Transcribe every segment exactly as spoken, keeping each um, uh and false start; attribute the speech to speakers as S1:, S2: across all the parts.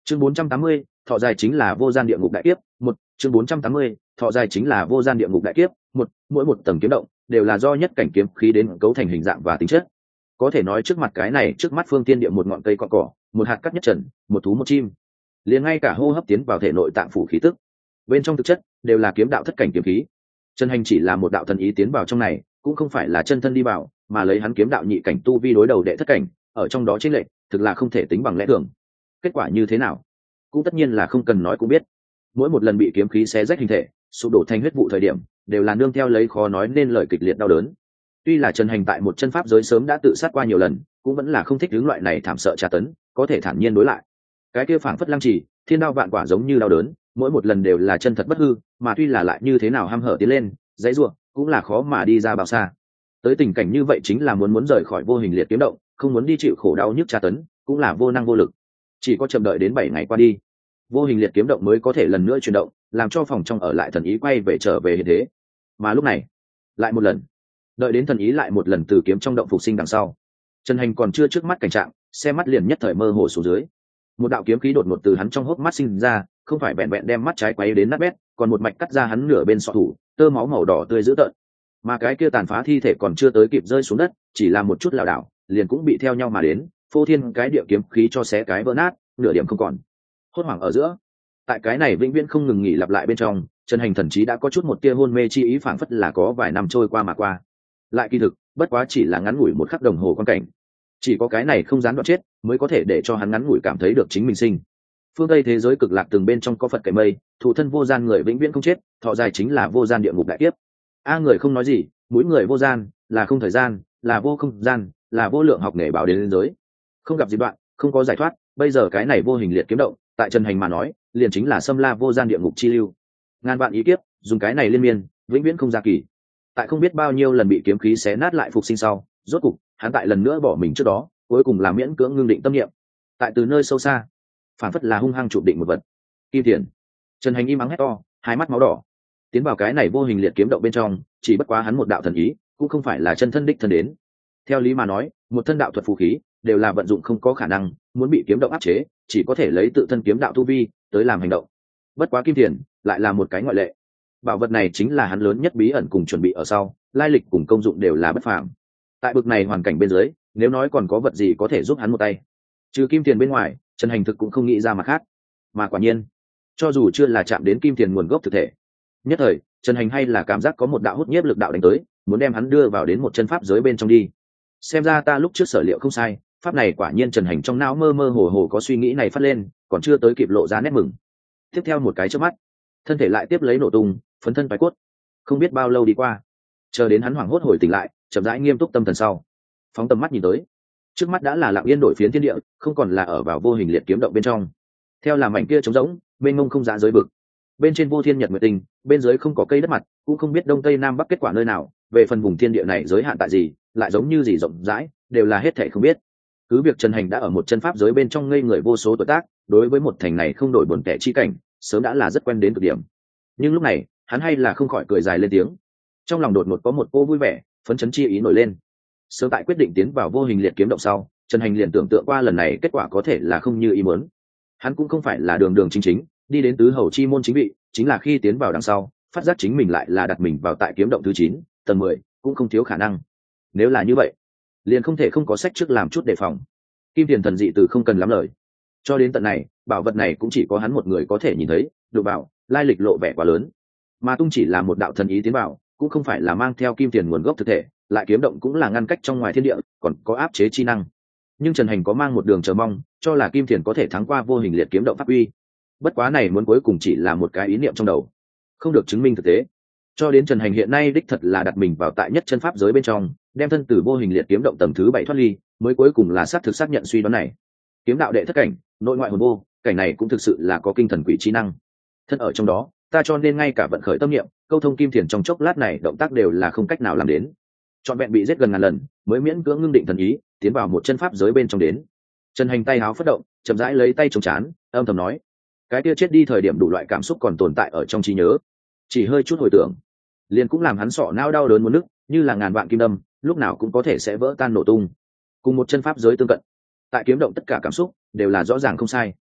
S1: Chương bốn trăm tám mươi, thọ dài chính là vô gian địa ngục đại kiếp. Một, chương bốn trăm tám mươi, thọ dài chính là vô gian địa ngục đại kiếp. Một, mỗi một tầng kiếm động đều là do nhất cảnh kiếm khí đến cấu thành hình dạng và tính chất. Có thể nói trước mặt cái này, trước mắt phương thiên địa một ngọn cây cọn cỏ, một hạt cát nhất trần, một thú một chim, liền ngay cả hô hấp tiến vào thể nội tạng phủ khí tức, bên trong thực chất đều là kiếm đạo thất cảnh kiếm khí. Chân hành chỉ là một đạo thần ý tiến vào trong này, cũng không phải là chân thân đi vào, mà lấy hắn kiếm đạo nhị cảnh tu vi đối đầu đệ thất cảnh, ở trong đó chênh lệch thực là không thể tính bằng lẽ thường. Kết quả như thế nào cũng tất nhiên là không cần nói cũng biết. Mỗi một lần bị kiếm khí xé rách hình thể, sụp đổ thành huyết vụ thời điểm, đều là nương theo lấy khó nói nên lời kịch liệt đau đớn. Tuy là Trần Hành tại một chân pháp giới sớm đã tự sát qua nhiều lần, cũng vẫn là không thích hướng loại này thảm sợ tra tấn, có thể thản nhiên đối lại. Cái kia phảng phất lăng trì, thiên đao vạn quả giống như đau đớn, mỗi một lần đều là chân thật bất hư, mà tuy là lại như thế nào ham hở tiến lên, dãy rủa, cũng là khó mà đi ra bao xa. Tới tình cảnh như vậy chính là muốn muốn rời khỏi vô hình liệt kiếm động, không muốn đi chịu khổ đau nhức tra tấn, cũng là vô năng vô lực. Chỉ có chậm đợi đến bảy ngày qua đi, vô hình liệt kiếm động mới có thể lần nữa chuyển động, làm cho phòng trong ở lại thần ý quay về trở về hiện thế. Mà lúc này, lại một lần, đợi đến thần ý lại một lần từ kiếm trong động phục sinh đằng sau, Trần Hành còn chưa trước mắt cảnh trạng, xe mắt liền nhất thời mơ hồ xuống dưới. Một đạo kiếm khí đột ngột từ hắn trong hốc mắt sinh ra, không phải vẹn vẹn đem mắt trái quay đến nát bét, còn một mạch cắt ra hắn nửa bên sọ thủ, tơ máu màu đỏ tươi dữ tợn. Mà cái kia tàn phá thi thể còn chưa tới kịp rơi xuống đất, chỉ là một chút lảo đảo, liền cũng bị theo nhau mà đến, phô thiên cái địa kiếm khí cho xé cái vỡ nát, nửa điểm không còn. Hốt hoảng ở giữa, tại cái này vĩnh viễn không ngừng nghỉ lặp lại bên trong, Trần Hành thần trí đã có chút một tia hôn mê chi ý, phảng phất là có vài năm trôi qua mà qua. Lại kỳ thực, bất quá chỉ là ngắn ngủi một khắc đồng hồ quan cảnh. Chỉ có cái này không gián đoạn chết, mới có thể để cho hắn ngắn ngủi cảm thấy được chính mình sinh. Phương Tây thế giới cực lạc từng bên trong có Phật cày mây, thủ thân vô gian người vĩnh viễn không chết, thọ dài chính là vô gian địa ngục đại kiếp. A người không nói gì, mũi người vô gian, là không thời gian, là vô không gian, là vô lượng học nghề bảo đến giới. Không gặp gì đoạn, không có giải thoát, bây giờ cái này vô hình liệt kiếm động, tại Trần Hành mà nói, liền chính là xâm la vô gian địa ngục chi lưu. Ngàn vạn ý kiếp, dùng cái này liên miên, vĩnh viễn không ra kỳ. Tại không biết bao nhiêu lần bị kiếm khí xé nát lại phục sinh sau, rốt cục, hắn tại lần nữa bỏ mình trước đó, cuối cùng là miễn cưỡng ngưng định tâm niệm. Tại từ nơi sâu xa, phản phất là hung hăng chụp định một vật. Kim Tiền. Trần Hành im ắng hét to, hai mắt máu đỏ. Tiến vào cái này vô hình liệt kiếm động bên trong, chỉ bất quá hắn một đạo thần ý, cũng không phải là chân thân đích thân đến. Theo lý mà nói, một thân đạo thuật phù khí đều là vận dụng không có khả năng, muốn bị kiếm động áp chế, chỉ có thể lấy tự thân kiếm đạo tu vi tới làm hành động. Bất quá Kim Tiền lại là một cái ngoại lệ. Bảo vật này chính là hắn lớn nhất bí ẩn cùng chuẩn bị ở sau, lai lịch cùng công dụng đều là bất phàm. Tại bực này hoàn cảnh bên dưới, nếu nói còn có vật gì có thể giúp hắn một tay, trừ Kim Tiền bên ngoài, Trần Hành thực cũng không nghĩ ra mà khác. Mà quả nhiên, cho dù chưa là chạm đến Kim Tiền nguồn gốc thực thể, nhất thời Trần Hành hay là cảm giác có một đạo hút nhiếp lực đạo đánh tới, muốn đem hắn đưa vào đến một chân pháp giới bên trong đi. Xem ra ta lúc trước sở liệu không sai, pháp này quả nhiên. Trần Hành trong não mơ mơ hồ hồ có suy nghĩ này phát lên, còn chưa tới kịp lộ ra nét mừng. Tiếp theo một cái chớp mắt, thân thể lại tiếp lấy nổ tung, phấn thân phái cốt. Không biết bao lâu đi qua, chờ đến hắn hoảng hốt hồi tỉnh lại, chậm rãi nghiêm túc tâm thần sau, phóng tầm mắt nhìn tới, trước mắt đã là lặng yên đổi phiến thiên địa, không còn là ở vào vô hình liệt kiếm động bên trong. Theo là mảnh kia trống rỗng, bên ngông không giá giới vực, bên trên vô thiên nhật nguyệt tinh, bên dưới không có cây đất mặt, cũng không biết đông tây nam bắc kết quả nơi nào. Về phần vùng thiên địa này giới hạn tại gì, lại giống như gì rộng rãi, đều là hết thảy không biết. Cứ việc Trần Hành đã ở một chân pháp giới bên trong ngây người vô số tuổi tác, đối với một thành này không đổi buồn tẻ chi cảnh, sớm đã là rất quen đến cực điểm. Nhưng lúc này, hắn hay là không khỏi cười dài lên tiếng. Trong lòng đột ngột có một cô vui vẻ, phấn chấn chi ý nổi lên. Sớm tại quyết định tiến vào vô hình liệt kiếm động sau, Trần Hành liền tưởng tượng qua lần này kết quả có thể là không như ý muốn. Hắn cũng không phải là đường đường chính chính đi đến tứ hầu chi môn chính vị, chính là khi tiến vào đằng sau, phát giác chính mình lại là đặt mình vào tại kiếm động thứ chín, tầng mười, cũng không thiếu khả năng. Nếu là như vậy, liền không thể không có sách trước làm chút đề phòng. Kim Tiền thần dị từ không cần lắm lời. Cho đến tận này, bảo vật này cũng chỉ có hắn một người có thể nhìn thấy, đụng bảo, lai lịch lộ vẻ quá lớn. Mà tung chỉ là một đạo thần ý tiến vào, cũng không phải là mang theo Kim Tiền nguồn gốc thực thể, lại kiếm động cũng là ngăn cách trong ngoài thiên địa, còn có áp chế chi năng. Nhưng Trần Hành có mang một đường chờ mong, cho là Kim Tiền có thể thắng qua vô hình liệt kiếm động pháp uy. Bất quá này muốn cuối cùng chỉ là một cái ý niệm trong đầu, không được chứng minh thực tế. Cho đến Trần Hành hiện nay đích thật là đặt mình vào tại nhất chân pháp giới bên trong, đem thân từ vô hình liệt kiếm động tầng thứ bảy thoát ly, mới cuối cùng là xác thực xác nhận suy đoán này. Kiếm đạo đệ thất cảnh, nội ngoại hồn vô, cảnh này cũng thực sự là có kinh thần quỷ trí năng. Thân ở trong đó, ta cho nên ngay cả vận khởi tâm niệm, câu thông Kim Tiền trong chốc lát này động tác đều là không cách nào làm đến. Trọn vẹn bị giết gần ngàn lần, mới miễn cưỡng ngưng định thần ý, tiến vào một chân pháp giới bên trong đến. Trần Hành tay háo phất động, chậm rãi lấy tay chống chán, âm thầm nói: cái kia chết đi thời điểm đủ loại cảm xúc còn tồn tại ở trong trí nhớ, chỉ hơi chút hồi tưởng, liền cũng làm hắn sọ não đau đớn muốn nức, như là ngàn vạn kim đâm, lúc nào cũng có thể sẽ vỡ tan nổ tung. Cùng một chân pháp giới tương cận, tại kiếm động tất cả cảm xúc đều là rõ ràng không sai.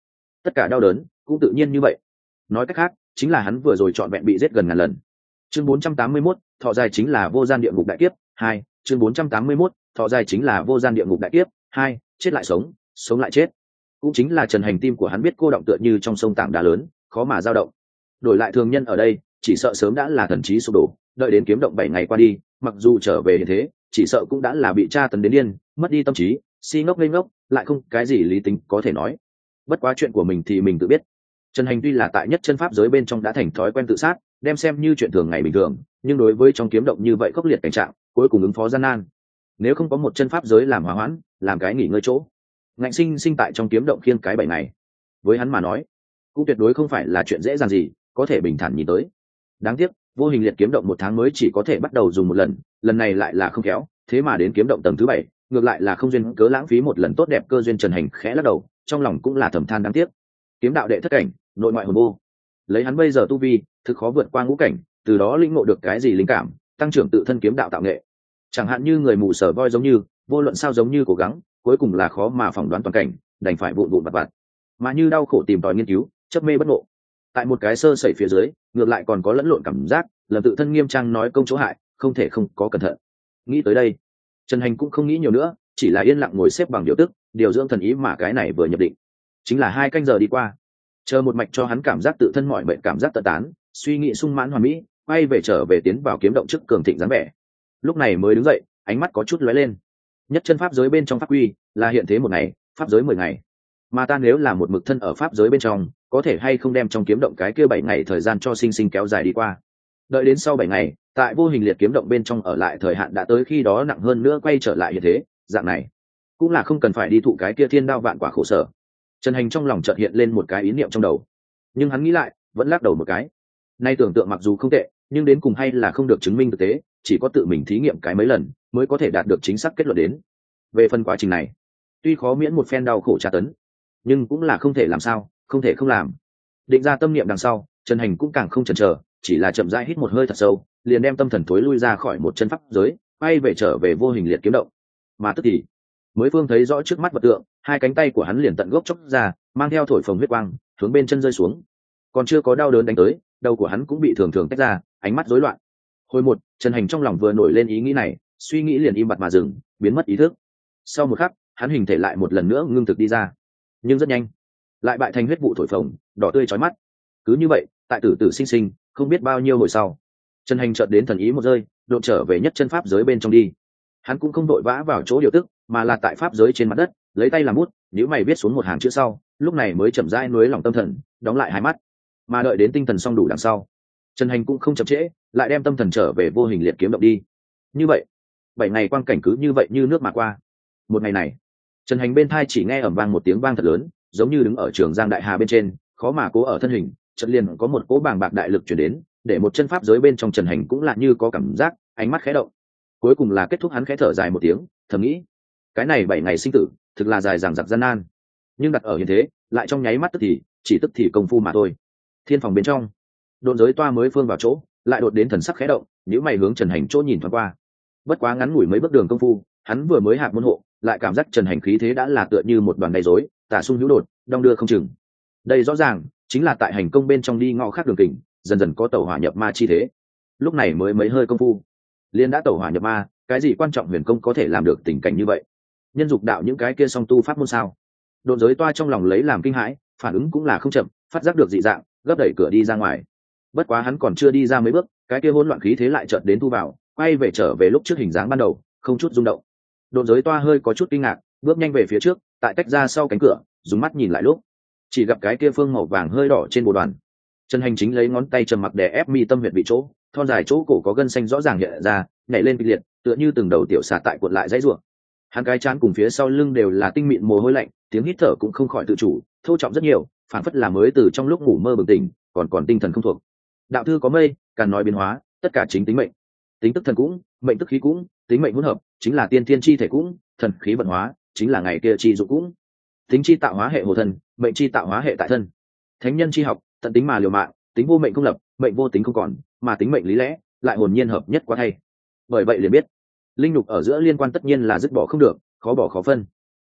S1: tất cả đau đớn cũng tự nhiên như vậy. Nói cách khác, chính là hắn vừa rồi trọn vẹn bị giết gần ngàn lần. Chương bốn trăm tám mươi mốt, thọ dài chính là vô gian địa ngục đại kiếp hai. Chương bốn trăm tám mươi mốt, thọ dài chính là vô gian địa ngục đại kiếp hai, chết lại sống, sống lại chết. Cũng chính là Trần Hành, tim của hắn biết cô động tựa như trong sông tảng đá lớn, khó mà dao động. Đổi lại thường nhân ở đây, chỉ sợ sớm đã là thần trí sụp đổ, đợi đến kiếm động bảy ngày qua đi, mặc dù trở về hiện thế, chỉ sợ cũng đã là bị tra tấn đến điên, mất đi tâm trí, si ngốc lên ngốc, lại không cái gì lý tính có thể nói. Bất quá chuyện của mình thì mình tự biết. Trần Hành tuy là tại nhất chân pháp giới bên trong đã thành thói quen tự sát, đem xem như chuyện thường ngày bình thường, nhưng đối với trong kiếm động như vậy khốc liệt cảnh trạng, cuối cùng ứng phó gian nan. Nếu không có một chân pháp giới làm hòa hoãn, làm cái nghỉ ngơi chỗ, ngạnh sinh sinh tại trong kiếm động khiêng cái bảy này, với hắn mà nói, cũng tuyệt đối không phải là chuyện dễ dàng gì, có thể bình thản nhìn tới. Đáng tiếc, vô hình liệt kiếm động một tháng mới chỉ có thể bắt đầu dùng một lần, lần này lại là không khéo, thế mà đến kiếm động tầng thứ bảy, ngược lại là không duyên cớ lãng phí một lần tốt đẹp cơ duyên. Trần Hành khẽ lắc đầu, trong lòng cũng là thầm than đáng tiếc. Kiếm đạo đệ thất cảnh, nội ngoại hồn vô, lấy hắn bây giờ tu vi, thực khó vượt qua ngũ cảnh, từ đó lĩnh ngộ được cái gì linh cảm, tăng trưởng tự thân kiếm đạo tạo nghệ. Chẳng hạn như người mù sở voi giống như, vô luận sao giống như cố gắng, cuối cùng là khó mà phỏng đoán toàn cảnh, đành phải vụn vụn vặt vặt, mà như đau khổ tìm tòi nghiên cứu, chấp mê bất ngộ. Tại một cái sơ sẩy phía dưới, ngược lại còn có lẫn lộn cảm giác, lần tự thân nghiêm trang nói công chỗ hại, không thể không có cẩn thận. Nghĩ tới đây, Trần Hành cũng không nghĩ nhiều nữa, chỉ là yên lặng ngồi xếp bằng điều tức, điều dưỡng thần ý. Mà cái này vừa nhập định, chính là hai canh giờ đi qua, chờ một mạch cho hắn cảm giác tự thân mọi bệnh cảm giác tận tán, suy nghĩ sung mãn hoàn mỹ, quay về trở về tiến vào kiếm động trước cường thịnh dáng vẻ. Lúc này mới đứng dậy, ánh mắt có chút lóe lên. Nhất chân pháp giới bên trong pháp quy là hiện thế một ngày, pháp giới mười ngày, mà ta nếu là một mực thân ở pháp giới bên trong, có thể hay không đem trong kiếm động cái kia bảy ngày thời gian cho sinh sinh kéo dài đi qua. Đợi đến sau bảy ngày, tại vô hình liệt kiếm động bên trong ở lại thời hạn đã tới, khi đó nặng hơn nữa quay trở lại hiện thế, dạng này cũng là không cần phải đi thụ cái kia thiên đao vạn quả khổ sở. Trần Hành trong lòng chợt hiện lên một cái ý niệm trong đầu, nhưng hắn nghĩ lại vẫn lắc đầu một cái. Nay tưởng tượng mặc dù không tệ, nhưng đến cùng hay là không được chứng minh thực tế, chỉ có tự mình thí nghiệm cái mấy lần mới có thể đạt được chính xác kết luận đến. Về phần quá trình này, tuy khó miễn một phen đau khổ tra tấn, nhưng cũng là không thể làm sao, không thể không làm. Định ra tâm niệm đằng sau, Trần Hành cũng càng không chần chờ, chỉ là chậm rãi hít một hơi thật sâu, liền đem tâm thần thối lui ra khỏi một chân pháp giới, quay về trở về vô hình liệt kiếm động. Mà tức thì mới phương thấy rõ trước mắt vật tượng, hai cánh tay của hắn liền tận gốc chốc ra, mang theo thổi phồng huyết quang, hướng bên chân rơi xuống. Còn chưa có đau đớn đánh tới, đầu của hắn cũng bị thường thường tách ra, ánh mắt rối loạn. Hồi một, Trần Hành trong lòng vừa nổi lên ý nghĩ này, suy nghĩ liền im bặt mà dừng, biến mất ý thức. Sau một khắc, hắn hình thể lại một lần nữa ngưng thực đi ra, nhưng rất nhanh lại bại thành huyết vụ thổi phồng, đỏ tươi chói mắt. Cứ như vậy, tại tử tử sinh sinh, không biết bao nhiêu hồi sau, Trần Hành chợt đến thần ý một rơi, đột trở về nhất chân pháp giới bên trong đi. Hắn cũng không đội vã vào chỗ điều tức, mà là tại pháp giới trên mặt đất, lấy tay làm bút, nhíu mày viết xuống một hàng chữ sau, lúc này mới chậm rãi nuối lòng tâm thần, đóng lại hai mắt. Mà đợi đến tinh thần xong đủ đằng sau, Trần Hành cũng không chậm trễ, lại đem tâm thần trở về vô hình liệt kiếm động đi. Như vậy, bảy ngày quang cảnh cứ như vậy như nước mà qua. Một ngày này, Trần Hành bên thai chỉ nghe ầm vang một tiếng vang thật lớn, giống như đứng ở Trường Giang đại hà bên trên, khó mà cố ở thân hình, chợt liền có một cỗ bàng bạc đại lực truyền đến, để một chân pháp giới bên trong Trần Hành cũng là như có cảm giác, ánh mắt khẽ động. Cuối cùng là kết thúc, hắn khẽ thở dài một tiếng, thầm nghĩ, cái này bảy ngày sinh tử, thực là dài dằng dặc gian nan, nhưng đặt ở hiện thế, lại trong nháy mắt tức thì, chỉ tức thì công phu mà thôi. Thiên phòng bên trong, độn giới toa mới phương vào chỗ, lại đột đến thần sắc khẽ động, nhíu mày hướng Trần Hành chỗ nhìn thoáng qua. Bất quá ngắn ngủi mấy bước đường công phu, hắn vừa mới hạ môn hộ, lại cảm giác Trần Hành khí thế đã là tựa như một đoàn đầy rối, tả xung hữu đột, đong đưa không chừng. Đây rõ ràng chính là tại hành công bên trong đi ngõ khác đường kình, dần dần có tẩu hỏa nhập ma chi thế. Lúc này mới mấy hơi công phu, liên đã tẩu hỏa nhập ma, cái gì quan trọng huyền công có thể làm được tình cảnh như vậy? Nhân dục đạo những cái kia song tu pháp môn sao? Độn giới toa trong lòng lấy làm kinh hãi, phản ứng cũng là không chậm, phát giác được dị dạng, gấp đẩy cửa đi ra ngoài. Bất quá hắn còn chưa đi ra mấy bước, cái kia hỗn loạn khí thế lại chợt đến thu vào, quay về trở về lúc trước hình dáng ban đầu, không chút rung động. Độn giới toa hơi có chút kinh ngạc, bước nhanh về phía trước, tại tách ra sau cánh cửa, dùng mắt nhìn lại lúc, chỉ gặp cái kia phương màu vàng hơi đỏ trên bộ đoàn. Trần Hành chính lấy ngón tay trầm mặc đè ép mi tâm huyệt vị chỗ, thon dài chỗ cổ có gân xanh rõ ràng hiện ra, nhảy lên kịch liệt, tựa như từng đầu tiểu xà tại cuộn lại dãy rủa. Hắn cái trán cùng phía sau lưng đều là tinh mịn mồ hôi lạnh, tiếng hít thở cũng không khỏi tự chủ, thô trọng rất nhiều, phản phất là mới từ trong lúc ngủ mơ bừng tỉnh, còn còn tinh thần không thuộc. Đạo thư có mây, càn nói biến hóa, tất cả chính tính mệnh. Tính tức thần cũng, mệnh tức khí cũng, tính mệnh hỗn hợp, chính là tiên thiên chi thể cũng, thần khí vận hóa, chính là ngày kia chi dụng cũng. Tính chi tạo hóa hệ hồ thân, mệnh chi tạo hóa hệ tại thân. Thánh nhân chi học, tận tính mà liều mạng, tính vô mệnh không lập, mệnh vô tính không còn, mà tính mệnh lý lẽ lại hồn nhiên hợp nhất quá thay. Bởi vậy liền biết, linh nhục ở giữa liên quan tất nhiên là dứt bỏ không được, khó bỏ khó phân.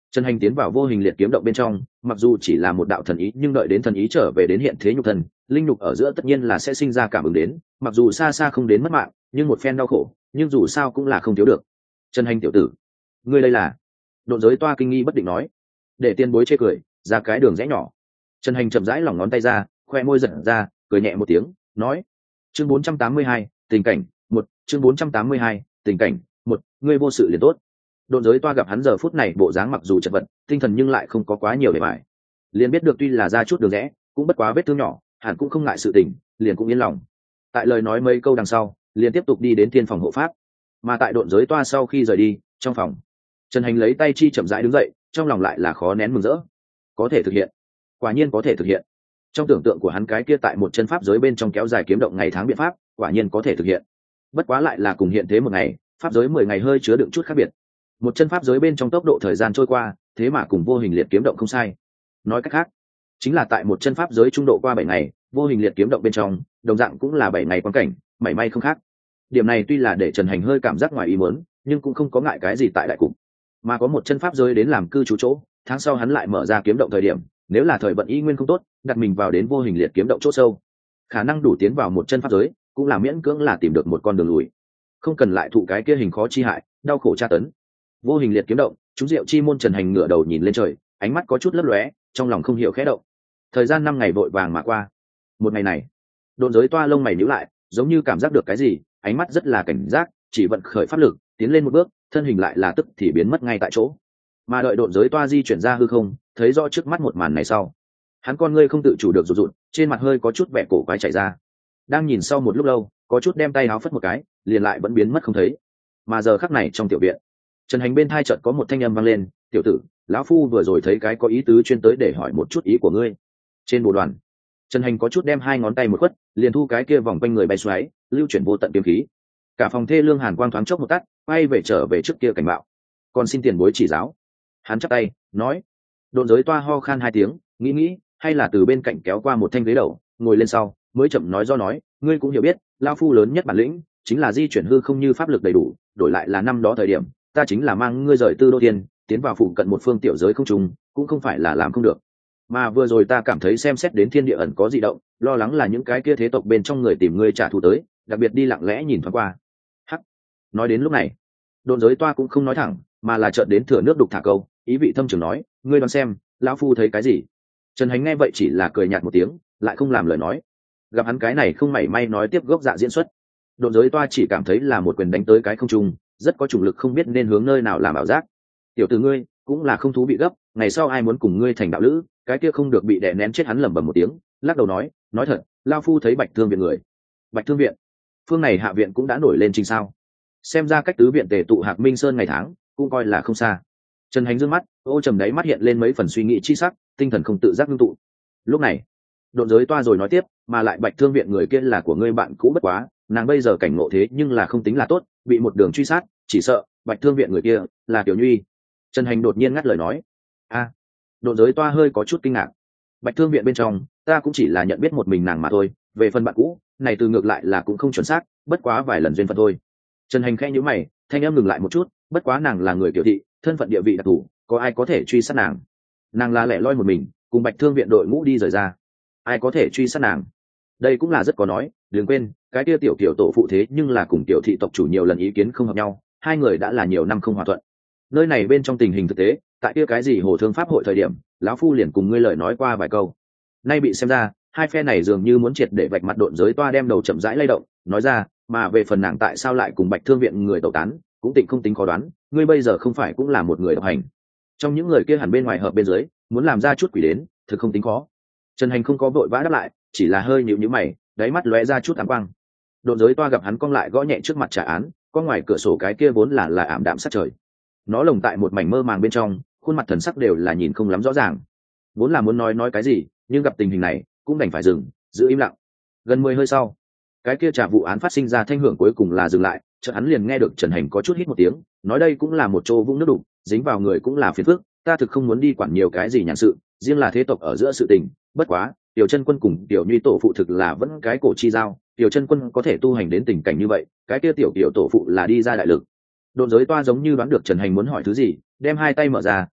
S1: Trần Hành tiến vào vô hình liệt kiếm động bên trong, mặc dù chỉ là một đạo thần ý, nhưng đợi đến thần ý trở về đến hiện thế nhục thần, linh nhục ở giữa tất nhiên là sẽ sinh ra cảm ứng đến, mặc dù xa xa không đến mất mạng, nhưng một phen đau khổ, nhưng dù sao cũng là không thiếu được. Trần Hành tiểu tử, ngươi đây là? Độn giới toa kinh nghi bất định nói. Để tiên bối chê cười, ra cái đường rẽ nhỏ. Trần Hành chậm rãi lỏng ngón tay ra, khoe môi giật ra, cười nhẹ một tiếng, nói: chương bốn trăm tám mươi hai, tình cảnh một. Chương bốn trăm tám mươi hai, tình cảnh một. Ngươi vô sự liền tốt. Độn giới toa gặp hắn giờ phút này bộ dáng mặc dù chật vật, tinh thần nhưng lại không có quá nhiều để bài, liền biết được tuy là ra chút đường rẽ, cũng bất quá vết thương nhỏ, hẳn cũng không ngại sự tình, liền cũng yên lòng. Tại lời nói mấy câu đằng sau, liền tiếp tục đi đến tiên phòng hộ pháp. Mà tại độn giới toa sau khi rời đi, trong phòng, Trần Hành lấy tay chi chậm rãi đứng dậy, trong lòng lại là khó nén mừng rỡ. Có thể thực hiện, quả nhiên có thể thực hiện. Trong tưởng tượng của hắn cái kia tại một chân pháp giới bên trong kéo dài kiếm động ngày tháng biện pháp, quả nhiên có thể thực hiện. Bất quá lại là cùng hiện thế một ngày, pháp giới mười ngày hơi chứa đựng chút khác biệt. Một chân pháp giới bên trong tốc độ thời gian trôi qua, thế mà cùng vô hình liệt kiếm động không sai. Nói cách khác, chính là tại một chân pháp giới trung độ qua bảy ngày, vô hình liệt kiếm động bên trong, đồng dạng cũng là bảy ngày quan cảnh, mảy may không khác. Điểm này tuy là để Trần Hành hơi cảm giác ngoài ý muốn, nhưng cũng không có ngại cái gì tại đại cục. Mà có một chân pháp giới đến làm cư trú chỗ, tháng sau hắn lại mở ra kiếm động thời điểm, nếu là thời vận y nguyên không tốt, đặt mình vào đến vô hình liệt kiếm động chỗ sâu, khả năng đủ tiến vào một chân pháp giới, cũng là miễn cưỡng là tìm được một con đường lùi, không cần lại thụ cái kia hình khó chi hại, đau khổ tra tấn. Vô hình liệt kiếm động, chúng diệu chi môn. Trần Hành ngửa đầu nhìn lên trời, ánh mắt có chút lấp lóe, trong lòng không hiểu khẽ động. Thời gian năm ngày vội vàng mà qua. Một ngày này, độn giới toa lông mày nhíu lại, giống như cảm giác được cái gì, ánh mắt rất là cảnh giác, chỉ vận khởi pháp lực, tiến lên một bước, thân hình lại là tức thì biến mất ngay tại chỗ. Mà đợi độn giới toa di chuyển ra hư không, thấy rõ trước mắt một màn này sau, hắn con ngươi không tự chủ được rụt rụt, trên mặt hơi có chút vẻ cổ quái chảy ra. Đang nhìn sau một lúc lâu, có chút đem tay áo phất một cái, liền lại vẫn biến mất không thấy. Mà giờ khắc này trong tiểu viện, Trần Hành bên thai chợt có một thanh âm vang lên: tiểu tử, lão phu vừa rồi thấy cái có ý tứ chuyên tới để hỏi một chút ý của ngươi. Trên bộ đoàn, Trần Hành có chút đem hai ngón tay một khuất, liền thu cái kia vòng quanh người bay xoáy, lưu chuyển vô tận kiếm khí. Cả phòng thê lương hàn quang thoáng chốc một tắt, quay về trở về trước kia cảnh bạo. Còn xin tiền bối chỉ giáo. Hắn chắp tay nói. Độn giới toa ho khan hai tiếng, nghĩ nghĩ, hay là từ bên cạnh kéo qua một thanh ghế đầu, ngồi lên sau, mới chậm nói do nói: ngươi cũng hiểu biết, lão phu lớn nhất bản lĩnh chính là di chuyển hư không như pháp lực đầy đủ, đổi lại là năm đó thời điểm, ta chính là mang ngươi rời tư đô thiên, tiến vào phụ cận một phương tiểu giới không trùng, cũng không phải là làm không được. Mà vừa rồi ta cảm thấy xem xét đến thiên địa ẩn có dị động, lo lắng là những cái kia thế tộc bên trong người tìm ngươi trả thù tới, đặc biệt đi lặng lẽ nhìn thoáng qua. Hắc. Nói đến lúc này, độn giới toa cũng không nói thẳng, mà là chợt đến thừa nước đục thả câu, ý vị thâm trường nói: ngươi đoán xem, lão phu thấy cái gì? Trần Hành nghe vậy chỉ là cười nhạt một tiếng, lại không làm lời nói. Gặp hắn cái này không mảy may nói tiếp gốc dạ diễn xuất, độn giới toa chỉ cảm thấy là một quyền đánh tới cái không trung, rất có chủng lực không biết nên hướng nơi nào làm ảo giác. Tiểu tử ngươi cũng là không thú vị gấp, ngày sau ai muốn cùng ngươi thành đạo lữ, cái kia không được bị đè nén chết. Hắn lẩm bẩm một tiếng, lắc đầu nói: nói thật, lao phu thấy Bạch Thương viện người. Bạch Thương viện, phương này hạ viện cũng đã nổi lên trình sao? Xem ra cách tứ viện tề tụ Hạc Minh Sơn ngày tháng cũng coi là không xa. Trần Hành dương mắt, ô trầm đáy mắt hiện lên mấy phần suy nghĩ chi sắc, tinh thần không tự giác ngưng tụ. Lúc này, độn giới toa rồi nói tiếp: mà lại Bạch Thương viện người kia là của ngươi bạn cũ bất quá, nàng bây giờ cảnh ngộ thế nhưng là không tính là tốt, bị một đường truy sát, chỉ sợ Bạch Thương viện người kia là Tiểu Nhuy. Trần Hành đột nhiên ngắt lời nói. A. À, độn giới toa hơi có chút kinh ngạc. Bạch Thương viện bên trong, ta cũng chỉ là nhận biết một mình nàng mà thôi, về phần bạn cũ này từ ngược lại là cũng không chuẩn xác, bất quá vài lần duyên phận thôi. Trần Hành khẽ nhíu mày, thanh em ngừng lại một chút, bất quá nàng là người Tiểu thị, thân phận địa vị đặc thù, có ai có thể truy sát nàng? Nàng là lẻ loi một mình, cùng Bạch Thương viện đội ngũ đi rời ra, ai có thể truy sát nàng? Đây cũng là rất có nói, đừng quên, cái kia tiểu kiểu tổ phụ thế nhưng là cùng tiểu thị tộc chủ nhiều lần ý kiến không hợp nhau, hai người đã là nhiều năm không hòa thuận. Nơi này bên trong tình hình thực tế, tại kia cái gì hồ thương pháp hội thời điểm, lão phu liền cùng ngươi lời nói qua vài câu. Nay bị xem ra, hai phe này dường như muốn triệt để vạch mặt. Độn giới toa đem đầu chậm rãi lay động, nói ra: mà về phần nàng tại sao lại cùng Bạch Thương viện người tẩu tán, cũng tịnh không tính khó đoán, ngươi bây giờ không phải cũng là một người độc hành. Trong những người kia hẳn bên ngoài hợp bên dưới, muốn làm ra chút quỷ đến, thực không tính khó. Trần Hành không có vội vã đáp lại, chỉ là hơi nhíu nhíu mày, đáy mắt lóe ra chút ám quang. Độn giới toa gặp hắn cong lại gõ nhẹ trước mặt trả án, có ngoài cửa sổ cái kia vốn là là ảm đạm sát trời, nó lồng tại một mảnh mơ màng bên trong, khuôn mặt thần sắc đều là nhìn không lắm rõ ràng. Vốn là muốn nói nói cái gì, nhưng gặp tình hình này cũng đành phải dừng, giữ im lặng. Gần mười hơi sau, cái kia trả vụ án phát sinh ra thanh hưởng cuối cùng là dừng lại. Chợt hắn liền nghe được Trần Hành có chút hít một tiếng, nói: đây cũng là một chỗ vũng nước đục, dính vào người cũng là phiền phức, ta thực không muốn đi quản nhiều cái gì nhàn sự, riêng là thế tộc ở giữa sự tình. Bất quá Tiểu Chân Quân cùng Tiểu Nhuy tổ phụ thực là vẫn cái cổ chi giao, Tiểu Chân Quân có thể tu hành đến tình cảnh như vậy, cái kia tiểu tiểu tổ phụ là đi ra đại lực. Độn giới toa giống như đoán được Trần Hành muốn hỏi thứ gì, đem hai tay mở ra,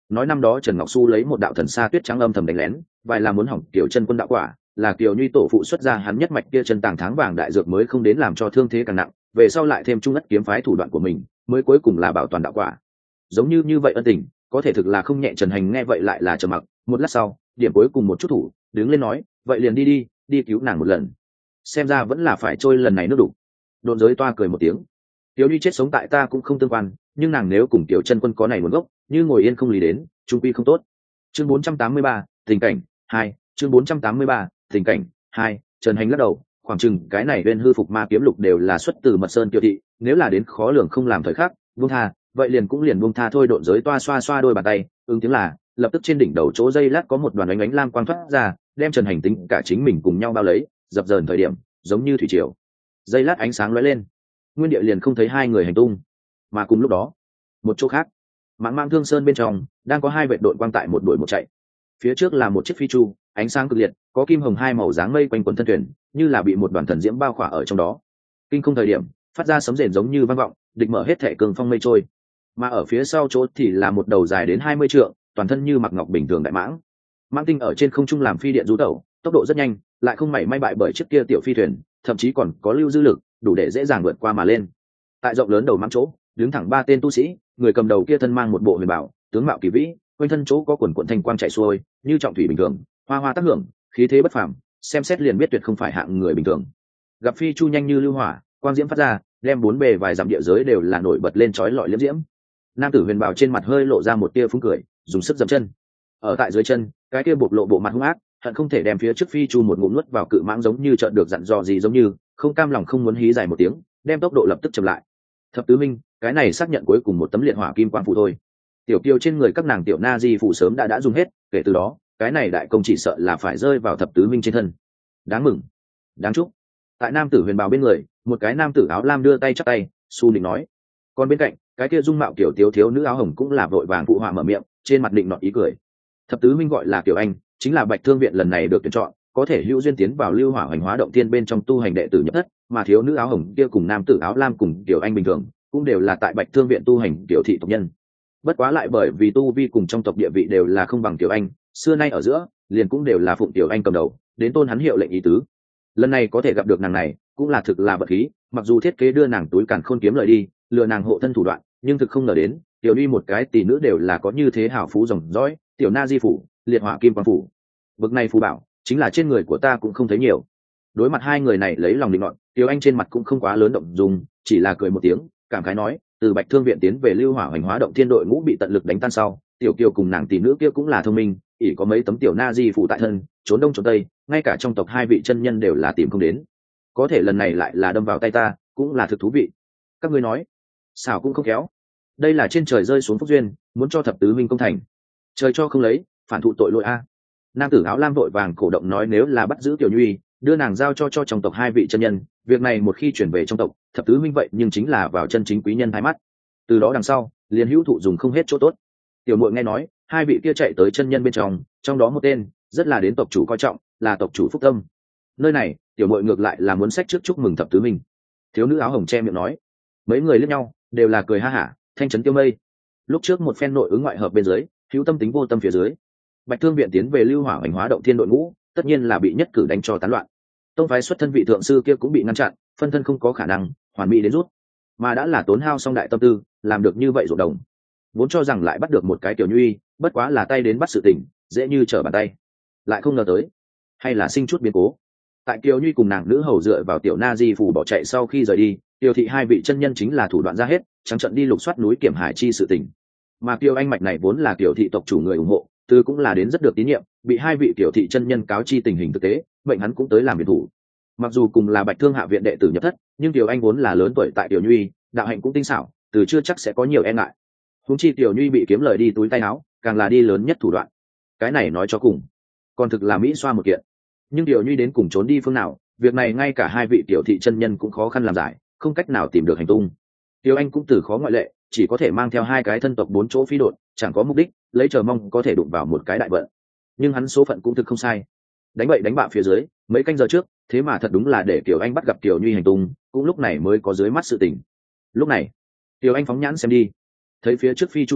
S1: nói năm đó Trần Ngọc Xu lấy một đạo thần sa tuyết trắng âm thầm đánh lén vài là muốn hỏng Kiều Chân Quân đạo quả, là Kiều Nhuy tổ phụ xuất ra hắn nhất mạch kia chân tàng tháng vàng đại dược mới không đến làm cho thương thế càng nặng, về sau lại thêm trung ất kiếm phái thủ đoạn của mình mới cuối cùng là bảo toàn đạo quả. Giống như như vậy ân tình có thể thực là không nhẹ. Trần Hành nghe vậy lại là trầm mặc một lát sau, điểm cuối cùng một chút thủ đứng lên nói, vậy liền đi đi đi cứu nàng một lần, xem ra vẫn là phải trôi lần này nước đủ. Độn giới toa cười một tiếng, Tiểu Nhuy chết sống tại ta cũng không tương quan, nhưng nàng nếu cùng Tiểu Chân Quân có này nguồn gốc, như ngồi yên không lý đến trung quy không tốt. Chương bốn trăm tám mươi ba, tình cảnh hai. Chương bốn trăm tám mươi ba, tình cảnh hai. Trần Hành lắc đầu, khoảng chừng cái này bên hư phục ma kiếm lục đều là xuất từ Mật Sơn Kiều thị, nếu là đến khó lường không làm thời khắc buông tha, vậy liền cũng liền buông tha thôi. Độn giới toa xoa xoa đôi bàn tay ứng tiếng là, lập tức trên đỉnh đầu chỗ dây lát có một đoàn ánh ánh lam quang thoát ra, đem Trần Hành tính cả chính mình cùng nhau bao lấy, dập dờn thời điểm giống như thủy triều. Dây lát ánh sáng lóe lên, nguyên địa liền không thấy hai người hành tung. Mà cùng lúc đó, một chỗ khác, Mãng Mang Thương Sơn bên trong đang có hai vệ đội quang tại một đuổi một chạy. Phía trước là một chiếc phi chu, ánh sáng cực liệt, có kim hồng hai màu dáng mây quanh quần thân thuyền, như là bị một đoàn thần diễm bao khỏa ở trong đó. Kinh không thời điểm, phát ra sấm rền giống như vang vọng, địch mở hết thể cường phong mây trôi. Mà ở phía sau chỗ thì là một đầu dài đến hai mươi trượng, toàn thân như mặc ngọc bình thường đại mãng. Mãng tinh ở trên không trung làm phi điện du tẩu, tốc độ rất nhanh, lại không mảy may bại bởi chiếc kia tiểu phi thuyền, thậm chí còn có lưu dư lực, đủ để dễ dàng vượt qua mà lên. Tại rộng lớn đầu mãng chỗ, đứng thẳng ba tên tu sĩ, người cầm đầu kia thân mang một bộ huyền bảo, tướng mạo kỳ vĩ, quanh thân chỗ có quần quần thanh quang chạy xuôi, như trọng thủy bình thường, hoa hoa tác hưởng, khí thế bất phàm, xem xét liền biết tuyệt không phải hạng người bình thường. Gặp phi chu nhanh như lưu hỏa, quang diễm phát ra, đem bốn bề vài dặm địa giới đều là nổi bật lên chói lọi liễm diễm. Nam tử huyền bảo trên mặt hơi lộ ra một tia phúng cười, dùng sức dậm chân. Ở tại dưới chân, cái kia bộc lộ bộ mặt hung ác, hận không thể đem phía trước phi chu một ngụm nuốt vào cự mãng, giống như chợt được dặn dò gì giống như, không cam lòng không muốn hí dài một tiếng, đem tốc độ lập tức chậm lại. Thập tứ minh, cái này xác nhận cuối cùng một tấm liệt hỏa kim quang phù thôi. Tiểu kiều trên người các nàng tiểu na di phù sớm đã đã dùng hết, kể từ đó cái này đại công chỉ sợ là phải rơi vào thập tứ minh trên thân. Đáng mừng, đáng chúc. Tại nam tử huyền bào bên người, một cái nam tử áo lam đưa tay chắp tay, su định nói. Còn bên cạnh, cái kia dung mạo kiểu thiếu thiếu nữ áo hồng cũng là vội vàng phụ họa mở miệng, trên mặt định nọt ý cười. Thập tứ minh gọi là Kiều Anh, chính là Bạch Thương viện lần này được tuyển chọn, có thể hữu duyên tiến vào lưu hỏa hoành hóa động tiên bên trong tu hành đệ tử nhập thất, mà thiếu nữ áo hồng kia cùng nam tử áo lam cùng Kiều Anh bình thường, cũng đều là tại Bạch Thương viện tu hành tiểu thị tộc nhân. Bất quá lại bởi vì tu vi cùng trong tộc địa vị đều là không bằng Kiều Anh, xưa nay ở giữa liền cũng đều là phụng Kiều Anh cầm đầu, đến tôn hắn hiệu lệnh ý tứ. Lần này có thể gặp được nàng này, cũng là thực là vật khí, mặc dù thiết kế đưa nàng túi càn khôn kiếm lời đi, lừa nàng hộ thân thủ đoạn, nhưng thực không ngờ đến, tiểu đi một cái tỷ nữ đều là có như thế hảo phú dòng dõi, tiểu na di phủ, liệt hỏa kim quang phủ. Bực này phù bảo, chính là trên người của ta cũng không thấy nhiều. Đối mặt hai người này lấy lòng định nọt, Tiểu Anh trên mặt cũng không quá lớn động dung, chỉ là cười một tiếng, cảm khái nói, từ Bạch Thương viện tiến về lưu hỏa hoành hóa động thiên đội ngũ bị tận lực đánh tan sau, tiểu kiều cùng nàng tỷ nữ kia cũng là thông minh, ỷ có mấy tấm tiểu na di phủ tại thân, trốn đông trốn tây, ngay cả trong tộc hai vị chân nhân đều là tìm không đến. Có thể lần này lại là đâm vào tay ta, cũng là thực thú vị. Các ngươi nói, xảo cũng không khéo, đây là trên trời rơi xuống phúc duyên, muốn cho thập tứ minh công thành, trời cho không lấy, phản thụ tội lỗi a. Nam tử áo lam vội vàng cổ động nói, nếu là bắt giữ Tiểu Nhuy, đưa nàng giao cho cho trong tộc hai vị chân nhân, việc này một khi chuyển về trong tộc, thập tứ minh vậy nhưng chính là vào chân chính quý nhân hai mắt, từ đó đằng sau liền hữu thụ dùng không hết chỗ tốt. Tiểu muội nghe nói hai vị kia chạy tới chân nhân bên trong, trong đó một tên rất là đến tộc chủ coi trọng, là tộc chủ Phúc Tâm. Nơi này tiểu muội ngược lại là muốn sách trước chúc mừng thập tứ minh. Thiếu nữ áo hồng che miệng nói. Mấy người liếc nhau đều là cười ha hả, thanh trấn tiêu mây. Lúc trước một phen nội ứng ngoại hợp bên dưới, hữu tâm tính vô tâm phía dưới, Bạch Thương viện tiến về lưu hỏa hoành hóa động thiên đội ngũ, tất nhiên là bị nhất cử đánh cho tán loạn. Tông phái xuất thân vị thượng sư kia cũng bị ngăn chặn, phân thân không có khả năng hoàn mỹ đến rút, mà đã là tốn hao song đại tâm tư, làm được như vậy ruộng đồng. Vốn cho rằng lại bắt được một cái Tiểu Nhuy, bất quá là tay đến bắt sự tình, dễ như trở bàn tay, lại không ngờ tới, hay là sinh chút biến cố. Tại Kiều Nhuy cùng nàng nữ hầu dựa vào tiểu na di phủ bỏ chạy sau khi rời đi, Tiểu thị hai vị chân nhân chính là thủ đoạn ra hết, trắng trận đi lục soát núi Kiểm Hải chi sự tình. Mà Kiều Anh mạch này vốn là Tiểu thị tộc chủ người ủng hộ, từ cũng là đến rất được tín nhiệm, bị hai vị Tiểu thị chân nhân cáo chi tình hình thực tế, mệnh hắn cũng tới làm việc thủ. Mặc dù cùng là Bạch Thương hạ viện đệ tử nhập thất, nhưng Tiểu Anh vốn là lớn tuổi tại Tiểu Nhuy, đạo hạnh cũng tinh xảo, từ chưa chắc sẽ có nhiều e ngại. Huống chi Tiểu Nhuy bị kiếm lời đi túi tay áo, càng là đi lớn nhất thủ đoạn. Cái này nói cho cùng, còn thực là mỹ xoa một kiện. Nhưng Tiểu Nhuy đến cùng trốn đi phương nào, việc này ngay cả hai vị Tiểu thị chân nhân cũng khó khăn làm giải, không cách nào tìm được hành tung. Tiểu Anh cũng từ khó ngoại lệ, chỉ có thể mang theo hai cái thân tộc bốn chỗ phi độn, chẳng có mục đích, lấy chờ mong có thể đụng vào một cái đại vận. Nhưng hắn số phận cũng thực không sai. Đánh bậy đánh bạ phía dưới, mấy canh giờ trước, thế mà thật đúng là để Tiểu Anh bắt gặp Tiểu Nhuy hành tung, cũng lúc này mới có dưới mắt sự tình. Lúc này, Tiểu Anh phóng nhãn xem đi, thấy phía trước phi chu chỗ,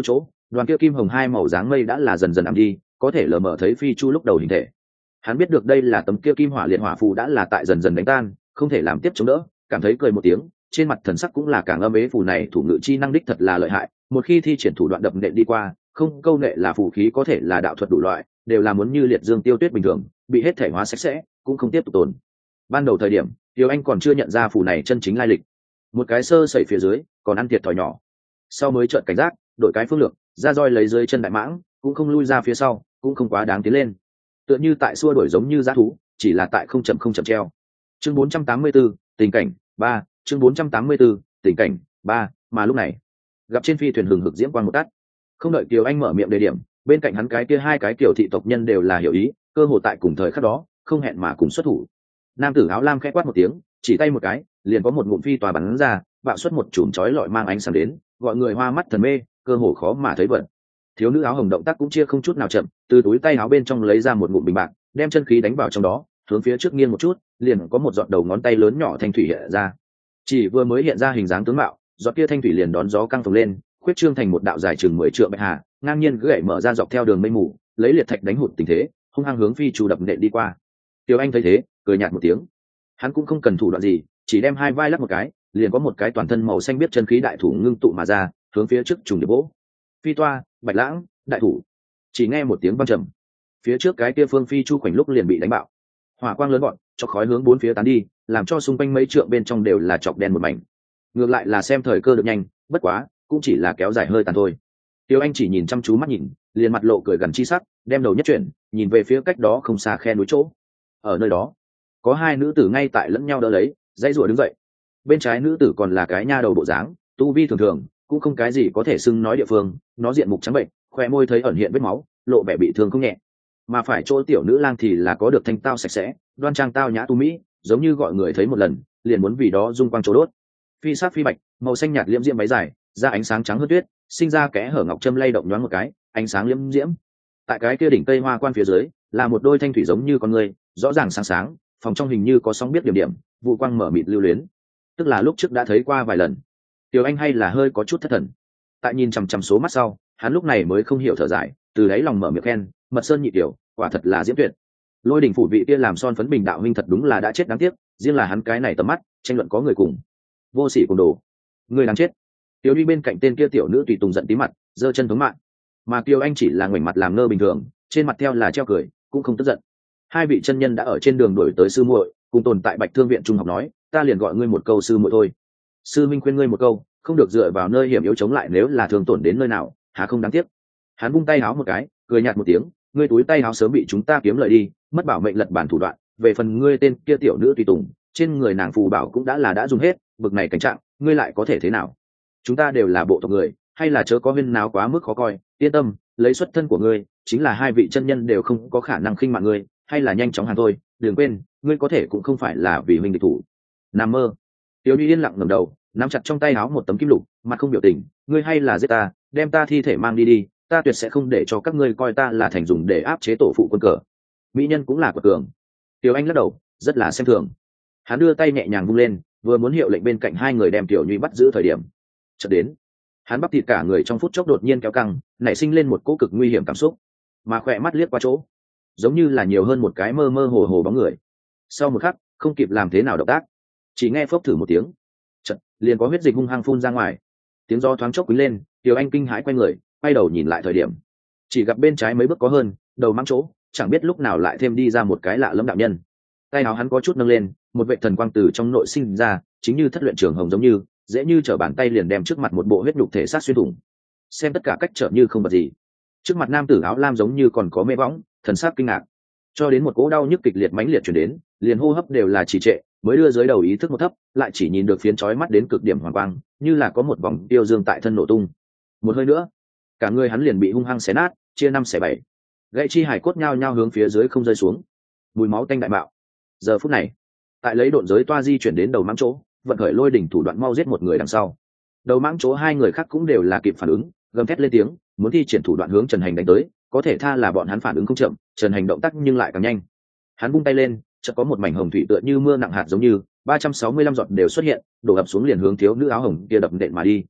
S1: đoàn kia kim hồng hai màu dáng mây đã là dần dần ảm đi, có thể lờ mờ thấy phi chu lúc đầu hình thể. Hắn biết được đây là tấm kia kim hỏa liệt hỏa phù đã là tại dần dần đánh tan, không thể làm tiếp chống đỡ, cảm thấy cười một tiếng, trên mặt thần sắc cũng là càng âm ế. Phù này thủ ngự chi năng đích thật là lợi hại, một khi thi triển thủ đoạn đập nện đi qua, không câu nệ là phù khí có thể là đạo thuật đủ loại, đều là muốn như liệt dương tiêu tuyết bình thường, bị hết thể hóa sạch sẽ, cũng không tiếp tục tồn. Ban đầu thời điểm, Tiêu Anh còn chưa nhận ra phù này chân chính lai lịch, một cái sơ sẩy phía dưới, còn ăn thiệt thòi nhỏ. Sau mới chợt cảnh giác, đổi cái phương lược, ra roi lấy dưới chân đại mãng, cũng không lui ra phía sau, cũng không quá đáng tiến lên, tựa như tại xua đuổi giống như dã thú, chỉ là tại không chậm không chậm treo. Chương bốn trăm tám mươi 4, tình cảnh ba. Chương bốn trăm tám mươi 4, tình cảnh ba. Mà lúc này, gặp trên phi thuyền hừng hực diễm quang một tắt, không đợi Kiều Anh mở miệng đề điểm, bên cạnh hắn cái kia hai cái kiểu thị tộc nhân đều là hiểu ý, cơ hồ tại cùng thời khắc đó, không hẹn mà cùng xuất thủ. Nam tử áo lam khẽ quát một tiếng, chỉ tay một cái, liền có một ngụm phi tòa bắn ra, bạo xuất một chùm chói lọi mang ánh sáng đến, gọi người hoa mắt thần mê, cơ hồ khó mà thấy vật. Thiếu nữ áo hồng động tác cũng chia không chút nào chậm, từ túi tay áo bên trong lấy ra một ngụm bình bạc, đem chân khí đánh vào trong đó, hướng phía trước nghiêng một chút, liền có một giọt đầu ngón tay lớn nhỏ thanh thủy hiện ra. Chỉ vừa mới hiện ra hình dáng tướng mạo, giọt kia thanh thủy liền đón gió căng phồng lên, khuyết trương thành một đạo dài chừng mười trượng bạch hà, ngang nhiên gãy mở ra dọc theo đường mây mù, lấy liệt thạch đánh hụt tình thế, hung hăng hướng phi chu đập nện đi qua. Tiêu Anh thấy thế, cười nhạt một tiếng. Hắn cũng không cần thủ đoạn gì, chỉ đem hai vai lắc một cái, liền có một cái toàn thân màu xanh biết chân khí đại thủ ngưng tụ mà ra, hướng phía trước trùng điệp vỗ. Phi toa, bạch lãng, đại thủ. Chỉ nghe một tiếng vang trầm, phía trước cái kia phương phi chu khoảnh lúc liền bị đánh bạo, hỏa quang lớn gọn, cho khói hướng bốn phía tán đi, làm cho xung quanh mấy trượng bên trong đều là chọc đen một mảnh. Ngược lại là xem thời cơ được nhanh, bất quá cũng chỉ là kéo dài hơi tàn thôi. Tiêu Anh chỉ nhìn chăm chú mắt nhìn, liền mặt lộ cười gần chi sắc, đem đầu nhất chuyển, nhìn về phía cách đó không xa khe núi chỗ. Ở nơi đó, có hai nữ tử ngay tại lẫn nhau đỡ lấy, dãy rủa đứng dậy. Bên trái nữ tử còn là cái nha đầu bộ dáng, tu vi thường thường, cũng không cái gì có thể xưng nói địa phương, nó diện mục trắng bệnh, khoe môi thấy ẩn hiện vết máu, lộ vẻ bị thương không nhẹ. Mà phải chỗ tiểu nữ lang thì là có được thanh tao sạch sẽ, đoan trang tao nhã tu mỹ, giống như gọi người thấy một lần, liền muốn vì đó dung quang chỗ đốt. Phi sắc phi bạch, màu xanh nhạt liễm diễm váy dài, da ánh sáng trắng hơn tuyết, sinh ra kẽ hở ngọc châm lay động nhoáng một cái, ánh sáng liễm diễm. Tại cái kia đỉnh cây hoa quan phía dưới, là một đôi thanh thủy giống như con người, rõ ràng sáng sáng, phòng trong hình như có sóng biết điểm điểm, vụ quang mở mịt lưu luyến. Tức là lúc trước đã thấy qua vài lần. Tiểu Anh hay là hơi có chút thất thần. Tại nhìn chằm chằm số mắt sau, hắn lúc này mới không hiểu thở dài, từ đáy lòng mở miệng khen, mật sơn nhị tiểu, quả thật là diễm tuyệt. Lôi đỉnh phủ vị kia làm son phấn bình đạo huynh thật đúng là đã chết đáng tiếc, riêng là hắn cái này tầm mắt, tranh luận có người cùng. Vô sỉ cùng đồ, người đáng chết. Tiểu Ly bên cạnh tên kia tiểu nữ tùy tùng giận tí mặt, giơ chân thống mạng. Mà Kiều Anh chỉ là ngoảnh mặt làm ngơ bình thường, trên mặt theo là treo cười, cũng không tức giận. Hai vị chân nhân đã ở trên đường đuổi tới sư muội, cùng tồn tại Bạch Thương viện trung học nói, ta liền gọi ngươi một câu sư muội thôi. Sư minh khuyên ngươi một câu, không được dựa vào nơi hiểm yếu chống lại, nếu là thương tổn đến nơi nào, há không đáng tiếc. Hắn vung tay háo một cái, cười nhạt một tiếng, ngươi túi tay háo sớm bị chúng ta kiếm lợi đi, mất bảo mệnh lật bản thủ đoạn, về phần ngươi tên kia tiểu nữ tùy tùng, trên người nàng phù bảo cũng đã là đã dùng hết, bực này cảnh trạng, ngươi lại có thể thế nào? Chúng ta đều là bộ tộc người, hay là chớ có huyên náo quá mức khó coi, yên tâm, lấy xuất thân của ngươi, chính là hai vị chân nhân đều không có khả năng khinh mạng ngươi, hay là nhanh chóng hàng thôi, đừng quên, ngươi có thể cũng không phải là vì huynh địch thủ. Nằm mơ. Tiểu Ly yên lặng ngẩng đầu, nắm chặt trong tay áo một tấm kim lục, mặt không biểu tình, ngươi hay là giết ta, đem ta thi thể mang đi đi, ta tuyệt sẽ không để cho các ngươi coi ta là thành dùng để áp chế tổ phụ quân cờ. Mỹ nhân cũng là quật cường. Tiểu Anh lắc đầu, rất là xem thường. Hắn đưa tay nhẹ nhàng vung lên, vừa muốn hiệu lệnh bên cạnh hai người đem Tiểu Nhuy bắt giữ thời điểm, chợt đến, hắn bắp thịt cả người trong phút chốc đột nhiên kéo căng, nảy sinh lên một cỗ cực nguy hiểm cảm xúc, mà khỏe mắt liếc qua chỗ, giống như là nhiều hơn một cái mơ mơ hồ hồ bóng người. Sau một khắc, không kịp làm thế nào động tác, chỉ nghe phốc thử một tiếng, chợt liền có huyết dịch hung hăng phun ra ngoài. Tiếng gió thoáng chốc quý lên, Tiểu Anh kinh hãi quay người, quay đầu nhìn lại thời điểm, chỉ gặp bên trái mấy bước có hơn, đầu mắng chỗ, chẳng biết lúc nào lại thêm đi ra một cái lạ lẫm đạo nhân. Tay áo hắn có chút nâng lên, một vệ thần quang từ trong nội sinh ra, chính như thất luyện trường hồng giống như, dễ như trở bàn tay liền đem trước mặt một bộ huyết nhục thể xác xuyên thủng. Xem tất cả cách trở như không vật gì. Trước mặt nam tử áo lam giống như còn có mê võng, thần sắc kinh ngạc, cho đến một cỗ đau nhức kịch liệt mãnh liệt truyền đến, liền hô hấp đều là trì trệ, mới đưa dưới đầu ý thức một thấp, lại chỉ nhìn được phiến chói mắt đến cực điểm hoàng quang, như là có một vòng tiêu dương tại thân nổ tung. Một hơi nữa, cả người hắn liền bị hung hăng xé nát, chia năm xẻ bảy. Gãy chi hải cốt nhao nhao hướng phía dưới không rơi xuống. Mùi máu tanh đại bạo. Giờ phút này, tại lấy độn giới toa di chuyển đến đầu mãng chỗ, vận khởi lôi đỉnh thủ đoạn mau giết một người đằng sau. Đầu mãng chỗ hai người khác cũng đều là kịp phản ứng, gầm thét lên tiếng, muốn thi triển thủ đoạn hướng Trần Hành đánh tới, có thể tha là bọn hắn phản ứng không chậm, Trần Hành động tác nhưng lại càng nhanh. Hắn vung tay lên, chợt có một mảnh hồng thủy tựa như mưa nặng hạt giống như ba trăm sáu mươi lăm giọt đều xuất hiện, đổ ập xuống liền hướng thiếu nữ áo hồng kia đập nện mà đi.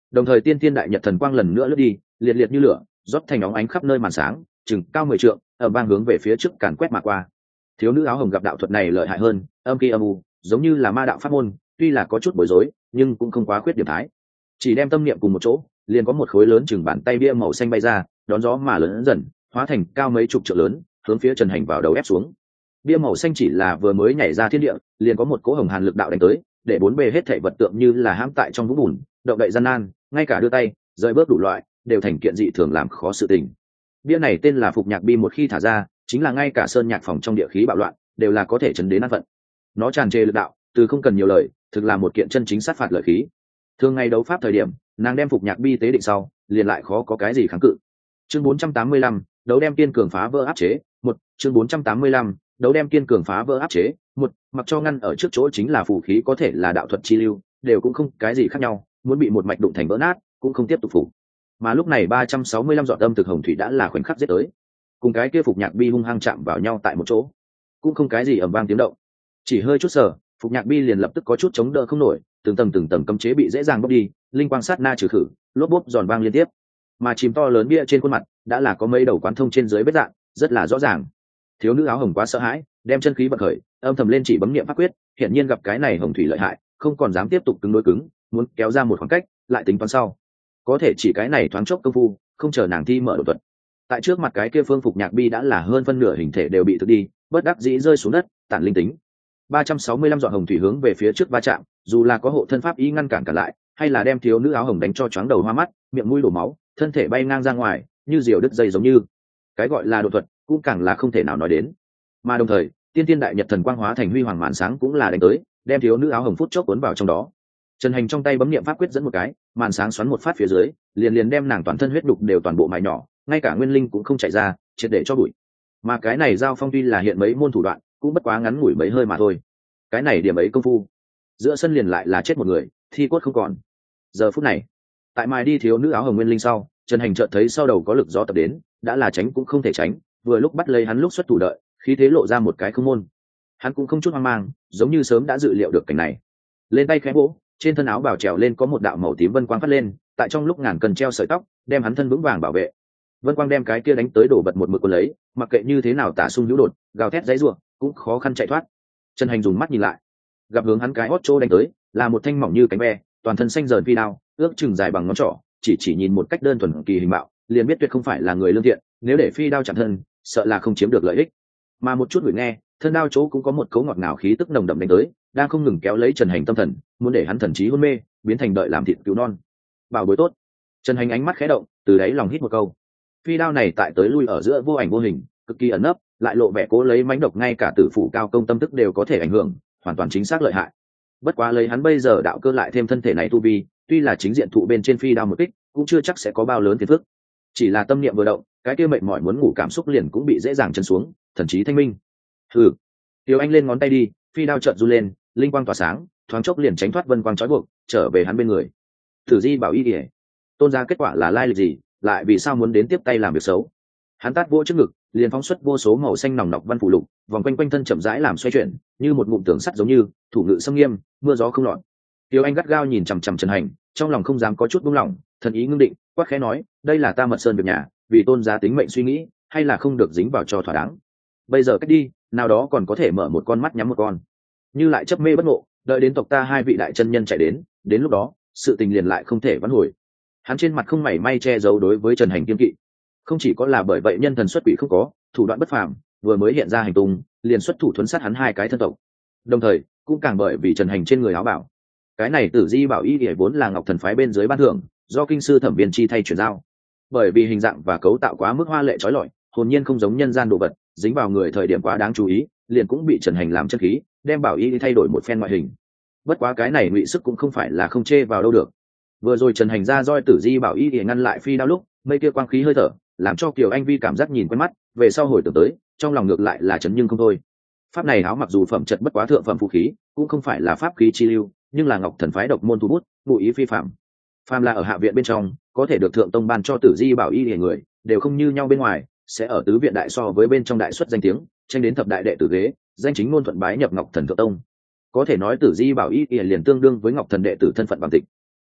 S1: Đồng thời tiên tiên đại nhật thần quang lần nữa lướt đi, liệt liệt như lửa, rót thành óng ánh khắp nơi màn sáng, chừng cao mười trượng, ở vang hướng về phía trước càn quét mà qua. Thiếu nữ áo hồng gặp đạo thuật này lợi hại hơn, âm kỳ âm u, giống như là ma đạo pháp môn, tuy là có chút bối rối, nhưng cũng không quá khuyết điểm thái. Chỉ đem tâm niệm cùng một chỗ, liền có một khối lớn chừng bàn tay bia màu xanh bay ra, đón gió mà lớn dần, hóa thành cao mấy chục trượng lớn, hướng phía Trần Hành vào đầu ép xuống. Bia màu xanh chỉ là vừa mới nhảy ra thiên địa, liền có một cỗ hồng hàn lực đạo đánh tới, để bốn bề hết thảy vật tượng như là hãm tại trong vũng bùn, động đậy gian nan, ngay cả đưa tay, rời bước đủ loại, đều thành kiện dị thường làm khó sự tình. Bia này tên là Phục Nhạc Bi, một khi thả ra, chính là ngay cả sơn nhạc phòng trong địa khí bạo loạn, đều là có thể chấn đến an phận. Nó tràn trề lực đạo, từ không cần nhiều lời, thực là một kiện chân chính sát phạt lợi khí. Thường ngày đấu pháp thời điểm, nàng đem Phục Nhạc Bi tế định sau, liền lại khó có cái gì kháng cự. Chương bốn trăm tám mươi lăm, đấu đem kiên cường phá vỡ áp chế. Một, chương bốn trăm tám mươi lăm, đấu đem kiên cường phá vỡ áp chế. Một, mặc cho ngăn ở trước chỗ chính là phù khí có thể là đạo thuật chi lưu, đều cũng không cái gì khác nhau, muốn bị một mạch đụng thành vỡ nát, cũng không tiếp tục phủ. Mà lúc này ba trăm sáu mươi lăm giọt âm thực hồng thủy đã là khoảnh khắc giết tới, cùng cái kia Phục Nhạc Bi hung hăng chạm vào nhau tại một chỗ, cũng không cái gì ầm vang tiếng động, chỉ hơi chút sở, Phục Nhạc Bi liền lập tức có chút chống đỡ không nổi, từng tầng từng tầng cấm chế bị dễ dàng bóc đi, linh quang sát na trừ khử, lốp bốp giòn vang liên tiếp. Mà chìm to lớn bia trên khuôn mặt đã là có mấy đầu quán thông trên dưới vết dạn, rất là rõ ràng. Thiếu nữ áo hồng quá sợ hãi, đem chân khí bật khởi, âm thầm lên chỉ bấm niệm pháp quyết, hiện nhiên gặp cái này hồng thủy lợi hại, không còn dám tiếp tục cứng đối cứng, muốn kéo ra một khoảng cách, lại tính toán sau. Có thể chỉ cái này thoáng chốc công phu, không chờ nàng thi mở độ thuật. Tại trước mặt cái kia phương Phục Nhạc Bi đã là hơn phân nửa hình thể đều bị thực đi, bất đắc dĩ rơi xuống đất, tản linh tính. ba trăm sáu mươi lăm giọt hồng thủy hướng về phía trước va chạm, dù là có hộ thân pháp ý ngăn cản cả lại, hay là đem thiếu nữ áo hồng đánh cho choáng đầu hoa mắt, miệng mũi đổ máu, thân thể bay ngang ra ngoài, như diều đứt dây giống như. Cái gọi là độ thuật, cũng càng là không thể nào nói đến. Mà đồng thời, tiên tiên đại nhật thần quang hóa thành huy hoàng màn sáng cũng là đánh tới, đem thiếu nữ áo hồng phút chốc cuốn vào trong đó. Trần Hành trong tay bấm niệm pháp quyết dẫn một cái, màn sáng xoắn một phát phía dưới, liền liền đem nàng toàn thân huyết đục đều toàn bộ mài nhỏ, ngay cả nguyên linh cũng không chạy ra, triệt để cho bụi. Mà cái này giao phong tuy là hiện mấy môn thủ đoạn, cũng bất quá ngắn ngủi mấy hơi mà thôi. Cái này điểm ấy công phu, giữa sân liền lại là chết một người, thi cốt không còn. Giờ phút này, tại mài đi thiếu nữ áo hồng nguyên linh sau, Trần Hành chợt thấy sau đầu có lực gió tập đến, đã là tránh cũng không thể tránh, vừa lúc bắt lấy hắn lúc xuất thủ đợi, khí thế lộ ra một cái không môn. Hắn cũng không chút hoang mang, giống như sớm đã dự liệu được cảnh này. Lên tay khẽ vỗ, trên thân áo bào trèo lên có một đạo màu tím vân quang phát lên, tại trong lúc ngàn cần treo sợi tóc, đem hắn thân vững vàng bảo vệ. Vân quang đem cái kia đánh tới đổ bật một mực cuốn lấy, mặc kệ như thế nào tả xung hữu đột, gào thét giãy giụa, cũng khó khăn chạy thoát. Trần Hành dùng mắt nhìn lại, gặp hướng hắn cái hót chỗ đánh tới, là một thanh mỏng như cánh ve, toàn thân xanh dờn phi đao, ước chừng dài bằng ngón trỏ, chỉ chỉ nhìn một cách đơn thuần kỳ hình mạo, liền biết tuyệt không phải là người lương thiện, nếu để phi đao chặn thân, sợ là không chiếm được lợi ích. Mà một chút gửi nghe, thân đao chỗ cũng có một cấu ngọt ngào khí tức nồng đậm đánh tới, đang không ngừng kéo lấy Trần Hành tâm thần, muốn để hắn thần trí hôn mê, biến thành đợi làm thịt cứu non. Bảo bối tốt. Trần Hành ánh mắt khẽ động, từ đáy lòng hít một câu. Phi đao này tại tới lui ở giữa vô ảnh vô hình, cực kỳ ẩn nấp, lại lộ vẻ cố lấy mãnh độc, ngay cả tử phủ cao công tâm tức đều có thể ảnh hưởng, hoàn toàn chính xác lợi hại. Bất quá lấy hắn bây giờ đạo cơ lại thêm thân thể này tu vi, tuy là chính diện thụ bên trên phi đao một kích, cũng chưa chắc sẽ có bao lớn phiền phức. Chỉ là tâm niệm vừa động, cái kia mệt mỏi muốn ngủ cảm xúc liền cũng bị dễ dàng chân xuống, thần trí thanh minh. Hừ. Tiêu Anh lên ngón tay đi, phi đao chợt du lên, linh quang tỏa sáng, thoáng chốc liền tránh thoát vân quang trói buộc, trở về hắn bên người. Thử Di bảo y điệp, tôn ra kết quả là lai lịch gì, lại vì sao muốn đến tiếp tay làm việc xấu? Hắn tát vỗ trước ngực, liền phóng xuất vô số màu xanh nòng nọc văn phủ lục, vòng quanh quanh thân chậm rãi làm xoay chuyển, như một ngụm tường sắt giống như thủ ngự xâm nghiêm, mưa gió không lọt. Tiêu Anh gắt gao nhìn chằm chằm Trần Hành, trong lòng không dám có chút buông lỏng, thần ý ngưng định, quát khẽ nói, đây là ta mật sơn việc nhà, vì tôn giá tính mệnh suy nghĩ, hay là không được dính vào cho thỏa đáng. Bây giờ cách đi, nào đó còn có thể mở một con mắt nhắm một con. Như lại chấp mê bất ngộ, đợi đến tộc ta hai vị đại chân nhân chạy đến, đến lúc đó, sự tình liền lại không thể vãn hồi. Hắn trên mặt không mảy may che giấu đối với Trần Hành kiên kỵ. Không chỉ có là bởi vậy nhân thần xuất quỷ không có, thủ đoạn bất phàm, vừa mới hiện ra hành tung, liền xuất thủ thuấn sát hắn hai cái thân tộc. Đồng thời, cũng càng bởi vì Trần Hành trên người áo bảo. Cái này Tử Di bảo y điệp vốn là Ngọc Thần phái bên dưới ban thưởng, do kinh sư Thẩm Viên chi thay chuyển giao. Bởi vì hình dạng và cấu tạo quá mức hoa lệ chói lọi, hồn nhiên không giống nhân gian đồ vật, dính vào người thời điểm quá đáng chú ý, liền cũng bị Trần Hành làm chân khí, đem bảo y thay đổi một phen ngoại hình. Bất quá cái này ngụy sức cũng không phải là không chê vào đâu được. Vừa rồi Trần Hành ra roi Tử Di bảo y để ngăn lại phi đao lúc, mây kia quang khí hơi thở, làm cho Kiều Anh Vi cảm giác nhìn quen mắt, về sau hồi tưởng tới, trong lòng ngược lại là chấn nhưng không thôi. Pháp này áo mặc dù phẩm chất bất quá thượng phẩm phù khí, cũng không phải là pháp khí chi lưu, nhưng là Ngọc Thần phái độc môn thu bút, ngụ ý phi phạm. Phàm là ở hạ viện bên trong, có thể được thượng tông ban cho Tử Di bảo y để người, đều không như nhau bên ngoài, sẽ ở tứ viện đại so với bên trong đại xuất danh tiếng, tranh đến thập đại đệ tử ghế, danh chính ngôn thuận bái nhập Ngọc Thần thượng tông. Có thể nói Tử Di bảo y liền tương đương với Ngọc Thần đệ tử thân phận bằng tịch.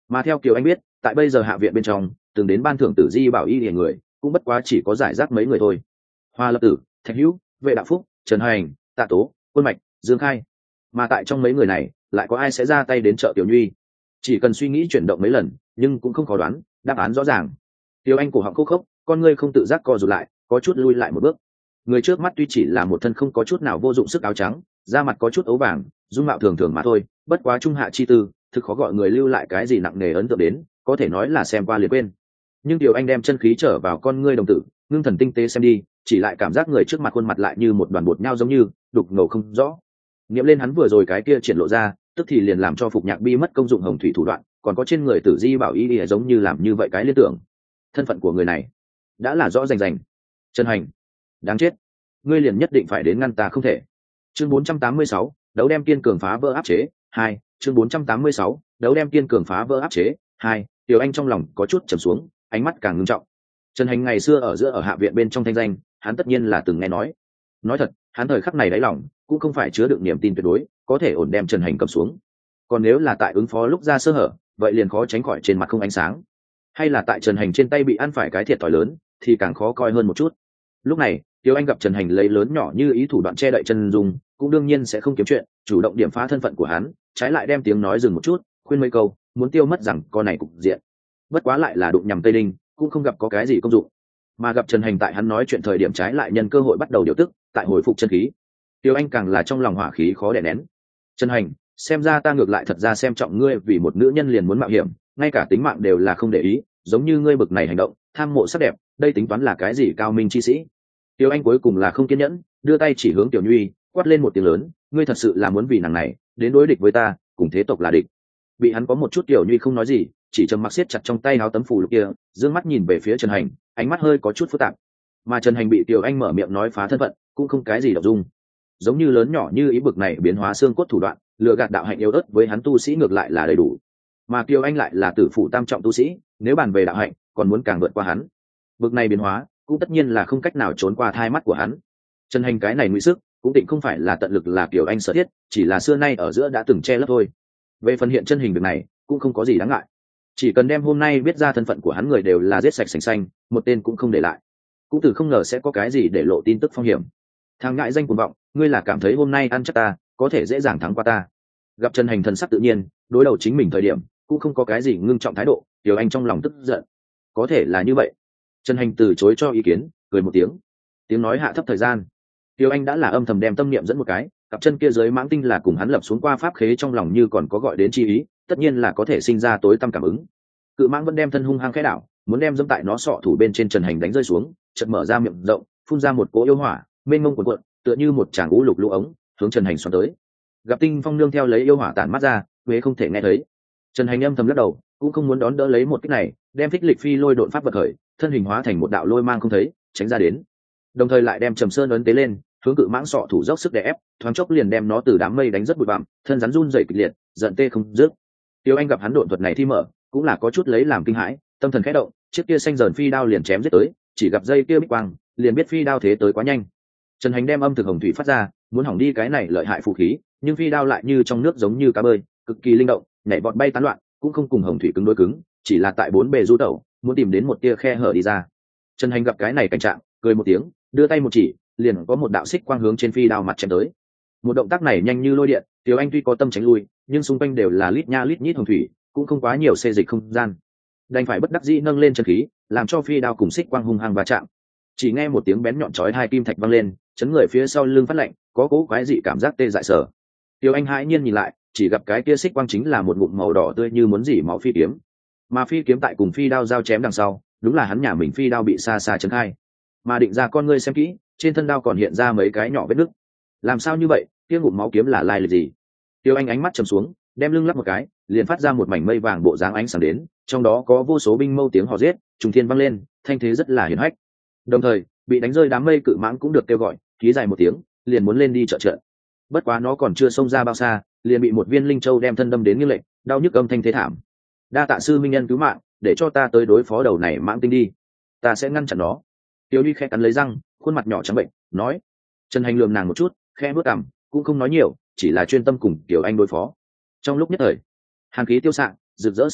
S1: Mà theo Kiều Anh biết, tại bây giờ hạ viện bên trong từng đến ban thưởng tử di bảo y để người cũng bất quá chỉ có giải rác mấy người thôi. Hoa Lập Tử, Thạch Hữu, Vệ Đạo Phúc, Trần Hành, Tạ Tố, Quân Mạch, Dương Khai. Mà tại trong mấy người này lại có ai sẽ ra tay đến trợ Tiểu Nhuy? Chỉ cần suy nghĩ chuyển động mấy lần, nhưng cũng không khó đoán đáp án rõ ràng. Tiêu Anh cổ họng khô khốc, con ngươi không tự giác co rụt lại, có chút lui lại một bước. Người trước mắt tuy chỉ là một thân không có chút nào vô dụng sức áo trắng, da mặt có chút ấu vàng, dung mạo thường thường mà thôi, bất quá trung hạ chi tư, thực khó gọi người lưu lại cái gì nặng nề ấn tượng đến, có thể nói là xem qua liền quên. Nhưng Tiêu Anh đem chân khí trở vào con ngươi đồng tử, ngưng thần tinh tế xem đi, chỉ lại cảm giác người trước mặt khuôn mặt lại như một đoàn bột nhau giống như đục ngầu không rõ. Nghiệm lên hắn vừa rồi cái kia triển lộ ra, tức thì liền làm cho Phục Nhạc Bi mất công dụng hồng thủy thủ đoạn, còn có trên người Tử Di bảo y y giống như làm như vậy cái liên tưởng. Thân phận của người này đã là rõ rành rành. Trần Hành, đáng chết, ngươi liền nhất định phải đến ngăn ta không thể. Chương bốn trăm tám mươi sáu, đấu đem kiên cường phá vỡ áp chế hai. Chương bốn trăm tám mươi sáu, đấu đem kiên cường phá vỡ áp chế hai. Tiểu Anh trong lòng có chút trầm xuống, ánh mắt càng ngưng trọng. Trần Hành ngày xưa ở giữa ở hạ viện bên trong thanh danh, hắn tất nhiên là từng nghe nói. Nói thật, hắn thời khắc này đáy lòng cũng không phải chứa đựng niềm tin tuyệt đối, có thể ổn đem Trần Hành cầm xuống. Còn nếu là tại ứng phó lúc ra sơ hở, vậy liền khó tránh khỏi trên mặt không ánh sáng. Hay là tại Trần Hành trên tay bị ăn phải cái thiệt thòi lớn, thì càng khó coi hơn một chút. Lúc này, Tiêu Anh gặp Trần Hành lấy lớn nhỏ như ý thủ đoạn che đậy chân dung, cũng đương nhiên sẽ không kiếm chuyện, chủ động điểm phá thân phận của hắn, trái lại đem tiếng nói dừng một chút, khuyên mấy câu, muốn tiêu mất rằng con này cục diện. Bất quá lại là đụng nhầm Tây Đinh, cũng không gặp có cái gì công dụng. Mà gặp Trần Hành tại hắn nói chuyện thời điểm trái lại nhân cơ hội bắt đầu điều tức, tại hồi phục chân khí. Tiêu Anh càng là trong lòng hỏa khí khó đè nén. Trần Hành, xem ra ta ngược lại thật ra xem trọng ngươi, vì một nữ nhân liền muốn mạo hiểm, ngay cả tính mạng đều là không để ý, giống như ngươi bực này hành động, tham mộ sắc đẹp, đây tính toán là cái gì cao minh chi sĩ? Tiêu Anh cuối cùng là không kiên nhẫn, đưa tay chỉ hướng Tiểu Nhuy, quát lên một tiếng lớn, ngươi thật sự là muốn vì nàng này đến đối địch với ta, cùng thế tộc là địch. Bị hắn có một chút Tiểu Nhuy không nói gì, chỉ trầm mặc siết chặt trong tay áo tấm phù lục kia, dương mắt nhìn về phía Trần Hành, ánh mắt hơi có chút phức tạp. Mà Trần Hành bị Tiểu Anh mở miệng nói phá thân phận, cũng không cái gì động dung. Giống như lớn nhỏ như ý bực này biến hóa xương cốt thủ đoạn, lừa gạt đạo hạnh yếu ớt với hắn tu sĩ ngược lại là đầy đủ. Mà Kiều Anh lại là tử phụ tam trọng tu sĩ, nếu bàn về đạo hạnh, còn muốn càng vượt qua hắn. Bực này biến hóa, cũng tất nhiên là không cách nào trốn qua thai mắt của hắn. Trần Hành cái này nguy sức, cũng định không phải là tận lực là Kiều Anh sở thiết, chỉ là xưa nay ở giữa đã từng che lấp thôi. Về phần hiện chân hình việc này, cũng không có gì đáng ngại. Chỉ cần đem hôm nay biết ra thân phận của hắn người đều là giết sạch sành xanh, một tên cũng không để lại. Cũng từ không ngờ sẽ có cái gì để lộ tin tức phong hiểm. Thằng ngại danh cuồng vọng, ngươi là cảm thấy hôm nay ăn chắc ta, có thể dễ dàng thắng qua ta. Gặp Trần Hành thần sắc tự nhiên, đối đầu chính mình thời điểm, cũng không có cái gì ngưng trọng thái độ, Tiểu Anh trong lòng tức giận. Có thể là như vậy. Trần Hành từ chối cho ý kiến, cười một tiếng. Tiếng nói hạ thấp thời gian. Tiểu Anh đã là âm thầm đem tâm niệm dẫn một cái, cặp chân kia dưới mãng tinh là cùng hắn lập xuống qua pháp khế trong lòng như còn có gọi đến chi ý, tất nhiên là có thể sinh ra tối tâm cảm ứng. Cự mãng vẫn đem thân hung hăng khẽ đảo, muốn đem dẫm tại nó sọ thủ bên trên Trần Hành đánh rơi xuống, chợt mở ra miệng rộng, phun ra một cỗ yêu hỏa, mênh mông cuồn cuộn, tựa như một tràng ngũ lục lũ ống, hướng Trần Hành xoắn tới. Gặp Tinh Phong nương theo lấy yêu hỏa tản mắt ra, huế không thể nghe thấy. Trần Hành âm thầm lắc đầu, cũng không muốn đón đỡ lấy một kích này, đem thích lịch phi lôi độn pháp vật khởi, thân hình hóa thành một đạo lôi mang không thấy, tránh ra đến. Đồng thời lại đem Trầm Sơn ấn tế lên, hướng cự mãng sọ thủ dốc sức đè ép, thoáng chốc liền đem nó từ đám mây đánh rất bụi bặm, thân rắn run rẩy kịch liệt, giận tê không dứt. Tiêu Anh gặp hắn độn thuật này thi mở, cũng là có chút lấy làm kinh hãi, tâm thần khẽ động, chiếc kia xanh dờn phi đao liền chém giết tới, chỉ gặp dây kia bích quang, liền biết phi đao thế tới quá nhanh. Trần Hành đem âm thực hồng thủy phát ra, muốn hỏng đi cái này lợi hại phù khí, nhưng phi đao lại như trong nước giống như cá bơi, cực kỳ linh động, nhảy vọt bay tán loạn, cũng không cùng hồng thủy cứng đối cứng, chỉ là tại bốn bề du tẩu, muốn tìm đến một tia khe hở đi ra. Trần Hành gặp cái này cảnh trạng, cười một tiếng, đưa tay một chỉ, liền có một đạo xích quang hướng trên phi đao mặt chém tới. Một động tác này nhanh như lôi điện, Tiểu Anh tuy có tâm tránh lui, nhưng xung quanh đều là lít nha lít nhít hồng thủy, cũng không quá nhiều xê dịch không gian, đành phải bất đắc dĩ nâng lên chân khí, làm cho phi đao cùng xích quang hung hăng va chạm. Chỉ nghe một tiếng bén nhọn chói hai kim thạch vang lên, chấn người phía sau lưng phát lạnh, có cố quái dị cảm giác tê dại sở. Tiểu Anh hãi nhiên nhìn lại, chỉ gặp cái kia xích quang chính là một ngụm màu đỏ tươi như muốn dỉ máu phi kiếm, mà phi kiếm tại cùng phi đao giao chém đằng sau, đúng là hắn nhà mình phi đao bị xa xa chấn khai. Mà định ra con ngươi xem kỹ, trên thân đao còn hiện ra mấy cái nhỏ vết nứt. Làm sao như vậy, kia ngụm máu kiếm là lai lịch gì? Tiểu Anh ánh mắt trầm xuống, đem lưng lắp một cái, liền phát ra một mảnh mây vàng bộ dáng ánh sáng đến, trong đó có vô số binh mâu tiếng hò giết, trùng thiên vang lên, thanh thế rất là hiển hách. Đồng thời, bị đánh rơi đám mây cự mãng cũng được kêu gọi, khí dài một tiếng, liền muốn lên đi trợ trận. Bất quá nó còn chưa xông ra bao xa, liền bị một viên linh châu đem thân đâm đến nghiêng lệch, đau nhức âm thanh thế thảm. Đa tạ sư minh nhân cứu mạng, để cho ta tới đối phó đầu này mãng tinh đi, ta sẽ ngăn chặn nó. Tiểu Ly khẽ cắn lấy răng, khuôn mặt nhỏ trắng bệnh, nói. Trần Hành lườm nàng một chút, khẽ bước cằm, cũng không nói nhiều, chỉ là chuyên tâm cùng Tiểu Anh đối phó. Trong lúc nhất thời, hàn khí tiêu xạ, rực rỡ sáng rực,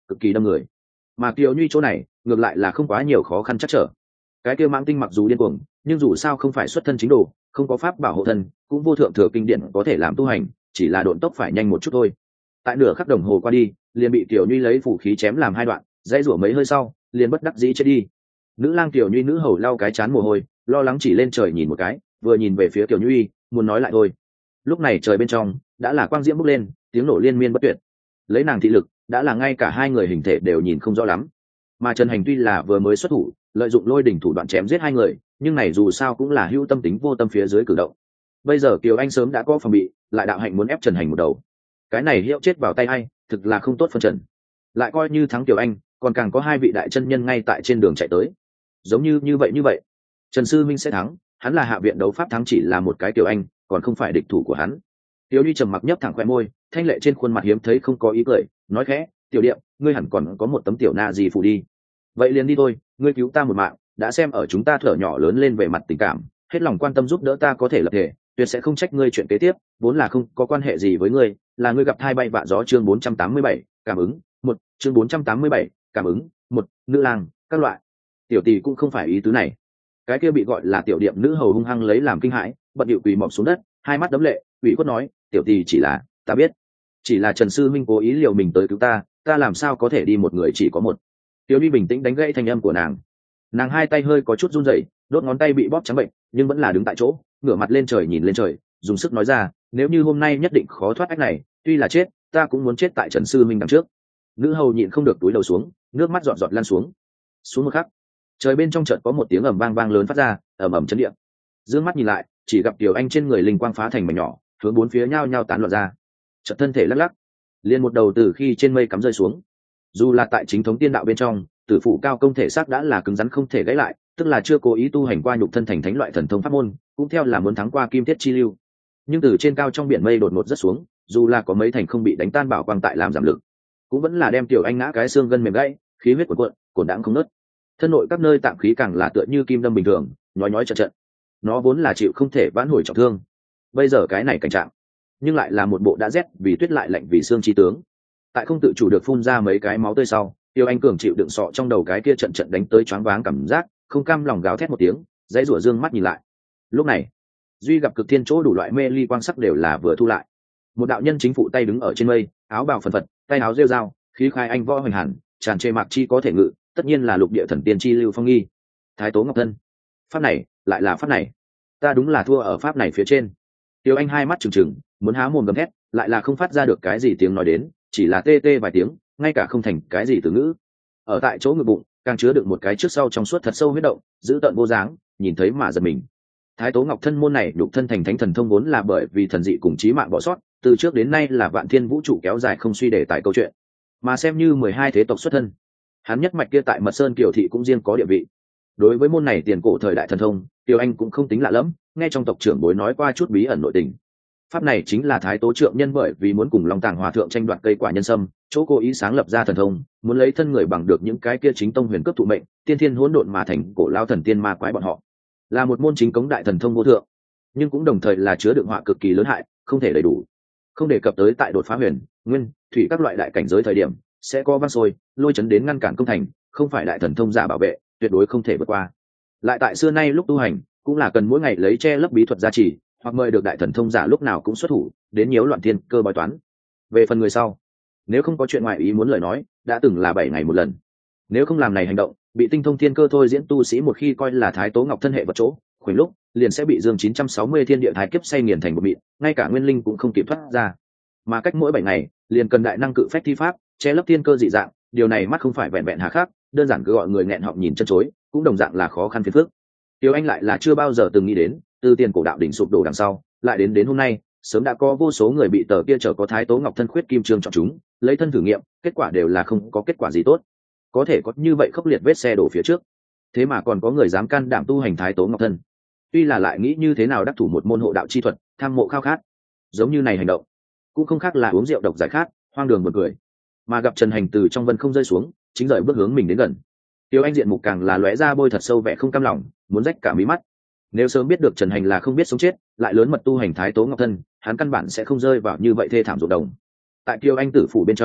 S1: cực kỳ đâm người. Mà Kiều Nhuy chỗ này ngược lại là không quá nhiều khó khăn chắc trở. Cái kia mãng tinh mặc dù điên cuồng, nhưng dù sao không phải xuất thân chính đồ, không có pháp bảo hộ thân, cũng vô thượng thừa kinh điển có thể làm tu hành, chỉ là độn tốc phải nhanh một chút thôi. Tại nửa khắc đồng hồ qua đi, liền bị Kiều Nhuy lấy phủ khí chém làm hai đoạn, dãy rủa mấy hơi sau, liền bất đắc dĩ chết đi. Nữ lang Kiều Nhuy nữ hầu lau cái chán mồ hôi, lo lắng chỉ lên trời nhìn một cái, vừa nhìn về phía Kiều Nhuy, muốn nói lại thôi. Lúc này trời bên trong đã là quang diễm bốc lên, tiếng nổ liên miên bất tuyệt. Lấy nàng thị lực, đã là ngay cả hai người hình thể đều nhìn không rõ lắm. Mà Trần Hành tuy là vừa mới xuất thủ, lợi dụng lôi đỉnh thủ đoạn chém giết hai người, nhưng này dù sao cũng là hữu tâm tính vô tâm phía dưới cử động. Bây giờ Kiều Anh sớm đã có phòng bị, lại đạo hạnh muốn ép Trần Hành một đầu. Cái này hiệu chết vào tay hay, thực là không tốt phân trần. Lại coi như thắng Kiều Anh, còn càng có hai vị đại chân nhân ngay tại trên đường chạy tới. Giống như như vậy như vậy, Trần Sư Minh sẽ thắng, hắn là hạ viện đấu pháp thắng chỉ là một cái Kiều Anh, còn không phải địch thủ của hắn. Tiểu Ly trầm mặc nhấp thẳng khóe môi, thanh lệ trên khuôn mặt hiếm thấy không có ý cười, nói khẽ, "Tiểu Điệp, ngươi hẳn còn có một tấm tiểu na gì phụ đi. Vậy liền đi thôi, ngươi cứu ta một mạng, đã xem ở chúng ta thở nhỏ lớn lên về mặt tình cảm, hết lòng quan tâm giúp đỡ ta có thể lập thể, tuyệt sẽ không trách ngươi chuyện kế tiếp, vốn là không có quan hệ gì với ngươi, là ngươi gặp thai bay vạ gió." Chương bốn trăm tám mươi bảy, cảm ứng, một, chương bốn trăm tám mươi bảy, cảm ứng, một, nữ lang, các loại. Tiểu tỷ cũng không phải ý tứ này. Cái kia bị gọi là tiểu điệp nữ hầu hung hăng lấy làm kinh hãi, bận điệu quỳ mọp xuống đất, hai mắt đấm lệ, ủy khuất nói, "Tiểu tỷ chỉ là, ta biết, chỉ là Trần Sư Minh cố ý liều mình tới cứu ta, ta làm sao có thể đi một người chỉ có một." Tiểu Ly bình tĩnh đánh gãy thanh âm của nàng. Nàng hai tay hơi có chút run rẩy, đốt ngón tay bị bóp trắng bệnh, nhưng vẫn là đứng tại chỗ, ngửa mặt lên trời nhìn lên trời, dùng sức nói ra, "Nếu như hôm nay nhất định khó thoát ách này, tuy là chết, ta cũng muốn chết tại Trần Sư Minh đằng trước." Nữ hầu nhịn không được túi đầu xuống, nước mắt giọt giọt lan xuống. Xuống một khắc, trời bên trong chợt có một tiếng ầm vang vang lớn phát ra, ầm ầm chấn điện. Dương mắt nhìn lại, chỉ gặp Tiểu Anh trên người linh quang phá thành mảnh nhỏ, hướng bốn phía nhao nhao tán loạn ra. Chợt thân thể lắc lắc, liền một đầu từ khi trên mây cắm rơi xuống. Dù là tại chính thống tiên đạo bên trong, tử phụ cao công thể xác đã là cứng rắn không thể gãy lại, tức là chưa cố ý tu hành qua nhục thân thành thánh loại thần thông pháp môn, cũng theo là muốn thắng qua kim thiết chi lưu. Nhưng từ trên cao trong biển mây đột ngột rất xuống, dù là có mấy thành không bị đánh tan bảo quang tại làm giảm lực, cũng vẫn là đem Tiểu Anh ngã cái xương gân mềm gãy, khí huyết cuộn cuộn, cồn đãng không ngớt. Thân nội các nơi tạng khí càng là tựa như kim đâm bình thường, nhói nhói chật chật. Nó vốn là chịu không thể vãn hồi trọng thương, bây giờ cái này cảnh trạng, nhưng lại là một bộ đã rét vì tuyết lại lạnh vì xương chi tướng. Tại không tự chủ được phun ra mấy cái máu tươi sau, Tiêu Anh cường chịu đựng sọ trong đầu cái kia trận trận đánh tới choáng váng cảm giác, không cam lòng gào thét một tiếng, dãy rủa dương mắt nhìn lại. Lúc này, duy gặp cực thiên chỗ đủ loại mê ly quang sắc đều là vừa thu lại. Một đạo nhân chính phụ tay đứng ở trên mây, áo bào phần phật, tay áo rêu rao, khí khai anh võ hoành hẳn, tràn trề mạc chi có thể ngự, tất nhiên là lục địa thần tiên chi lưu phong nghi. Thái Tố Ngọc Thân. Pháp này, lại là pháp này. Ta đúng là thua ở pháp này phía trên. Tiêu Anh hai mắt trừng trừng, muốn há mồm gầm thét, lại là không phát ra được cái gì tiếng nói đến, chỉ là tê tê vài tiếng, ngay cả không thành cái gì từ ngữ. Ở tại chỗ ngực bụng, càng chứa được một cái trước sau trong suốt thật sâu huyết động, giữ tợn vô dáng, nhìn thấy mà giật mình. Thái Tố Ngọc Thân môn này nhục thân thành thánh thần thông vốn là bởi vì thần dị cùng chí mạng bỏ sót, từ trước đến nay là vạn thiên vũ trụ kéo dài không suy để tại câu chuyện, mà xem như mười hai thế tộc xuất thân, hắn nhất mạch kia tại Mật Sơn Kiều thị cũng riêng có địa vị. Đối với môn này tiền cổ thời đại thần thông, Tiêu Anh cũng không tính lạ lẫm, nghe trong tộc trưởng bối nói qua chút bí ẩn nội tình. Pháp này chính là Thái Tố Trượng Nhân bởi vì muốn cùng Long Tàng Hòa thượng tranh đoạt cây quả nhân sâm, chỗ cố ý sáng lập ra thần thông, muốn lấy thân người bằng được những cái kia chính tông huyền cấp thụ mệnh, tiên thiên hỗn độn mà thành cổ lao thần tiên ma quái bọn họ. Là một môn chính cống đại thần thông vô thượng, nhưng cũng đồng thời là chứa đựng họa cực kỳ lớn hại, không thể đầy đủ. Không đề cập tới tại đột phá huyền, nguyên, thủy các loại đại cảnh giới thời điểm, sẽ có vang sôi, lôi chấn đến ngăn cản công thành, không phải đại thần thông giả bảo vệ, tuyệt đối không thể vượt qua. Lại tại xưa nay lúc tu hành, cũng là cần mỗi ngày lấy che lấp bí thuật gia trì, hoặc mời được đại thần thông giả lúc nào cũng xuất thủ, đến nhiễu loạn thiên cơ bói toán. Về phần người sau, nếu không có chuyện ngoại ý muốn lời nói, đã từng là bảy ngày một lần. Nếu không làm này hành động, bị tinh thông thiên cơ thôi diễn tu sĩ một khi coi là Thái Tố Ngọc thân hệ vật chỗ, khoảnh lúc liền sẽ bị dương chín trăm sáu mươi thiên địa thái kiếp say nghiền thành một mịn, ngay cả nguyên linh cũng không kịp thoát ra. Mà cách mỗi bảy ngày, liền cần đại năng cự phách thi pháp, che lấp thiên cơ dị dạng, điều này mắt không phải vẹn vẹn hà khắc, đơn giản cứ gọi người nghẹn họng nhìn chân chối, cũng đồng dạng là khó khăn phiền phức. Tiêu Anh lại là chưa bao giờ từng nghĩ đến, từ tiền cổ đạo đỉnh sụp đổ đằng sau, lại đến đến hôm nay, sớm đã có vô số người bị tờ kia trở có Thái Tố Ngọc thân khuyết kim trương chọn chúng, lấy thân thử nghiệm, kết quả đều là không có kết quả gì tốt. Có thể có như vậy khốc liệt vết xe đổ phía trước, thế mà còn có người dám can đảm tu hành Thái Tố Ngọc thân. Tuy là lại nghĩ như thế nào đắc thủ một môn hộ đạo chi thuật, tham mộ khao khát, giống như này hành động, cũng không khác là uống rượu độc giải khát, hoang đường một người. Mà gặp Trần Hành từ trong vân không rơi xuống, chính rời bước hướng mình đến gần. Tiêu Anh diện mục càng là lóe ra bôi thật sâu vẻ không cam lòng, muốn rách cả mí mắt. Nếu sớm biết được Trần Hành là không biết sống chết, lại lớn mật tu hành Thái Tố Ngọc thân, hắn căn bản sẽ không rơi vào như vậy thê thảm ruộng đồng. Tại Tiêu Anh tử phủ bên trong,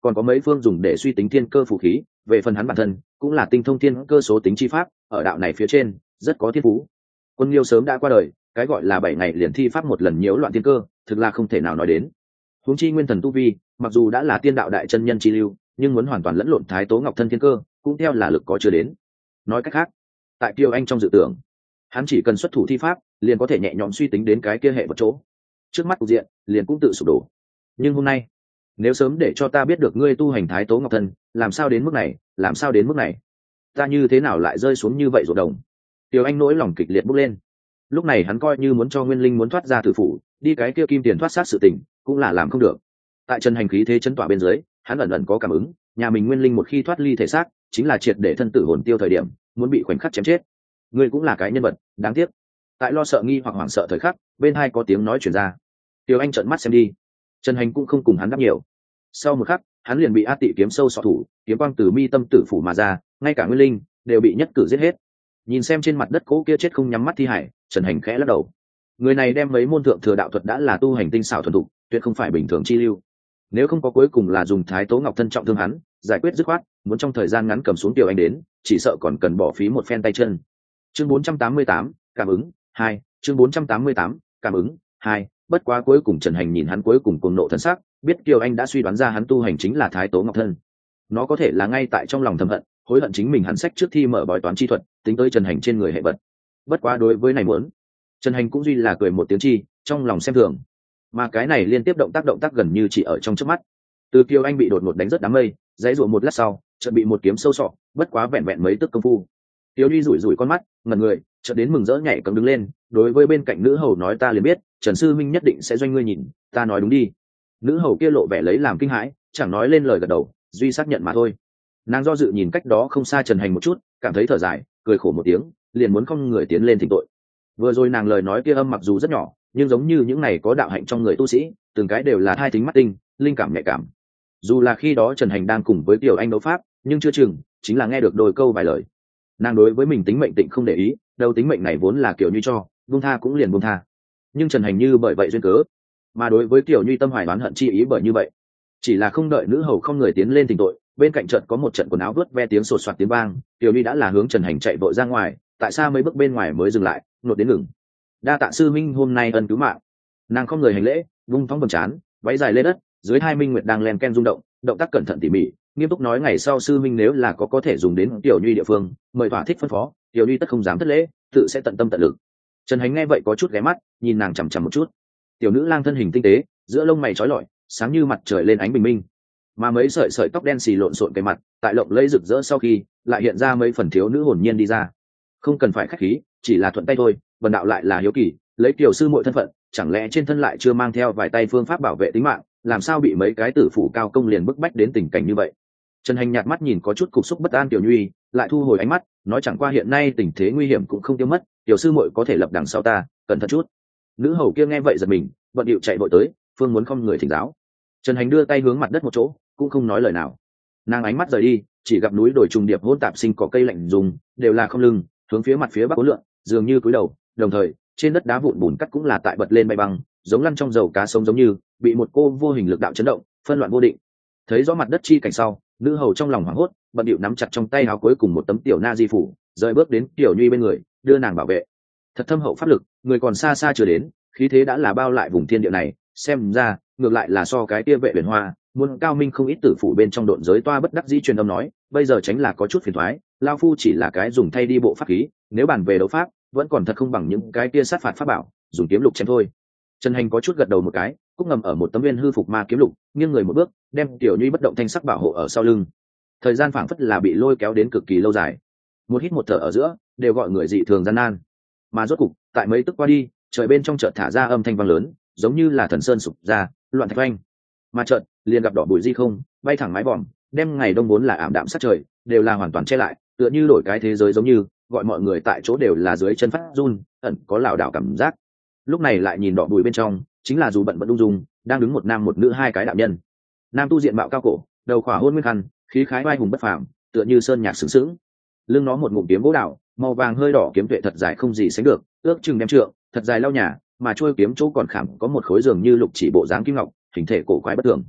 S1: còn có mấy phương dùng để suy tính thiên cơ phù khí. Về phần hắn bản thân cũng là tinh thông thiên cơ số tính chi pháp, ở đạo này phía trên rất có thiên phú. Quân Liêu sớm đã qua đời, cái gọi là bảy ngày liền thi pháp một lần nhiễu loạn thiên cơ, thực là không thể nào nói đến. Huống chi nguyên thần tu vi, mặc dù đã là tiên đạo đại chân nhân chi lưu, nhưng muốn hoàn toàn lẫn lộn thái tố ngọc thân thiên cơ, cũng theo là lực có chưa đến. Nói cách khác, tại Kiều Anh trong dự tưởng, hắn chỉ cần xuất thủ thi pháp, liền có thể nhẹ nhõm suy tính đến cái kia hệ vật chỗ. Trước mắt cục diện, liền cũng tự sụp đổ. Nhưng hôm nay, nếu sớm để cho ta biết được ngươi tu hành thái tố ngọc thân, làm sao đến mức này, làm sao đến mức này, ta như thế nào lại rơi xuống như vậy ruộng đồng. Kiều Anh nỗi lòng kịch liệt bốc lên. Lúc này hắn coi như muốn cho Nguyên Linh muốn thoát ra tử phủ, đi cái kia kim tiền thoát sát sự tình, cũng là làm không được. Tại chân hành khí thế chấn tỏa bên dưới, hắn ẩn ẩn có cảm ứng, nhà mình Nguyên Linh một khi thoát ly thể xác, chính là triệt để thân tử hồn tiêu thời điểm, muốn bị khoảnh khắc chém chết. Ngươi cũng là cái nhân vật đáng tiếc. Tại lo sợ nghi hoặc hoảng sợ thời khắc, bên hai có tiếng nói truyền ra. Kiều Anh trợn mắt xem đi. Trần Hành cũng không cùng hắn đáp nhiều. Sau một khắc, hắn liền bị A Tị kiếm sâu sọ thủ, kiếm quang từ mi tâm tử phủ mà ra, ngay cả Nguyên Linh đều bị nhất cử giết hết. Nhìn xem trên mặt đất cố kia chết không nhắm mắt thi hải, Trần Hành khẽ lắc đầu. Người này đem mấy môn thượng thừa đạo thuật đã là tu hành tinh xảo thuần thục, tuyệt không phải bình thường chi lưu. Nếu không có cuối cùng là dùng thái tố ngọc thân trọng thương hắn, giải quyết dứt khoát, muốn trong thời gian ngắn cầm xuống Kiều Anh đến, chỉ sợ còn cần bỏ phí một phen tay chân. Chương bốn trăm tám mươi tám, cảm ứng hai. Chương bốn trăm tám mươi tám, cảm ứng hai. Bất quá cuối cùng Trần Hành nhìn hắn cuối cùng cuồng nộ thần sắc, biết Kiều Anh đã suy đoán ra hắn tu hành chính là thái tố ngọc thân. Nó có thể là ngay tại trong lòng thầm hận, hối hận chính mình hắn sách trước thi mở bói toán chi thuật, tính tới Trần Hành trên người hệ vật. Bất quá đối với này muốn, Trần Hành cũng duy là cười một tiếng chi, trong lòng xem thường. Mà cái này liên tiếp động tác động tác gần như chỉ ở trong chớp mắt. Từ Kiều Anh bị đột ngột đánh rất đám mây, dãy rủa một lát sau, chợt bị một kiếm sâu sọ, bất quá vẹn vẹn mấy tức công phu. Kiều Ly rủi rủi con mắt, ngẩn người, chợt đến mừng rỡ nhảy cẫng đứng lên, đối với bên cạnh nữ hầu nói ta liền biết, Trần sư minh nhất định sẽ doanh ngươi nhìn, ta nói đúng đi. Nữ hầu kia lộ vẻ lấy làm kinh hãi, chẳng nói lên lời gật đầu, duy xác nhận mà thôi. Nàng do dự nhìn cách đó không xa Trần Hành một chút, cảm thấy thở dài, cười khổ một tiếng, liền muốn không người tiến lên thỉnh tội. Vừa rồi nàng lời nói kia âm mặc dù rất nhỏ, nhưng giống như những này có đạo hạnh trong người tu sĩ, từng cái đều là hai thính mắt tinh, linh cảm nhạy cảm. Dù là khi đó Trần Hành đang cùng với Kiều Anh đấu pháp, nhưng chưa chừng chính là nghe được đôi câu vài lời. Nàng đối với mình tính mệnh tịnh không để ý, đâu tính mệnh này vốn là Kiều Như cho, buông tha cũng liền buông tha. Nhưng Trần Hành như bởi vậy duyên cớ, mà đối với Kiều Như tâm hoài oán hận chi ý bởi như vậy, chỉ là không đợi nữ hầu không người tiến lên thỉnh tội, bên cạnh chợt có một trận quần áo vớt ve tiếng sột soạt tiếng vang, Kiều Như đã là hướng Trần Hành chạy vội ra ngoài, tại sao mấy bước bên ngoài mới dừng lại, nột đến ngừng. Đa tạ sư minh hôm nay ân cứu mạng. Nàng không người hành lễ, vung thong bầm chán, váy dài lên đất, dưới hai minh nguyệt đang len ken rung động, động tác cẩn thận tỉ mỉ, nghiêm túc nói ngày sau sư minh nếu là có có thể dùng đến Tiểu Nhuy địa phương, mời thỏa thích phân phó, Tiểu Nhuy tất không dám thất lễ, tự sẽ tận tâm tận lực. Trần Hành nghe vậy có chút ghé mắt, nhìn nàng chằm chằm một chút. Tiểu nữ lang thân hình tinh tế, giữa lông mày chói lọi, sáng như mặt trời lên ánh bình minh, mà mấy sợi sợi tóc đen xì lộn xộn cái mặt, tại lộng lẫy rực rỡ sau khi, lại hiện ra mấy phần thiếu nữ hồn nhiên đi ra. Không cần phải khách khí, chỉ là thuận tay thôi, Vân đạo lại là hiếu kỳ, lấy Tiểu sư muội thân phận, chẳng lẽ trên thân lại chưa mang theo vài tay phương pháp bảo vệ tính mạng, làm sao bị mấy cái tử phủ cao công liền bức bách đến tình cảnh như vậy. Trần Hành nhạt mắt nhìn có chút cục xúc bất an Tiểu Nhuy, lại thu hồi ánh mắt, nói chẳng qua hiện nay tình thế nguy hiểm cũng không tiêu mất, Tiểu sư muội có thể lập đằng sau ta, cẩn thận chút. Nữ hầu kia nghe vậy giật mình, bận điệu chạy vội tới, phương muốn không người thỉnh giáo. Trần Hành đưa tay hướng mặt đất một chỗ, cũng không nói lời nào. Nàng ánh mắt rời đi, chỉ gặp núi đồi trùng điệp hỗn tạp sinh cỏ cây lạnh dùng, đều là không lưng, hướng phía mặt phía bắc uốn lượn, dường như cúi đầu, đồng thời, trên đất đá vụn bùn cắt cũng là tại bật lên bay băng, giống lăn trong dầu cá sống giống như bị một cô vô hình lực đạo chấn động, phân loạn vô định. Thấy rõ mặt đất chi cảnh sau, nữ hầu trong lòng hoảng hốt, bận điệu nắm chặt trong tay áo cuối cùng một tấm tiểu na di phủ, rời bước đến Tiểu Nhuy bên người, đưa nàng bảo vệ. Thật thâm hậu pháp lực, người còn xa xa chưa đến, khí thế đã là bao lại vùng thiên địa này, xem ra ngược lại là so cái kia vệ huyền hoa muốn cao minh không ít. Tử phủ bên trong độn giới toa bất đắc dĩ truyền âm nói, bây giờ tránh là có chút phiền toái, lao phu chỉ là cái dùng thay đi bộ pháp khí, nếu bàn về đấu pháp vẫn còn thật không bằng những cái kia sát phạt pháp bảo, dùng kiếm lục chém thôi. Trần Hành có chút gật đầu một cái, cúc ngầm ở một tấm viên hư phục ma kiếm lục, nghiêng người một bước, đem Tiểu Nhuy bất động thanh sắc bảo hộ ở sau lưng. Thời gian phảng phất là bị lôi kéo đến cực kỳ lâu dài, một hít một thở ở giữa đều gọi người dị thường gian nan. Mà rốt cục tại mấy tức qua đi, trời bên trong chợt thả ra âm thanh vang lớn, giống như là thần sơn sụp ra, loạn thạch oanh. Mà chợt liền gặp đỏ bụi di không bay thẳng mái vòm, đem ngày đông vốn là ảm đạm sát trời đều là hoàn toàn che lại, tựa như đổi cái thế giới giống như, gọi mọi người tại chỗ đều là dưới chân phát run, ẩn có lảo đảo cảm giác. Lúc này lại nhìn đỏ bụi bên trong, chính là dù bận bận ung dung, đang đứng một nam một nữ hai cái đạo nhân. Nam tu diện mạo cao cổ, đầu khỏa hôn nguyên khăn, khí khái vai hùng bất phàm, tựa như sơn nhạc sướng sướng. Lưng nó một ngụm kiếm gỗ đạo, màu vàng hơi đỏ kiếm tuệ thật dài không gì sánh được, ước chừng đem trượng, thật dài lau nhà, mà trôi kiếm chỗ còn khảm có một khối dường như lục chỉ bộ dáng kim ngọc, hình thể cổ quái bất thường.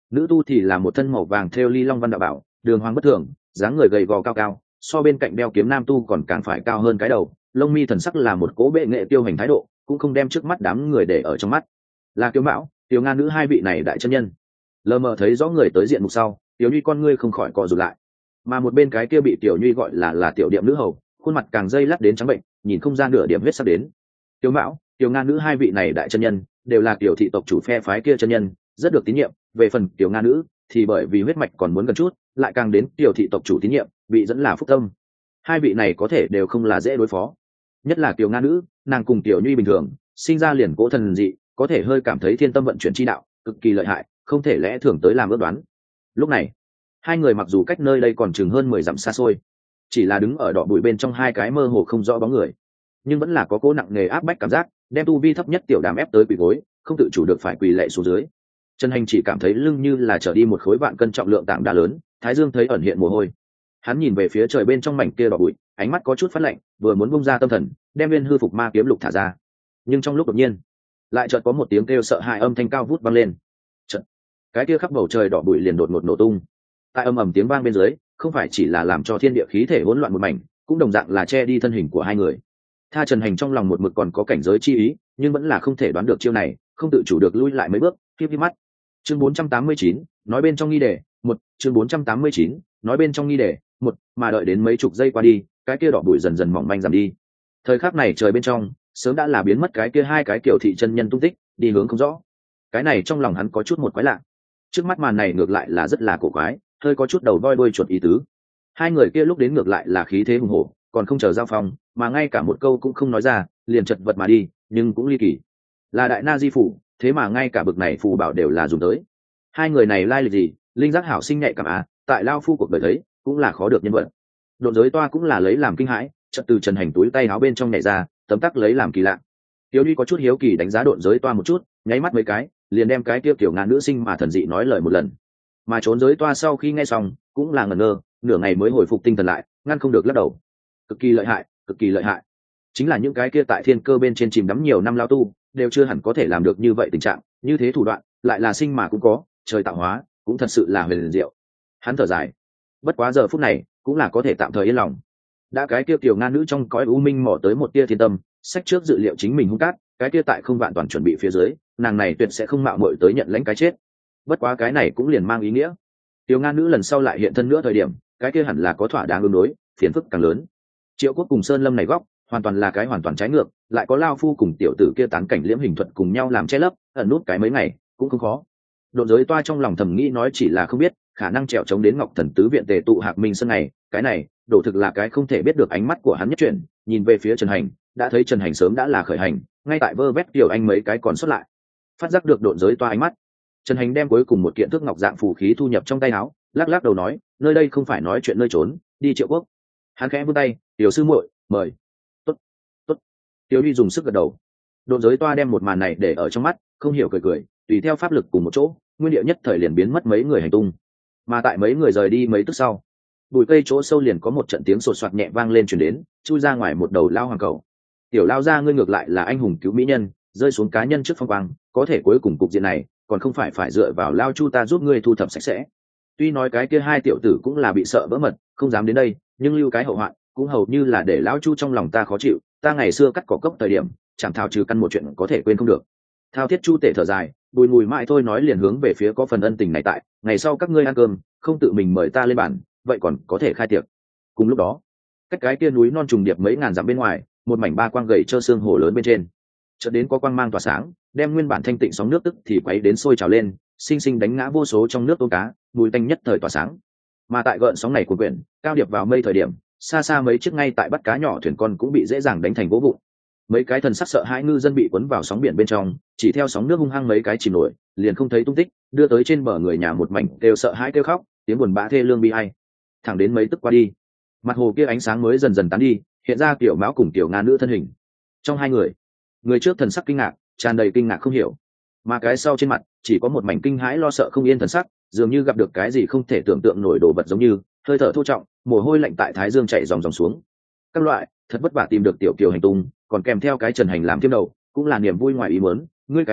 S1: nữ tu thì là một thân màu vàng thêu ly long văn đạo bảo, đường hoàng bất thường, dáng người gầy gò cao cao, so bên cạnh đeo kiếm nam tu còn càng phải cao hơn cái đầu, lông mi thần sắc là một cố bệ nghệ tiêu hành thái độ, cũng không đem trước mắt đám người để ở trong mắt. Là Kiều Mão, Tiểu Nga nữ hai vị này đại chân nhân. Lờ mờ thấy rõ người tới diện mục sau, Tiểu Nhuy con ngươi không khỏi co rụt lại. Mà một bên cái kia bị Tiểu Nhuy gọi là là tiểu điệm nữ hầu, khuôn mặt càng dây lắt đến trắng bệnh, nhìn không ra nửa điểm huyết sắc đến. Tiểu Mão, Tiểu Nga nữ hai vị này đại chân nhân, đều là Tiểu thị tộc chủ phe phái kia chân nhân, rất được tín nhiệm. Về phần Tiểu Nga nữ, thì bởi vì huyết mạch còn muốn gần chút, lại càng đến Tiểu thị tộc chủ tín nhiệm, bị dẫn là phúc tâm. Hai vị này có thể đều không là dễ đối phó. Nhất là Tiểu Nga nữ, nàng cùng Tiểu Nhuy bình thường, sinh ra liền cố thần dị, có thể hơi cảm thấy thiên tâm vận chuyển chi đạo, cực kỳ lợi hại, không thể lẽ thường tới làm ước đoán. Lúc này, hai người mặc dù cách nơi đây còn chừng hơn mười dặm xa xôi, chỉ là đứng ở đỏ bụi bên trong hai cái mơ hồ không rõ bóng người, nhưng vẫn là có cố nặng nề áp bách cảm giác, đem tu vi thấp nhất Tiểu Đàm ép tới quỳ gối, không tự chủ được phải quỳ lạy xuống dưới. Trần Hành chỉ cảm thấy lưng như là trở đi một khối vạn cân trọng lượng tảng đá lớn, thái dương thấy ẩn hiện mồ hôi. Hắn nhìn về phía trời bên trong mảnh kia đỏ bụi, ánh mắt có chút phát lạnh, vừa muốn bung ra tâm thần, đem Nguyên Hư Phục Ma kiếm lục thả ra. Nhưng trong lúc đột nhiên, lại chợt có một tiếng kêu sợ hãi âm thanh cao vút vang lên. Chợt, cái kia khắp bầu trời đỏ bụi liền đột ngột nổ tung. Tại âm ầm tiếng vang bên dưới, không phải chỉ là làm cho thiên địa khí thể hỗn loạn một mảnh, cũng đồng dạng là che đi thân hình của hai người. Tha Trần Hành trong lòng một mực còn có cảnh giới chi ý, nhưng vẫn là không thể đoán được chiêu này, không tự chủ được lui lại mấy bước, híp híp mắt. Chương bốn trăm tám mươi chín, nói bên trong nghi đề, một, chương bốn trăm tám mươi chín, nói bên trong nghi đề, một, mà đợi đến mấy chục giây qua đi, cái kia đỏ bụi dần dần mỏng manh giảm đi. Thời khắc này trời bên trong, sớm đã là biến mất cái kia hai cái kiểu thị chân nhân tung tích, đi hướng không rõ. Cái này trong lòng hắn có chút một quái lạ. Trước mắt màn này ngược lại là rất là cổ quái, hơi có chút đầu voi đuôi chuột ý tứ. Hai người kia lúc đến ngược lại là khí thế hùng hổ, còn không chờ giao phong, mà ngay cả một câu cũng không nói ra, liền chật vật mà đi, nhưng cũng ly kỳ. Là đại na di phủ, thế mà ngay cả bực này phù bảo đều là dùng tới. Hai người này lai lịch gì, linh giác hảo sinh nhạy cảm à, tại lao phu cuộc đời thấy, cũng là khó được nhân vật. Độn giới toa cũng là lấy làm kinh hãi, chợt từ Trần Hành túi tay áo bên trong nhảy ra, tấm tắc lấy làm kỳ lạ. Tiểu Nhi có chút hiếu kỳ đánh giá độn giới toa một chút, nháy mắt mấy cái, liền đem cái kia kiểu ngàn nữ sinh mà thần dị nói lời một lần. Mà trốn giới toa sau khi nghe xong, cũng là ngẩn ngơ, nửa ngày mới hồi phục tinh thần lại, ngăn không được lắc đầu. Cực kỳ lợi hại, cực kỳ lợi hại. Chính là những cái kia tại thiên cơ bên trên chìm đắm nhiều năm lao tu, đều chưa hẳn có thể làm được như vậy tình trạng, như thế thủ đoạn, lại là sinh mà cũng có, trời tạo hóa, cũng thật sự là huyền diệu. Hắn thở dài, bất quá giờ phút này, cũng là có thể tạm thời yên lòng. Đã cái kia tiểu nga nữ trong cõi u minh mò tới một tia thiên tâm, sách trước dự liệu chính mình hung cát, cái kia tại không vạn toàn chuẩn bị phía dưới, nàng này tuyệt sẽ không mạo muội tới nhận lãnh cái chết. Bất quá cái này cũng liền mang ý nghĩa, tiểu nga nữ lần sau lại hiện thân nữa thời điểm, cái kia hẳn là có thỏa đáng ứng đối, phiền phức càng lớn. Triệu Quốc cùng Sơn Lâm này góc, hoàn toàn là cái hoàn toàn trái ngược, lại có lao phu cùng tiểu tử kia tán cảnh liễm hình thuật cùng nhau làm che lấp, ẩn nút cái mấy ngày, cũng không khó. Độn giới toa trong lòng thầm nghĩ nói chỉ là không biết, khả năng trèo chống đến Ngọc Thần tứ viện tề tụ Hạc Minh Sơn này, cái này, đổ thực là cái không thể biết được. Ánh mắt của hắn nhất chuyển, nhìn về phía Trần Hành, đã thấy Trần Hành sớm đã là khởi hành, ngay tại vơ vét tiểu anh mấy cái còn xuất lại. Phát giác được độn giới toa ánh mắt, Trần Hành đem cuối cùng một kiện thước ngọc dạng phù khí thu nhập trong tay áo, lắc lắc đầu nói, nơi đây không phải nói chuyện nơi trốn, đi Triệu Quốc. Hắn khẽ vươn tay, tiểu sư muội, mời. Tốt, tốt. Tiểu Ly dùng sức gật đầu. Độn giới toa đem một màn này để ở trong mắt, không hiểu cười cười, tùy theo pháp lực cùng một chỗ, nguyên địa nhất thời liền biến mất mấy người hành tung. Mà tại mấy người rời đi mấy tức sau, bụi cây chỗ sâu liền có một trận tiếng sột soạt nhẹ vang lên truyền đến, chui ra ngoài một đầu lao hoàng cầu. Tiểu lao ra ngươi ngược lại là anh hùng cứu mỹ nhân, rơi xuống cá nhân trước phong quang, có thể cuối cùng cục diện này, còn không phải phải dựa vào lao chu ta giúp ngươi thu thập sạch sẽ. Tuy nói cái kia hai tiểu tử cũng là bị sợ vỡ mật, không dám đến đây, nhưng lưu cái hậu hoạn, cũng hầu như là để lão chu trong lòng ta khó chịu. Ta ngày xưa cắt cỏ cốc thời điểm, chẳng thao trừ căn một chuyện có thể quên không được. Thao thiết chu tể thở dài, bùi mùi mãi thôi nói liền hướng về phía có phần ân tình này tại, ngày sau các ngươi ăn cơm, không tự mình mời ta lên bàn, vậy còn có thể khai tiệc. Cùng lúc đó, cách cái kia núi non trùng điệp mấy ngàn dặm bên ngoài, một mảnh ba quang gầy trơ xương hồ lớn bên trên, chợt đến có quang mang tỏa sáng, đem nguyên bản thanh tịnh sóng nước tức thì quấy đến sôi trào lên, sinh sinh đánh ngã vô số trong nước tôm cá, mùi tanh nhất thời tỏa sáng. Mà tại gợn sóng này của quyển, cao điệp vào mây thời điểm, xa xa mấy chiếc ngay tại bắt cá nhỏ thuyền con cũng bị dễ dàng đánh thành gỗ vụn. Mấy cái thần sắc sợ hãi ngư dân bị cuốn vào sóng biển bên trong, chỉ theo sóng nước hung hăng mấy cái chìm nổi, liền không thấy tung tích, đưa tới trên bờ người nhà một mảnh đều sợ hãi kêu khóc, tiếng buồn bã thê lương bi ai. Thẳng đến mấy tức qua đi, mặt hồ kia ánh sáng mới dần dần tán đi, hiện ra Tiểu Mão cùng Tiểu Nga nữ thân hình. Trong hai người, người trước thần sắc kinh ngạc, tràn đầy kinh ngạc không hiểu, mà cái sau trên mặt chỉ có một mảnh kinh hãi lo sợ không yên thần sắc, dường như gặp được cái gì không thể tưởng tượng nổi đồ vật, giống như hơi thở thô trọng, mồ hôi lạnh tại thái dương chảy dòng dòng xuống. Các loại, thật vất vả tìm được tiểu kiều hành tung, còn kèm theo cái Trần Hành làm thêm đầu, cũng là niềm vui ngoài ý muốn. Ngươi cái này,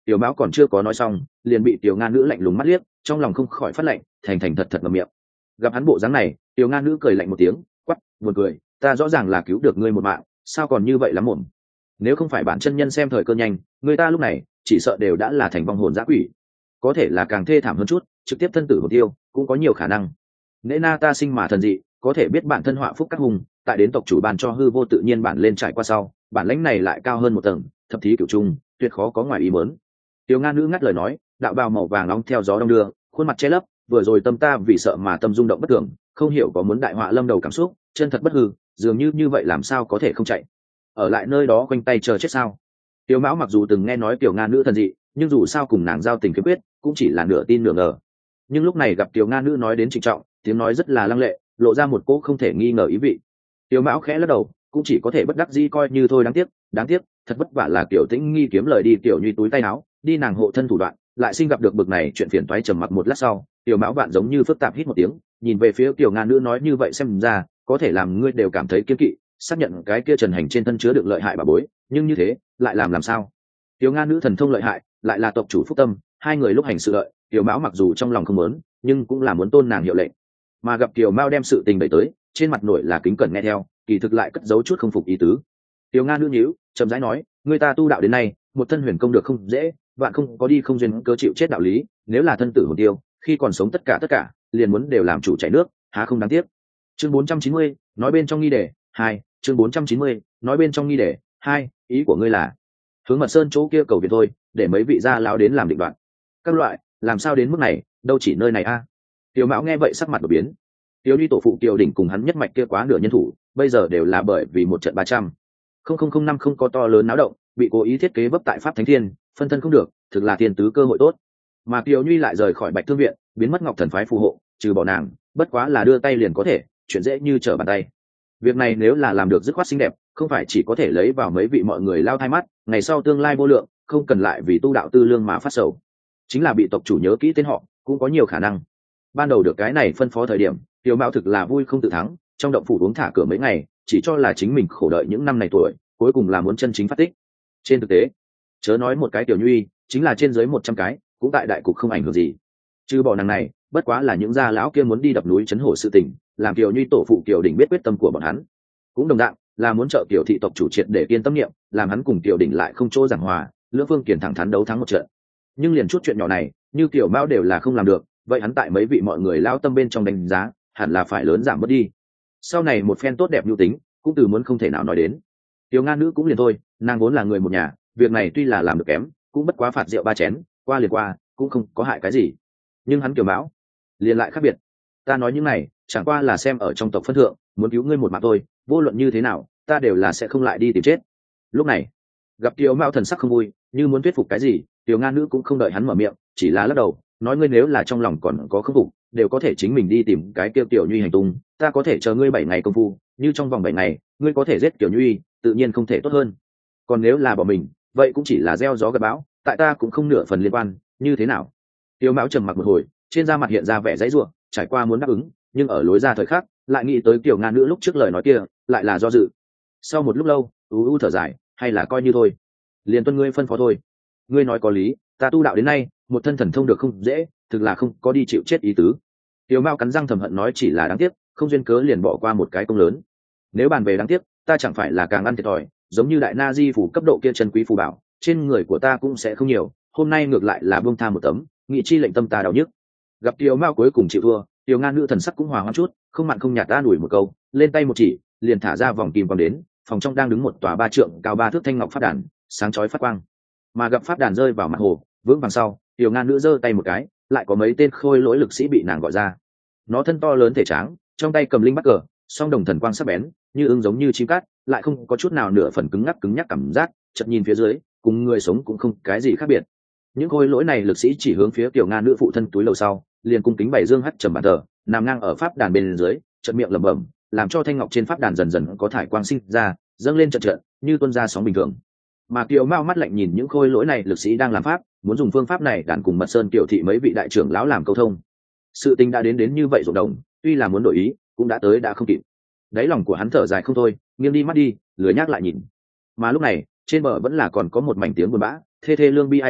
S1: Tiểu Mão còn chưa có nói xong, liền bị Tiểu Nga nữ lạnh lùng mắt liếc, trong lòng không khỏi phát lạnh, thành thành thật thật ngậm miệng. Gặp hắn bộ dáng này, Tiểu Nga nữ cười lạnh một tiếng, quắc, buồn cười, ta rõ ràng là cứu được ngươi một mạng, sao còn như vậy lắm mồm. Nếu không phải bản chân nhân xem thời cơ nhanh, người ta lúc này chỉ sợ đều đã là thành vong hồn dã quỷ, có thể là càng thê thảm hơn chút, trực tiếp thân tử hồn tiêu, cũng có nhiều khả năng. Nễ na ta sinh mà thần dị, có thể biết bản thân họa phúc các hùng, tại đến tộc chủ ban cho hư vô tự nhiên bản lên trải qua sau, bản lãnh này lại cao hơn một tầng, thập thí cửu trung, tuyệt khó có ngoài ý muốn. Tiểu Nga nữ ngắt lời nói, đạo bào màu vàng nóng theo gió đông đưa, khuôn mặt che lấp, vừa rồi tâm ta vì sợ mà tâm rung động bất thường, không hiểu có muốn đại họa lâm đầu cảm xúc, chân thật bất hư, dường như như vậy làm sao có thể không chạy, ở lại nơi đó quanh tay chờ chết sao? Tiểu Mão mặc dù từng nghe nói Tiểu Nga nữ thần dị, nhưng dù sao cùng nàng giao tình kiếp quyết, cũng chỉ là nửa tin nửa ngờ. Nhưng lúc này gặp Tiểu Nga nữ nói đến trịnh trọng, tiếng nói rất là lăng lệ, lộ ra một cỗ không thể nghi ngờ ý vị. Tiểu Mão khẽ lắc đầu, cũng chỉ có thể bất đắc dĩ coi như thôi, đáng tiếc, đáng tiếc, thật vất vả là Tiểu Tĩnh Nghi kiếm lời đi Tiểu Nhuy túi tay áo, đi nàng hộ thân thủ đoạn, lại sinh gặp được bực này chuyện phiền toái. Trầm mặc một lát sau, Tiểu Mão vạn giống như phức tạp hít một tiếng, nhìn về phía Tiểu Nga nữ nói, như vậy xem ra, có thể làm ngươi đều cảm thấy kiêng kỵ, xác nhận cái kia Trần Hành trên thân chứa đựng lợi hại bà bối, nhưng như thế, lại làm làm sao? Tiểu Nga nữ thần thông lợi hại, lại là tộc chủ phúc tâm, hai người lúc hành sự lợi, Tiểu Mão mặc dù trong lòng không muốn, nhưng cũng là muốn tôn nàng hiệu lệnh. Mà gặp Tiểu Mao đem sự tình đẩy tới, trên mặt nổi là kính cẩn nghe theo, kỳ thực lại cất giấu chút không phục ý tứ. Tiểu Nga nữ nhíu, chậm rãi nói, người ta tu đạo đến nay, một thân huyền công được không dễ, vạn không có đi không duyên cơ chịu chết đạo lý, nếu là thân tử hồn tiêu, khi còn sống tất cả tất cả, liền muốn đều làm chủ chảy nước, há không đáng tiếc. Chương bốn trăm chín mươi, nói bên trong nghi đề hai, chương bốn trăm chín mươi, nói bên trong nghi đề hai, ý của ngươi là hướng Mật Sơn chỗ kia cầu viện thôi, để mấy vị gia lão đến làm định đoạn. Các loại, làm sao đến mức này, đâu chỉ nơi này a. À? Tiểu Mão nghe vậy sắc mặt đổi biến. Tiểu Nhi tổ phụ Kiều Đỉnh cùng hắn nhất mạch kia quá nửa nhân thủ, bây giờ đều là bởi vì một trận ba trăm không không không năm không có to lớn náo động, bị cố ý thiết kế vấp tại Pháp Thánh Thiên, phân thân không được, thực là thiên tứ cơ hội tốt. Mà Kiều Nhi lại rời khỏi Bạch Thương viện, biến mất Ngọc Thần phái phù hộ, trừ bỏ nàng, bất quá là đưa tay liền có thể, chuyện dễ như trở bàn tay. Việc này nếu là làm được dứt khoát xinh đẹp, không phải chỉ có thể lấy vào mấy vị mọi người lao thai mắt, ngày sau tương lai vô lượng, không cần lại vì tu đạo tư lương mà phát sầu. Chính là bị tộc chủ nhớ kỹ tên họ, cũng có nhiều khả năng. Ban đầu được cái này phân phó thời điểm, Tiểu Mao thực là vui không tự thắng, trong động phủ uống thả cửa mấy ngày, chỉ cho là chính mình khổ đợi những năm này tuổi, cuối cùng là muốn chân chính phát tích. Trên thực tế, chớ nói một cái Tiểu Nhuy, chính là trên dưới một trăm cái, cũng tại đại cục không ảnh hưởng gì. Trừ bỏ nàng này, bất quá là những gia lão kia muốn đi đập núi chấn hổ sự tình, làm Tiểu Nhuy tổ phụ Tiểu Đỉnh biết quyết tâm của bọn hắn. Cũng đồng dạng, là muốn trợ Tiểu thị tộc chủ triệt để kiên tâm niệm, làm hắn cùng Tiểu Đỉnh lại không chỗ giảng hòa, lưỡng phương kiền thẳng thắn đấu thắng một trận. Nhưng liền chút chuyện nhỏ này, như Tiểu Mao đều là không làm được, vậy hắn tại mấy vị mọi người lao tâm bên trong đánh giá, hẳn là phải lớn giảm bớt đi. Sau này một phen tốt đẹp nhu tính, cũng từ muốn không thể nào nói đến. Tiểu Nga nữ cũng liền thôi, nàng vốn là người một nhà, việc này tuy là làm được kém, cũng bất quá phạt rượu ba chén, qua liền qua, cũng không có hại cái gì. Nhưng hắn Tiểu Mão liền lại khác biệt. Ta nói những này, chẳng qua là xem ở trong tộc phân thượng, muốn cứu ngươi một mạng thôi, vô luận như thế nào, ta đều là sẽ không lại đi tìm chết. Lúc này, gặp Tiểu Mao thần sắc không vui, như muốn thuyết phục cái gì, Tiểu Nga nữ cũng không đợi hắn mở miệng, chỉ là lắc đầu, nói ngươi nếu là trong lòng còn có khâm phục, đều có thể chính mình đi tìm cái Tiêu Tiểu Nhuy hành tung, ta có thể chờ ngươi bảy ngày công phu, như trong vòng bảy ngày, ngươi có thể giết Tiểu Nhuy, tự nhiên không thể tốt hơn. Còn nếu là bỏ mình, vậy cũng chỉ là gieo gió gặt bão, tại ta cũng không nửa phần liên quan, như thế nào? Tiểu Mão trầm mặc một hồi, trên da mặt hiện ra vẻ dãy rủa, trải qua muốn đáp ứng, nhưng ở lối ra thời khắc, lại nghĩ tới Tiểu Nga nữ lúc trước lời nói kia, lại là do dự. Sau một lúc lâu, u u thở dài, hay là coi như thôi, liền tuân ngươi phân phó thôi. Ngươi nói có lý, ta tu đạo đến nay, một thân thần thông được không dễ, thực là không có đi chịu chết ý tứ. Tiểu Mao cắn răng thầm hận nói, chỉ là đáng tiếc, không duyên cớ liền bỏ qua một cái công lớn. Nếu bàn về đáng tiếc, ta chẳng phải là càng ăn thiệt thòi, giống như đại na di phủ cấp độ kia chân quý phù bảo, trên người của ta cũng sẽ không nhiều, hôm nay ngược lại là buông tha một tấm, nghị chi lệnh tâm ta đau nhức. Gặp Tiểu Mao cuối cùng chịu thua, Tiểu Nga nữ thần sắc cũng hòa hoãn chút, không mặn không nhạt ta đuổi một câu, lên tay một chỉ, liền thả ra vòng kim vòng đến, phòng trong đang đứng một tòa ba trượng cao ba thước thanh ngọc pháp đàn, sáng chói phát quang. Mà gặp pháp đàn rơi vào mặt hồ, vững vàng sau, Tiểu Nga nữ giơ tay một cái, lại có mấy tên khôi lỗi lực sĩ bị nàng gọi ra. Nó thân to lớn thể tráng, trong tay cầm linh bắt cờ, song đồng thần quang sắc bén, như ưng giống như chim cát, lại không có chút nào nửa phần cứng ngắc cứng nhắc cảm giác, chợt nhìn phía dưới, cùng người sống cũng không cái gì khác biệt. Những khôi lỗi này lực sĩ chỉ hướng phía Tiểu Nga nữ phụ thân túi lầu sau, liền cung kính bày dương hắt trầm bàn thờ, nằm ngang ở pháp đàn bên dưới, chợt miệng lẩm bẩm, làm cho thanh ngọc trên pháp đàn dần dần có thải quang sinh ra, dâng lên chợt chợt, như tuôn ra sóng bình thường. Mà Tiểu Mao mắt lạnh nhìn những khôi lỗi này lực sĩ đang làm pháp, muốn dùng phương pháp này đàn cùng Mật Sơn Tiểu thị mấy vị đại trưởng lão làm câu thông. Sự tình đã đến đến như vậy rộn đồng, tuy là muốn đổi ý, cũng đã tới đã không kịp. Đáy lòng của hắn thở dài không thôi, nghiêng đi mắt đi, lười nhác lại nhìn. Mà lúc này, trên bờ vẫn là còn có một mảnh tiếng buồn bã, thê thê lương bi ai cắt,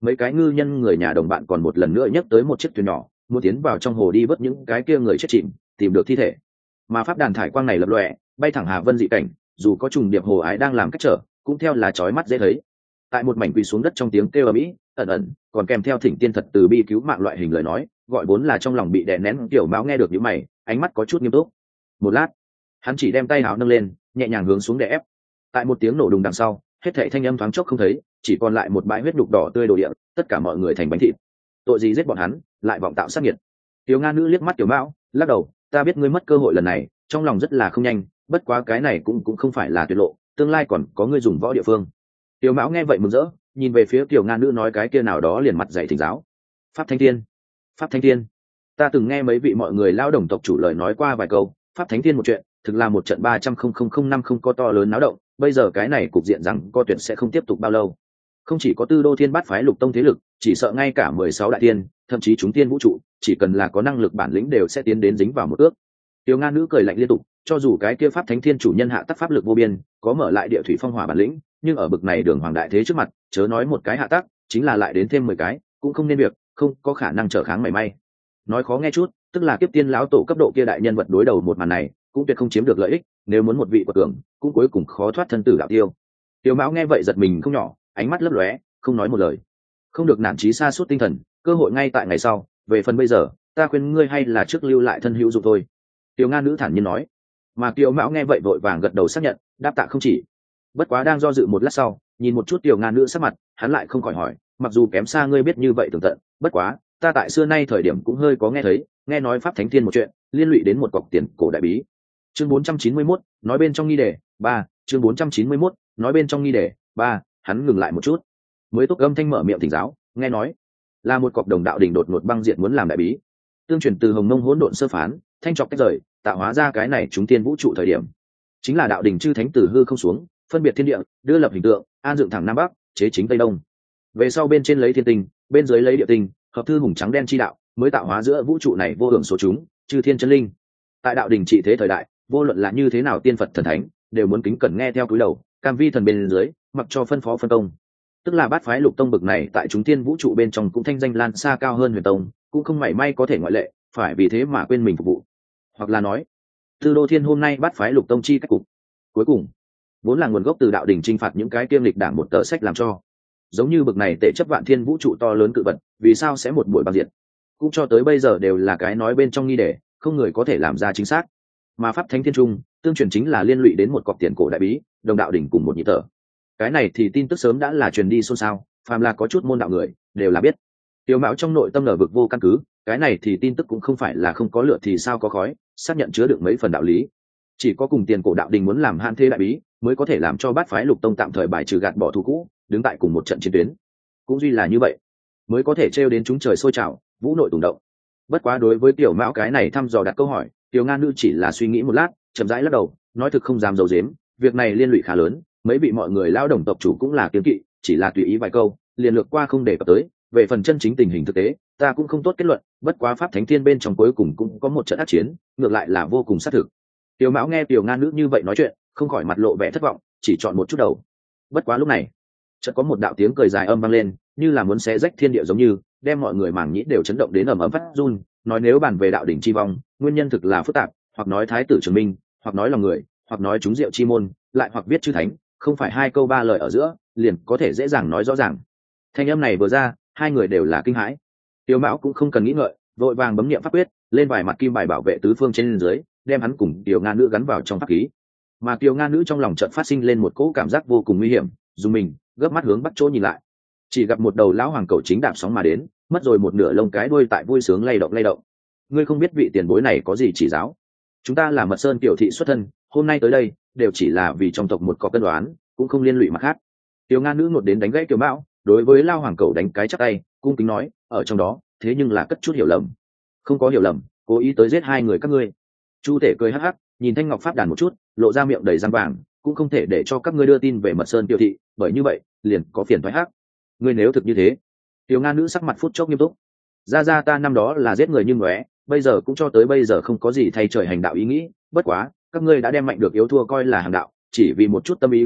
S1: mấy cái ngư nhân người nhà đồng bạn còn một lần nữa nhấc tới một chiếc thuyền nhỏ muốn tiến vào trong hồ đi vớt những cái kia người chết chìm, tìm được thi thể. Mà pháp đàn thải quang này lập lòe bay thẳng Hà Vân dị cảnh, dù có trùng điệp hồ ái đang làm cách trở cũng theo là chói mắt dễ thấy. Tại một mảnh quỳ xuống đất trong tiếng kêu ầm ĩ ẩn ẩn còn kèm theo thỉnh tiên thật từ bi cứu mạng loại hình lời nói, gọi vốn là trong lòng bị đè nén Tiểu Mão nghe được những mày, ánh mắt có chút nghiêm túc. Một lát hắn chỉ đem tay áo nâng lên nhẹ nhàng hướng xuống để ép. Tại một tiếng nổ đùng đằng sau, hết thảy thanh âm thoáng chốc không thấy, chỉ còn lại một bãi huyết đục đỏ tươi đổ địa, tất cả mọi người thành bánh thịt. Tội gì giết bọn hắn, lại vọng tạo sát nghiệt. Tiểu Nga nữ liếc mắt Tiểu Mão, lắc đầu, ta biết ngươi mất cơ hội lần này, trong lòng rất là không nhanh, bất quá cái này cũng cũng không phải là tuyệt lộ, tương lai còn có ngươi dùng võ địa phương. Tiểu Mão nghe vậy mừng rỡ, nhìn về phía Tiểu Nga nữ nói cái kia nào đó liền mặt dạy thỉnh giáo. Pháp Thánh Tiên, Pháp Thánh Tiên, ta từng nghe mấy vị mọi người lao đồng tộc chủ lời nói qua vài câu, Pháp Thánh Tiên một chuyện, thực là một trận ba trăm không không không năm không có to lớn náo động, bây giờ cái này cục diện rằng co tuyển sẽ không tiếp tục bao lâu. Không chỉ có Tư Đô Thiên Bát phái lục tông thế lực, chỉ sợ ngay cả mười sáu đại tiên, thậm chí chúng tiên vũ trụ, chỉ cần là có năng lực bản lĩnh đều sẽ tiến đến dính vào một ước. Tiểu Nga nữ cười lạnh liên tục, cho dù cái kia Pháp Thánh Thiên chủ nhân hạ tác pháp lực vô biên, có mở lại địa thủy phong hỏa bản lĩnh, nhưng ở bực này đường hoàng đại thế trước mặt, chớ nói một cái hạ tác, chính là lại đến thêm mười cái, cũng không nên việc, không có khả năng trở kháng mảy may. Nói khó nghe chút, tức là kiếp tiên lão tổ cấp độ kia đại nhân vật đối đầu một màn này, cũng tuyệt không chiếm được lợi ích, nếu muốn một vị quật cường, cũng cuối cùng khó thoát thân tử đạo tiêu. Tiểu Mão nghe vậy giật mình không nhỏ, ánh mắt lấp lóe, không nói một lời. Không được nản chí xa suốt tinh thần, cơ hội ngay tại ngày sau, về phần bây giờ, ta khuyên ngươi hay là trước lưu lại thân hữu dụng thôi. Tiểu Nga nữ thản nhiên nói. Mà Tiểu Mão nghe vậy vội vàng gật đầu xác nhận, đáp tạ không chỉ. Bất quá đang do dự một lát sau, nhìn một chút Tiểu Nga nữ sắc mặt, hắn lại không khỏi hỏi, mặc dù kém xa ngươi biết như vậy tường tận, bất quá, ta tại xưa nay thời điểm cũng hơi có nghe thấy, nghe nói Pháp Thánh Thiên một chuyện, liên lụy đến một cọc tiền cổ đại bí. Chương bốn trăm chín mươi mốt, nói bên trong nghi đề, ba, chương bốn trăm chín mươi mốt, nói bên trong nghi đề, ba, hắn ngừng lại một chút, mới túc âm thanh mở miệng thỉnh giáo, nghe nói là một cọc đồng đạo đỉnh đột ngột băng diệt muốn làm đại bí, tương truyền từ Hồng Mông hỗn độn sơ phán, thanh trọc cách rời, tạo hóa ra cái này chúng tiên vũ trụ thời điểm, chính là đạo đỉnh chư thánh từ hư không xuống, phân biệt thiên địa, đưa lập hình tượng, an dựng thẳng nam bắc, chế chính tây đông. Về sau bên trên lấy thiên tinh, bên dưới lấy địa tinh, hợp thư hùng trắng đen chi đạo, mới tạo hóa giữa vũ trụ này vô hưởng số chúng, chư thiên chân linh. Tại đạo đỉnh trị thế thời đại, vô luận là như thế nào tiên Phật thần thánh, đều muốn kính cẩn nghe theo cúi đầu, cam vi thần bên dưới, mặc cho phân phó phân công. Tức là bát phái lục tông bực này tại chúng tiên vũ trụ bên trong cũng thanh danh lan xa cao hơn huyền tông, cũng không mảy may có thể ngoại lệ, phải vì thế mà quên mình phục vụ. Hoặc là nói, Tư Đô Thiên hôm nay bát phái lục tông chi cách cục, cuối cùng vốn là nguồn gốc từ đạo đỉnh chinh phạt những cái kiêm lịch đảng một tờ sách làm cho. Giống như bực này tệ chấp vạn thiên vũ trụ to lớn cự vật, vì sao sẽ một buổi băng diệt? Cũng cho tới bây giờ đều là cái nói bên trong nghi đề, không người có thể làm ra chính xác. Mà Pháp Thánh Thiên Trung, tương truyền chính là liên lụy đến một cọc tiền cổ đại bí, đồng đạo đỉnh cùng một nhị tở. Cái này thì tin tức sớm đã là truyền đi xôn xao, phàm là có chút môn đạo người đều là biết. Tiểu Mão trong nội tâm lở vực vô căn cứ, cái này thì tin tức cũng không phải là không có lửa thì sao có khói, xác nhận chứa được mấy phần đạo lý. Chỉ có cùng tiền cổ đạo đình muốn làm han thế đại bí, mới có thể làm cho bát phái lục tông tạm thời bài trừ gạt bỏ thù cũ, đứng tại cùng một trận chiến tuyến. Cũng duy là như vậy, mới có thể trêu đến chúng trời sôi trào, vũ nội tùng động. Bất quá đối với Tiểu Mão cái này thăm dò đặt câu hỏi, Tiểu Nga nữ chỉ là suy nghĩ một lát, chậm rãi lắc đầu, nói thực không dám giấu giếm, việc này liên lụy khá lớn, mấy vị mọi người lao đồng tộc chủ cũng là kiếm kỵ, chỉ là tùy ý vài câu, liền lược qua không để cập tới. Về phần chân chính tình hình thực tế, ta cũng không tốt kết luận, bất quá Pháp Thánh Thiên bên trong cuối cùng cũng có một trận ác chiến, ngược lại là vô cùng xác thực. Tiểu Mão nghe Tiểu Nga nữ như vậy nói chuyện, không khỏi mặt lộ vẻ thất vọng, chỉ chọn một chút đầu. Bất quá lúc này, chợt có một đạo tiếng cười dài âm vang lên, như là muốn xé rách thiên địa giống như, đem mọi người màng nhĩ đều chấn động đến ầm ầm phát run. Nói nếu bàn về đạo đỉnh chi vong, nguyên nhân thực là phức tạp, hoặc nói thái tử Trường Minh, hoặc nói lòng người, hoặc nói chúng diệu chi môn, lại hoặc viết chư thánh, không phải hai câu ba lời ở giữa, liền có thể dễ dàng nói rõ ràng. Thanh âm này vừa ra, hai người đều là kinh hãi. Tiểu Mão cũng không cần nghĩ ngợi, vội vàng bấm niệm pháp quyết, lên vài mặt kim bài bảo vệ tứ phương trên dưới, đem hắn cùng Tiểu Nga nữ gắn vào trong pháp khí. Mà Tiểu Nga nữ trong lòng chợt phát sinh lên một cỗ cảm giác vô cùng nguy hiểm, dùng mình gấp mắt hướng bắc chỗ nhìn lại, chỉ gặp một đầu lão hoàng cầu chính đạp sóng mà đến, mất rồi một nửa lông cái đuôi tại vui sướng lay động lay động. Ngươi không biết vị tiền bối này có gì chỉ giáo? Chúng ta là Mật Sơn tiểu thị xuất thân, hôm nay tới đây đều chỉ là vì trong tộc một có cân đoán, cũng không liên lụy mặt khác. Tiểu Nga nữ ngột đến đánh gãy Tiểu Mão, đối với lao hoàng cầu đánh cái chắp tay, cung kính nói, ở trong đó thế nhưng là cất chút hiểu lầm. Không có hiểu lầm, cố ý tới giết hai người các ngươi. Chu Tể cười hắc hắc, nhìn Thanh Ngọc Pháp đàn một chút, lộ ra miệng đầy răng vàng, cũng không thể để cho các ngươi đưa tin về Mật Sơn tiểu thị, bởi như vậy liền có phiền toái hắc. Ngươi nếu thực như thế, Tiểu Nga nữ sắc mặt phút chốc nghiêm túc. Ra ra ta năm đó là giết người như ngóe, bây giờ cũng cho tới bây giờ không có gì thay trời hành đạo ý nghĩ, bất quá các ngươi đã đem mạnh được yếu thua coi là hàng đạo, chỉ vì một chút tâm ý không thuận,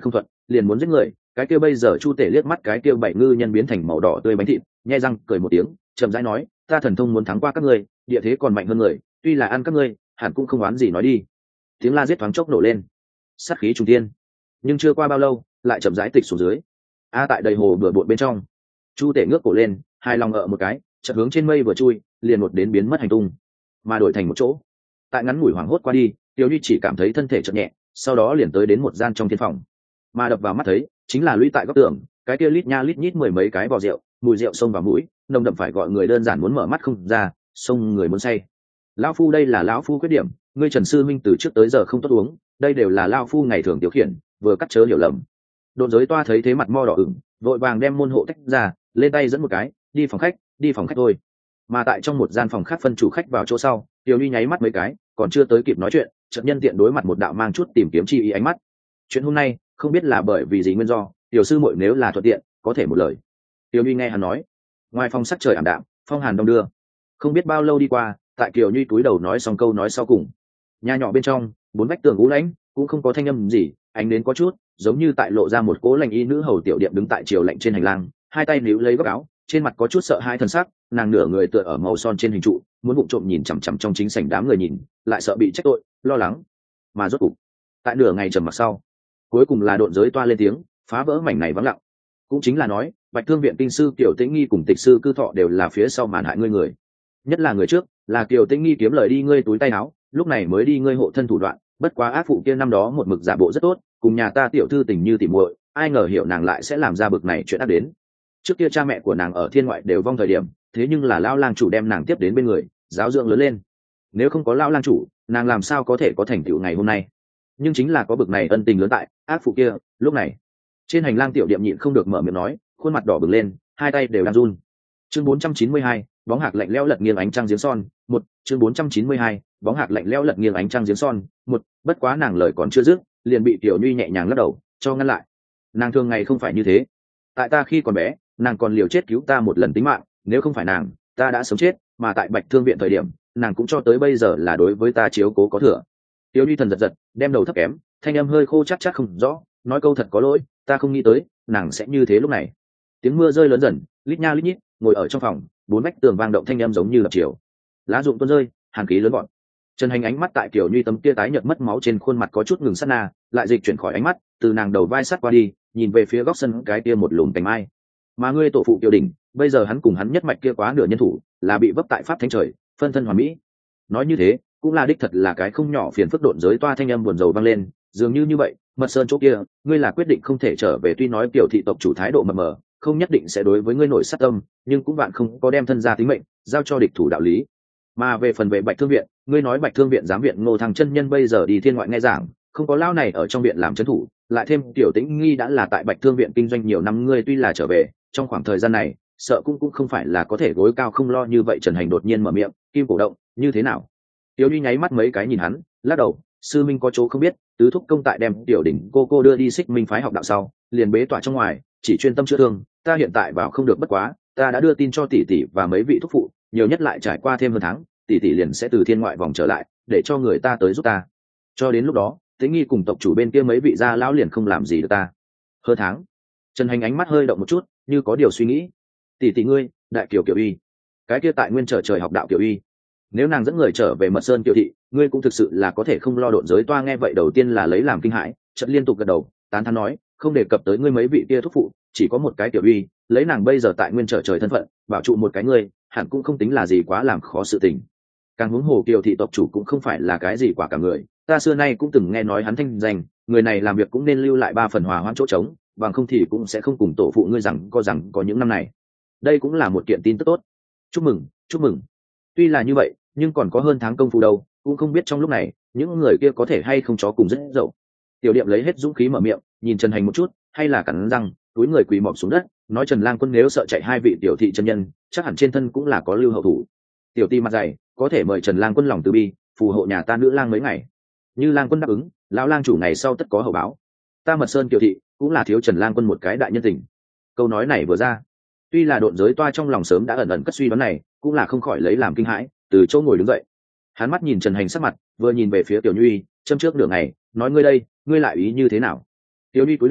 S1: liền muốn giết người. Cái kia bây giờ chu tể liếc mắt cái kia bảy ngư nhân biến thành màu đỏ tươi bánh thịt, nhai răng cười một tiếng, chậm rãi nói, ta thần thông muốn thắng qua các ngươi, địa thế còn mạnh hơn người, tuy là ăn các ngươi hẳn cũng không oán gì nói đi. Tiếng la giết thoáng chốc nổ lên, sát khí trùng thiên, nhưng chưa qua bao lâu lại chậm rãi tịch xuống dưới. A tại đầy hồ bừa bộn bên trong, chu tể ngước cổ lên, hai lòng ngợ một cái, chợt hướng trên mây vừa chui, liền một đến biến mất hành tung, mà đổi thành một chỗ. Tại ngắn ngủi hoảng hốt qua đi, Tiêu Ly chỉ cảm thấy thân thể chợt nhẹ, sau đó liền tới đến một gian trong thiên phòng, mà đập vào mắt thấy chính là lũy tại góc tường, cái kia lít nha lít nhít mười mấy cái vò rượu, mùi rượu xông vào mũi, nồng đậm phải gọi người đơn giản muốn mở mắt không ra, xông người muốn say. Lão phu đây là lão phu khuyết điểm, ngươi Trần sư minh từ trước tới giờ không tốt uống, đây đều là lão phu ngày thường tiểu khiển, vừa cắt chớ hiểu lầm. Độn giới toa thấy thế mặt mo đỏ ửng, vội vàng đem môn hộ tách ra, lên tay dẫn một cái, đi phòng khách, đi phòng khách thôi. Mà tại trong một gian phòng khác phân chủ khách vào chỗ sau, Tiểu Ly nháy mắt mấy cái, còn chưa tới kịp nói chuyện, chợt nhân tiện đối mặt một đạo mang chút tìm kiếm chi ý ánh mắt. Chuyện hôm nay không biết là bởi vì gì nguyên do, tiểu sư muội nếu là thuận tiện có thể một lời. Tiểu Ly nghe hắn nói. Ngoài phòng sắc trời ảm đạm, phong hàn đông đưa, không biết bao lâu đi qua, tại Kiều Nhi túi đầu nói xong câu nói sau cùng, nhà nhỏ bên trong bốn vách tường u lãnh, cũng không có thanh âm gì, ánh đến có chút giống như tại lộ ra một cố lành y nữ hầu tiểu điệm đứng tại chiều lạnh trên hành lang, hai tay níu lấy góc áo, trên mặt có chút sợ hãi thần sắc, nàng nửa người tựa ở màu son trên hình trụ, muốn vụng trộm nhìn chằm chằm trong chính sảnh đám người nhìn, lại sợ bị trách tội, lo lắng. Mà rốt cục, tại nửa ngày trầm mặc sau, cuối cùng là độn giới toa lên tiếng, phá vỡ mảnh này vắng lặng. Cũng chính là nói, Bạch Thương viện kinh sư Kiều Tĩnh Nghi cùng tịch sư Cư Thọ đều là phía sau màn hại ngươi người. Nhất là người trước, là Kiều Tĩnh Nghi kiếm lời đi ngươi túi tay áo, lúc này mới đi ngươi hộ thân thủ đoạn, bất quá ác phụ kia năm đó một mực giả bộ rất tốt, cùng nhà ta tiểu thư tình như tỉ muội, ai ngờ hiểu nàng lại sẽ làm ra bực này chuyện ác đến. Trước kia cha mẹ của nàng ở thiên ngoại đều vong thời điểm, thế nhưng là lão lang chủ đem nàng tiếp đến bên người, giáo dưỡng lớn lên. Nếu không có lão lang chủ, nàng làm sao có thể có thành tựu ngày hôm nay? Nhưng chính là có bực này ân tình lớn tại, ác phụ kia, lúc này, trên hành lang tiểu điệm nhịn không được mở miệng nói, khuôn mặt đỏ bừng lên, hai tay đều đang run. Chương bốn trăm chín mươi hai, bóng hạc lạnh lẽo lật nghiêng ánh trăng giếng son, một, chương bốn trăm chín mươi hai, bóng hạc lạnh lẽo lật nghiêng ánh trăng giếng son, một, bất quá nàng lời còn chưa dứt, liền bị Tiểu Nhi nhẹ nhàng lắc đầu, cho ngăn lại. Nàng thường ngày không phải như thế. Tại ta khi còn bé, nàng còn liều chết cứu ta một lần tính mạng, nếu không phải nàng, ta đã sống chết, mà tại Bạch Thương viện thời điểm, nàng cũng cho tới bây giờ là đối với ta chiếu cố có thừa. Tiểu Nhi thần giật giật, đem đầu thấp kém, thanh âm hơi khô chắc chắc không rõ, nói câu thật có lỗi, ta không nghĩ tới nàng sẽ như thế. Lúc này tiếng mưa rơi lớn dần, lít nha lít nhít, ngồi ở trong phòng, bốn vách tường vang động thanh âm giống như lập chiều, lá rụng tuôn rơi, hàn khí lớn gọn. Trần Hành ánh mắt tại Kiều Nhi tấm kia tái nhợt mất máu trên khuôn mặt có chút ngừng sát na, lại dịch chuyển khỏi ánh mắt, từ nàng đầu vai sát qua đi, nhìn về phía góc sân cái kia một lùm cành mai. Mà ngươi tổ phụ Kiều Đình, bây giờ hắn cùng hắn nhất mạch kia quá nửa nhân thủ, là bị vấp tại pháp thánh trời, phân thân hoàn mỹ. Nói như thế, cũng là đích thật là cái không nhỏ phiền phức độn giới toa thanh âm buồn rầu vang lên, dường như như vậy, Mật Sơn chỗ kia, ngươi là quyết định không thể trở về, tuy nói Kiều thị tộc chủ thái độ mờ mờ, không nhất định sẽ đối với ngươi nổi sát tâm, nhưng cũng bạn không có đem thân gia tính mệnh giao cho địch thủ đạo lý. Mà về phần về Bạch Thương viện, ngươi nói Bạch Thương viện giám viện Ngô Thăng chân nhân bây giờ đi thiên ngoại nghe giảng, không có lao này ở trong viện làm trấn thủ, lại thêm Tiểu Tĩnh Nghi đã là tại Bạch Thương viện kinh doanh nhiều năm, ngươi tuy là trở về, trong khoảng thời gian này, sợ cũng cũng không phải là có thể gối cao không lo như vậy. Trần Hành đột nhiên mở miệng, kim cổ động, như thế nào? Tiểu Ly nháy mắt mấy cái nhìn hắn, lắc đầu, sư minh có chỗ không biết, tứ thúc công tại đem Tiểu đỉnh cô cô đưa đi Xích Minh phái học đạo sau, liền bế tỏa trong ngoài, chỉ chuyên tâm chữa thương, ta hiện tại vào không được, bất quá ta đã đưa tin cho tỷ tỷ và mấy vị thúc phụ, nhiều nhất lại trải qua thêm hơn tháng, tỷ tỷ liền sẽ từ thiên ngoại vòng trở lại, để cho người ta tới giúp ta. Cho đến lúc đó, Tĩnh Nghi cùng tộc chủ bên kia mấy vị gia lão liền không làm gì được ta. Hơn tháng. Trần Hành ánh mắt hơi động một chút, như có điều suy nghĩ. Tỷ tỷ ngươi, đại kiều kiều y, cái kia tại nguyên trở trời học đạo kiều y, nếu nàng dẫn người trở về Mật Sơn Kiều thị, ngươi cũng thực sự là có thể không lo độn giới toa. Nghe vậy đầu tiên là lấy làm kinh hãi, chợt liên tục gật đầu, tán thán nói, không đề cập tới ngươi mấy vị kia thúc phụ, chỉ có một cái Tiểu Uy, lấy nàng bây giờ tại nguyên trở trời thân phận, bảo trụ một cái ngươi, hẳn cũng không tính là gì quá làm khó sự tình. Càng huống hồ Kiều thị tộc chủ cũng không phải là cái gì quả cả người, ta xưa nay cũng từng nghe nói hắn thanh danh, người này làm việc cũng nên lưu lại ba phần hòa hoãn chỗ trống, bằng không thì cũng sẽ không cùng tổ phụ ngươi rằng có rằng có những năm này. Đây cũng là một kiện tin tức tốt. Chúc mừng, chúc mừng. Tuy là như vậy, nhưng còn có hơn tháng công phu đâu, cũng không biết trong lúc này những người kia có thể hay không chó cùng rất dậu. Tiểu Điệm lấy hết dũng khí mở miệng, nhìn Trần Hành một chút, hay là cắn răng, túi người quỳ mọp xuống đất, nói Trần Lang Quân nếu sợ chạy hai vị tiểu thị chân nhân, chắc hẳn trên thân cũng là có lưu hậu thủ. Tiểu ti mặt dày, có thể mời Trần Lang Quân lòng từ bi, phù hộ nhà ta nữ lang mấy ngày. Như Lang Quân đáp ứng, lão lang chủ ngày sau tất có hậu báo. Ta Mật Sơn Kiều thị cũng là thiếu Trần Lang Quân một cái đại nhân tình. Câu nói này vừa ra, tuy là độn giới toa trong lòng sớm đã ẩn ẩn cất suy đoán này, cũng là không khỏi lấy làm kinh hãi, từ chỗ ngồi đứng dậy. Hắn mắt nhìn Trần Hành sắc mặt, vừa nhìn về phía Tiểu Nhi, châm trước nửa ngày, nói ngươi đây, ngươi lại ý như thế nào? Tiểu Nhi cúi đầu,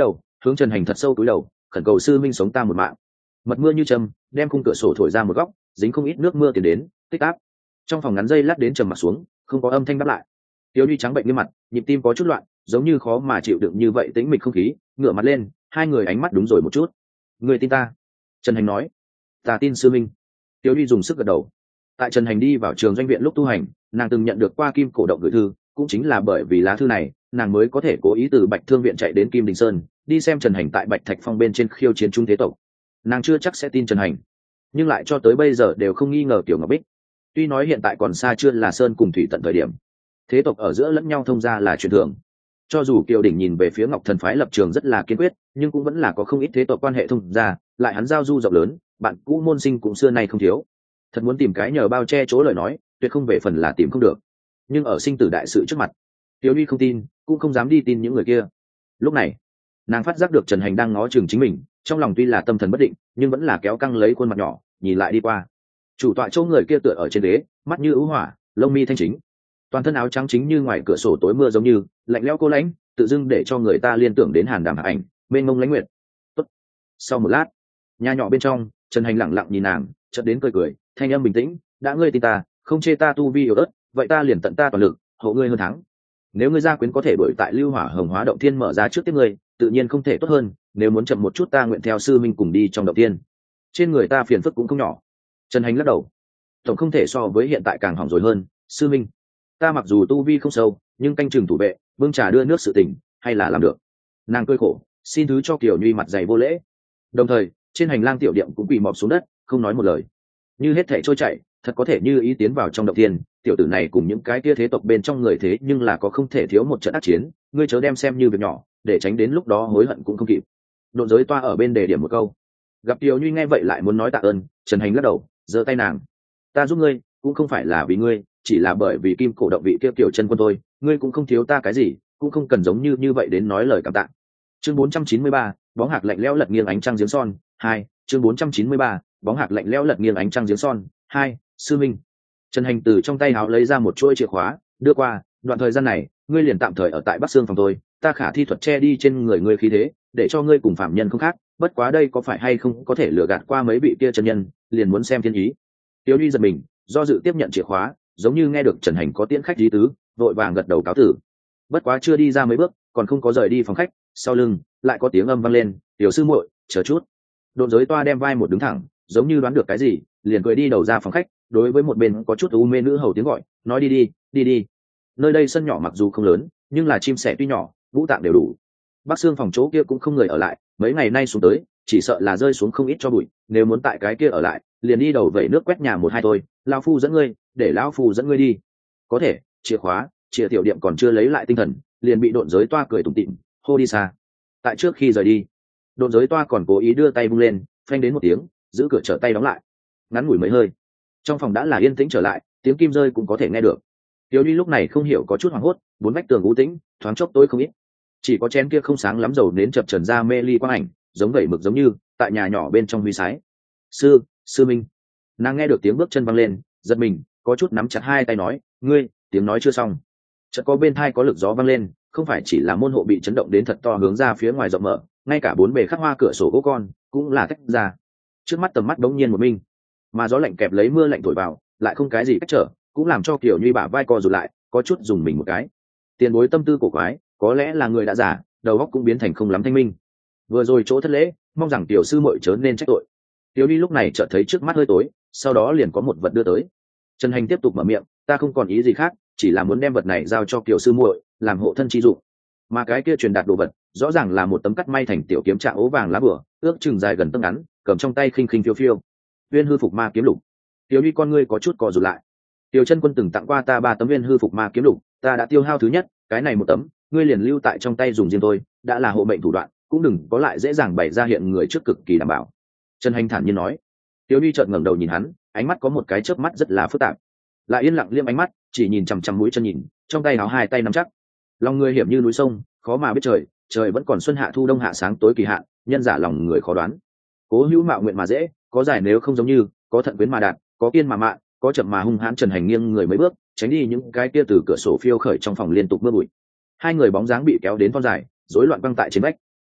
S1: hướng Trần Hành thật sâu cúi đầu khẩn cầu sư minh sống ta một mạng. Mật mưa như châm đem khung cửa sổ thổi ra một góc, dính không ít nước mưa tiến đến tích áp. Trong phòng ngắn dây lát đến trầm mặt xuống, không có âm thanh đáp lại. Tiêu Ly trắng bệnh nghiêm mặt, nhịp tim có chút loạn, giống như khó mà chịu đựng như vậy tĩnh mịch không khí, ngửa mặt lên, hai người ánh mắt đúng rồi một chút. Người tin ta? Trần Hành nói. Ta tin sư minh. Tiêu Ly dùng sức gật đầu. Tại Trần Hành đi vào trường doanh viện lúc tu hành, nàng từng nhận được qua kim cổ động gửi thư, cũng chính là bởi vì lá thư này, nàng mới có thể cố ý từ Bạch Thương viện chạy đến Kim Đình Sơn, đi xem Trần Hành tại Bạch Thạch Phong bên trên khiêu chiến trung thế tộc. Nàng chưa chắc sẽ tin Trần Hành, nhưng lại cho tới bây giờ đều không nghi ngờ Tiểu Ngọc Bích. Tuy nói hiện tại còn xa chưa là sơn cùng thủy tận thời điểm, thế tộc ở giữa lẫn nhau thông gia là chuyện thường. Cho dù Kiều Đỉnh nhìn về phía Ngọc Thần phái lập trường rất là kiên quyết, nhưng cũng vẫn là có không ít thế tộc quan hệ thông gia, lại hắn giao du rộng lớn, bạn cũ môn sinh cũng xưa nay không thiếu. Thật muốn tìm cái nhờ bao che chỗ lời nói, tuyệt không về phần là tìm không được. Nhưng ở sinh tử đại sự trước mặt, Tiểu Ly không tin, cũng không dám đi tin những người kia. Lúc này, nàng phát giác được Trần Hành đang ngó chừng chính mình, trong lòng tuy là tâm thần bất định, nhưng vẫn là kéo căng lấy khuôn mặt nhỏ, nhìn lại đi qua. Chủ tọa chỗ người kia tựa ở trên ghế, mắt như ưu hỏa, lông mi thanh chính, toàn thân áo trắng chính như ngoài cửa sổ tối mưa giống như lạnh lẽo cô lãnh, tự dưng để cho người ta liên tưởng đến Hàn Đàm ảnh mênh mông lãnh nguyệt. Tốt. Sau một lát, nhà nhỏ bên trong, Trần Hành lặng lặng nhìn nàng, chợt đến cười cười, thanh âm bình tĩnh, đã ngươi tin ta, không chê ta tu vi yếu ớt, vậy ta liền tận ta toàn lực, hộ ngươi hơn thắng. Nếu ngươi gia quyến có thể đuổi tại Lưu Hỏa Hồng Hóa động thiên mở ra trước tiếp ngươi, tự nhiên không thể tốt hơn, nếu muốn chậm một chút ta nguyện theo sư minh cùng đi trong động thiên. Trên người ta phiền phức cũng không nhỏ. Trần Hành lắc đầu, tổng không thể so với hiện tại càng hỏng rồi hơn, sư minh, ta mặc dù tu vi không sâu, nhưng canh chừng thủ vệ, bưng trà đưa nước sự tình, hay là làm được. Nàng cười khổ, xin thứ cho Kiều Nhuy mặt dày vô lễ. Đồng thời, trên hành lang tiểu điệm cũng quỳ mọp xuống đất, không nói một lời. Như hết thể trôi chảy, thật có thể như ý tiến vào trong động thiên, tiểu tử này cùng những cái kia thế tộc bên trong người thế nhưng là có không thể thiếu một trận ác chiến, ngươi chớ đem xem như việc nhỏ, để tránh đến lúc đó hối hận cũng không kịp. Độn giới toa ở bên đề điểm một câu. Gặp Kiều Nhuy nghe vậy lại muốn nói tạ ơn, Trần Hành lắc đầu, giơ tay nàng. Ta giúp ngươi, cũng không phải là vì ngươi, chỉ là bởi vì kim cổ động vị kia Kiều chân quân thôi, ngươi cũng không thiếu ta cái gì, cũng không cần giống như như vậy đến nói lời cảm tạ. Chương bốn trăm chín mươi ba, bóng hạc lạnh lẽo lật nghiêng ánh trăng giếng son, hai, chương bốn trăm chín mươi ba, bóng hạc lạnh lẽo lật nghiêng ánh trăng giếng son, hai, sư minh. Trần Hành từ trong tay áo lấy ra một chuỗi chìa khóa, đưa qua, đoạn thời gian này, ngươi liền tạm thời ở tại Bắc Sương phòng tôi, ta khả thi thuật che đi trên người ngươi khí thế, để cho ngươi cùng phạm nhân không khác, bất quá đây có phải hay không có thể lừa gạt qua mấy vị kia chân nhân, liền muốn xem thiên ý. Tiêu Ly giật mình, do dự tiếp nhận chìa khóa, giống như nghe được Trần Hành có tiễn khách lý tứ, vội vàng gật đầu cáo tử. Bất quá chưa đi ra mấy bước, còn không có rời đi phòng khách, sau lưng lại có tiếng âm vang lên, "Tiểu sư muội, chờ chút." Độn giới toa đem vai một đứng thẳng, giống như đoán được cái gì, liền cười đi đầu ra phòng khách, đối với một bên có chút u mê nữ hầu tiếng gọi, nói đi đi, đi đi. Nơi đây sân nhỏ mặc dù không lớn, nhưng là chim sẻ tuy nhỏ, vũ tạng đều đủ. Bắc Sương phòng chỗ kia cũng không người ở lại, mấy ngày nay xuống tới, chỉ sợ là rơi xuống không ít cho bụi, nếu muốn tại cái kia ở lại, liền đi đầu vẩy nước quét nhà một hai thôi, lão phu dẫn ngươi, để lão phu dẫn ngươi đi. Có thể, chìa khóa, chìa tiểu điệm còn chưa lấy lại tinh thần, liền bị độn giới toa cười tủm tỉm, hô đi xa. Tại trước khi rời đi, độn giới toa còn cố ý đưa tay vung lên, phanh đến một tiếng, giữ cửa trở tay đóng lại. Ngắn ngủi mấy hơi, trong phòng đã là yên tĩnh trở lại, tiếng kim rơi cũng có thể nghe được. Tiểu Ly lúc này không hiểu có chút hoảng hốt, bốn vách tường u tĩnh, thoáng chốc tối không ít, chỉ có chén kia không sáng lắm dầu nến chập chờn ra mê ly quang ảnh, giống vẩy mực giống như tại nhà nhỏ bên trong huy sái. Sư, sư minh. Nàng nghe được tiếng bước chân văng lên, giật mình, có chút nắm chặt hai tay nói, ngươi, tiếng nói chưa xong. Chợt có bên thai có lực gió văng lên, không phải chỉ là môn hộ bị chấn động đến thật to hướng ra phía ngoài rộng mở, ngay cả bốn bề khắc hoa cửa sổ gỗ con cũng là tách ra. Trước mắt tầm mắt bỗng nhiên một minh, mà gió lạnh kẹp lấy mưa lạnh thổi vào, lại không cái gì cách trở, cũng làm cho Kiều Nhuy bả vai co rụt lại, có chút dùng mình một cái. Tiền bối tâm tư cổ quái, có lẽ là người đã giả, đầu óc cũng biến thành không lắm thanh minh. Vừa rồi chỗ thất lễ, mong rằng tiểu sư muội chớ nên trách tội. Tiểu Ly lúc này chợt thấy trước mắt hơi tối, sau đó liền có một vật đưa tới. Trần Hành tiếp tục mở miệng, ta không còn ý gì khác, chỉ là muốn đem vật này giao cho tiểu sư muội, làm hộ thân chi dụng. Mà cái kia truyền đạt đồ vật, rõ ràng là một tấm cắt may thành tiểu kiếm trạng ố vàng lá bửa, ước chừng dài gần tấc ngắn, cầm trong tay khinh khinh phiêu phiêu. Viên hư phục ma kiếm lục. Tiểu Ly con ngươi có chút co rụt lại. Tiểu chân quân từng tặng qua ta ba tấm viên hư phục ma kiếm lục, ta đã tiêu hao thứ nhất, cái này một tấm, ngươi liền lưu tại trong tay dùng riêng tôi, đã là hộ mệnh thủ đoạn, cũng đừng có lại dễ dàng bày ra hiện người trước cực kỳ đảm bảo. Trần Hành thản nhiên nói. Tiểu Ly chợt ngẩng đầu nhìn hắn, ánh mắt có một cái chớp mắt rất là phức tạp, lại yên lặng liếc ánh mắt, chỉ nhìn chằm chằm mũi chân nhìn, trong tay áo hai tay nắm chắc. Lòng người hiểm như núi sông, khó mà biết trời, trời vẫn còn xuân hạ thu đông hạ sáng tối kỳ hạn, nhân giả lòng người khó đoán. Cố hữu mạo nguyện mà dễ, có giải nếu không giống như, có thận quyến mà đạt, có kiên mà mạn, có chậm mà hung hãn. Trần Hành nghiêng người mấy bước, tránh đi những cái kia từ cửa sổ phiêu khởi trong phòng liên tục mưa bụi. Hai người bóng dáng bị kéo đến thon dài, rối loạn băng tại trên vách.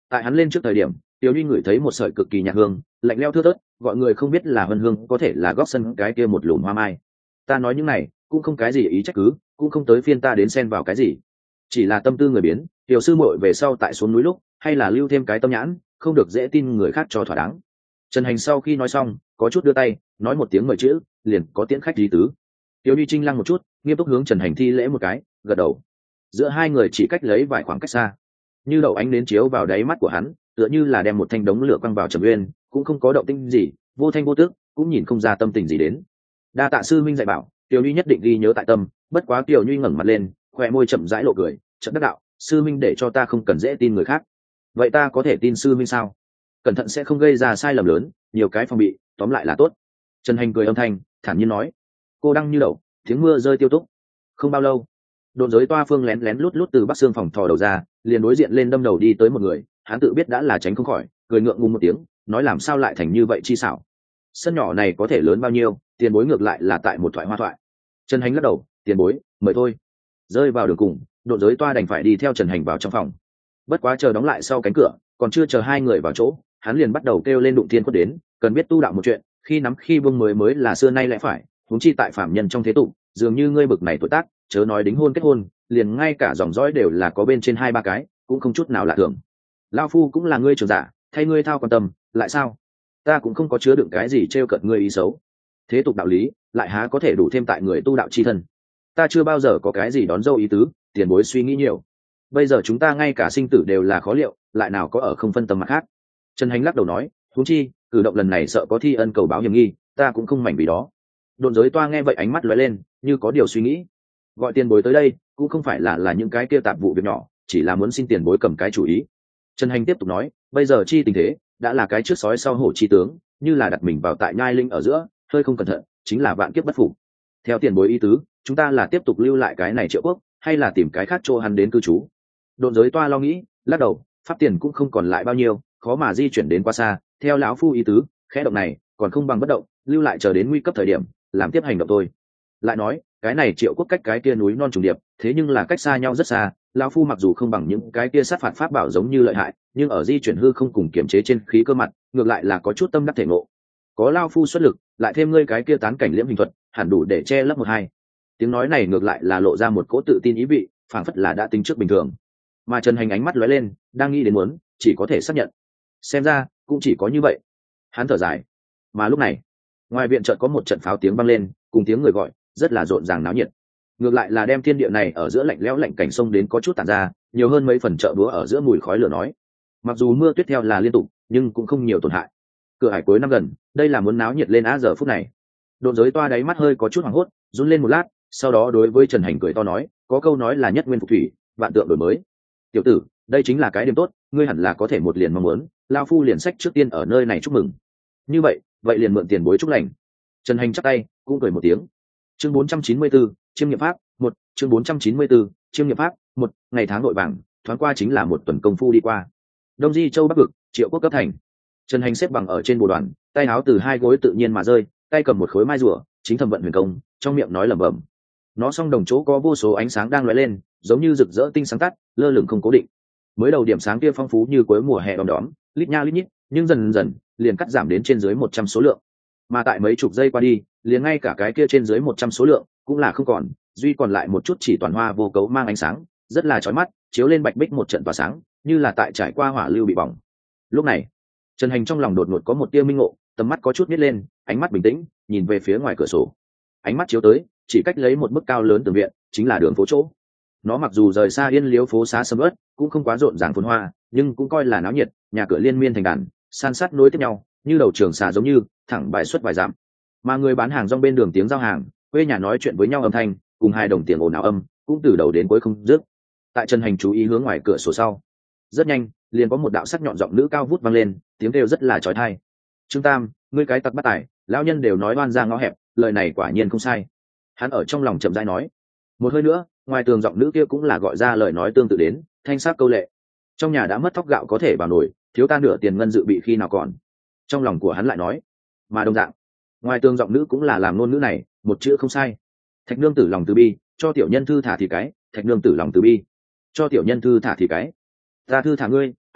S1: Tại hắn lên trước thời điểm, Tiểu Nhi ngửi thấy một sợi cực kỳ nhạt hương, lạnh lẽo thưa thớt, gọi người không biết là hân hương có thể là góc sân cái kia một lùm hoa mai. Ta nói những này cũng không cái gì ý trách cứ, cũng không tới phiên ta đến xen vào cái gì, chỉ là tâm tư người biến, tiểu sư muội về sau tại xuống núi lúc hay là lưu thêm cái tâm nhãn, không được dễ tin người khác cho thỏa đáng. Trần Hành sau khi nói xong có chút đưa tay nói một tiếng mời chữ, liền có tiễn khách lý tứ. Tiểu Nhi trinh lăng một chút, nghiêm túc hướng Trần Hành thi lễ một cái, gật đầu. Giữa hai người chỉ cách lấy vài khoảng cách xa, như đậu ánh nến chiếu vào đáy mắt của hắn, tựa như là đem một thanh đống lửa quăng vào trầm uyên, cũng không có động tĩnh gì, vô thanh vô tước, cũng nhìn không ra tâm tình gì đến. Đa tạ sư minh dạy bảo, Tiểu Nhi nhất định ghi nhớ tại tâm. Bất quá Tiểu Nhi ngẩng mặt lên, khoe môi chậm rãi lộ cười, chợt đắc đạo, sư minh để cho ta không cần dễ tin người khác, vậy ta có thể tin sư minh sao? Cẩn thận sẽ không gây ra sai lầm lớn, nhiều cái phòng bị, tóm lại là tốt. Trần Hành cười âm thanh thản nhiên nói. Cô đăng như đậu, tiếng mưa rơi tiêu túc. Không bao lâu, độn giới toa phương lén lén lút lút từ bắc xương phòng thò đầu ra, liền đối diện lên đâm đầu đi tới một người. Hắn tự biết đã là tránh không khỏi, cười ngượng ngùng một tiếng, nói làm sao lại thành như vậy chi xảo. Sân nhỏ này có thể lớn bao nhiêu, tiền bối ngược lại là tại một thoại hoa thoại. Trần Hành lắc đầu, tiền bối mời thôi. Rơi vào đường cùng, độn giới toa đành phải đi theo Trần Hành vào trong phòng. Bất quá chờ đóng lại sau cánh cửa, còn chưa chờ hai người vào chỗ, hắn liền bắt đầu kêu lên đụng thiên quất đến, cần biết tu đạo một chuyện, khi nắm khi buông mới mới là xưa nay lẽ phải, huống chi tại phạm nhân trong thế tục, dường như ngươi bực này tuổi tác, chớ nói đính hôn kết hôn, liền ngay cả dòng dõi đều là có bên trên hai ba cái, cũng không chút nào lạ thường. Lão phu cũng là ngươi trưởng giả, thay ngươi thao quan tâm, lại sao? Ta cũng không có chứa đựng cái gì trêu cợt ngươi ý xấu. Thế tục đạo lý, lại há có thể đủ thêm tại người tu đạo chi thân. Ta chưa bao giờ có cái gì đón dâu ý tứ, tiền bối suy nghĩ nhiều. Bây giờ chúng ta ngay cả sinh tử đều là khó liệu, lại nào có ở không phân tâm mặt khác. Trần Hành lắc đầu nói, huống chi cử động lần này sợ có thi ân cầu báo hiểm nghi, ta cũng không mảnh vì đó. Độn giới toa nghe vậy ánh mắt lóe lên, như có điều suy nghĩ. Gọi tiền bối tới đây cũng không phải là là những cái kia tạp vụ việc nhỏ, chỉ là muốn xin tiền bối cầm cái chủ ý. Trần Hành tiếp tục nói, bây giờ chi tình thế đã là cái trước sói sau hổ chi tướng, như là đặt mình vào tại nhai linh ở giữa, hơi không cẩn thận chính là vạn kiếp bất phục. Theo tiền bối ý tứ, chúng ta là tiếp tục lưu lại cái này Triệu Quốc, hay là tìm cái khác chỗ hắn đến cư trú? Độn giới toa lo nghĩ, lắc đầu, pháp tiền cũng không còn lại bao nhiêu, khó mà di chuyển đến quá xa. Theo lão phu ý tứ, khẽ động này còn không bằng bất động, lưu lại chờ đến nguy cấp thời điểm làm tiếp hành động thôi. Lại nói, cái này Triệu Quốc cách cái kia núi non trùng điệp, thế nhưng là cách xa nhau rất xa. Lão phu mặc dù không bằng những cái kia sát phạt pháp bảo giống như lợi hại, nhưng ở di chuyển hư không cùng kiểm chế trên khí cơ mặt, ngược lại là có chút tâm đắc thể ngộ. Có lão phu xuất lực, lại thêm ngươi cái kia tán cảnh liễm hình thuật, hẳn đủ để che lấp một hai. Tiếng nói này ngược lại là lộ ra một cỗ tự tin ý vị, phảng phất là đã tính trước bình thường. Mà Trần Hành ánh mắt lóe lên, đang nghĩ đến muốn, chỉ có thể xác nhận. Xem ra cũng chỉ có như vậy. Hắn thở dài. Mà lúc này, ngoài viện chợt có một trận pháo tiếng vang lên, cùng tiếng người gọi, rất là rộn ràng náo nhiệt. Ngược lại là đem thiên địa này ở giữa lạnh lẽo lạnh cảnh sông đến có chút tản ra, nhiều hơn mấy phần chợ búa ở giữa mùi khói lửa nói. Mặc dù mưa tuyết theo là liên tục, nhưng cũng không nhiều tổn hại. Cửa hải cuối năm gần, đây là muốn náo nhiệt lên á giờ phút này. Độn giới toa đáy mắt hơi có chút hoảng hốt, run lên một lát, sau đó đối với Trần Hành cười to nói, có câu nói là nhất nguyên phục thủy, vạn tượng đổi mới. Tiểu tử, đây chính là cái điểm tốt, ngươi hẳn là có thể một liền mong muốn, lao phu liền sách trước tiên ở nơi này chúc mừng. Như vậy, vậy liền mượn tiền bối chúc lành. Trần Hành chắp tay, cũng cười một tiếng. Chương bốn trăm chín mươi tư, chiêm nghiệm pháp, một, chương bốn trăm chín mươi tư, chiêm nghiệm pháp, một, ngày tháng nội vàng, thoáng qua chính là một tuần công phu đi qua. Đông Di Châu Bắc vực, Triệu Quốc cấp thành. Trần Hành xếp bằng ở trên bồ đoàn, tay áo từ hai gối tự nhiên mà rơi, tay cầm một khối mai rùa, chính thầm vận huyền công, trong miệng nói lẩm bẩm. Nó song đồng chỗ có vô số ánh sáng đang lóe lên, giống như rực rỡ tinh sáng tắt, lơ lửng không cố định. Mới đầu điểm sáng kia phong phú như cuối mùa hè đom đóm, lít nha lít nhít, nhưng dần dần liền cắt giảm đến trên dưới một trăm số lượng. Mà tại mấy chục giây qua đi, liền ngay cả cái kia trên dưới một trăm số lượng cũng là không còn, duy còn lại một chút chỉ toàn hoa vô cấu mang ánh sáng, rất là chói mắt, chiếu lên bạch bích một trận tỏa sáng, như là tại trải qua hỏa lưu bị bỏng. Lúc này, Trần Hành trong lòng đột ngột có một tia minh ngộ, tầm mắt có chút nhếch lên, ánh mắt bình tĩnh, nhìn về phía ngoài cửa sổ. Ánh mắt chiếu tới, chỉ cách lấy một bức cao lớn tường viện, chính là đường phố chỗ. Nó mặc dù rời xa yên liếu phố xá sầm uất, cũng không quá rộn ràng phồn hoa, nhưng cũng coi là náo nhiệt, nhà cửa liên miên thành đàn, san sát nối tiếp nhau, như đầu trường xà giống như thẳng bài xuất vài dặm. Mà người bán hàng rong bên đường tiếng giao hàng, quê nhà nói chuyện với nhau âm thanh, cùng hai đồng tiền ồn ào âm, cũng từ đầu đến cuối không dứt. Tại Trần Hành chú ý hướng ngoài cửa sổ sau, rất nhanh liền có một đạo sắc nhọn giọng nữ cao vút vang lên, tiếng kêu rất là chói tai. Trương Tam, ngươi cái tặc bắt tài, lão nhân đều nói oan ra ngõ hẹp, lời này quả nhiên không sai. Hắn ở trong lòng chậm rãi nói. Một hơi nữa, ngoài tường giọng nữ kia cũng là gọi ra lời nói tương tự đến, thanh sắc câu lệ. Trong nhà đã mất thóc gạo có thể vào nồi, thiếu ta nửa tiền ngân dự bị khi nào còn. Trong lòng của hắn lại nói. Mà đồng dạng, ngoài tường giọng nữ cũng là làm ngôn ngữ này, một chữ không sai. Thạch nương tử lòng từ bi, cho tiểu nhân thư thả thì cái, thạch nương tử lòng từ bi, cho tiểu nhân thư thả thì cái. Ta thư thả ngươi,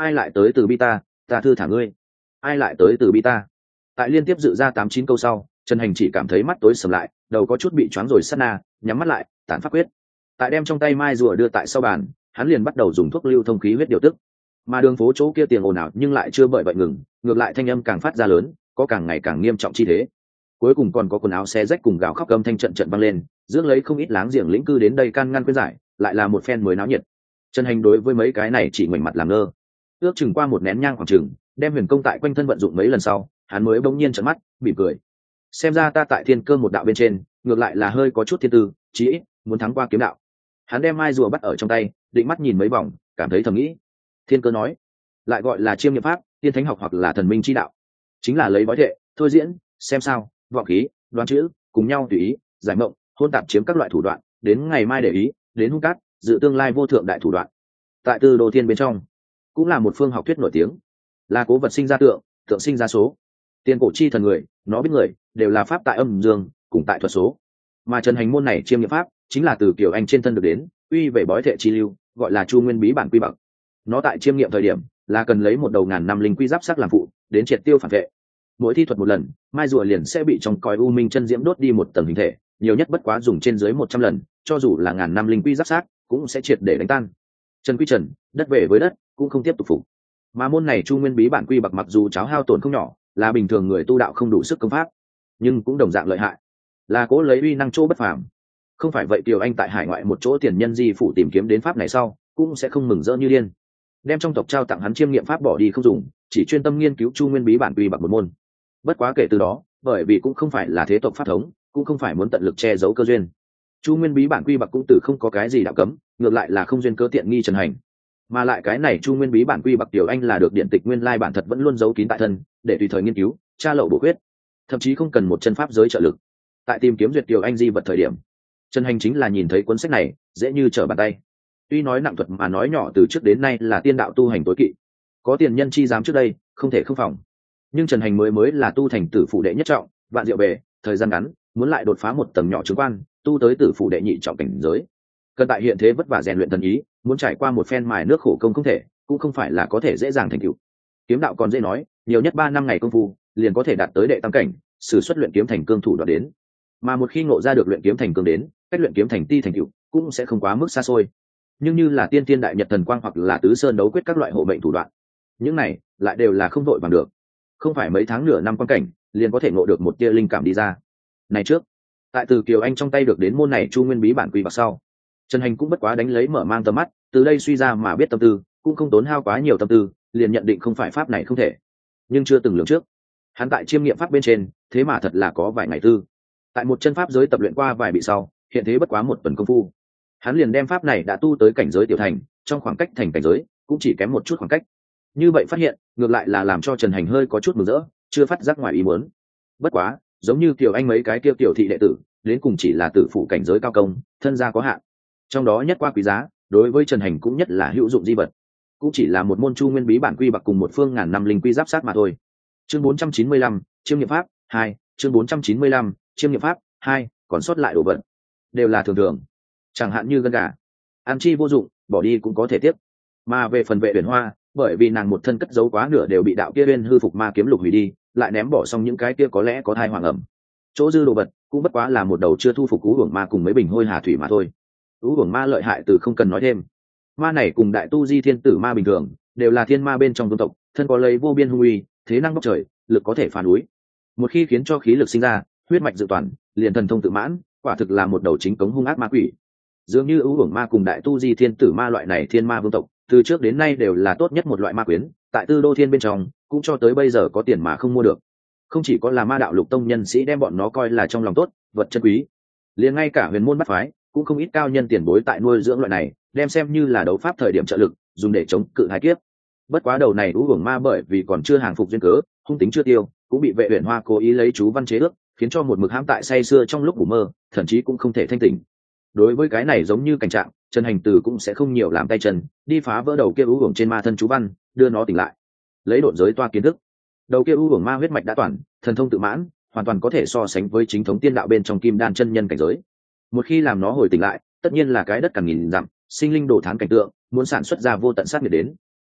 S1: ai lại tới từ bi ta, ta thư thả ngươi, ai lại tới từ bi ta. Tại liên tiếp dự ra tám chín câu sau, Trần Hành chỉ cảm thấy mắt tối sầm lại, đầu có chút bị choáng rồi sát na, nhắm mắt lại tản pháp quyết. Tại đem trong tay mai rùa đưa tại sau bàn, hắn liền bắt đầu dùng thuốc lưu thông khí huyết điều tức. Mà đường phố chỗ kia tiền ồn ào nhưng lại chưa bởi vậy ngừng, ngược lại thanh âm càng phát ra lớn, có càng ngày càng nghiêm trọng chi thế. Cuối cùng còn có quần áo xé rách cùng gào khóc gầm thanh trận trận vang lên, dưỡng lấy không ít láng giềng lĩnh cư đến đây can ngăn khuyên giải, lại là một phen mới náo nhiệt. Trần Hành đối với mấy cái này chỉ ngoảnh mặt làm ngơ. Ước chừng qua một nén nhang khoảng chừng, đem huyền công tại quanh thân vận dụng mấy lần sau, hắn mới bỗng nhiên trợn mắt, mỉm cười. Xem ra ta tại thiên cơ một đạo bên trên, ngược lại là hơi có chút thiên tư, chí ít muốn thắng qua kiếm đạo. Hắn đem mai rùa bắt ở trong tay, định mắt nhìn mấy vòng, cảm thấy thầm nghĩ. Thiên cơ nói, lại gọi là chiêm nghiệm pháp, tiên thánh học hoặc là thần minh chi đạo, chính là lấy bói thệ, thôi diễn, xem sao, vọng khí, đoán chữ, cùng nhau tùy ý, giải mộng, hôn tạp chiếm các loại thủ đoạn, đến ngày mai để ý, đến hung cát, dự tương lai vô thượng đại thủ đoạn. Tại Tư Đồ Thiên bên trong, cũng là một phương học thuyết nổi tiếng, là cố vật sinh ra tượng, tượng sinh ra số. Tiền cổ chi thần người, nó biết người, đều là pháp tại âm dương, cùng tại thuật số. Mà Trần Hành môn này chiêm nghiệm pháp, chính là từ Kiều Anh trên thân được đến, uy về bói thệ chi lưu, gọi là Chu Nguyên Bí bản quy bậc. Nó tại chiêm nghiệm thời điểm, là cần lấy một đầu ngàn năm linh quy giáp sắc làm phụ, đến triệt tiêu phản vệ. Mỗi thi thuật một lần, mai rùa liền sẽ bị trong còi u minh chân diễm đốt đi một tầng hình thể, nhiều nhất bất quá dùng trên dưới một trăm lần, cho dù là ngàn năm linh quy giáp sát, cũng sẽ triệt để đánh tan. Trần quy trần, đất về với đất, cũng không tiếp tục phục. Mà môn này Chu Nguyên Bí bản quy bậc mặc dù cháo hao tổn không nhỏ, là bình thường người tu đạo không đủ sức công pháp, nhưng cũng đồng dạng lợi hại, là cố lấy uy năng chỗ bất phàm. Không phải vậy Kiều Anh tại hải ngoại một chỗ tiền nhân di phủ tìm kiếm đến pháp này sau, cũng sẽ không mừng rỡ như điên. Đem trong tộc trao tặng hắn chiêm nghiệm pháp bỏ đi không dùng, chỉ chuyên tâm nghiên cứu Chu Nguyên Bí bản quy bậc một môn. Bất quá kể từ đó, bởi vì cũng không phải là thế tộc pháp thống, cũng không phải muốn tận lực che giấu cơ duyên, Chu Nguyên Bí bản quy bậc cũng từ không có cái gì đạo cấm, ngược lại là không duyên cớ tiện nghi Trần Hành. Mà lại cái này Chu Nguyên Bí bản quy bậc Tiểu Anh là được điện tịch nguyên lai bản thật vẫn luôn giấu kín tại thân, để tùy thời nghiên cứu, tra lậu bổ khuyết, thậm chí không cần một chân pháp giới trợ lực. Tại tìm kiếm duyệt Tiểu Anh di vật thời điểm, Trần Hành chính là nhìn thấy cuốn sách này, dễ như trở bàn tay. Tuy nói nặng thuật mà nói nhỏ từ trước đến nay là tiên đạo tu hành tối kỵ, có tiền nhân chi dám trước đây, không thể không phòng. Nhưng Trần Hành mới mới là tu thành tử phụ đệ nhất trọng, vạn diệu bề, thời gian ngắn, muốn lại đột phá một tầng nhỏ chứng quan, tu tới tử phụ đệ nhị trọng cảnh giới, cần tại hiện thế vất vả rèn luyện thần ý, muốn trải qua một phen mài nước khổ công không thể, cũng không phải là có thể dễ dàng thành tựu. Kiếm đạo còn dễ nói, nhiều nhất ba năm ngày công phu, liền có thể đạt tới đệ tam cảnh, sử xuất luyện kiếm thành cương thủ đoạn đến. Mà một khi ngộ ra được luyện kiếm thành cương đến, cách luyện kiếm thành ti thành tựu, cũng sẽ không quá mức xa xôi. Nhưng như là tiên tiên đại nhật thần quang hoặc là tứ sơn đấu quyết các loại hộ mệnh thủ đoạn, những này lại đều là không vội bằng được, không phải mấy tháng nửa năm quan cảnh liền có thể ngộ được một tia linh cảm đi ra. Này trước, tại từ Kiều Anh trong tay được đến môn này Chu Nguyên Bí bản quy bậc sau, Trần Hành cũng bất quá đánh lấy mở mang tầm mắt, từ đây suy ra mà biết tâm tư, cũng không tốn hao quá nhiều tâm tư, liền nhận định không phải pháp này không thể. Nhưng chưa từng lường trước, hắn tại chiêm nghiệm pháp bên trên, thế mà thật là có vài ngày tư. Tại một chân pháp giới tập luyện qua vài bị sau, hiện thế bất quá một tuần công phu, hắn liền đem pháp này đã tu tới cảnh giới tiểu thành, trong khoảng cách thành cảnh giới cũng chỉ kém một chút khoảng cách. Như vậy phát hiện, ngược lại là làm cho Trần Hành hơi có chút mừng rỡ, chưa phát giác ngoài ý muốn. Bất quá, giống như Kiều Anh mấy cái kia tiểu thị đệ tử, đến cùng chỉ là tử phụ cảnh giới cao công, thân gia có hạn. Trong đó nhất qua quý giá, đối với Trần Hành cũng nhất là hữu dụng di vật, cũng chỉ là một môn Chu Nguyên Bí bản quy bậc cùng một phương ngàn năm linh quy giáp sát mà thôi. Chương bốn trăm chín mươi lăm, chiêm nghiệm pháp hai, chương bốn trăm chín mươi lăm, chiêm nghiệm pháp hai, còn sót lại đồ vật đều là thường thường, chẳng hạn như gân gà, ăn chi vô dụng, bỏ đi cũng có thể tiếp. Mà về phần Vệ Uyển Hoa, bởi vì nàng một thân cất giấu quá nửa đều bị đạo kia Uyên hư phục ma kiếm lục hủy đi, lại ném bỏ xong những cái kia có lẽ có thai hoàng ẩm. Chỗ dư đồ vật cũng bất quá là một đầu chưa thu phục Ú Hưởng Ma cùng mấy bình hôi hà thủy mà thôi. Ú Hưởng Ma lợi hại từ không cần nói thêm. Ma này cùng đại tu di thiên tử ma bình thường, đều là thiên ma bên trong vương tộc, thân có lấy vô biên hung uy, thế năng bốc trời, lực có thể phá núi. Một khi khiến cho khí lực sinh ra, huyết mạch dự toàn, liền thần thông tự mãn, quả thực là một đầu chính cống hung ác ma quỷ. Dường như Ú Hưởng Ma cùng đại tu di thiên tử ma loại này thiên ma vương tộc, từ trước đến nay đều là tốt nhất một loại ma quyến, tại Tư Đô Thiên bên trong, cũng cho tới bây giờ có tiền mà không mua được. Không chỉ có là ma đạo lục tông nhân sĩ đem bọn nó coi là trong lòng tốt, vật chân quý, liền ngay cả huyền môn bắt phái cũng không ít cao nhân tiền bối tại nuôi dưỡng loại này, đem xem như là đấu pháp thời điểm trợ lực, dùng để chống cự hai kiếp. Bất quá đầu này Ú Hưởng Ma bởi vì còn chưa hàng phục duyên cớ, hung tính chưa tiêu, cũng bị Vệ Uyển Hoa cố ý lấy chú văn chế ước, khiến cho một mực hãm tại say sưa trong lúc ngủ mơ, thậm chí cũng không thể thanh tỉnh. Đối với cái này giống như cảnh trạng, Trần Hành Từ cũng sẽ không nhiều làm tay chân, đi phá vỡ đầu kia Ú Hưởng trên ma thân chú văn, đưa nó tỉnh lại, lấy độn giới toa kiến thức. Đầu kia Ú Hưởng Ma huyết mạch đã toàn, thần thông tự mãn, hoàn toàn có thể so sánh với chính thống tiên đạo bên trong kim đan chân nhân cảnh giới. Một khi làm nó hồi tỉnh lại, tất nhiên là cái đất cằn nghìn dặm, sinh linh đồ thán cảnh tượng, muốn sản xuất ra vô tận sát nghiệt đến.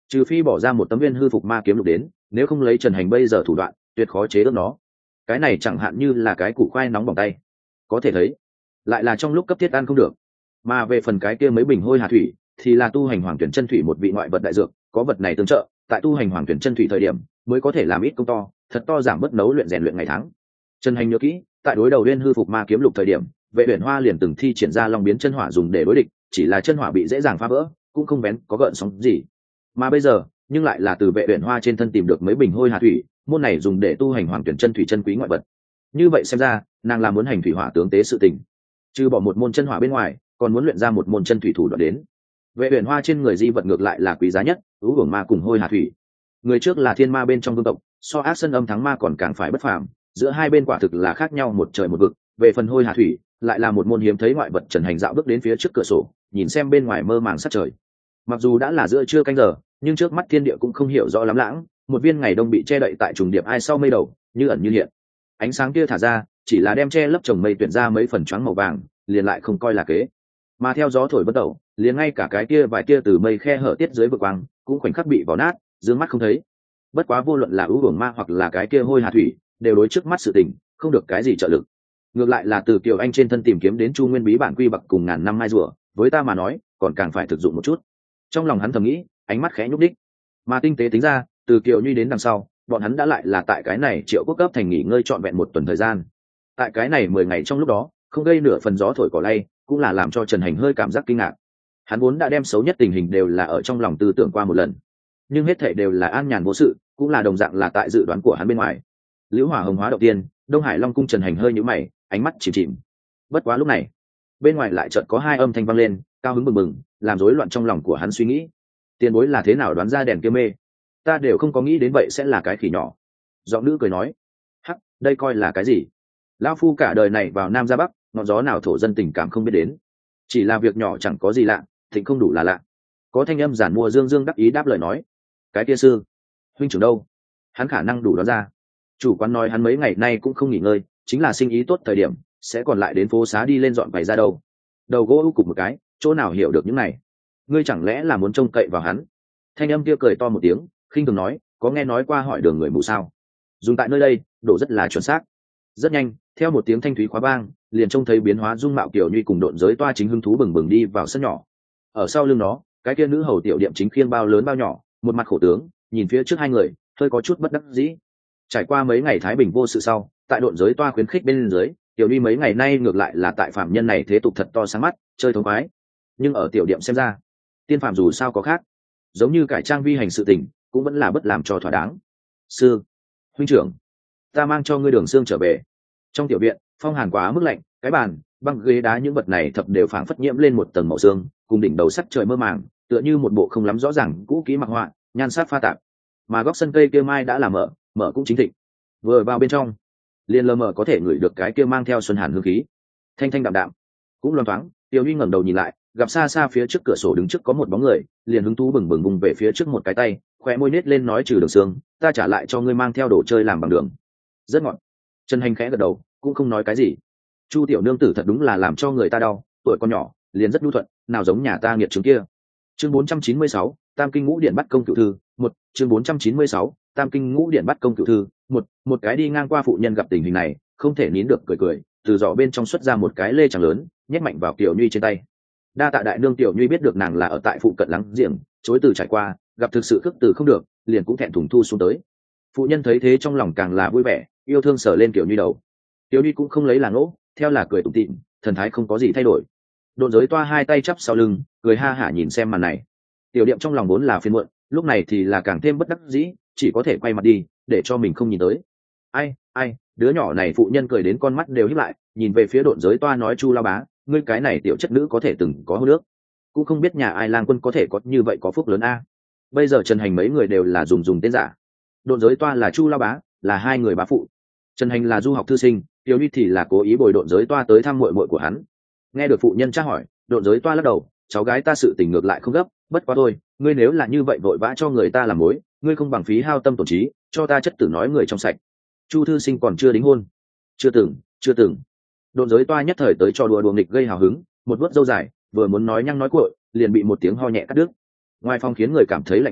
S1: trừ phi bỏ ra một tấm viên hư phục ma kiếm lục đến, nếu không lấy Trần Hành bây giờ thủ đoạn tuyệt khó chế ước nó. Cái này chẳng hạn như là cái củ khoai nóng bỏng tay, có thể thấy lại là trong lúc cấp thiết ăn không được. Mà về phần cái kia mấy bình hôi hà thủy thì là tu hành hoàng tuyển chân thủy một vị ngoại vật đại dược, có vật này tương trợ, tại tu hành hoàng tuyển chân thủy thời điểm mới có thể làm ít công to, thật to giảm bớt nấu luyện rèn luyện ngày tháng. Trần Hành nhớ kỹ, tại đối đầu Uyên hư phục ma kiếm lục thời điểm, Vệ Uyển Hoa liền từng thi triển ra long biến chân hỏa dùng để đối địch, chỉ là chân hỏa bị dễ dàng phá vỡ, cũng không bén có gợn sóng gì. Mà bây giờ, nhưng lại là từ Vệ Uyển Hoa trên thân tìm được mấy bình hôi hà thủy, môn này dùng để tu hành hoàng tuyển chân thủy chân quý ngoại vật. Như vậy xem ra, nàng là muốn hành thủy hỏa tướng tế sự tình, trừ bỏ một môn chân hỏa bên ngoài, còn muốn luyện ra một môn chân thủy thủ đoạn đến. Vệ Uyển Hoa trên người di vật ngược lại là quý giá nhất, ưu hưởng ma cùng hôi hà thủy. Người trước là thiên ma bên trong vương tộc, so ác sân âm thắng ma còn càng phải bất phàm, giữa hai bên quả thực là khác nhau một trời một vực. Về phần hôi hà thủy, lại là một môn hiếm thấy ngoại vật. Trần Hành dạo bước đến phía trước cửa sổ, nhìn xem bên ngoài mơ màng sát trời. Mặc dù đã là giữa trưa canh giờ, nhưng trước mắt thiên địa cũng không hiểu rõ lắm lãng, một viên ngày đông bị che đậy tại trùng điệp ai sau mây đầu, như ẩn như hiện. Ánh sáng kia thả ra, chỉ là đem che lấp chồng mây tuyển ra mấy phần choáng màu vàng, liền lại không coi là kế. Mà theo gió thổi bất đầu, liền ngay cả cái kia vài kia từ mây khe hở tiết dưới vực quang, cũng khoảnh khắc bị vò nát, dương mắt không thấy. Bất quá vô luận là ưu hưởng ma hoặc là cái kia hôi hà thủy, đều đối trước mắt sự tình không được cái gì trợ lực. Ngược lại là từ Kiều Anh trên thân tìm kiếm đến Chu Nguyên bí bản quy bậc cùng ngàn năm mai rùa, với ta mà nói, còn càng phải thực dụng một chút. Trong lòng hắn thầm nghĩ, ánh mắt khẽ nhúc đích. Mà tinh tế tính ra, từ Kiều Nhuy đến đằng sau, bọn hắn đã lại là tại cái này Triệu Quốc cấp thành nghỉ ngơi trọn vẹn một tuần thời gian. Tại cái này mười ngày trong lúc đó, không gây nửa phần gió thổi cỏ lay, cũng là làm cho Trần Hành hơi cảm giác kinh ngạc. Hắn vốn đã đem xấu nhất tình hình đều là ở trong lòng tư tưởng qua một lần, nhưng hết thảy đều là an nhàn vô sự, cũng là đồng dạng là tại dự đoán của hắn bên ngoài. Liễu Hỏa Hồng hóa đầu tiên, Đông Hải Long cung. Trần Hành hơi nhíu mày, ánh mắt chìm chìm. Bất quá lúc này, bên ngoài lại chợt có hai âm thanh vang lên, cao hứng bừng bừng, làm rối loạn trong lòng của hắn suy nghĩ. Tiền bối là thế nào đoán ra đèn kia mê? Ta đều không có nghĩ đến vậy sẽ là cái khỉ nhỏ. Giọng nữ cười nói, hắc, đây coi là cái gì? Lão phu cả đời này vào Nam ra Bắc, ngọn gió nào thổ dân tình cảm không biết đến. Chỉ là việc nhỏ chẳng có gì lạ, thịnh không đủ là lạ. Có thanh âm giản mua dương dương đắc ý đáp lời nói, cái kia sư huynh trưởng đâu? Hắn khả năng đủ đoán ra. Chủ quán nói hắn mấy ngày nay cũng không nghỉ ngơi, chính là sinh ý tốt thời điểm sẽ còn lại đến phố xá đi lên dọn bày ra đâu. Đầu gỗ u cục một cái, chỗ nào hiểu được những này? Ngươi chẳng lẽ là muốn trông cậy vào hắn? Thanh âm kia cười to một tiếng, khinh thường nói, có nghe nói qua hỏi đường người mù sao? Dùng tại nơi đây, đổ rất là chuẩn xác. Rất nhanh, theo một tiếng thanh thúy khóa vang, liền trông thấy biến hóa dung mạo Kiều Nhuy cùng độn giới toa chính hứng thú bừng bừng đi vào sân nhỏ. Ở sau lưng nó, cái kia nữ hầu tiểu điệm chính khiêng bao lớn bao nhỏ, một mặt khổ tướng, nhìn phía trước hai người, hơi có chút bất đắc dĩ. Trải qua mấy ngày thái bình vô sự sau, tại độn giới toa khuyến khích bên dưới, Tiểu Nhuy mấy ngày nay ngược lại là tại phạm nhân này thế tục thật to sáng mắt, chơi thống khoái. Nhưng ở tiểu điệm xem ra, tiên phạm dù sao có khác, giống như cải trang vi hành sự tình, cũng vẫn là bất làm cho thỏa đáng. Sư huynh trưởng, ta mang cho ngươi đường xương trở về. Trong tiểu viện, phong hàn quá mức lạnh, cái bàn, băng ghế đá những vật này thập đều phảng phất nhiễm lên một tầng màu xương, cùng đỉnh đầu sắc trời mơ màng, tựa như một bộ không lắm rõ ràng cũ kỹ mặc họa, nhan sắc pha tạp. Mà góc sân cây kia mai đã là mở, mở cũng chính thịnh. Vừa vào bên trong, liền lờ mờ có thể ngửi được cái kia mang theo xuân hàn hương khí, thanh thanh đạm đạm, cũng loáng thoáng. Tiểu Huy ngẩng đầu nhìn lại, gặp xa xa phía trước cửa sổ đứng trước có một bóng người, liền hứng thú bừng bừng vùng về phía trước một cái tay, khóe môi nết lên nói, trừ đường xương, ta trả lại cho ngươi mang theo đồ chơi làm bằng đường. Rất ngọt. Trần Hành khẽ gật đầu, cũng không nói cái gì. Chu tiểu nương tử thật đúng là làm cho người ta đau, tuổi con nhỏ liền rất nhu thuận, nào giống nhà ta nghiệt chứng kia. Chương bốn trăm chín mươi sáu, Tam kinh ngũ điện bắt công cửu thư, một. Chương bốn trăm chín mươi sáu, Tam kinh ngũ điện bắt công cửu thư, một. Một cái đi ngang qua phụ nhân gặp tình hình này, không thể nín được cười cười, từ giỏ bên trong xuất ra một cái lê trắng lớn, nhét mạnh vào Tiểu Nhuy trên tay. Đa tạ đại nương. Tiểu Nhuy biết được nàng là ở tại phụ cận lắng giềng, chối từ trải qua, gặp thực sự khước từ không được, liền cũng thẹn thùng thu xuống tới. Phụ nhân thấy thế trong lòng càng là vui vẻ, yêu thương sờ lên Tiểu Nhuy đầu. Tiểu Nhuy cũng không lấy là ngỗ, theo là cười tủm tỉm, thần thái không có gì thay đổi. Độn giới toa hai tay chắp sau lưng, cười ha hả nhìn xem màn này. Tiểu điệm trong lòng vốn là phiền muộn, lúc này thì là càng thêm bất đắc dĩ, chỉ có thể quay mặt đi, để cho mình không nhìn tới. Ai, ai, đứa nhỏ này. Phụ nhân cười đến con mắt đều híp lại, nhìn về phía độn giới toa nói, Chu lao bá, ngươi cái này tiểu chất nữ có thể từng có hô nước, cũng không biết nhà ai lang quân có thể có như vậy có phúc lớn a. Bây giờ Trần Hành mấy người đều là dùng dùng tên giả. Độn giới toa là Chu lao bá, là hai người bá phụ. Trần Hành là du học thư sinh, Tiểu Nhuy thì là cố ý bồi độn giới toa tới thăm muội muội của hắn. Nghe được phụ nhân tra hỏi, độn giới toa lắc đầu, cháu gái ta sự tình ngược lại không gấp, bất quá thôi, ngươi nếu là như vậy vội vã cho người ta làm mối, ngươi không bằng phí hao tâm tổn trí, cho ta chất tử nói người trong sạch. Chu thư sinh còn chưa đính hôn. Chưa từng, chưa từng. Độn giới toa nhất thời tới trò đùa đùa nghịch gây hào hứng, một vuốt râu dài, vừa muốn nói nhăng nói cuội, liền bị một tiếng ho nhẹ cắt đứt. Ngoài phòng khiến người cảm thấy lạnh lẽo,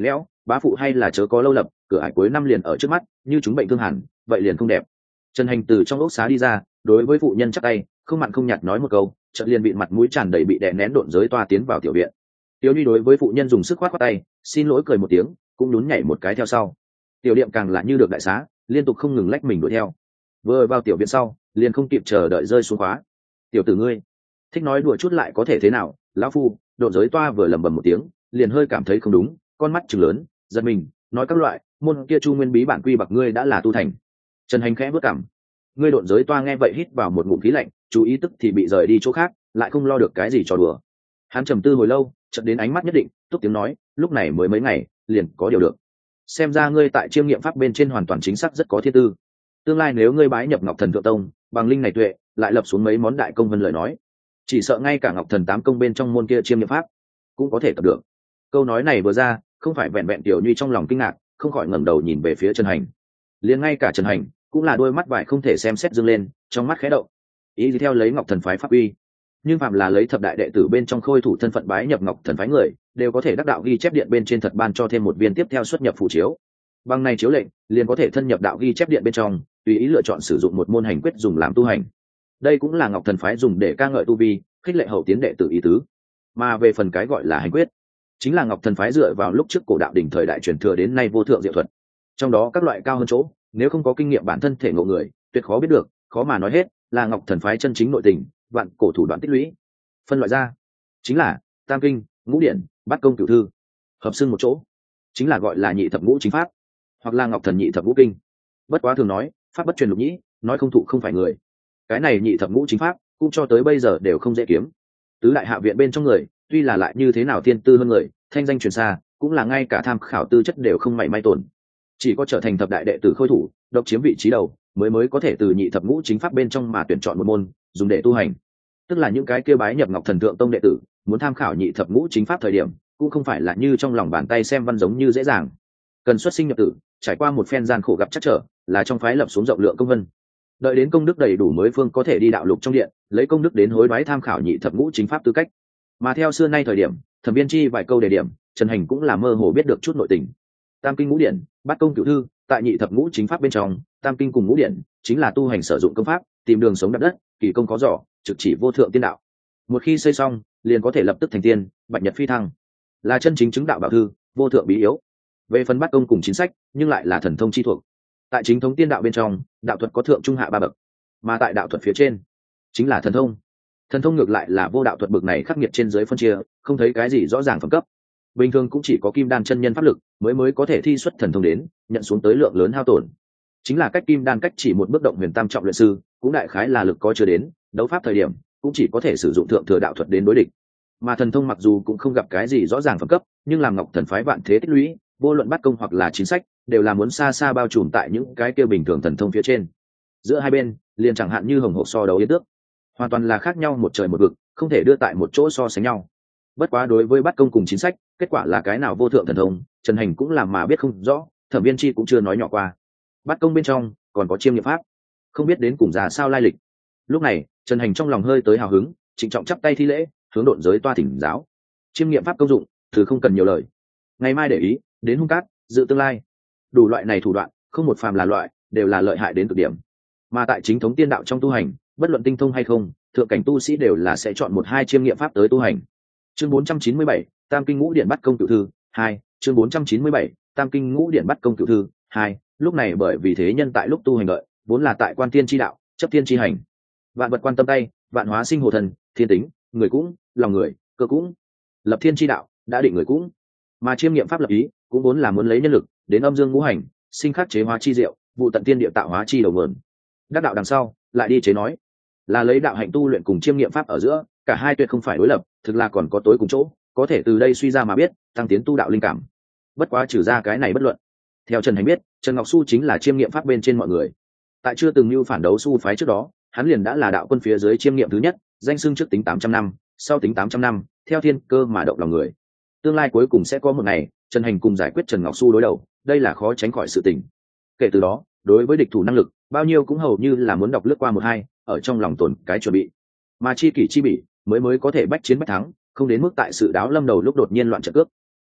S1: bá phụ hay là chớ có lâu lập, cửa ải cuối năm liền ở trước mắt, như chúng bệnh thương hẳn vậy liền không đẹp. Trần Hành từ trong ốc xá đi ra, đối với phụ nhân chắc tay, không mặn không nhạt nói một câu, chợt liền bị mặt mũi tràn đầy bị đè nén độn giới toa tiến vào tiểu viện. Tiểu Nhi đối với phụ nhân dùng sức khoát khoát tay, xin lỗi cười một tiếng, cũng nhún nhảy một cái theo sau. Tiểu Điệm càng là như được đại xá, liên tục không ngừng lách mình đuổi theo. Vừa vào tiểu viện sau, liền không kịp chờ đợi rơi xuống khóa. Tiểu tử ngươi, thích nói đùa chút lại có thể thế nào? Lão phu, độn giới toa vừa lẩm bẩm một tiếng, liền hơi cảm thấy không đúng, con mắt trừng lớn, giật mình, nói các loại, môn kia Chu Nguyên bí bản quy bạc ngươi đã là tu thành. Trần Hành khẽ bước cảm, ngươi độn giới toa nghe vậy hít vào một ngụm khí lạnh, chú ý tức thì bị rời đi chỗ khác, lại không lo được cái gì trò đùa. Hắn trầm tư hồi lâu, chợt đến ánh mắt nhất định, túc tiếng nói, lúc này mới mấy ngày, liền có điều được. Xem ra ngươi tại chiêm nghiệm pháp bên trên hoàn toàn chính xác rất có thiên tư. Tương lai nếu ngươi bái nhập Ngọc Thần Thượng Tông, bằng linh này tuệ, lại lập xuống mấy món đại công vân lời nói, chỉ sợ ngay cả Ngọc Thần tám công bên trong môn kia chiêm nghiệm pháp cũng có thể tập được. Câu nói này vừa ra, không phải vẹn vẹn Tiểu Nhi trong lòng kinh ngạc, không khỏi ngẩng đầu nhìn về phía Trần Hành. Liền ngay cả Trần Hành cũng là đôi mắt vải không thể xem xét dương lên, trong mắt khẽ động. Ý gì theo lấy Ngọc Thần phái pháp uy, nhưng phạm là lấy thập đại đệ tử bên trong khôi thủ thân phận bái nhập Ngọc Thần phái người, đều có thể đắc đạo ghi chép điện bên trên thật ban cho thêm một viên tiếp theo xuất nhập phù chiếu. Bằng này chiếu lệnh, liền có thể thân nhập đạo ghi chép điện bên trong, tùy ý lựa chọn sử dụng một môn hành quyết dùng làm tu hành. Đây cũng là Ngọc Thần phái dùng để ca ngợi tu vi, khích lệ hậu tiến đệ tử ý tứ. Mà về phần cái gọi là hành quyết, chính là Ngọc Thần phái dựa vào lúc trước cổ đạo đỉnh thời đại truyền thừa đến nay vô thượng diệu thuật. Trong đó các loại cao hơn chỗ, nếu không có kinh nghiệm bản thân thể ngộ người, tuyệt khó biết được, khó mà nói hết, là Ngọc Thần phái chân chính nội tình, vạn cổ thủ đoạn tích lũy. Phân loại ra, chính là Tam kinh, Ngũ điển, Bát công cửu thư, hợp xưng một chỗ, chính là gọi là nhị thập ngũ chính pháp, hoặc là Ngọc Thần nhị thập ngũ kinh. Bất quá thường nói, pháp bất truyền lục nhĩ, nói không thụ không phải người. Cái này nhị thập ngũ chính pháp, cũng cho tới bây giờ đều không dễ kiếm. Tứ đại hạ viện bên trong người, tuy là lại như thế nào thiên tư hơn người, thanh danh truyền xa, cũng là ngay cả tham khảo tư chất đều không mảy may tổn. Chỉ có trở thành thập đại đệ tử khôi thủ, độc chiếm vị trí đầu, mới mới có thể từ nhị thập ngũ chính pháp bên trong mà tuyển chọn một môn, dùng để tu hành. Tức là những cái kia bái nhập Ngọc Thần Thượng Tông đệ tử, muốn tham khảo nhị thập ngũ chính pháp thời điểm, cũng không phải là như trong lòng bàn tay xem văn giống như dễ dàng. Cần xuất sinh nhập tử, trải qua một phen gian khổ gặp chắc trở, là trong phái lập xuống rộng lượng công vân. Đợi đến công đức đầy đủ mới phương có thể đi đạo lục trong điện, lấy công đức đến hối đoái tham khảo nhị thập ngũ chính pháp tư cách. Mà theo xưa nay thời điểm, Thẩm Viên Chi vài câu đề điểm, Trần Hành cũng là mơ hồ biết được chút nội tình. Tam kinh Ngũ điển, Bát công cửu thư, tại nhị thập ngũ chính pháp bên trong, Tam kinh cùng Ngũ điển chính là tu hành sử dụng công pháp, tìm đường sống đạp đất, kỳ công có giỏ, trực chỉ vô thượng tiên đạo. Một khi xây xong, liền có thể lập tức thành tiên, bạch nhật phi thăng, là chân chính chứng đạo bảo thư, vô thượng bí yếu. Về phần Bát công cùng chính sách, nhưng lại là thần thông chi thuộc. Tại chính thống tiên đạo bên trong, đạo thuật có thượng trung hạ ba bậc, mà tại đạo thuật phía trên chính là thần thông. Thần thông ngược lại là vô đạo thuật bậc này khắc nghiệt trên dưới phân chia, không thấy cái gì rõ ràng phẩm cấp. Bình thường cũng chỉ có kim đan chân nhân pháp lực mới mới có thể thi xuất thần thông đến, nhận xuống tới lượng lớn hao tổn. Chính là cách kim đan cách chỉ một bước động huyền tam trọng luyện sư, cũng đại khái là lực có chưa đến, đấu pháp thời điểm cũng chỉ có thể sử dụng thượng thừa đạo thuật đến đối địch. Mà thần thông mặc dù cũng không gặp cái gì rõ ràng phẩm cấp, nhưng làm Ngọc Thần phái vạn thế tích lũy, vô luận bắt công hoặc là chính sách, đều là muốn xa xa bao trùm tại những cái kia bình thường thần thông phía trên. Giữa hai bên, liền chẳng hạn như hồng hộc so đấu yến tước, hoàn toàn là khác nhau một trời một vực, không thể đưa tại một chỗ so sánh nhau. Bất quá đối với bắt công cùng chính sách, kết quả là cái nào vô thượng thần thông, Trần Hành cũng làm mà biết không rõ, Thẩm Viên Chi cũng chưa nói nhỏ qua. Bắt công bên trong còn có chiêm nghiệm pháp, không biết đến cùng già sao lai lịch. Lúc này, Trần Hành trong lòng hơi tới hào hứng, trịnh trọng chắp tay thi lễ, hướng độn giới toa thỉnh giáo. Chiêm nghiệm pháp công dụng, thứ không cần nhiều lời. Ngày mai để ý, đến hung cát, dự tương lai. Đủ loại này thủ đoạn, không một phàm là loại, đều là lợi hại đến cực điểm. Mà tại chính thống tiên đạo trong tu hành, bất luận tinh thông hay không, thượng cảnh tu sĩ đều là sẽ chọn một hai chiêm nghiệm pháp tới tu hành. Chương bốn trăm chín mươi bảy, Tam kinh Ngũ điển bắt công cửu thư hai. Chương bốn trăm chín mươi bảy, Tam kinh Ngũ điển bắt công cửu thư hai. Lúc này bởi vì thế nhân tại lúc tu hành đợi, vốn là tại quan tiên chi đạo, chấp tiên chi hành. Vạn vật quan tâm tay, vạn hóa sinh hồ thần, thiên tính, người cũng, lòng người, cơ cũng. Lập thiên chi đạo, đã định người cũng. Mà chiêm nghiệm pháp lập ý, cũng vốn là muốn lấy nhân lực đến âm dương ngũ hành, sinh khắc chế hóa chi diệu, vụ tận tiên địa tạo hóa chi đầu nguồn. Đắc đạo đằng sau, lại đi chế nói, là lấy đạo hạnh tu luyện cùng chiêm nghiệm pháp ở giữa, cả hai tuyệt không phải đối lập, thực là còn có tối cùng chỗ, có thể từ đây suy ra mà biết, tăng tiến tu đạo linh cảm. Bất quá trừ ra cái này bất luận. Theo Trần Hành biết, Trần Ngọc Xu chính là chiêm nghiệm pháp bên trên mọi người. Tại chưa từng lưu phản đấu Xu phái trước đó, hắn liền đã là đạo quân phía dưới chiêm nghiệm thứ nhất, danh xưng trước tính tám trăm năm, sau tính tám trăm năm, theo thiên cơ mà động lòng người. Tương lai cuối cùng sẽ có một ngày, Trần Hành cùng giải quyết Trần Ngọc Xu đối đầu, đây là khó tránh khỏi sự tình. Kể từ đó, đối với địch thủ năng lực, bao nhiêu cũng hầu như là muốn đọc lướt qua một hai, ở trong lòng tồn cái chuẩn bị. Mà chi kỷ chi bị, mới mới có thể bách chiến bách thắng, không đến mức tại sự đáo lâm đầu lúc đột nhiên loạn trận cước.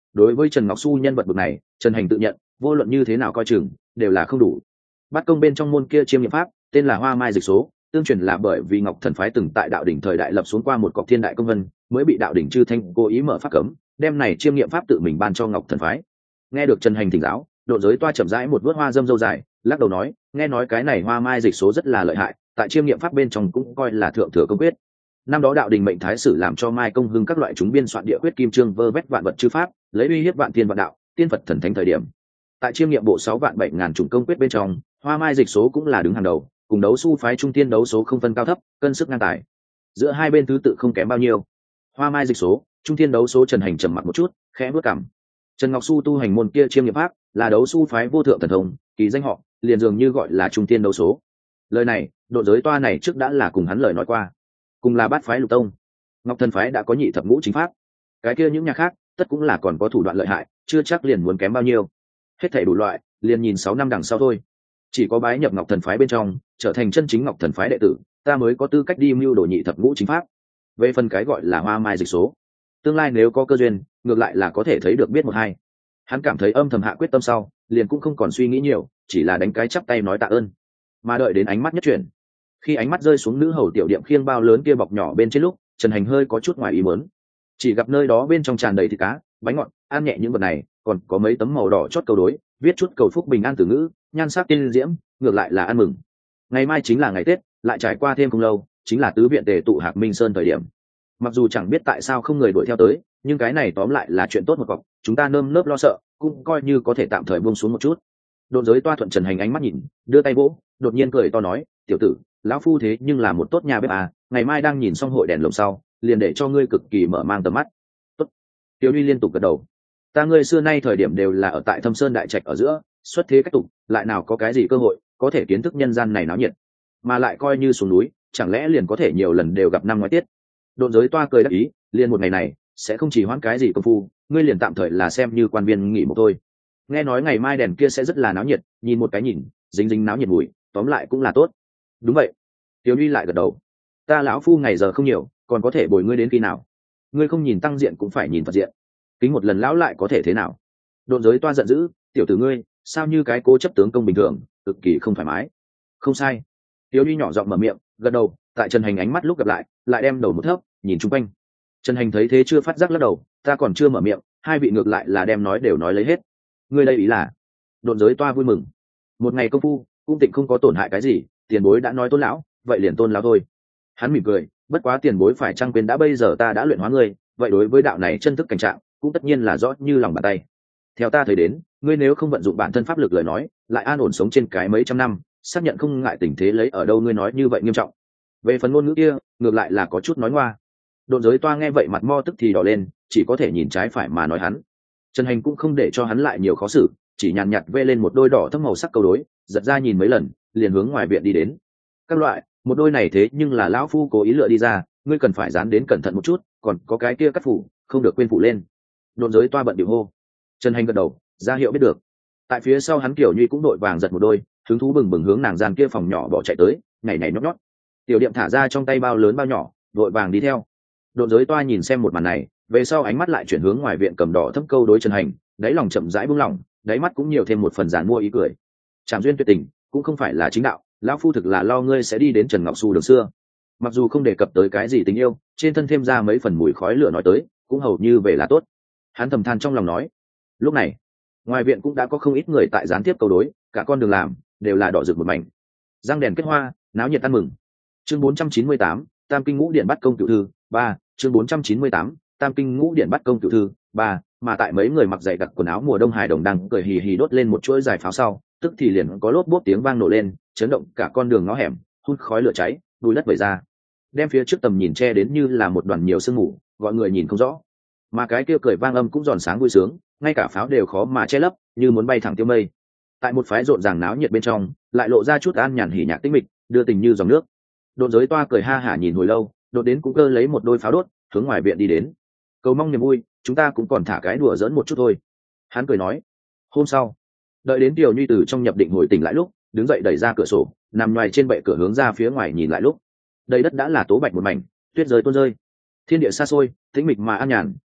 S1: đối với Trần Ngọc Xu nhân vật bậc này, Trần Hành tự nhận vô luận như thế nào coi chừng đều là không đủ. Bắt công bên trong môn kia chiêm nghiệm pháp tên là Hoa Mai Dịch Số, tương truyền là bởi vì Ngọc Thần phái từng tại đạo đỉnh thời đại lập xuống qua một cọc thiên đại công vân, mới bị đạo đỉnh chư thanh cố ý mở pháp cấm, đem này chiêm nghiệm pháp tự mình ban cho Ngọc Thần phái. Nghe được Trần Hành thỉnh giáo, độ giới toa chậm rãi một vớt hoa dâm dâu dài, lắc đầu nói, nghe nói cái này Hoa Mai Dịch Số rất là lợi hại, tại chiêm nghiệm pháp bên trong cũng coi là thượng thừa công quyết. Năm đó đạo đình mệnh thái sử làm cho Mai Công Hưng các loại chúng biên soạn địa quyết kim trương vơ vét vạn vật chư pháp, lấy uy hiếp vạn thiên vạn đạo, tiên Phật thần thánh thời điểm. Tại chiêm nghiệm bộ sáu vạn bảy ngàn chủng công quyết bên trong, Hoa Mai Dịch Số cũng là đứng hàng đầu, cùng đấu su phái trung tiên đấu số không phân cao thấp, cân sức ngang tài. Giữa hai bên thứ tự không kém bao nhiêu. Hoa Mai Dịch Số, trung tiên đấu số Trần Hành trầm mặc một chút, khẽ bước cằm. Trần Ngọc Xu tu hành môn kia chiêm nghiệm pháp, là đấu su phái vô thượng thần thông, kỳ danh họ, liền dường như gọi là trung tiên đấu số. Lời này, độ giới toa này trước đã là cùng hắn lời nói qua. Cùng là bát phái lục tông, Ngọc Thần phái đã có nhị thập ngũ chính pháp, cái kia những nhà khác tất cũng là còn có thủ đoạn lợi hại, chưa chắc liền muốn kém bao nhiêu. Hết thảy đủ loại, liền nhìn sáu năm đằng sau thôi. Chỉ có bái nhập Ngọc Thần phái bên trong, trở thành chân chính Ngọc Thần phái đệ tử, ta mới có tư cách đi mưu đồ nhị thập ngũ chính pháp. Về phần cái gọi là Hoa Mai Dịch Số, tương lai nếu có cơ duyên, ngược lại là có thể thấy được biết một hai. Hắn cảm thấy âm thầm hạ quyết tâm sau, liền cũng không còn suy nghĩ nhiều, chỉ là đánh cái chắp tay nói tạ ơn. Mà đợi đến ánh mắt nhất chuyển, khi ánh mắt rơi xuống nữ hầu tiểu điệm khiêng bao lớn kia bọc nhỏ bên trên lúc, Trần Hành hơi có chút ngoài ý muốn. Chỉ gặp nơi đó bên trong tràn đầy thịt cá, bánh ngọt, ăn nhẹ những vật này, còn có mấy tấm màu đỏ chót câu đối, viết chút cầu phúc bình an từ ngữ, nhan sắc tiên diễm, ngược lại là ăn mừng. Ngày mai chính là ngày Tết, lại trải qua thêm không lâu, chính là tứ viện tề tụ Hạc Minh Sơn thời điểm. Mặc dù chẳng biết tại sao không người đuổi theo tới, nhưng cái này tóm lại là chuyện tốt một cọc, chúng ta nơm nớp lo sợ, cũng coi như có thể tạm thời buông xuống một chút. Độn giới toa thuận Trần Hành ánh mắt nhìn, đưa tay vỗ, đột nhiên cười to nói, tiểu tử, lão phu thế nhưng là một tốt nhà bếp à, ngày mai đang nhìn xong hội đèn lồng sau, liền để cho ngươi cực kỳ mở mang tầm mắt. Tốt. Tiểu Ly liên tục gật đầu. Ta ngươi xưa nay thời điểm đều là ở tại Thâm Sơn đại trạch ở giữa, xuất thế cách tục, lại nào có cái gì cơ hội có thể kiến thức nhân gian này náo nhiệt, mà lại coi như xuống núi, chẳng lẽ liền có thể nhiều lần đều gặp năm ngoái tiết. Độn giới toa cười đáp ý, liền một ngày này sẽ không chỉ hoãn cái gì công phu, ngươi liền tạm thời là xem như quan viên nghỉ một thôi. Nghe nói ngày mai đèn kia sẽ rất là náo nhiệt, nhìn một cái nhìn, dính dính náo nhiệt mùi, tóm lại cũng là tốt. Đúng vậy. Tiểu Ly lại gật đầu. Ta lão phu ngày giờ không nhiều, còn có thể bồi ngươi đến khi nào? Ngươi không nhìn tăng diện cũng phải nhìn phật diện. Kính một lần lão lại có thể thế nào? Độn giới toa giận dữ, tiểu tử ngươi, sao như cái cố chấp tướng công bình thường, cực kỳ không thoải mái. Không sai. Tiểu Ly nhỏ giọng mở miệng, gật đầu, tại Trần Hành ánh mắt lúc gặp lại, lại đem đầu một thấp, nhìn chung quanh. Trần Hành thấy thế chưa phát giác lắc đầu, ta còn chưa mở miệng, hai vị ngược lại là đem nói đều nói lấy hết. Ngươi đây ý là? Độn giới toa vui mừng. Một ngày công phu, cung tịnh không có tổn hại cái gì, tiền bối đã nói tôn lão, vậy liền tôn lão thôi. Hắn mỉm cười, bất quá tiền bối phải chăng quên đã bây giờ ta đã luyện hóa ngươi, vậy đối với đạo này chân thức cảnh trạng, cũng tất nhiên là rõ như lòng bàn tay. Theo ta thấy đến, ngươi nếu không vận dụng bản thân pháp lực lời nói, lại an ổn sống trên cái mấy trăm năm, xác nhận không ngại tình thế lấy ở đâu ngươi nói như vậy nghiêm trọng. Về phần ngôn ngữ kia, ngược lại là có chút nói ngoa. Độn giới toa nghe vậy mặt mo tức thì đỏ lên, chỉ có thể nhìn trái phải mà nói hắn. Trần Hành cũng không để cho hắn lại nhiều khó xử, chỉ nhàn nhạt vê lên một đôi đỏ thâm màu sắc câu đối, giật ra nhìn mấy lần, liền hướng ngoài viện đi đến. Các loại, một đôi này thế nhưng là lão phu cố ý lựa đi ra, ngươi cần phải dán đến cẩn thận một chút, còn có cái kia cắt phủ, không được quên phủ lên. Độn giới toa bận điệu hô. Trần Hành gật đầu, ra hiệu biết được. Tại phía sau hắn Kiều Nhuy cũng đội vàng giật một đôi, hứng thú bừng bừng hướng nàng gian kia phòng nhỏ bỏ chạy tới, nhảy nhảy nhót nhót. Tiểu Điệm thả ra trong tay bao lớn bao nhỏ, đội vàng đi theo. Độn giới toa nhìn xem một màn này, về sau ánh mắt lại chuyển hướng ngoài viện cầm đỏ thâm câu đối Trần Hành, đáy lòng chậm rãi buông lỏng, đáy mắt cũng nhiều thêm một phần giàn mua ý cười. Trảm duyên tuyệt tình, cũng không phải là chính đạo, lão phu thực là lo ngươi sẽ đi đến Trần Ngọc Xu đường xưa. Mặc dù không đề cập tới cái gì tình yêu, trên thân thêm ra mấy phần mùi khói lửa nói tới, cũng hầu như về là tốt. Hắn thầm than trong lòng nói. Lúc này, ngoài viện cũng đã có không ít người tại gián tiếp câu đối, cả con đường làm đều là đỏ rực một mảnh. Răng đèn kết hoa, náo nhiệt ăn mừng. Chương bốn trăm chín mươi tám, Tam Kinh Ngũ Điện bắt công tiểu thư, ba, chương bốn trăm chín mươi tám, Tam Kinh Ngũ Điện bắt công tiểu thư, ba, mà tại mấy người mặc dày đặc quần áo mùa đông hài đồng đang cười hì hì đốt lên một chuỗi dài pháo sau, tức thì liền có lốp bốp tiếng vang nổ lên, chấn động cả con đường ngõ hẻm, hút khói lửa cháy, đùi đất vẩy ra, đem phía trước tầm nhìn che đến như là một đoàn nhiều sương mù, gọi người nhìn không rõ. Mà cái kia cười vang âm cũng giòn sáng vui sướng, ngay cả pháo đều khó mà che lấp, như muốn bay thẳng tiêu mây. Tại một phái rộn ràng náo nhiệt bên trong, lại lộ ra chút an nhàn hỉ nhạc tĩnh mịch, đưa tình như dòng nước. Độn giới toa cười ha hả nhìn hồi lâu, đột đến cũng cơ lấy một đôi pháo đốt, hướng ngoài viện đi đến. Cầu mong niềm vui, chúng ta cũng còn thả cái đùa giỡn một chút thôi. Hắn cười nói. Hôm sau, đợi đến Tiểu Nhuy từ trong nhập định hồi tỉnh lại lúc, đứng dậy đẩy ra cửa sổ, nằm ngoài trên bệ cửa hướng ra phía ngoài nhìn lại lúc, đầy đất đã là tố bạch một mảnh, tuyết rơi tuôn rơi. Thiên địa xa xôi, tĩnh mịch mà an nhàn,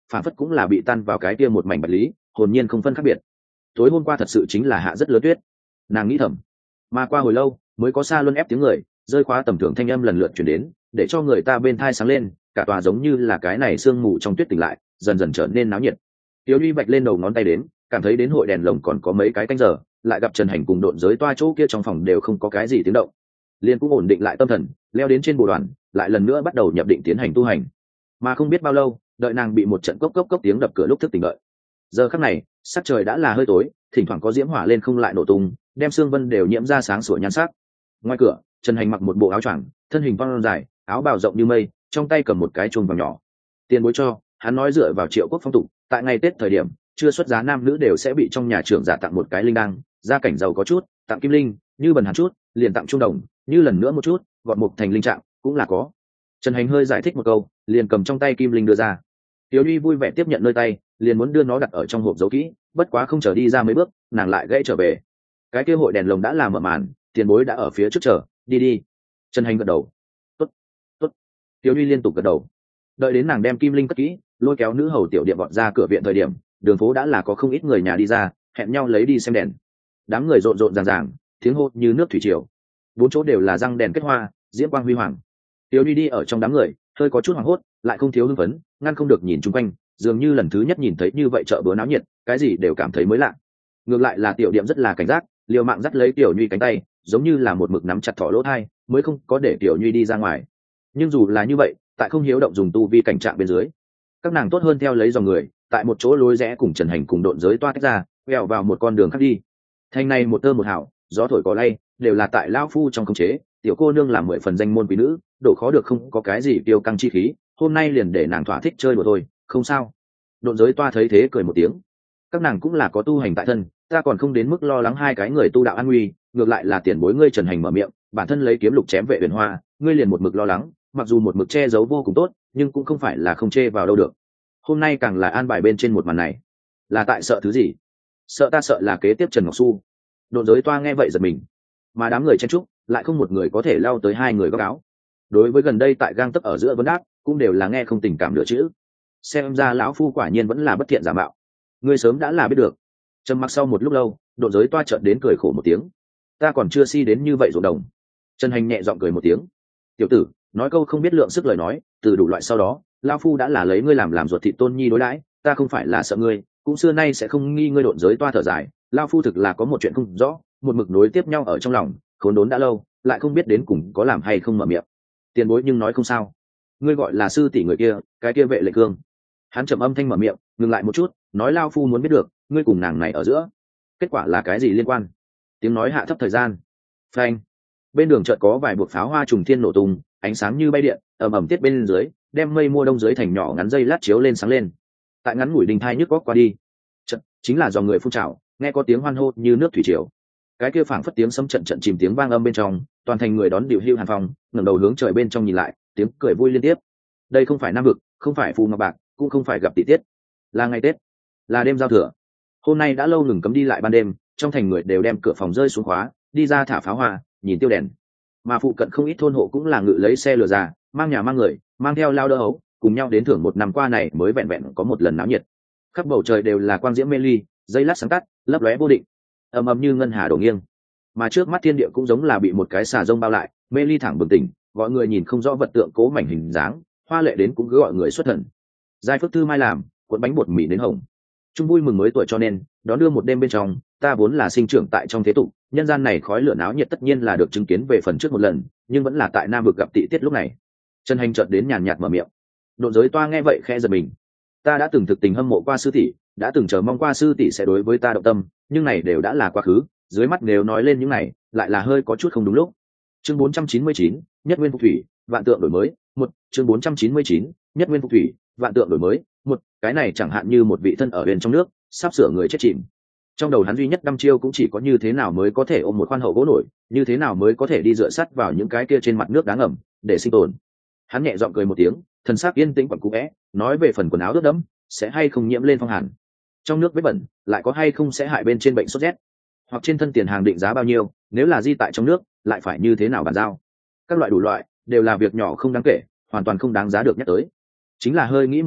S1: phản phất cũng là bị tan vào cái kia một mảnh bạch lý, hồn nhiên không phân khác biệt. Tối hôm qua thật sự chính là hạ rất lớn tuyết, nàng nghĩ thầm. Mà qua hồi lâu mới có xa luân ép tiếng người rơi khóa tầm thường thanh âm lần lượt chuyển đến, để cho người ta bên thai sáng lên, cả tòa giống như là cái này sương mù trong tuyết tỉnh lại, dần dần trở nên náo nhiệt. Tiểu Ly vạch lên đầu ngón tay đến, cảm thấy đến hội đèn lồng còn có mấy cái canh giờ, lại gặp Trần Hành cùng độn giới toa chỗ kia trong phòng đều không có cái gì tiếng động, liền cũng ổn định lại tâm thần, leo đến trên bồ đoàn, lại lần nữa bắt đầu nhập định tiến hành tu hành. Mà không biết bao lâu, đợi nàng bị một trận cốc cốc cốc tiếng đập cửa lúc thức tỉnh đợi. Giờ khắc này, sắc trời đã là hơi tối, thỉnh thoảng có diễm hỏa lên không lại nổ tung, đem xương vân đều nhiễm ra sáng sủa nhan sắc. Ngoài cửa, Trần Hành mặc một bộ áo choàng, thân hình văng dài, áo bào rộng như mây, trong tay cầm một cái chuông vàng nhỏ. Tiền bối cho, hắn nói dựa vào Triệu Quốc phong tục, tại ngày Tết thời điểm, chưa xuất giá nam nữ đều sẽ bị trong nhà trưởng giả tặng một cái linh đăng, gia cảnh giàu có chút, tặng kim linh, như bần hàn chút, liền tặng trung đồng, như lần nữa một chút, gọt mục thành linh trạng, cũng là có. Trần Hành hơi giải thích một câu, liền cầm trong tay kim linh đưa ra. Tiểu Ly vui vẻ tiếp nhận nơi tay, liền muốn đưa nó đặt ở trong hộp giấu kỹ, bất quá không chờ đi ra mấy bước, nàng lại gãy trở về. Cái kia hội đèn lồng đã làm mở màn, tiền bối đã ở phía trước chờ, đi đi. Trần Hành gật đầu. Tốt, tốt. Tiểu Ly liên tục gật đầu. Đợi đến nàng đem kim linh cất kỹ, lôi kéo nữ hầu tiểu điện vọt ra cửa viện thời điểm, đường phố đã là có không ít người nhà đi ra, hẹn nhau lấy đi xem đèn. Đám người rộn rộn ràng ràng, tiếng hô như nước thủy triều. Bốn chỗ đều là răng đèn kết hoa, diễm quang huy hoàng. Tiểu Ly đi ở trong đám người, hơi có chút hoảng hốt, lại không thiếu hưng phấn, ngăn không được nhìn chung quanh, dường như lần thứ nhất nhìn thấy như vậy chợ búa náo nhiệt, cái gì đều cảm thấy mới lạ. Ngược lại là tiểu điệm rất là cảnh giác, liều mạng dắt lấy tiểu Nhuy cánh tay, giống như là một mực nắm chặt thỏ lỗ thai, mới không có để tiểu Nhuy đi ra ngoài. Nhưng dù là như vậy, tại không hiếu động dùng tu vi cảnh trạng bên dưới, các nàng tốt hơn theo lấy dòng người, tại một chỗ lối rẽ cùng Trần Hành cùng độn giới toa tách ra, quẹo vào một con đường khác đi. Thành này một tơ một hảo, gió thổi cỏ lay, đều là tại lão phu trong khống chế, tiểu cô nương làm mười phần danh môn quý nữ, độ khó được không có cái gì tiêu căng chi khí, hôm nay liền để nàng thỏa thích chơi đùa thôi, không sao. Độn giới toa thấy thế cười một tiếng. Các nàng cũng là có tu hành tại thân, ta còn không đến mức lo lắng hai cái người tu đạo an nguy, ngược lại là tiền bối ngươi Trần Hành mở miệng, bản thân lấy kiếm lục chém vệ huyền hoa, ngươi liền một mực lo lắng, mặc dù một mực che giấu vô cùng tốt, nhưng cũng không phải là không chê vào đâu được. Hôm nay càng là an bài bên trên một màn này, là tại sợ thứ gì? Sợ ta sợ là kế tiếp Trần Ngọc Xu. Độn giới toa nghe vậy giật mình, mà đám người chen trúc lại không một người có thể lao tới hai người góc áo. Đối với gần đây tại gang tấc ở giữa vấn đáp, cũng đều là nghe không tình cảm nữa chữ. Xem ra lão phu quả nhiên vẫn là bất thiện giả mạo. Ngươi sớm đã là biết được. Trầm mặc sau một lúc lâu, Độn giới toa chợt đến cười khổ một tiếng. Ta còn chưa si đến như vậy rồi đồng. Trần Hành nhẹ giọng cười một tiếng. Tiểu tử, nói câu không biết lượng sức lời nói, từ đủ loại sau đó, lão phu đã là lấy ngươi làm làm ruột thịt tôn nhi đối đãi, ta không phải là sợ ngươi, cũng xưa nay sẽ không nghi ngươi. Độn giới toa thở dài, lão phu thực là có một chuyện không rõ, một mực nối tiếp nhau ở trong lòng, khốn đốn đã lâu, lại không biết đến cùng có làm hay không mở miệng. Tiền bối nhưng nói không sao. Ngươi gọi là sư tỷ người kia, cái kia vệ lệ cương. Hắn trầm âm thanh mở miệng, ngừng lại một chút, nói lao phu muốn biết được, ngươi cùng nàng này ở giữa, kết quả là cái gì liên quan? Tiếng nói hạ thấp thời gian. Phanh. Bên đường chợt có vài buộc pháo hoa trùng thiên nổ tung, ánh sáng như bay điện, ầm ầm tiết bên dưới, đem mây mua đông dưới thành nhỏ ngắn dây lát chiếu lên sáng lên. Tại ngắn ngủi đình thai nhức góc qua đi, chợt chính là dòng người phun trào, nghe có tiếng hoan hô như nước thủy triều. Cái kia phảng phất tiếng sấm trận trận chìm tiếng vang âm bên trong, toàn thành người đón điều hưu hàn phong, ngẩng đầu hướng trời bên trong nhìn lại, tiếng cười vui liên tiếp. Đây không phải nam vực, không phải phù ngọc bạc, cũng không phải gặp tỷ tiết, là ngày Tết, là đêm giao thừa. Hôm nay đã lâu ngừng cấm đi lại ban đêm, trong thành người đều đem cửa phòng rơi xuống khóa, đi ra thả pháo hoa, nhìn tiêu đèn. Mà phụ cận không ít thôn hộ cũng là ngự lấy xe lừa già, mang nhà mang người, mang theo lao đỡ hấu, cùng nhau đến thưởng một năm qua này mới vẹn vẹn có một lần náo nhiệt. Khắp bầu trời đều là quang diễm mê ly, dây lát sáng tắt, lấp lóe vô định, ầm ầm như ngân hà đổ nghiêng. Mà trước mắt thiên địa cũng giống là bị một cái xà rông bao lại, mê ly thẳng bừng tỉnh, gọi người nhìn không rõ vật tượng cố mảnh hình dáng, hoa lệ đến cũng cứ gọi người xuất thần. Giai Phước Thư mai làm cuộn bánh bột mì đến hồng, chung vui mừng mới tuổi cho nên đón đưa một đêm bên trong, ta vốn là sinh trưởng tại trong thế tục, nhân gian này khói lửa náo nhiệt tất nhiên là được chứng kiến về phần trước một lần, nhưng vẫn là tại nam vực gặp tị tiết lúc này. Trần Hành chợt đến nhàn nhạt mở miệng. Độn giới toa nghe vậy khẽ giật mình. Ta đã từng thực tình hâm mộ qua sư tỷ, đã từng chờ mong qua sư tỷ sẽ đối với ta động tâm, nhưng này đều đã là quá khứ, dưới mắt nếu nói lên những này, lại là hơi có chút không đúng lúc. Chương bốn trăm chín mươi chín, Nhất Nguyên Phục Thủy, vạn tượng đổi mới, một, chương bốn trăm chín mươi chín, Nhất Nguyên Phục Thủy, vạn tượng đổi mới, một, cái này chẳng hạn như một vị thân ở bên trong nước, sắp sửa người chết chìm. Trong đầu hắn duy nhất đăm chiêu cũng chỉ có như thế nào mới có thể ôm một khoan hậu gỗ nổi, như thế nào mới có thể đi dựa sắt vào những cái kia trên mặt nước đáng ngầm để sinh tồn. Hắn nhẹ giọng cười một tiếng, thần sắc yên tĩnh quặn cũ vẽ, nói về phần quần áo ướt đẫm, sẽ hay không nhiễm lên phong hàn, trong nước vết bẩn lại có hay không sẽ hại bên trên bệnh sốt rét, hoặc trên thân tiền hàng định giá bao nhiêu, nếu là di tại trong nước lại phải như thế nào bàn giao. Các loại đủ loại đều là việc nhỏ không đáng kể, hoàn toàn không đáng giá được nhắc tới. Chính là hơi nghĩ một lát,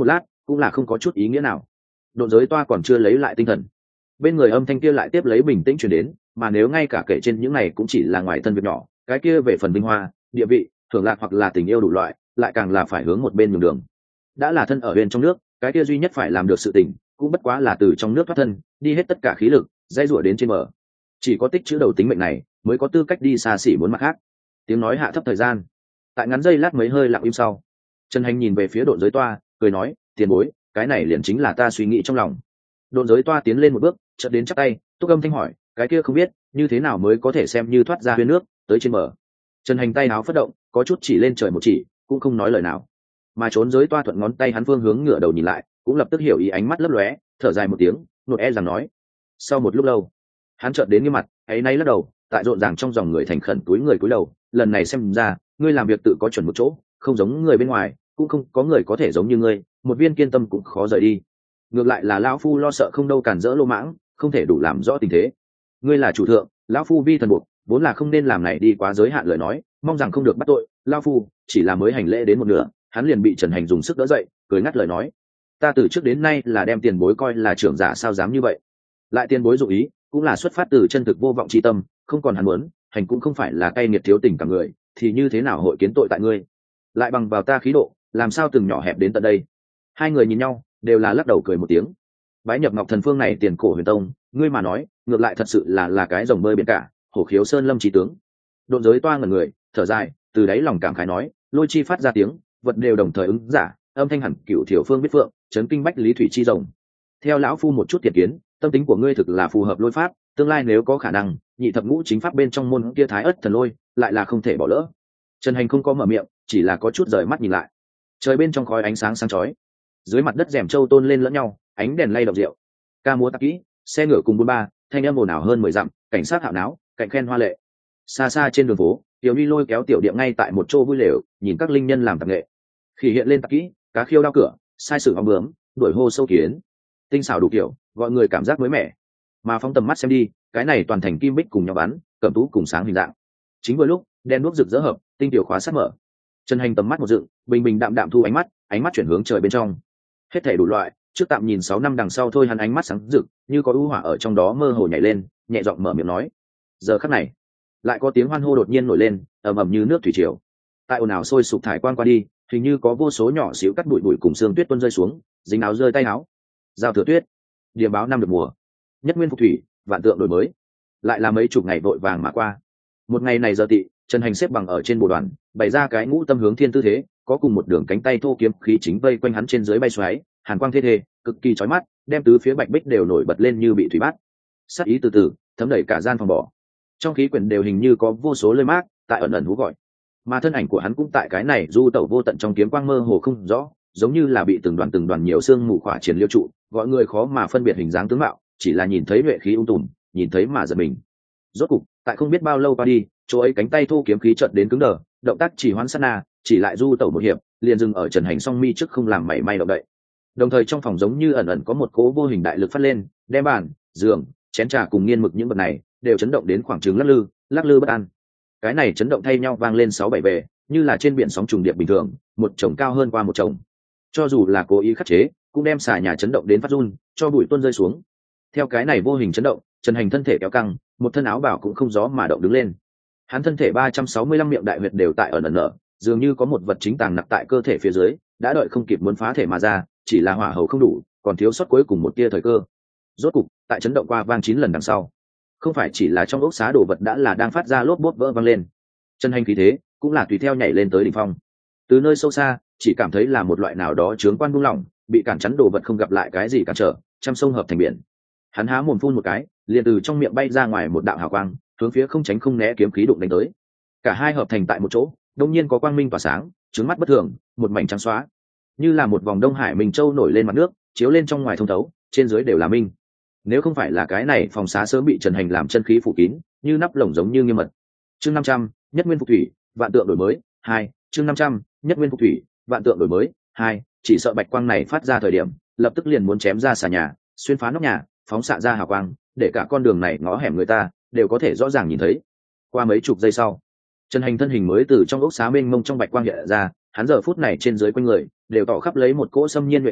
S1: cũng là không có chút ý nghĩa nào. Độn giới toa còn chưa lấy lại tinh thần, bên người âm thanh kia lại tiếp lấy bình tĩnh chuyển đến, mà nếu ngay cả kể trên những này cũng chỉ là ngoài thân việc nhỏ, cái kia về phần vinh hoa, địa vị, thưởng lạc hoặc là tình yêu đủ loại, lại càng là phải hướng một bên nhường đường. Đã là thân ở bên trong nước, cái kia duy nhất phải làm được sự tình cũng bất quá là từ trong nước thoát thân, đi hết tất cả khí lực, dây rủa đến trên bờ. Chỉ có tích chữ đầu tính mệnh này mới có tư cách đi xa xỉ muốn mặt khác. Tiếng nói hạ thấp thời gian, tại ngắn giây lát mấy hơi lặng im sau, Trần Hành nhìn về phía độn giới toa, cười nói, tiền bối, cái này liền chính là ta suy nghĩ trong lòng. Độn giới toa tiến lên một bước, chợt đến chắp tay, Túc Âm thanh hỏi, cái kia không biết như thế nào mới có thể xem như thoát ra huyên nước tới trên bờ. Trần Hành tay áo phất động, có chút chỉ lên trời một chỉ, cũng không nói lời nào. Mà trốn giới toa thuận ngón tay hắn phương hướng ngửa đầu nhìn lại, cũng lập tức hiểu ý, ánh mắt lấp lóe, thở dài một tiếng, nột e rằng nói. Sau một lúc lâu, hắn chợt đến nghiêm mặt, ấy nay lắc đầu, tại rộn ràng trong dòng người thành khẩn túi người cúi đầu, lần này xem ra ngươi làm việc tự có chuẩn một chỗ, không giống người bên ngoài, cũng không có người có thể giống như ngươi, một viên kiên tâm cũng khó rời đi. Ngược lại là lão phu lo sợ không đâu cản rỡ lô mãng, không thể đủ làm rõ tình thế. Ngươi là chủ thượng, lão phu vi thần buộc, vốn là không nên làm này đi quá giới hạn lời nói, mong rằng không được bắt tội. Lão phu chỉ là mới hành lễ đến một nửa, hắn liền bị Trần Hành dùng sức đỡ dậy, cười ngắt lời nói, ta từ trước đến nay là đem tiền bối coi là trưởng giả, sao dám như vậy. Lại tiền bối dụng ý cũng là xuất phát từ chân thực vô vọng chi tâm, không còn hắn muốn, Hành cũng không phải là cay nghiệt thiếu tình cả người, thì như thế nào hội kiến tội tại ngươi. Lại bằng vào ta khí độ, làm sao từng nhỏ hẹp đến tận đây. Hai người nhìn nhau, đều là lắc đầu cười một tiếng. Bái nhập Ngọc Thần Phương này tiền cổ huyền tông, ngươi mà nói, ngược lại thật sự là là cái rồng bơi biển cả, hổ khiếu sơn lâm trí tướng. Độn giới toa ngẩn người, thở dài, từ đáy lòng cảm khái nói, lôi chi phát ra tiếng, vật đều đồng thời ứng giả, âm thanh hẳn cửu thiểu phương biết phượng, chấn kinh bách lý thủy chi rồng. Theo lão phu một chút thiệt kiến, tâm tính của ngươi thực là phù hợp lôi pháp, tương lai nếu có khả năng, nhị thập ngũ chính pháp bên trong môn kia thái ất thần lôi, lại là không thể bỏ lỡ. Trần Hành không có mở miệng, chỉ là có chút rời mắt nhìn lại. Trời bên trong khói ánh sáng sáng chói, dưới mặt đất rèm châu tôn lên lẫn nhau, ánh đèn lay động rượu, ca múa tạp kỹ, xe ngựa cùng bốn ba, thanh âm ồn ào hơn mười dặm, cảnh sát hạo náo, cạnh khen hoa lệ. Xa xa trên đường phố, Tiểu Ly lôi kéo Tiểu Điệp ngay tại một chỗ vui lều, nhìn các linh nhân làm tạp nghệ. Khi hiện lên tạp kỹ, cá khiêu đao cửa, sai sử ong bướm, đuổi hô sâu kiến, tinh xảo đủ kiểu, gọi người cảm giác mới mẻ. Mà phóng tầm mắt xem đi, cái này toàn thành kim bích cùng nhau bắn, cẩm tú cùng sáng hình dạng. Chính vừa lúc, đen đuốc rực rỡ hợp, tinh tiểu khóa sát mở. Trần Hành tầm mắt một dựng, bình bình đạm đạm thu ánh mắt, ánh mắt chuyển hướng trời bên trong. Hết thảy đủ loại, trước tạm nhìn sáu năm đằng sau thôi, hắn ánh mắt sáng rực, như có ưu hỏa ở trong đó mơ hồ nhảy lên, nhẹ giọng mở miệng nói. Giờ khắc này, lại có tiếng hoan hô đột nhiên nổi lên, ầm ầm như nước thủy triều. Tại ồn ào sôi sục thải quang qua đi, hình như có vô số nhỏ xíu cắt bụi bụi cùng sương tuyết tuôn rơi xuống, dính áo rơi tay áo. Giao thừa tuyết, điểm báo năm được mùa, nhất nguyên phục thủy, vạn tượng đổi mới. Lại là mấy chục ngày vội vàng mà qua. Một ngày này giờ tị, Trần Hành xếp bằng ở trên bồ đoàn, bày ra cái ngũ tâm hướng thiên tư thế, có cùng một đường cánh tay thô kiếm khí chính vây quanh hắn trên dưới bay xoáy, hàn quang thê thê, cực kỳ chói mắt, đem tứ phía bạch bích đều nổi bật lên như bị thủy bát. Sát ý từ từ thấm đẩy cả gian phòng bỏ. Trong khí quyển đều hình như có vô số lơi mát tại ẩn ẩn hú gọi, mà thân ảnh của hắn cũng tại cái này du tẩu vô tận trong kiếm quang mơ hồ không rõ, giống như là bị từng đoàn từng đoàn nhiều xương mù khỏa triển liêu trụ, gọi người khó mà phân biệt hình dáng tướng mạo, chỉ là nhìn thấy nhuệ khí ung tùm, nhìn thấy mà giật mình. Rốt cục, tại không biết bao lâu qua đi, chỗ ấy cánh tay thô kiếm khí chợt đến cứng đờ, động tác chỉ hoãn sát na, chỉ lại du tẩu một hiệp, liền dừng ở Trần Hành song mi trước không làm mảy may động đậy. Đồng thời trong phòng giống như ẩn ẩn có một cỗ vô hình đại lực phát lên, đem bàn, giường, chén trà cùng nghiên mực những vật này đều chấn động đến khoảng chừng lắc lư, lắc lư bất an. Cái này chấn động thay nhau vang lên sáu bảy bề, như là trên biển sóng trùng điệp bình thường, một chồng cao hơn qua một chồng. Cho dù là cố ý khắc chế, cũng đem xà nhà chấn động đến phát run, cho bụi tuôn rơi xuống. Theo cái này vô hình chấn động, Trần Hành thân thể kéo căng, một thân áo bảo cũng không gió mà động đứng lên. Hắn thân thể ba trăm sáu mươi lăm miệng đại huyệt đều tại ẩn ẩn nở, dường như có một vật chính tàng nặc tại cơ thể phía dưới, đã đợi không kịp muốn phá thể mà ra, chỉ là hỏa hầu không đủ, còn thiếu sót cuối cùng một tia thời cơ. Rốt cục, tại chấn động qua vang chín lần đằng sau, không phải chỉ là trong ốc xá đồ vật đã là đang phát ra lốp bốp vỡ vang lên. Trần Hành khí thế cũng là tùy theo nhảy lên tới đỉnh phong. Từ nơi sâu xa, chỉ cảm thấy là một loại nào đó chướng quan buông lỏng, bị cản chắn đồ vật không gặp lại cái gì cản trở, trăm sông hợp thành biển. Hắn há mồm phun một cái, liền từ trong miệng bay ra ngoài một đạo hào quang, hướng phía không tránh không né kiếm khí đụng đánh tới. Cả hai hợp thành tại một chỗ, đông nhiên có quang minh tỏa sáng, trướng mắt bất thường, một mảnh trắng xóa, như là một vòng Đông Hải Minh Châu nổi lên mặt nước, chiếu lên trong ngoài thông thấu, trên dưới đều là minh. Nếu không phải là cái này phòng xá sớm bị Trần Hành làm chân khí phủ kín, như nắp lồng giống như nghiêm mật. Chương năm trăm, nhất nguyên phục thủy, vạn tượng đổi mới, hai, chương năm trăm, nhất nguyên phục thủy, vạn tượng đổi mới, hai, chỉ sợ bạch quang này phát ra thời điểm, lập tức liền muốn chém ra xà nhà, xuyên phá nóc nhà, phóng xạ ra hào quang, để cả con đường này ngõ hẻm người ta đều có thể rõ ràng nhìn thấy. Qua mấy chục giây sau, Trần Hành thân hình mới từ trong ốc xá mênh mông trong bạch quang hiện ra, hắn giờ phút này trên dưới quanh người đều tỏ khắp lấy một cỗ xâm nhiên nhuệ khí,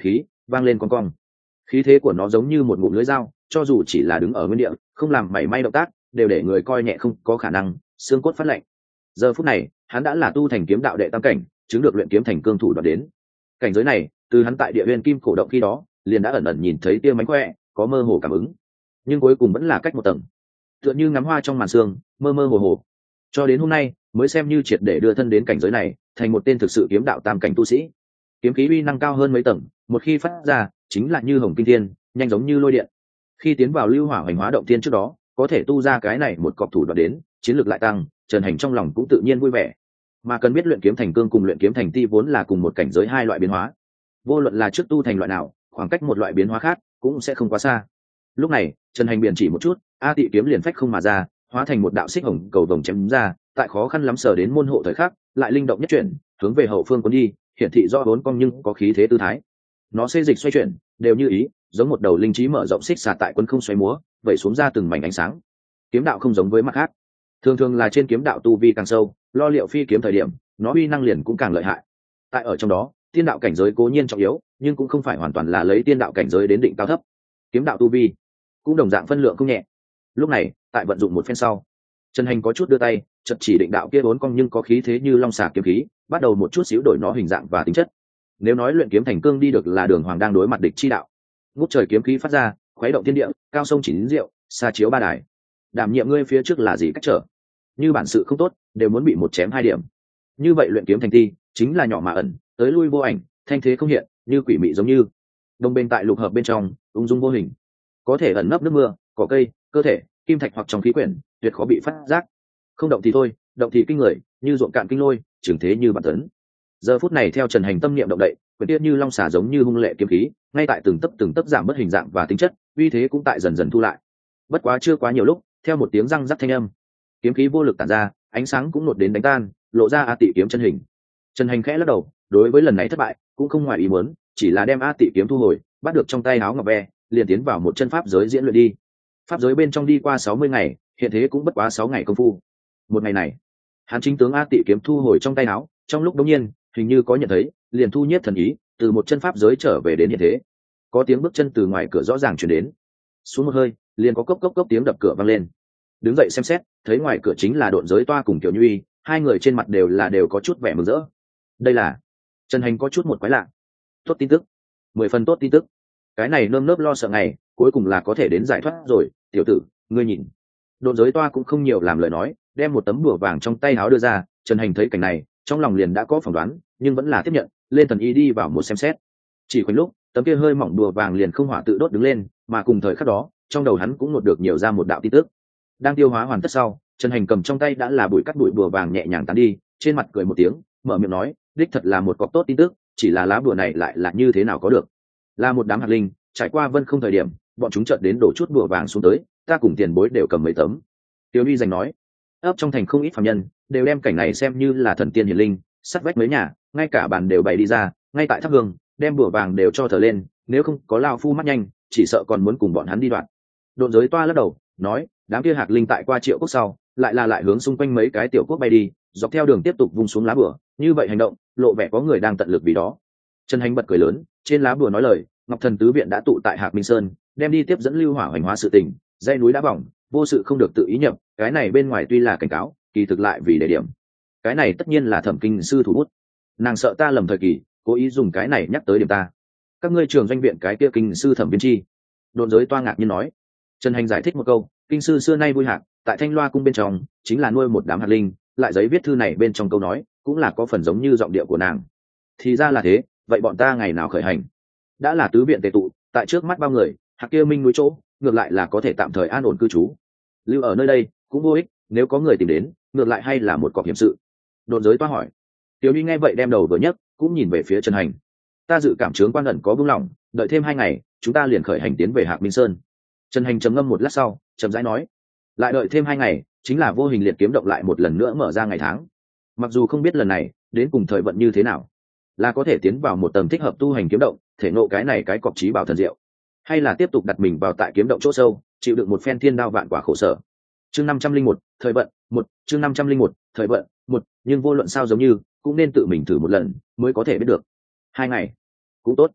S1: vang lên con cong. Khí thế của nó giống như một ngụm lưới dao, cho dù chỉ là đứng ở nguyên địa không làm mảy may động tác đều để người coi nhẹ không có khả năng xương cốt phát lạnh. Giờ phút này hắn đã là tu thành kiếm đạo đệ tam cảnh, chứng được luyện kiếm thành cương thủ đoạt đến. Cảnh giới này từ hắn tại địa huyền kim cổ động khi đó liền đã ẩn ẩn nhìn thấy tia mánh khỏe, có mơ hồ cảm ứng, nhưng cuối cùng vẫn là cách một tầng, tựa như ngắm hoa trong màn sương, mơ mơ hồ hồ. Cho đến hôm nay mới xem như triệt để đưa thân đến cảnh giới này, thành một tên thực sự kiếm đạo tam cảnh tu sĩ. Kiếm khí uy năng cao hơn mấy tầng, một khi phát ra chính là như hồng kinh thiên, nhanh giống như lôi điện. Khi tiến vào lưu hỏa hoành hóa động thiên trước đó có thể tu ra cái này một cọc thủ đoạn đến, chiến lược lại tăng, Trần Hành trong lòng cũng tự nhiên vui vẻ. Mà cần biết luyện kiếm thành cương cùng luyện kiếm thành ti vốn là cùng một cảnh giới hai loại biến hóa, vô luận là trước tu thành loại nào, khoảng cách một loại biến hóa khác cũng sẽ không quá xa. Lúc này Trần Hành biển chỉ một chút, A Tị kiếm liền phách không mà ra, hóa thành một đạo xích hồng cầu vồng chém ra, tại khó khăn lắm sở đến môn hộ thời khắc lại linh động nhất chuyển, hướng về hậu phương cuốn đi, hiển thị do bốn cong nhưng có khí thế tư thái. Nó xê dịch xoay chuyển đều như ý, giống một đầu linh trí mở rộng xích xà tại quân không xoay múa, vậy xuống ra từng mảnh ánh sáng. Kiếm đạo không giống với mặt khác, thường thường là trên kiếm đạo tu vi càng sâu, lo liệu phi kiếm thời điểm nó uy năng liền cũng càng lợi hại. Tại ở trong đó tiên đạo cảnh giới cố nhiên trọng yếu, nhưng cũng không phải hoàn toàn là lấy tiên đạo cảnh giới đến định cao thấp. Kiếm đạo tu vi cũng đồng dạng phân lượng không nhẹ. Lúc này tại vận dụng một phen sau, Trần Hành có chút đưa tay chợt chỉ định đạo kia bốn cong nhưng có khí thế như long xà kiếm khí, bắt đầu một chút xíu đổi nó hình dạng và tính chất. Nếu nói luyện kiếm thành cương đi được là đường hoàng đang đối mặt địch chi đạo, ngút trời kiếm khí phát ra khuấy động thiên địa, cao sông chín rượu, xa chiếu ba đài. Đảm nhiệm ngươi phía trước là gì cách trở, như bản sự không tốt đều muốn bị một chém hai điểm. Như vậy luyện kiếm thành ti chính là nhỏ mà ẩn, tới lui vô ảnh, thanh thế không hiện, như quỷ mị giống như đồng bên tại lục hợp bên trong ung dung vô hình, có thể ẩn nấp nước mưa, cỏ cây, cơ thể, kim thạch hoặc trong khí quyển, tuyệt khó bị phát giác. Không động thì thôi, động thì kinh người, như ruộng cạn kinh lôi, trường thế như bản tấn. Giờ phút này theo Trần Hành tâm niệm động đậy, quyền tiết như long xà giống như hung lệ kiếm khí, ngay tại từng tấc từng tấc giảm mất hình dạng và tính chất, uy thế cũng tại dần dần thu lại. Bất quá chưa quá nhiều lúc, theo một tiếng răng rắc thanh âm, kiếm khí vô lực tản ra, ánh sáng cũng nột đến đánh tan, lộ ra A Tị kiếm chân hình. Trần Hành khẽ lắc đầu, đối với lần này thất bại cũng không ngoài ý muốn, chỉ là đem A Tị kiếm thu hồi, bắt được trong tay áo ngọc ve, liền tiến vào một chân pháp giới diễn luyện đi. Pháp giới bên trong đi qua sáu mươi ngày, hiện thế cũng bất quá sáu ngày công phu. Một ngày này, hắn chính tướng A Tị kiếm thu hồi trong tay áo, trong lúc đống nhiên hình như có nhận thấy, liền thu nhất thần ý, từ một chân pháp giới trở về đến hiện thế. Có tiếng bước chân từ ngoài cửa rõ ràng truyền đến. Xuống một hơi, liền có cốc cốc cốc tiếng đập cửa vang lên. Đứng dậy xem xét, thấy ngoài cửa chính là Độn Giới Toa cùng Tiểu Nhuy, hai người trên mặt đều là đều có chút vẻ mừng rỡ. Đây là Trần Hành có chút một quái lạ. Tốt tin tức, mười phần tốt tin tức. Cái này nơm nớp lo sợ ngày, cuối cùng là có thể đến giải thoát rồi. Tiểu tử, ngươi nhìn. Độn Giới Toa cũng không nhiều làm lời nói, đem một tấm bùa vàng trong tay áo đưa ra. Trần Hành thấy cảnh này, trong lòng liền đã có phỏng đoán, nhưng vẫn là tiếp nhận, lên thần ý đi vào một xem xét. Chỉ khoảnh lúc, tấm kia hơi mỏng bùa vàng liền không hỏa tự đốt đứng lên, mà cùng thời khắc đó, trong đầu hắn cũng nột được nhiều ra một đạo tin tức. Đang tiêu hóa hoàn tất sau, Trần Hành cầm trong tay đã là bụi cắt bụi bùa vàng nhẹ nhàng tán đi, trên mặt cười một tiếng, mở miệng nói, đích thật là một cọc tốt tin tức, chỉ là lá bùa này lại là như thế nào có được? Là một đám hạt linh, trải qua vân không thời điểm, bọn chúng chợt đến đổ chút bùa vàng xuống tới, ta cùng tiền bối đều cầm mấy tấm. Tiêu Ly giành nói, ấp trong thành không ít phàm nhân, đều đem cảnh này xem như là thần tiên hiển linh, sắt vách mấy nhà, ngay cả bàn đều bày đi ra, ngay tại thắp hương, đem bùa vàng đều cho thờ lên, nếu không có lao phu mắt nhanh, chỉ sợ còn muốn cùng bọn hắn đi đoạn. Độn Giới Toa lắc đầu, nói, đám kia hạt linh tại qua Triệu Quốc sau, lại là lại hướng xung quanh mấy cái tiểu quốc bay đi, dọc theo đường tiếp tục vung xuống lá bùa, như vậy hành động, lộ vẻ có người đang tận lực vì đó. Trần Hành bật cười lớn, trên lá bùa nói lời, Ngọc Thần tứ viện đã tụ tại Hạc Minh Sơn, đem đi tiếp dẫn lưu hỏa hoành hóa sự tình, dãy núi đã bỏng, vô sự không được tự ý nhập, cái này bên ngoài tuy là cảnh cáo, kỳ thực lại vì đề điểm. Cái này tất nhiên là Thẩm Kinh sư thủ bút. Nàng sợ ta lầm thời kỳ, cố ý dùng cái này nhắc tới điểm ta. Các ngươi trường doanh viện cái kia kinh sư Thẩm Viên Chi. Độn Giới Toa ngạc nhiên nói. Trần Hành giải thích một câu, kinh sư xưa nay vui hạc, tại Thanh Loa cung bên trong chính là nuôi một đám hạt linh, lại giấy viết thư này bên trong câu nói cũng là có phần giống như giọng điệu của nàng. Thì ra là thế, vậy bọn ta ngày nào khởi hành? Đã là tứ viện tề tụ, tại trước mắt bao người, hạt kia minh núi chỗ, ngược lại là có thể tạm thời an ổn cư trú. Lưu ở nơi đây cũng vô ích, nếu có người tìm đến, ngược lại hay là một cọc hiểm sự. Độn Giới Toa hỏi. Tiểu Nhi nghe vậy đem đầu vừa nhấc, cũng nhìn về phía Trần Hành. Ta dự cảm chướng quan ẩn có buông lỏng, đợi thêm hai ngày, chúng ta liền khởi hành tiến về Hạc Minh Sơn. Trần Hành trầm ngâm một lát sau, chậm rãi nói, lại đợi thêm hai ngày, chính là vô hình liệt kiếm động lại một lần nữa mở ra ngày tháng. Mặc dù không biết lần này đến cùng thời vận như thế nào, là có thể tiến vào một tầng thích hợp tu hành kiếm động, thể nộ cái này cái cọc trí bảo thần diệu, hay là tiếp tục đặt mình vào tại kiếm động chỗ sâu, chịu đựng một phen thiên đao vạn quả khổ sở. Chương năm trăm linh một, thời vận một, chương năm trăm linh một, thời vận một, nhưng vô luận sao giống như cũng nên tự mình thử một lần mới có thể biết được. Hai ngày cũng tốt.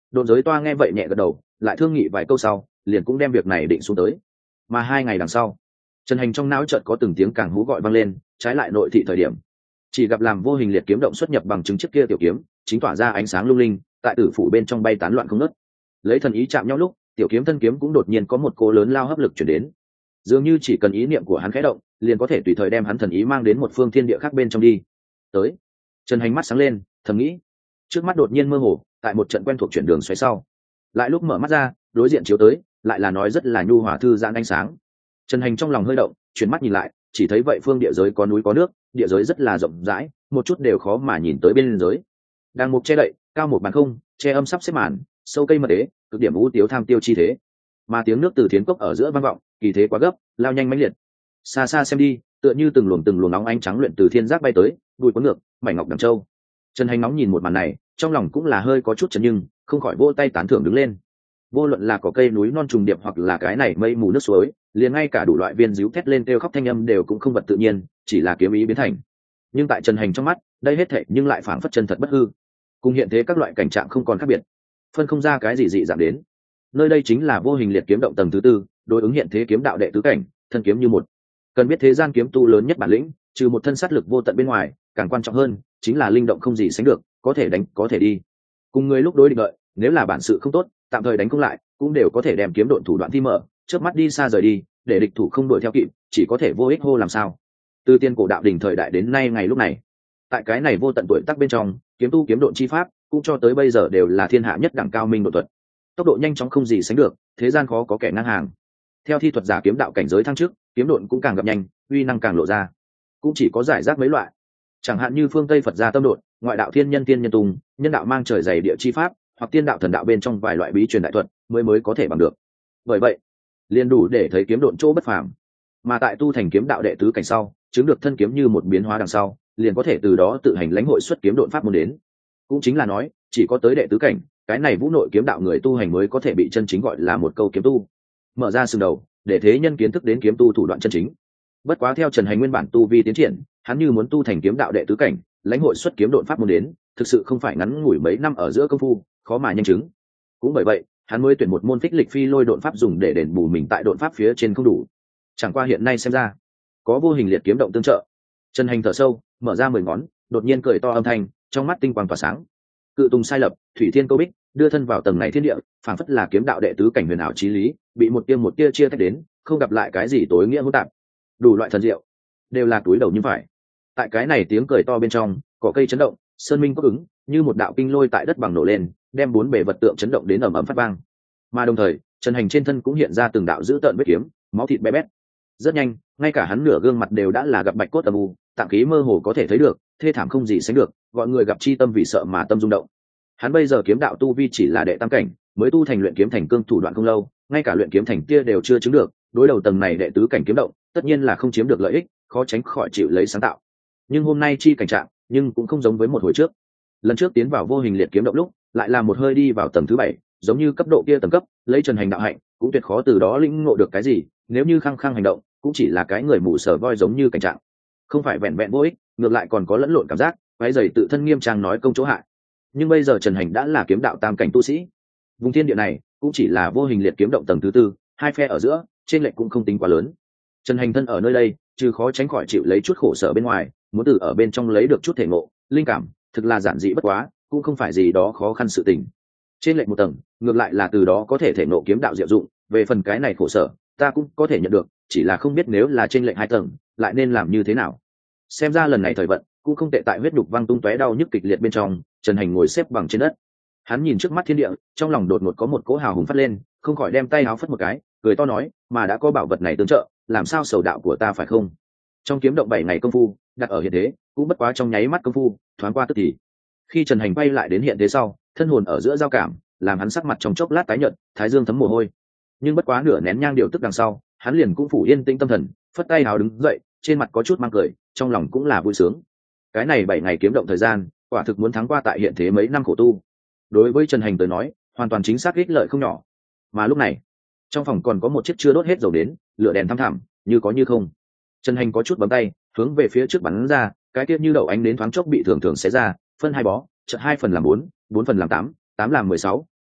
S1: Độn giới toa nghe vậy nhẹ gật đầu, lại thương nghị vài câu sau liền cũng đem việc này định xuống tới. Mà hai ngày đằng sau, Trần Hành trong não chợt có từng tiếng càng hú gọi vang lên, trái lại nội thị thời điểm chỉ gặp làm vô hình liệt kiếm động xuất nhập bằng chứng chiếc kia tiểu kiếm chính tỏa ra ánh sáng lung linh, tại tử phủ bên trong bay tán loạn không ngớt. Lấy thần ý chạm nhau lúc, tiểu kiếm thân kiếm cũng đột nhiên có một cỗ lớn lao hấp lực chuyển đến, dường như chỉ cần ý niệm của hắn khẽ động liền có thể tùy thời đem hắn thần ý mang đến một phương thiên địa khác bên trong đi. Tới. Trần Hành mắt sáng lên, thầm nghĩ. Trước mắt đột nhiên mơ hồ, tại một trận quen thuộc chuyển đường xoáy sau, lại lúc mở mắt ra, đối diện chiếu tới lại là nói rất là nhu hòa thư giãn ánh sáng. Trần Hành trong lòng hơi động, chuyển mắt nhìn lại, chỉ thấy vậy phương địa giới có núi có nước, địa giới rất là rộng rãi, một chút đều khó mà nhìn tới bên giới. Đang mục che đậy, cao một bàn không, che âm sắp xếp màn, sâu cây mật đế, cực điểm u tiếu tham tiêu chi thế. Mà tiếng nước từ thiến cốc ở giữa vang vọng, kỳ thế quá gấp, lao nhanh mãnh liệt. Xa xa xem đi, tựa như từng luồng từng luồng nóng ánh trắng luyện từ thiên giác bay tới, đuôi cuốn ngược, mảnh ngọc đằng châu. Trần Hành nóng nhìn một màn này, trong lòng cũng là hơi có chút chấn nhưng không khỏi vỗ tay tán thưởng đứng lên. Vô luận là có cây núi non trùng điệp hoặc là cái này mây mù nước suối, liền ngay cả đủ loại viên díu thét lên kêu khóc thanh âm đều cũng không vật tự nhiên, chỉ là kiếm ý biến thành. Nhưng tại Trần Hành trong mắt, đây hết thảy nhưng lại phảng phất chân thật bất hư, cùng hiện thế các loại cảnh trạng không còn khác biệt, phân không ra cái gì dị dạng đến. Nơi đây chính là vô hình liệt kiếm động tầng thứ tư, đối ứng hiện thế kiếm đạo đệ tứ cảnh, thân kiếm như một. Cần biết thế gian kiếm tu lớn nhất bản lĩnh, trừ một thân sát lực vô tận bên ngoài, càng quan trọng hơn chính là linh động không gì sánh được, có thể đánh có thể đi. Cùng người lúc đối địch đợi, nếu là bản sự không tốt, tạm thời đánh không lại, cũng đều có thể đem kiếm độn thủ đoạn thi mở, chớp mắt đi xa rời đi, để địch thủ không đuổi theo kịp, chỉ có thể vô ích hô làm sao. Từ tiên cổ đạo đỉnh thời đại đến nay ngày lúc này, tại cái này vô tận tuổi tác bên trong, kiếm tu kiếm độn chi pháp, cũng cho tới bây giờ đều là thiên hạ nhất đẳng cao minh độ thuật. Tốc độ nhanh chóng không gì sánh được, thế gian khó có kẻ ngang hàng. Theo thi thuật giả kiếm đạo cảnh giới thăng chức, kiếm độn cũng càng gặp nhanh, uy năng càng lộ ra. Cũng chỉ có giải rác mấy loại, chẳng hạn như phương Tây Phật gia tâm độn, ngoại đạo thiên nhân tiên nhân tùng, nhân đạo mang trời dày địa chi pháp, hoặc tiên đạo thần đạo bên trong vài loại bí truyền đại thuật mới mới có thể bằng được. Bởi vậy, liền đủ để thấy kiếm độn chỗ bất phàm. Mà tại tu thành kiếm đạo đệ tứ cảnh sau, chứng được thân kiếm như một biến hóa đằng sau, liền có thể từ đó tự hành lãnh hội xuất kiếm độn pháp môn đến. Cũng chính là nói, chỉ có tới đệ tứ cảnh, cái này vũ nội kiếm đạo người tu hành mới có thể bị chân chính gọi là một câu kiếm tu. Mở ra sừng đầu, để thế nhân kiến thức đến kiếm tu thủ đoạn chân chính. Bất quá theo Trần Hành nguyên bản tu vi tiến triển, hắn như muốn tu thành kiếm đạo đệ tứ cảnh, lãnh hội xuất kiếm độn pháp môn đến, thực sự không phải ngắn ngủi mấy năm ở giữa công phu, khó mà nhanh chứng. Cũng bởi vậy, hắn mới tuyển một môn phích lịch phi lôi độn pháp dùng để đền bù mình tại độn pháp phía trên không đủ. Chẳng qua hiện nay xem ra, có vô hình liệt kiếm động tương trợ. Trần Hành thở sâu, mở ra mười ngón, đột nhiên cười to âm thanh, trong mắt tinh quang tỏa sáng. Cự tùng sai lập, thủy thiên câu bích, đưa thân vào tầng này thiên địa, phảng phất là kiếm đạo đệ tứ cảnh huyền ảo chí lý, bị một tia một tia chia tách đến, không gặp lại cái gì tối nghĩa hỗn tạp. Đủ loại thần diệu, đều là túi đầu như phải. Tại cái này tiếng cười to bên trong, cỏ cây chấn động, sơn minh cốc ứng, như một đạo kinh lôi tại đất bằng nổ lên, đem bốn bề vật tượng chấn động đến ầm ầm phát vang. Mà đồng thời, Trần Hành trên thân cũng hiện ra từng đạo dữ tợn vết kiếm, máu thịt bé bét. Rất nhanh, ngay cả hắn nửa gương mặt đều đã là gặp bạch cốt âm u, tạng khí mơ hồ có thể thấy được, thê thảm không gì sánh được, gọi người gặp chi tâm vì sợ mà tâm rung động. Hắn bây giờ kiếm đạo tu vi chỉ là đệ tam cảnh, mới tu thành luyện kiếm thành cương thủ đoạn không lâu, ngay cả luyện kiếm thành kia đều chưa chứng được, đối đầu tầng này đệ tứ cảnh kiếm động, tất nhiên là không chiếm được lợi ích, khó tránh khỏi chịu lấy sáng tạo. Nhưng hôm nay chi cảnh trạng, nhưng cũng không giống với một hồi trước. Lần trước tiến vào vô hình liệt kiếm động lúc, lại là một hơi đi vào tầng thứ bảy, giống như cấp độ kia tầng cấp, lấy Trần Hành đạo hạnh, cũng tuyệt khó từ đó lĩnh ngộ được cái gì, nếu như khăng khăng hành động, cũng chỉ là cái người mù sở voi giống như cảnh trạng. Không phải vẹn vẹn vô ích, ngược lại còn có lẫn lộn cảm giác, váy dày tự thân nghiêm trang nói công chỗ hại. Nhưng bây giờ Trần Hành đã là kiếm đạo tam cảnh tu sĩ, vùng thiên địa này cũng chỉ là vô hình liệt kiếm động tầng thứ tư, hai phe ở giữa trên lệch cũng không tính quá lớn. Trần Hành thân ở nơi đây, trừ khó tránh khỏi chịu lấy chút khổ sở bên ngoài, muốn từ ở bên trong lấy được chút thể ngộ, linh cảm, thực là giản dị bất quá, cũng không phải gì đó khó khăn sự tình. Trên lệch một tầng, ngược lại là từ đó có thể thể ngộ kiếm đạo diệu dụng, về phần cái này khổ sở, ta cũng có thể nhận được, chỉ là không biết nếu là trên lệch hai tầng, lại nên làm như thế nào. Xem ra lần này thời vận cũng không tệ, tại huyết đục văng tung tóe đau nhức kịch liệt bên trong, Trần Hành ngồi xếp bằng trên đất. Hắn nhìn trước mắt thiên địa, trong lòng đột ngột có một cỗ hào hùng phát lên, không khỏi đem tay áo phất một cái, cười to nói, mà đã có bảo vật này tương trợ, làm sao sầu đạo của ta phải không? Trong kiếm động bảy ngày công phu, đặt ở hiện thế, cũng bất quá trong nháy mắt công phu, thoáng qua tức thì. Khi Trần Hành quay lại đến hiện thế sau, thân hồn ở giữa giao cảm, làm hắn sắc mặt trong chốc lát tái nhợt, thái dương thấm mồ hôi. Nhưng bất quá nửa nén nhang điều tức đằng sau, hắn liền cũng phủ yên tĩnh tâm thần, phất tay áo đứng dậy, trên mặt có chút mang cười, trong lòng cũng là vui sướng. Cái này bảy ngày kiếm động thời gian, quả thực muốn thắng qua tại hiện thế mấy năm khổ tu. Đối với Trần Hành tới nói, hoàn toàn chính xác ích lợi không nhỏ. Mà lúc này, trong phòng còn có một chiếc chưa đốt hết dầu đến, lửa đèn thăm thẳm, như có như không. Trần Hành có chút bấm tay, hướng về phía trước bắn ra, cái tiết như đậu ánh đến thoáng chốc bị thường thường xé ra, phân hai bó, chợt hai phần làm bốn, bốn phần làm tám, tám làm mười sáu,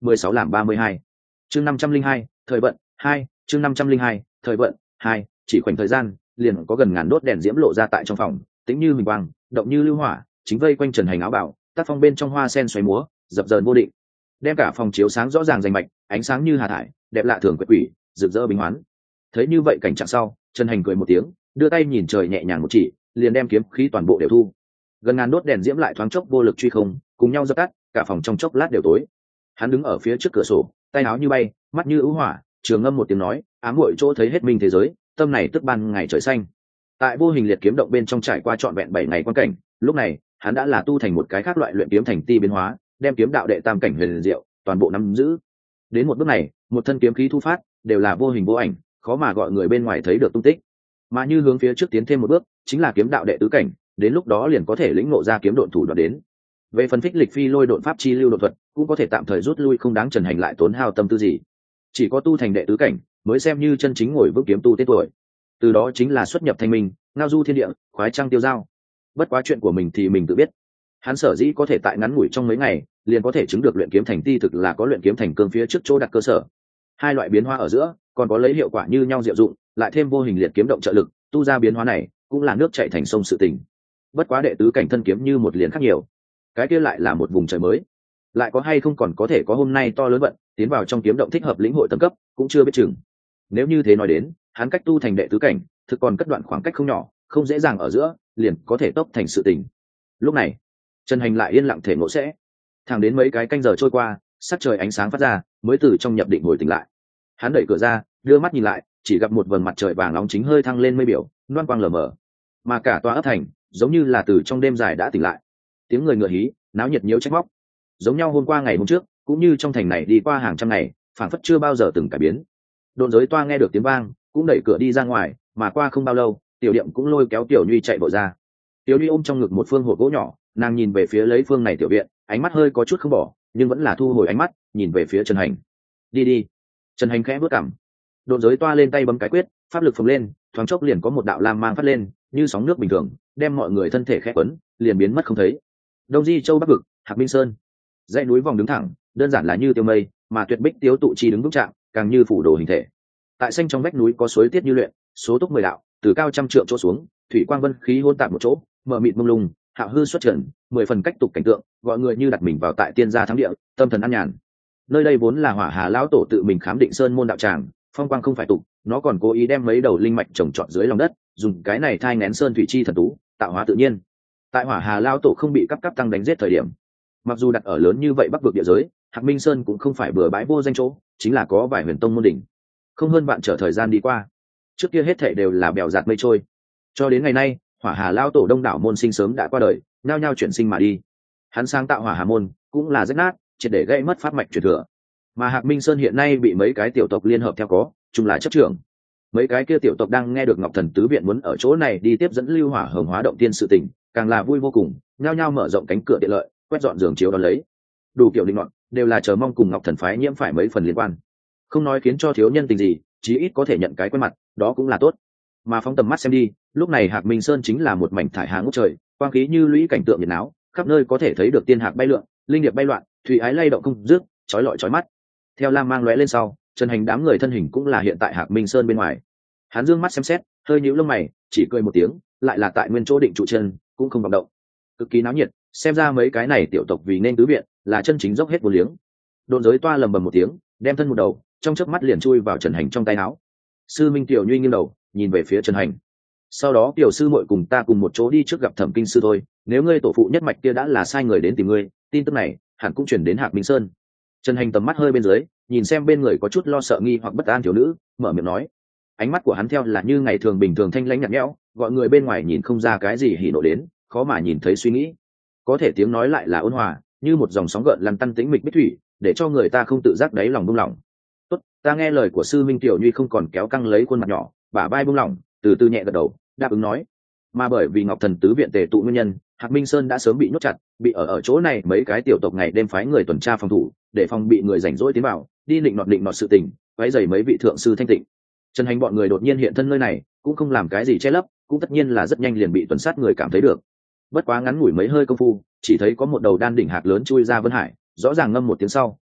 S1: mười sáu làm ba mươi hai. Chương năm trăm linh hai, thời vận hai, chương năm trăm linh hai, thời vận hai, chỉ khoảnh thời gian, liền có gần ngàn đốt đèn diễm lộ ra tại trong phòng, tĩnh như huỳnh quang, động như lưu hỏa, chính vây quanh Trần Hành áo bảo, tác phong bên trong hoa sen xoáy múa, dập dờn vô định, đem cả phòng chiếu sáng rõ ràng rành mạch, ánh sáng như hà thải, đẹp lạ thường quỷ quỷ, rực rỡ bình hoán. Thấy như vậy cảnh trạng sau, Trần Hành cười một tiếng, đưa tay nhìn trời nhẹ nhàng một chỉ, liền đem kiếm khí toàn bộ đều thu. Gần ngàn đốt đèn diễm lại thoáng chốc vô lực truy không, cùng nhau dập tắt, cả phòng trong chốc lát đều tối. Hắn đứng ở phía trước cửa sổ, tay áo như bay, mắt như ưu hỏa, trường ngâm một tiếng nói, ám muội chỗ thấy hết minh thế giới, tâm này tức ban ngày trời xanh. Tại vô hình liệt kiếm động bên trong trải qua trọn vẹn bảy ngày quan cảnh, lúc này hắn đã là tu thành một cái khác loại luyện kiếm thành ti biến hóa, đem kiếm đạo đệ tam cảnh huyền diệu toàn bộ nắm giữ. Đến một bước này, một thân kiếm khí thu phát đều là vô hình vô ảnh, khó mà gọi người bên ngoài thấy được tung tích. Mà như hướng phía trước tiến thêm một bước, chính là kiếm đạo đệ tứ cảnh, đến lúc đó liền có thể lĩnh ngộ ra kiếm độn thủ đoạn đến. Về phần phích lịch phi lôi độn pháp chi lưu độn thuật, cũng có thể tạm thời rút lui, không đáng Trần Hành lại tốn hao tâm tư gì. Chỉ có tu thành đệ tứ cảnh, mới xem như chân chính ngồi vững kiếm tu tên tuổi. Từ đó chính là xuất nhập thanh minh, ngao du thiên địa, khoái trăng tiêu dao. Bất quá chuyện của mình thì mình tự biết. Hắn sở dĩ có thể tại ngắn ngủi trong mấy ngày, liền có thể chứng được luyện kiếm thành ti thực là có luyện kiếm thành cương phía trước chỗ đặt cơ sở. Hai loại biến hóa ở giữa, còn có lấy hiệu quả như nhau diệu dụng, lại thêm vô hình liệt kiếm động trợ lực, tu ra biến hóa này, cũng là nước chảy thành sông sự tình. Bất quá đệ tứ cảnh thân kiếm như một liền khác nhiều, cái kia lại là một vùng trời mới. Lại có hay không còn có thể có hôm nay to lớn vận, tiến vào trong kiếm động thích hợp lĩnh hội tầng cấp, cũng chưa biết chừng. Nếu như thế nói đến, hắn cách tu thành đệ tứ cảnh, thực còn cất đoạn khoảng cách không nhỏ, không dễ dàng ở giữa, liền có thể tốc thành sự tình. Lúc này, Trần Hành lại yên lặng thể ngộ sẽ. Thẳng đến mấy cái canh giờ trôi qua, sắc trời ánh sáng phát ra, mới từ trong nhập định hồi tỉnh lại. Hắn đẩy cửa ra, đưa mắt nhìn lại, chỉ gặp một vầng mặt trời vàng nóng chính hơi thăng lên mây biểu, loan quang lờ mờ, mà cả tòa ấp thành giống như là từ trong đêm dài đã tỉnh lại. Tiếng người ngựa hí, náo nhiệt nhiễu trách móc, giống nhau hôm qua ngày hôm trước, cũng như trong thành này đi qua hàng trăm ngày, phảng phất chưa bao giờ từng cải biến. Độn giới toa nghe được tiếng vang, cũng đẩy cửa đi ra ngoài, mà qua không bao lâu, Tiểu Điệm cũng lôi kéo Tiểu Nhuy chạy vội ra. Tiểu Nhuy ôm trong ngực một phương hộp gỗ nhỏ, nàng nhìn về phía lấy phương này tiểu viện, ánh mắt hơi có chút không bỏ, nhưng vẫn là thu hồi ánh mắt, nhìn về phía Trần Hành. Đi đi. Trần Hành khẽ bước cằm. Độn giới toa lên tay bấm cái quyết, pháp lực phồng lên, thoáng chốc liền có một đạo lam mang phát lên, như sóng nước bình thường, đem mọi người thân thể khẽ quấn, liền biến mất không thấy. Đông Di Châu Bắc vực, Hạc Minh Sơn. Dãy núi vòng đứng thẳng, đơn giản là như tiêu mây, mà tuyệt bích tiếu tụ chi đứng vững trạng, càng như phủ đồ hình thể. Tại xanh trong vách núi có suối tiết như luyện, số túc mười đạo, từ cao trăm trượng chỗ xuống, thủy quang vân khí hỗn tạp một chỗ, mờ mịt mông lung, hạo hư xuất trần, mười phần cách tục cảnh tượng, gọi người như đặt mình vào tại tiên gia thắng địa, tâm thần an nhàn. Nơi đây vốn là Hỏa Hà lão tổ tự mình khám định sơn môn đạo tràng, phong quang không phải tục, nó còn cố ý đem mấy đầu linh mạch trồng trọt dưới lòng đất, dùng cái này thai nén sơn thủy chi thần tú, tạo hóa tự nhiên. Tại Hỏa Hà lão tổ không bị cấp cấp tăng đánh giết thời điểm, mặc dù đặt ở lớn như vậy bắc vực địa giới, Hạc Minh Sơn cũng không phải bừa bãi vô danh chỗ, chính là có vài huyền tông môn đỉnh. Không hơn bạn trở thời gian đi qua, trước kia hết thảy đều là bèo dạt mây trôi, cho đến ngày nay, Hỏa Hà lão tổ đông đảo môn sinh sớm đã qua đời, nhao nhao chuyển sinh mà đi. Hắn sáng tạo Hỏa Hà môn cũng là rách nát, triệt để gây mất pháp mạch truyền thừa. Mà Hạc Minh Sơn hiện nay bị mấy cái tiểu tộc liên hợp theo có, chung là chấp trưởng. Mấy cái kia tiểu tộc đang nghe được Ngọc Thần tứ viện muốn ở chỗ này đi tiếp dẫn Lưu Hỏa Hồng Hóa động tiên sự tình, càng là vui vô cùng, nhao nhao mở rộng cánh cửa tiện lợi, quét dọn giường chiếu đón lấy. Đủ kiểu linh loạn, đều là chờ mong cùng Ngọc Thần phái nhiễm phải mấy phần liên quan. Không nói khiến cho thiếu nhân tình gì, chí ít có thể nhận cái quen mặt, đó cũng là tốt. Mà phóng tầm mắt xem đi, lúc này Hạc Minh Sơn chính là một mảnh thải hà ngút trời, quang khí như lũy cảnh tượng nhiệt náo, khắp nơi có thể thấy được tiên hạc bay lượn, linh điệp bay loạn, thủy ái lay động không dứt, chói lọi chói mắt. Theo lam mang lóe lên sau, Trần Hành đám người thân hình cũng là hiện tại Hạc Minh Sơn bên ngoài. Hắn dương mắt xem xét, hơi nhíu lông mày, chỉ cười một tiếng, lại là tại nguyên chỗ định trụ chân, cũng không vọng động. Cực kỳ náo nhiệt, xem ra mấy cái này tiểu tộc vì nên tứ viện, là chân chính dốc hết vô liếng. Độn giới toa lầm bầm một tiếng, đem thân một đầu, trong chớp mắt liền chui vào Trần Hành trong tay áo. Sư Minh Tiểu Nhuy nghiêng đầu, nhìn về phía Trần Hành. Sau đó tiểu sư muội cùng ta cùng một chỗ đi trước gặp Thẩm Kinh sư thôi, nếu ngươi tổ phụ nhất mạch kia đã là sai người đến tìm ngươi, tin tức này hẳn cũng chuyển đến Hạc Minh Sơn. Trần Hành tầm mắt hơi bên dưới, nhìn xem bên người có chút lo sợ nghi hoặc bất an thiếu nữ, mở miệng nói. Ánh mắt của hắn theo là như ngày thường bình thường thanh lãnh nhạt nhẽo, gọi người bên ngoài nhìn không ra cái gì hỉ nộ đến, khó mà nhìn thấy suy nghĩ. Có thể tiếng nói lại là ôn hòa, như một dòng sóng gợn lăn tăn tĩnh mịch bích thủy, để cho người ta không tự giác đáy lòng buông lỏng. Tốt, ta nghe lời của sư Minh Tiểu Nhuy không còn kéo căng lấy khuôn mặt nhỏ, bả vai buông lỏng, từ từ nhẹ gật đầu, đáp ứng nói. Mà bởi vì Ngọc Thần tứ viện tề tụ nguyên nhân, Hạc Minh Sơn đã sớm bị nhốt chặt, bị ở ở chỗ này mấy cái tiểu tộc ngày đêm phái người tuần tra phòng thủ, để phòng bị người rảnh rỗi tiến vào, đi định nọt định nọt sự tình, váy giày mấy vị thượng sư thanh tịnh. Trần Hành bọn người đột nhiên hiện thân nơi này, cũng không làm cái gì che lấp, cũng tất nhiên là rất nhanh liền bị tuần sát người cảm thấy được. Bất quá ngắn ngủi mấy hơi công phu, chỉ thấy có một đầu đan đỉnh hạc lớn chui ra vân hải, rõ ràng ngâm một tiếng sau,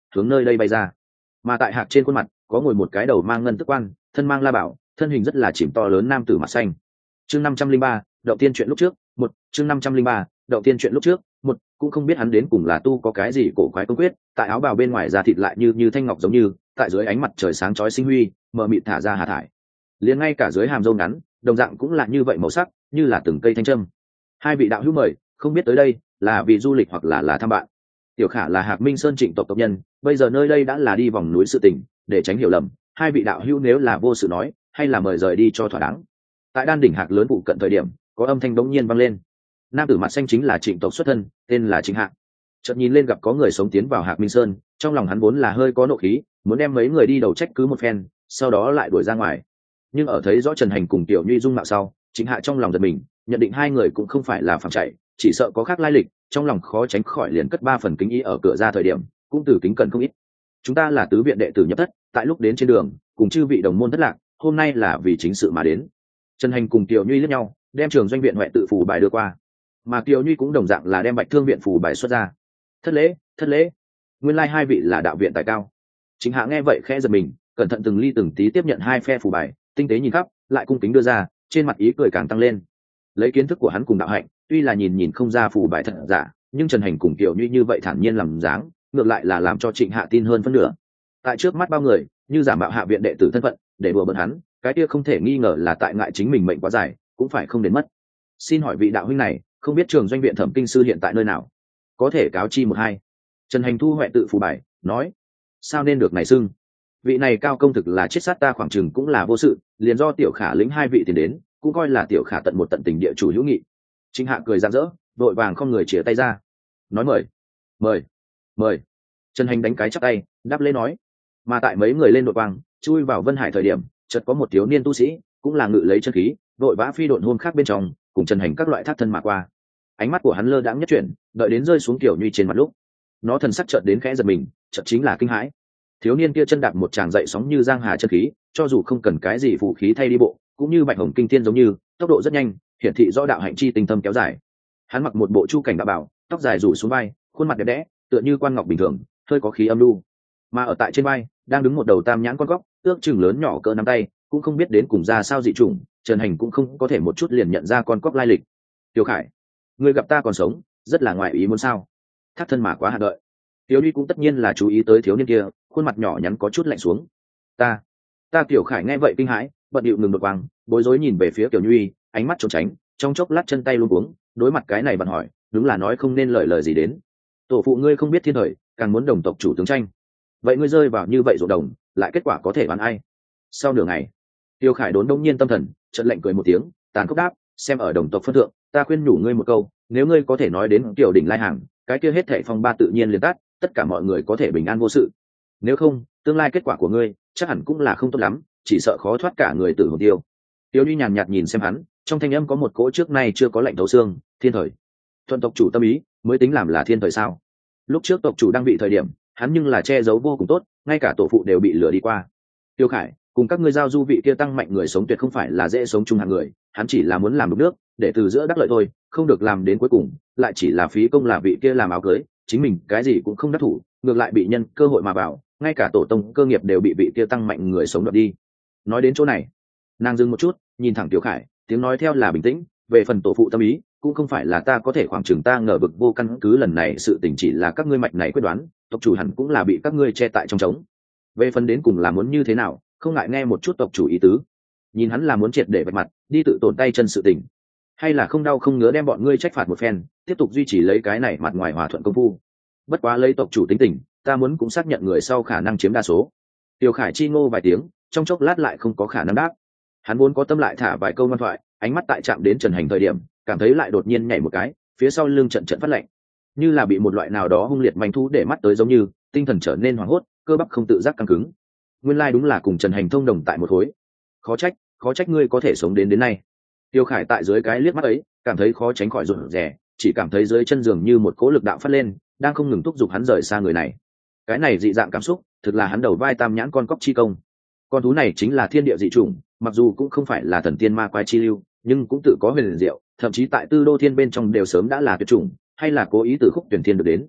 S1: hướng nơi đây bay ra. Mà tại hạc trên khuôn mặt có ngồi một cái đầu mang ngân tức quan, thân mang la bảo, thân hình rất là chìm to lớn nam tử mặt xanh. Chương năm trăm linh ba, động tiên chuyện lúc trước, một, chương năm trăm linh ba, động tiên chuyện lúc trước, một, cũng không biết hắn đến cùng là tu có cái gì cổ quái công quyết, tại áo bào bên ngoài da thịt lại như như thanh ngọc giống như, tại dưới ánh mặt trời sáng chói sinh huy, mờ mịt thả ra hà thải. Liền ngay cả dưới hàm râu ngắn, đồng dạng cũng là như vậy màu sắc, như là từng cây thanh châm. Hai vị đạo hữu mời, không biết tới đây là vì du lịch hoặc là là thăm bạn. Tiểu Khả là Hạc Minh Sơn Trịnh tộc tộc nhân, bây giờ nơi đây đã là đi vòng núi sự tình, để tránh hiểu lầm, hai vị đạo hữu nếu là vô sự nói, hay là mời rời đi cho thỏa đáng. Tại đan đỉnh Hạc lớn phụ cận thời điểm, có âm thanh đống nhiên vang lên. Nam tử mặt xanh chính là Trịnh tộc xuất thân, tên là Trịnh Hạc. Chợt nhìn lên gặp có người sống tiến vào Hạc Minh Sơn, trong lòng hắn vốn là hơi có nộ khí, muốn đem mấy người đi đầu trách cứ một phen, sau đó lại đuổi ra ngoài. Nhưng ở thấy rõ Trần Hành cùng Tiểu Nhuy dung mạo sau, Trịnh Hạ trong lòng giật mình, nhận định hai người cũng không phải là phàm chạy, chỉ sợ có khác lai lịch, trong lòng khó tránh khỏi liền cất ba phần kính ý ở cửa ra thời điểm, cũng từ kính cần không ít. Chúng ta là tứ viện đệ tử nhập thất, tại lúc đến trên đường, cùng chư vị đồng môn thất lạc, hôm nay là vì chính sự mà đến. Trần Hành cùng Tiểu Nhuy liếc nhau, đem trường doanh viện huệ tự phù bài đưa qua, mà Tiểu Nhuy cũng đồng dạng là đem bạch thương viện phù bài xuất ra. Thất lễ, thất lễ. Nguyên lai hai vị là đạo viện tài cao. Chính Hạ nghe vậy khẽ giật mình, cẩn thận từng ly từng tí tiếp nhận hai phe phù bài, tinh tế nhìn khắp, lại cung kính đưa ra, trên mặt ý cười càng tăng lên. Lấy kiến thức của hắn cùng đạo hạnh, tuy là nhìn nhìn không ra phù bài thật giả, nhưng Trần Hành cùng Tiểu Nhuy như vậy thản nhiên làm dáng, ngược lại là làm cho Trịnh Hạ tin hơn phân nửa. Tại trước mắt bao người, như giả mạo hạ viện đệ tử thân phận, để đùa bỡn hắn, cái kia không thể nghi ngờ là tại ngại chính mình mệnh quá dài, cũng phải không đến mất. Xin hỏi vị đạo huynh này, không biết trường doanh viện thẩm kinh sư hiện tại nơi nào, có thể cáo chi một hai. Trần Hành thu huệ tự phù bài, nói, sao nên được này xưng, vị này cao công thực là chết sát ta khoảng chừng cũng là vô sự, liền do Tiểu Khả lĩnh hai vị tiền đến, cũng coi là Tiểu Khả tận một tận tình địa chủ hữu nghị. Trịnh Hạ cười rạng rỡ, đội vàng không người chìa tay ra, nói mời, mời, mời. Trần Hành đánh cái chắp tay, đáp lễ nói. Mà tại mấy người lên đội quang chui vào Vân Hải thời điểm, chợt có một thiếu niên tu sĩ, cũng là ngự lấy chân khí, đội vã phi độn hôn khác bên trong, cùng Trần Hành các loại thác thân mà qua. Ánh mắt của hắn lơ đãng nhất chuyển, đợi đến rơi xuống Tiểu Nhuy trên mặt lúc, nó thần sắc chợt đến khẽ giật mình, chợt chính là kinh hãi. Thiếu niên kia chân đạp một tràng dậy sóng như giang hà chân khí, cho dù không cần cái gì phụ khí thay đi bộ, cũng như bạch hồng kinh thiên giống như, tốc độ rất nhanh, hiển thị rõ đạo hạnh chi tinh tâm kéo dài. Hắn mặc một bộ chu cảnh đạo bảo, tóc dài rủ xuống vai, khuôn mặt đẹp đẽ, tựa như quan ngọc bình thường, hơi có khí âm lưu. Mà ở tại trên vai, đang đứng một đầu tam nhãn con góc, ước chừng lớn nhỏ cỡ nắm tay, cũng không biết đến cùng ra sao dị chủng, Trần Hành cũng không có thể một chút liền nhận ra con cóc lai lịch. Tiểu Khải, người gặp ta còn sống, rất là ngoại ý muốn sao? Thác thân mà quá hạn đợi. Tiểu Nhuy cũng tất nhiên là chú ý tới thiếu niên kia, khuôn mặt nhỏ nhắn có chút lạnh xuống. Ta, ta Tiểu Khải nghe vậy kinh hãi, bận điệu ngừng đột quang, bối rối nhìn về phía Tiểu Nhuy, ánh mắt trốn tránh, trong chốc lát chân tay luống cuống, đối mặt cái này bận hỏi, đúng là nói không nên lời lời gì đến. Tổ phụ ngươi không biết thiên thời, càng muốn đồng tộc chủ tướng tranh, vậy ngươi rơi vào như vậy ruộng đồng, lại kết quả có thể bán ai? Sau nửa ngày, Tiêu Khải đốn đông nhiên tâm thần, trận lệnh cười một tiếng, tàn khốc đáp, xem ở đồng tộc phân thượng, ta khuyên nhủ ngươi một câu, nếu ngươi có thể nói đến Tiểu đỉnh lai hàng, cái kia hết thảy phong ba tự nhiên liền tắt, tất cả mọi người có thể bình an vô sự. Nếu không, tương lai kết quả của ngươi chắc hẳn cũng là không tốt lắm, chỉ sợ khó thoát cả người tử hồn tiêu. Tiêu Nhuy nhàn nhạt nhìn xem hắn, trong thanh âm có một cỗ trước nay chưa có lạnh thấu xương. Thiên thời, thuận tộc chủ tâm ý mới tính làm là thiên thời sao? Lúc trước tộc chủ đang bị thời điểm, hắn nhưng là che giấu vô cùng tốt, ngay cả tổ phụ đều bị lừa đi qua. Tiêu Khải, cùng các ngươi giao du vị kia tăng mạnh người sống tuyệt không phải là dễ sống chung hàng người, hắn chỉ là muốn làm đục nước, để từ giữa đắc lợi thôi, không được làm đến cuối cùng, lại chỉ là phí công là vị kia làm áo cưới, chính mình cái gì cũng không đắc thủ, ngược lại bị nhân cơ hội mà vào, ngay cả tổ tông cơ nghiệp đều bị vị kia tăng mạnh người sống đoạt đi. Nói đến chỗ này, nàng dừng một chút, nhìn thẳng Tiêu Khải, tiếng nói theo là bình tĩnh, về phần tổ phụ tâm ý, cũng không phải là ta có thể khoảng chừng ta ngờ vực vô căn cứ, lần này sự tình chỉ là các ngươi mạch này quyết đoán, tộc chủ hẳn cũng là bị các ngươi che tại trong trống. Về phần đến cùng là muốn như thế nào, không ngại nghe một chút tộc chủ ý tứ. Nhìn hắn là muốn triệt để vạch mặt, đi tự tổn tay chân sự tình, hay là không đau không ngứa đem bọn ngươi trách phạt một phen, tiếp tục duy trì lấy cái này mặt ngoài hòa thuận công phu. Bất quá lấy tộc chủ tính tình, ta muốn cũng xác nhận người sau khả năng chiếm đa số. Tiêu Khải chi ngô vài tiếng, trong chốc lát lại không có khả năng đáp. Hắn vốn có tâm lại thả vài câu ngoan thoại, ánh mắt tại chạm đến Trần Hành thời điểm, cảm thấy lại đột nhiên nhảy một cái, phía sau lưng trận trận phát lạnh, như là bị một loại nào đó hung liệt manh thú để mắt tới giống như, tinh thần trở nên hoảng hốt, cơ bắp không tự giác căng cứng. Nguyên lai đúng là cùng Trần Hành thông đồng tại một khối. Khó trách, khó trách ngươi có thể sống đến đến nay. Tiêu Khải tại dưới cái liếc mắt ấy, cảm thấy khó tránh khỏi rụt rè, chỉ cảm thấy dưới chân giường như một cỗ lực đạo phát lên, đang không ngừng thúc giục hắn rời xa người này. Cái này dị dạng cảm xúc, thực là hắn đầu vai tam nhãn con cóc chi công. Con thú này chính là thiên địa dị chủng, mặc dù cũng không phải là thần tiên ma quái chi lưu, nhưng cũng tự có huyền diệu, thậm chí tại Tư Đô Thiên bên trong đều sớm đã là tuyệt chủng, hay là cố ý từ khúc tuyển thiên được đến.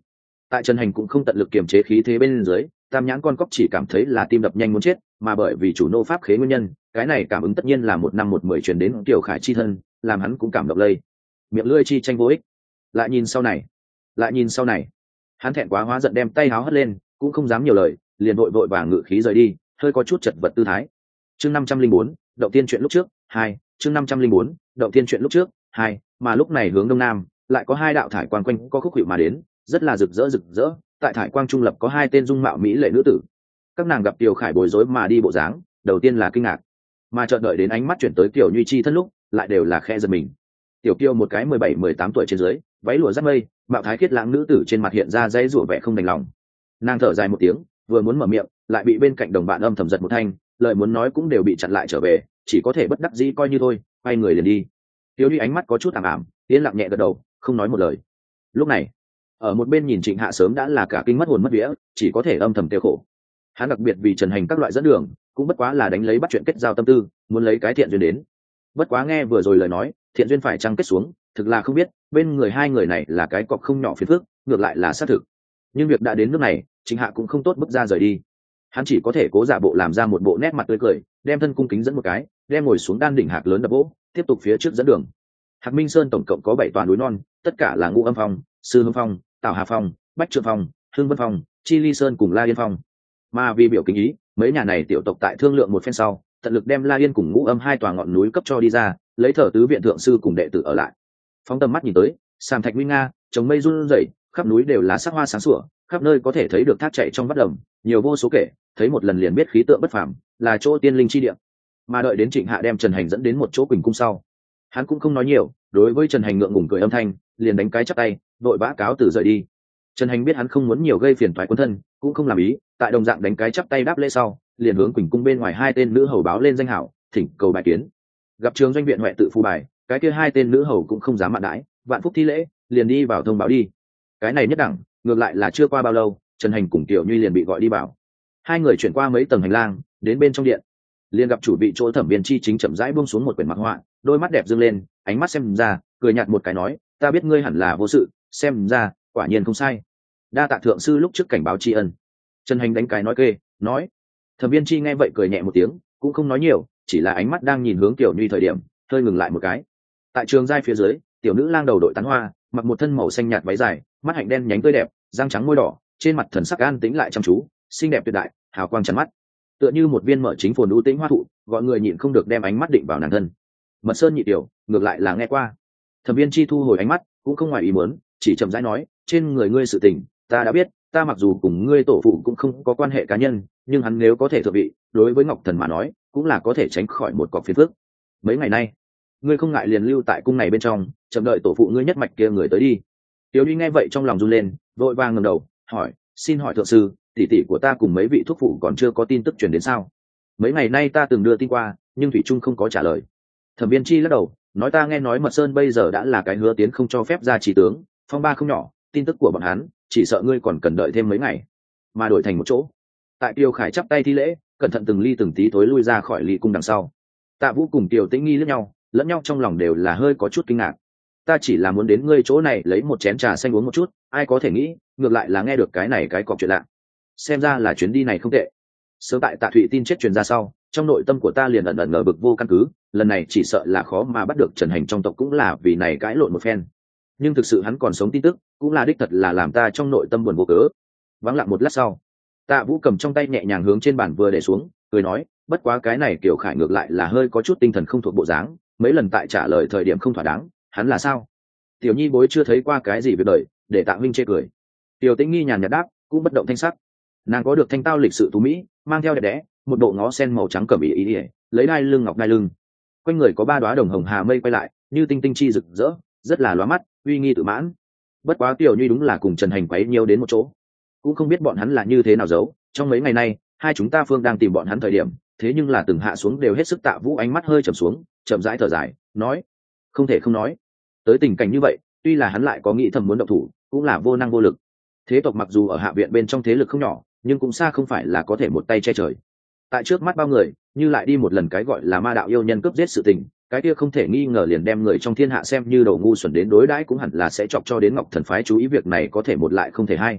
S1: Tại Trần Hành cũng không tận lực kiềm chế khí thế bên dưới, tam nhãn con cóc chỉ cảm thấy là tim đập nhanh muốn chết, mà bởi vì chủ nô pháp khế nguyên nhân, cái này cảm ứng tất nhiên là một năm một mười truyền đến Tiểu Khải chi thân, làm hắn cũng cảm động lây. Miệng lưỡi chi tranh vô ích. Lại nhìn sau này, lại nhìn sau này. Hắn thẹn quá hóa giận đem tay háo hất lên, cũng không dám nhiều lời, liền vội vội vàng ngự khí rời đi, hơi có chút chật vật tư thái. Chương năm trăm linh bốn, động tiên chuyện lúc trước, hai, chương năm trăm linh bốn, động tiên chuyện lúc trước, hai, mà lúc này hướng đông nam, lại có hai đạo thải quang quanh có khúc hiệu mà đến, rất là rực rỡ rực rỡ, tại thải quang trung lập có hai tên dung mạo mỹ lệ nữ tử. Các nàng gặp Tiểu Khải bối rối mà đi bộ dáng, đầu tiên là kinh ngạc, mà chợt đợi đến ánh mắt chuyển tới Tiểu Nhuy chi thân lúc, lại đều là khe giật mình. Tiểu Kiều một cái mười bảy mười tám tuổi trên dưới, váy lụa dắt mây, mạo thái khiết lãng nữ tử trên mặt hiện ra dãy rủa vẻ không đành lòng. Nàng thở dài một tiếng, vừa muốn mở miệng, lại bị bên cạnh đồng bạn âm thầm giật một thanh, lời muốn nói cũng đều bị chặn lại trở về, chỉ có thể bất đắc dĩ coi như thôi, quay người liền đi. Tiểu Nhuy ánh mắt có chút ảm ảm, yên lặng nhẹ gật đầu, không nói một lời. Lúc này, ở một bên nhìn Trịnh Hạ sớm đã là cả kinh mất hồn mất vía, chỉ có thể âm thầm tiêu khổ. Hắn đặc biệt vì Trần Hành các loại dẫn đường, cũng bất quá là đánh lấy bắt chuyện kết giao tâm tư, muốn lấy cái thiện duyên đến. Bất quá nghe vừa rồi lời nói, thiện duyên phải chăng kết xuống, thực là không biết, bên người hai người này là cái cọc không nhỏ phiền phức, ngược lại là xác thực. Nhưng việc đã đến nước này, Trịnh Hạ cũng không tốt bước ra rời đi. Hắn chỉ có thể cố giả bộ làm ra một bộ nét mặt tươi cười, đem thân cung kính dẫn một cái, đem ngồi xuống đan đỉnh hạc lớn đập vỗ, tiếp tục phía trước dẫn đường. Hạc Minh Sơn tổng cộng có bảy tòa núi non, tất cả là Ngũ Âm Phong, Sư Hưng Phong, Tào Hà Phong, Bách Trượng Phong, Hưng Vân Phong, Chi Ly Sơn cùng La Yên Phong. Mà vì biểu kính ý, mấy nhà này tiểu tộc tại thương lượng một phen sau, tận lực đem La Yên cùng Ngũ Âm hai tòa ngọn núi cấp cho đi ra, lấy thờ tứ viện thượng sư cùng đệ tử ở lại. Phóng tầm mắt nhìn tới, sàm thạch nguy nga, trồng mây run rẩy, khắp núi đều là sắc hoa sáng sủa, khắp nơi có thể thấy được thác chảy trong vắt đầm, nhiều vô số kể, thấy một lần liền biết khí tượng bất phàm, là chỗ tiên linh chi địa. Mà đợi đến Trịnh Hạ đem Trần Hành dẫn đến một chỗ Quỳnh cung sau, hắn cũng không nói nhiều, đối với Trần Hành ngượng ngùng cười âm thanh, liền đánh cái chắp tay, vội vã cáo từ rời đi. Trần Hành biết hắn không muốn nhiều gây phiền toái quân thân, cũng không làm ý, tại đồng dạng đánh cái chắp tay đáp lễ sau, liền hướng Quỳnh cung bên ngoài hai tên nữ hầu báo lên danh hảo, thỉnh cầu bài kiến. Gặp trường doanh viện huệ tự phù bài, cái kia hai tên nữ hầu cũng không dám mạn đãi, vạn phúc thi lễ, liền đi vào thông báo đi. Cái này nhất đẳng, ngược lại là chưa qua bao lâu, Trần Hành cùng Tiểu Nhuy liền bị gọi đi bảo. Hai người chuyển qua mấy tầng hành lang, đến bên trong điện, liền gặp chủ vị chỗ Thẩm Viên Chi chính chậm rãi buông xuống một quyển mặc họa, đôi mắt đẹp dương lên, ánh mắt xem ra, cười nhạt một cái nói, ta biết ngươi hẳn là vô sự, xem ra, quả nhiên không sai. Đa tạ thượng sư lúc trước cảnh báo tri ân. Trần Hành đánh cái nói kê, nói. Thẩm Viên Chi nghe vậy cười nhẹ một tiếng, cũng không nói nhiều, chỉ là ánh mắt đang nhìn hướng Tiểu Nhuy thời điểm, hơi ngừng lại một cái. Tại trường giai phía dưới, tiểu nữ lang đầu đội tán hoa, mặc một thân màu xanh nhạt váy dài, mắt hạnh đen nhánh tươi đẹp, răng trắng môi đỏ, trên mặt thần sắc an tĩnh lại chăm chú, xinh đẹp tuyệt đại, hào quang chắn mắt, tựa như một viên mở chính phồn ưu tĩnh hoa thụ, gọi người nhịn không được đem ánh mắt định vào nàng thân. Mật Sơn nhị tiểu, ngược lại là nghe qua. Thẩm Viên Chi thu hồi ánh mắt, cũng không ngoài ý muốn, chỉ chậm rãi nói, trên người ngươi sự tình, ta đã biết, ta mặc dù cùng ngươi tổ phụ cũng không có quan hệ cá nhân, nhưng hắn nếu có thể thượng vị, đối với Ngọc Thần mà nói, cũng là có thể tránh khỏi một cọc phiền phức. Mấy ngày nay, ngươi không ngại liền lưu tại cung này bên trong, chậm đợi tổ phụ ngươi nhất mạch kia người tới đi. Tiểu Nhi nghe vậy trong lòng run lên, vội vàng ngẩng đầu, hỏi, xin hỏi thượng sư, tỷ tỷ của ta cùng mấy vị thúc phụ còn chưa có tin tức truyền đến sao? Mấy ngày nay ta từng đưa tin qua, nhưng thủy trung không có trả lời. Thẩm Viên Chi lắc đầu, nói, ta nghe nói Mật Sơn bây giờ đã là cái hứa tiến không cho phép ra chỉ tướng, phong ba không nhỏ, tin tức của bọn hắn, chỉ sợ ngươi còn cần đợi thêm mấy ngày. Mà đổi thành một chỗ. Tại Tiêu Khải chắp tay thi lễ, cẩn thận từng ly từng tí tối lui ra khỏi ly cung đằng sau. Tạ Vũ cùng Tiêu Tĩnh Nghi liếc nhau, lẫn nhau trong lòng đều là hơi có chút kinh ngạc. Ta chỉ là muốn đến ngươi chỗ này lấy một chén trà xanh uống một chút, ai có thể nghĩ, ngược lại là nghe được cái này cái cọc chuyện lạ. Xem ra là chuyến đi này không tệ. Sớm tại Tạ Thụy tin chết truyền ra sau, trong nội tâm của ta liền ẩn ẩn ngờ vực vô căn cứ, lần này chỉ sợ là khó mà bắt được Trần Hành trong tộc cũng là vì này cãi lộn một phen. Nhưng thực sự hắn còn sống tin tức, cũng là đích thật là làm ta trong nội tâm buồn vô cớ. Vắng lặng một lát sau, Tạ Vũ cầm trong tay nhẹ nhàng hướng trên bàn vừa để xuống, cười nói, bất quá cái này Kiều Khải ngược lại là hơi có chút tinh thần không thuộc bộ dáng, mấy lần tại trả lời thời điểm không thỏa đáng, hắn là sao? Tiểu Nhi bối chưa thấy qua cái gì việc đời, để Tạ huynh chê cười. Tiểu Tĩnh Nghi nhàn nhạt đáp, cũng bất động thanh sắc. Nàng có được thanh tao lịch sự tú mỹ, mang theo đẹp đẽ, một bộ ngó sen màu trắng cẩm ý ý, lấy đai lưng ngọc đai lưng, quanh người có ba đóa đồng hồng hà mây quay lại, như tinh tinh chi rực rỡ, rất là lóa mắt, uy nghi tự mãn. Bất quá Tiểu Nhi đúng là cùng Trần Hành quấy nhiều đến một chỗ, cũng không biết bọn hắn là như thế nào giấu. Trong mấy ngày nay, hai chúng ta phương đang tìm bọn hắn thời điểm, thế nhưng là từng hạ xuống đều hết sức. Tạ Vũ ánh mắt hơi trầm xuống, chậm rãi thở dài, nói, không thể không nói, tới tình cảnh như vậy, tuy là hắn lại có nghĩ thầm muốn động thủ, cũng là vô năng vô lực. Thế tộc mặc dù ở hạ viện bên trong thế lực không nhỏ, nhưng cũng xa không phải là có thể một tay che trời. Tại trước mắt bao người, như lại đi một lần cái gọi là ma đạo yêu nhân cướp giết sự tình, cái kia không thể nghi ngờ liền đem người trong thiên hạ xem như đầu ngu xuẩn đến đối đãi, cũng hẳn là sẽ chọc cho đến Ngọc Thần phái chú ý việc này, có thể một lại không thể hai.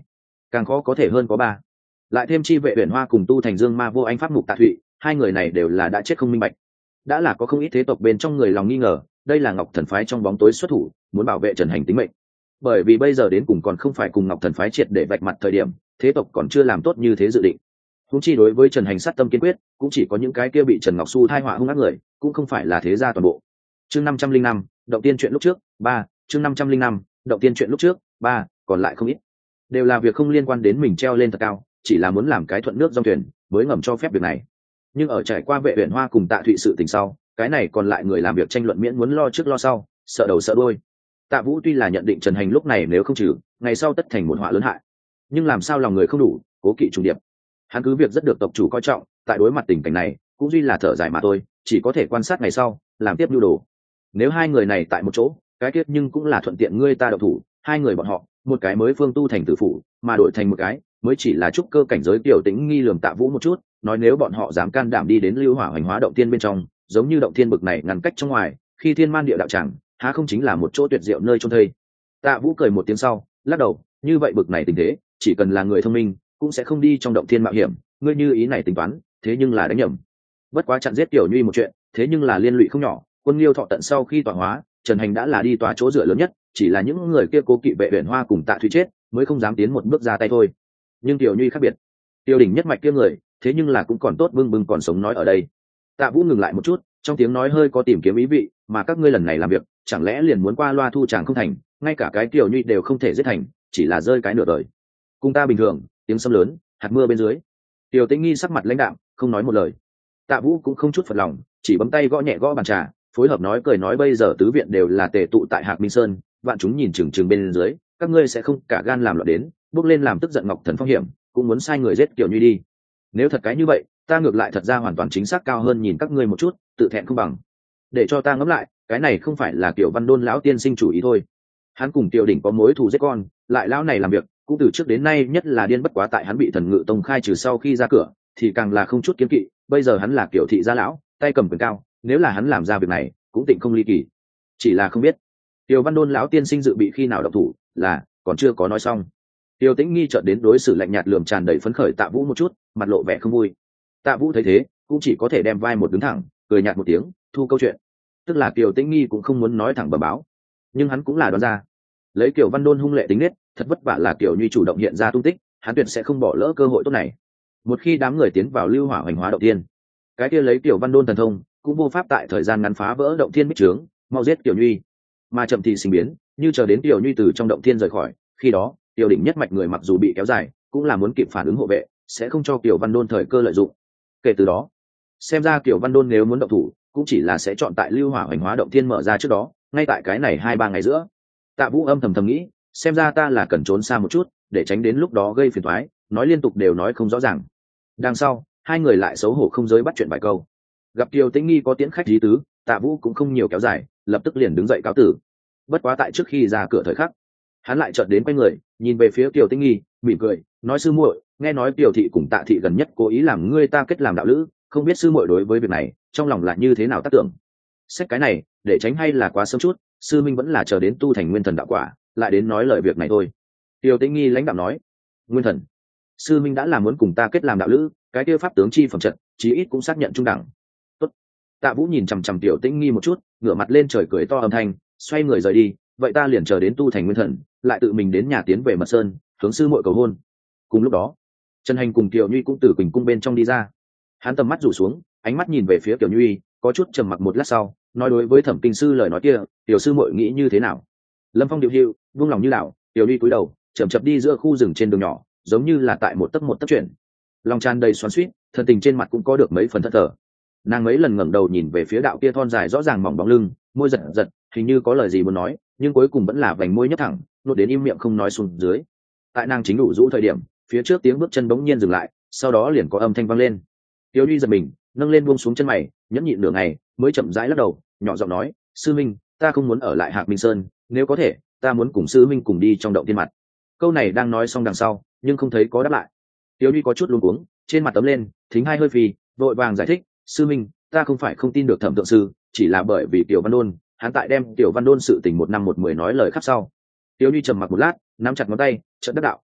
S1: càng khó có thể hơn có ba. Lại thêm chi vệ huyền hoa cùng tu thành dương ma vô anh pháp mục tạ thụy, hai người này đều là đã chết không minh bạch. Đã là có không ít thế tộc bên trong người lòng nghi ngờ, đây là Ngọc Thần phái trong bóng tối xuất thủ, muốn bảo vệ Trần Hành tính mệnh. Bởi vì bây giờ đến cùng còn không phải cùng Ngọc Thần phái triệt để vạch mặt thời điểm, thế tộc còn chưa làm tốt như thế dự định. Huống chi đối với Trần Hành sát tâm kiên quyết, cũng chỉ có những cái kia bị Trần Ngọc Su thai họa hung ác người, cũng không phải là thế gia toàn bộ. Chương năm trăm linh năm, động tiên chuyện lúc trước, ba, chương năm trăm linh năm, động tiên chuyện lúc trước, ba, còn lại không ít. Đều là việc không liên quan đến mình treo lên thật cao, chỉ là muốn làm cái thuận nước dòng thuyền, mới ngầm cho phép việc này. Nhưng ở trải qua vệ huyền hoa cùng Tạ Thụy sự tình sau, cái này còn lại người làm việc tranh luận miễn muốn lo trước lo sau, sợ đầu sợ đuôi. Tạ Vũ tuy là nhận định Trần Hành lúc này nếu không trừ, ngày sau tất thành một họa lớn hại. Nhưng làm sao lòng người không đủ, cố kỵ trùng điệp. Hắn cứ việc rất được tộc chủ coi trọng, tại đối mặt tình cảnh này, cũng duy là thở dài mà thôi, chỉ có thể quan sát ngày sau, làm tiếp nhu đồ. Nếu hai người này tại một chỗ, cái kết nhưng cũng là thuận tiện ngươi ta độc thủ, hai người bọn họ, một cái mới phương tu thành tử phủ, mà đổi thành một cái, mới chỉ là trúc cơ cảnh giới tiểu tính nghi lường Tạ Vũ một chút, nói nếu bọn họ dám can đảm đi đến lưu hỏa hoành hóa động tiên bên trong, giống như động thiên bực này ngăn cách trong ngoài, khi thiên man địa đạo chẳng, há không chính là một chỗ tuyệt diệu nơi chôn thây. Tạ Vũ cười một tiếng sau, lắc đầu, như vậy bực này tình thế, chỉ cần là người thông minh, cũng sẽ không đi trong động thiên mạo hiểm, ngươi như ý này tính toán, thế nhưng là đánh nhầm. Bất quá chặn giết tiểu nhuy một chuyện, thế nhưng là liên lụy không nhỏ, quân Liêu Thọ tận sau khi tọa hóa, Trần Hành đã là đi tòa chỗ dựa lớn nhất, chỉ là những người kia cố kỵ vệ huyền hoa cùng Tạ Thụy chết, mới không dám tiến một bước ra tay thôi. Nhưng tiểu nhuy khác biệt, tiêu đỉnh nhất mạch kia người, thế nhưng là cũng còn tốt bưng bưng còn sống nói ở đây. Tạ Vũ ngừng lại một chút, trong tiếng nói hơi có tìm kiếm ý vị, mà các ngươi lần này làm việc, chẳng lẽ liền muốn qua loa thu chàng không thành, ngay cả cái tiểu nhuy đều không thể giết thành, chỉ là rơi cái nửa đời. Cùng ta bình thường, tiếng sấm lớn, hạt mưa bên dưới. Tiểu Tĩnh Nghi sắc mặt lãnh đạm, không nói một lời. Tạ Vũ cũng không chút phật lòng, chỉ bấm tay gõ nhẹ gõ bàn trà, phối hợp nói cười nói bây giờ tứ viện đều là tề tụ tại Hạc Minh Sơn, vạn chúng nhìn chừng chừng bên dưới, các ngươi sẽ không cả gan làm loạn đến, bước lên làm tức giận Ngọc Thần phong hiểm, cũng muốn sai người giết Tiểu Nhuy đi. Nếu thật cái như vậy, ta ngược lại thật ra hoàn toàn chính xác cao hơn nhìn các ngươi một chút, tự thẹn không bằng. Để cho ta ngẫm lại, cái này không phải là Tiểu Văn Đôn lão tiên sinh chủ ý thôi. Hắn cùng Tiểu đỉnh có mối thù giết con, lại lão này làm việc, cũng từ trước đến nay nhất là điên bất quá tại hắn bị Thần Ngự Tông khai trừ sau khi ra cửa, thì càng là không chút kiến kỵ, bây giờ hắn là Tiểu thị gia lão, tay cầm quyền cao, nếu là hắn làm ra việc này, cũng tịnh không ly kỳ. Chỉ là không biết, Tiểu Văn Đôn lão tiên sinh dự bị khi nào động thủ, là còn chưa có nói xong. Tiêu Tĩnh Nghi chợt đến đối xử lạnh nhạt lườm tràn đầy phấn khởi Tạ Vũ một chút, mặt lộ vẻ không vui. Tạ Vũ thấy thế, cũng chỉ có thể đem vai một đứng thẳng, cười nhạt một tiếng, thu câu chuyện. Tức là Tiêu Tĩnh Nghi cũng không muốn nói thẳng bẩm báo, nhưng hắn cũng là đoán ra, lấy Kiều Văn Đôn hung lệ tính nết, thật vất vả là Kiều Nhuy chủ động hiện ra tung tích, hắn tuyệt sẽ không bỏ lỡ cơ hội tốt này. Một khi đám người tiến vào lưu hỏa hoành hóa động tiên, cái kia lấy Kiều Văn Đôn thần thông, cũng vô pháp tại thời gian ngắn phá vỡ động thiên bích trướng, mau giết Kiều Nhuy, mà chậm thì sinh biến, như chờ đến Kiều Nhuy từ trong động thiên rời khỏi, khi đó Tiêu đỉnh nhất mạch người mặc dù bị kéo dài, cũng là muốn kịp phản ứng hộ vệ, sẽ không cho Kiều Văn Đôn thời cơ lợi dụng. Kể từ đó, xem ra Kiều Văn Đôn nếu muốn động thủ, cũng chỉ là sẽ chọn tại lưu hỏa hoành hóa động thiên mở ra trước đó, ngay tại cái này hai ba ngày giữa. Tạ Vũ âm thầm thầm nghĩ, xem ra ta là cần trốn xa một chút, để tránh đến lúc đó gây phiền toái, nói liên tục đều nói không rõ ràng. Đằng sau, hai người lại xấu hổ không giới bắt chuyện vài câu. Gặp Tiêu Tĩnh Nghi có tiễn khách lý tứ, Tạ Vũ cũng không nhiều kéo dài, lập tức liền đứng dậy cáo tử. Bất quá tại trước khi ra cửa thời khắc, hắn lại chợt đến quay người, nhìn về phía Tiêu Tĩnh Nghi, mỉm cười, nói sư muội, nghe nói Tiêu thị cùng Tạ thị gần nhất cố ý làm ngươi ta kết làm đạo lữ, không biết sư muội đối với việc này, trong lòng là như thế nào tác tưởng. Xét cái này, để tránh hay là quá sớm chút, sư minh vẫn là chờ đến tu thành nguyên thần đạo quả, lại đến nói lời việc này thôi. Tiêu Tĩnh Nghi lãnh đạm nói, nguyên thần, sư minh đã là muốn cùng ta kết làm đạo lữ, cái kia pháp tướng chi phẩm trận, chí ít cũng xác nhận trung đẳng. Tốt. Tạ Vũ nhìn chằm chằm Tiêu Tĩnh Nghi một chút, ngửa mặt lên trời cười to âm thanh, xoay người rời đi, vậy ta liền chờ đến tu thành nguyên thần, lại tự mình đến nhà tiến về Mật Sơn, hướng sư muội cầu hôn. Cùng lúc đó, Trần Hành cùng Kiều Nhuy cũng từ Quỳnh cung bên trong đi ra. Hắn tầm mắt rủ xuống, ánh mắt nhìn về phía Kiều Nhuy, có chút trầm mặc một lát sau, nói đối với Thẩm Kinh sư lời nói kia, tiểu sư muội nghĩ như thế nào? Lâm Phong điệu hữu, buông lòng như lão, Kiều Nhuy cúi đầu, chậm chậm đi giữa khu rừng trên đường nhỏ, giống như là tại một tấc một tấc chuyển. Lòng tràn đầy xoắn xuýt, thân tình trên mặt cũng có được mấy phần thất thờ. Nàng mấy lần ngẩng đầu nhìn về phía đạo kia thon dài rõ ràng mỏng bóng lưng, môi giật giật, hình như có lời gì muốn nói, nhưng cuối cùng vẫn là vành môi nhấp thẳng, nốt đến im miệng không nói xuống dưới. Tại nàng chính đủ rũ thời điểm, phía trước tiếng bước chân bỗng nhiên dừng lại, sau đó liền có âm thanh vang lên. Tiêu Nhuy giật mình, nâng lên buông xuống chân mày, nhẫn nhịn nửa ngày, mới chậm rãi lắc đầu, nhỏ giọng nói, sư minh, ta không muốn ở lại Hạc Minh Sơn, nếu có thể, ta muốn cùng sư minh cùng đi trong động tiên mặt. Câu này đang nói xong đằng sau, nhưng không thấy có đáp lại. Tiêu Nhuy có chút luống cuống, trên mặt tấm lên, thính hai hơi phì, vội vàng giải thích, sư minh, ta không phải không tin được Thẩm thượng sư, chỉ là bởi vì Tiểu Văn Đôn, hắn tại đem Tiểu Văn Đôn sự tình một năm một mười nói lời khắp sau. Tiêu Nhuy trầm mặc một lát, nắm chặt ngón tay, chợt đắc đạo,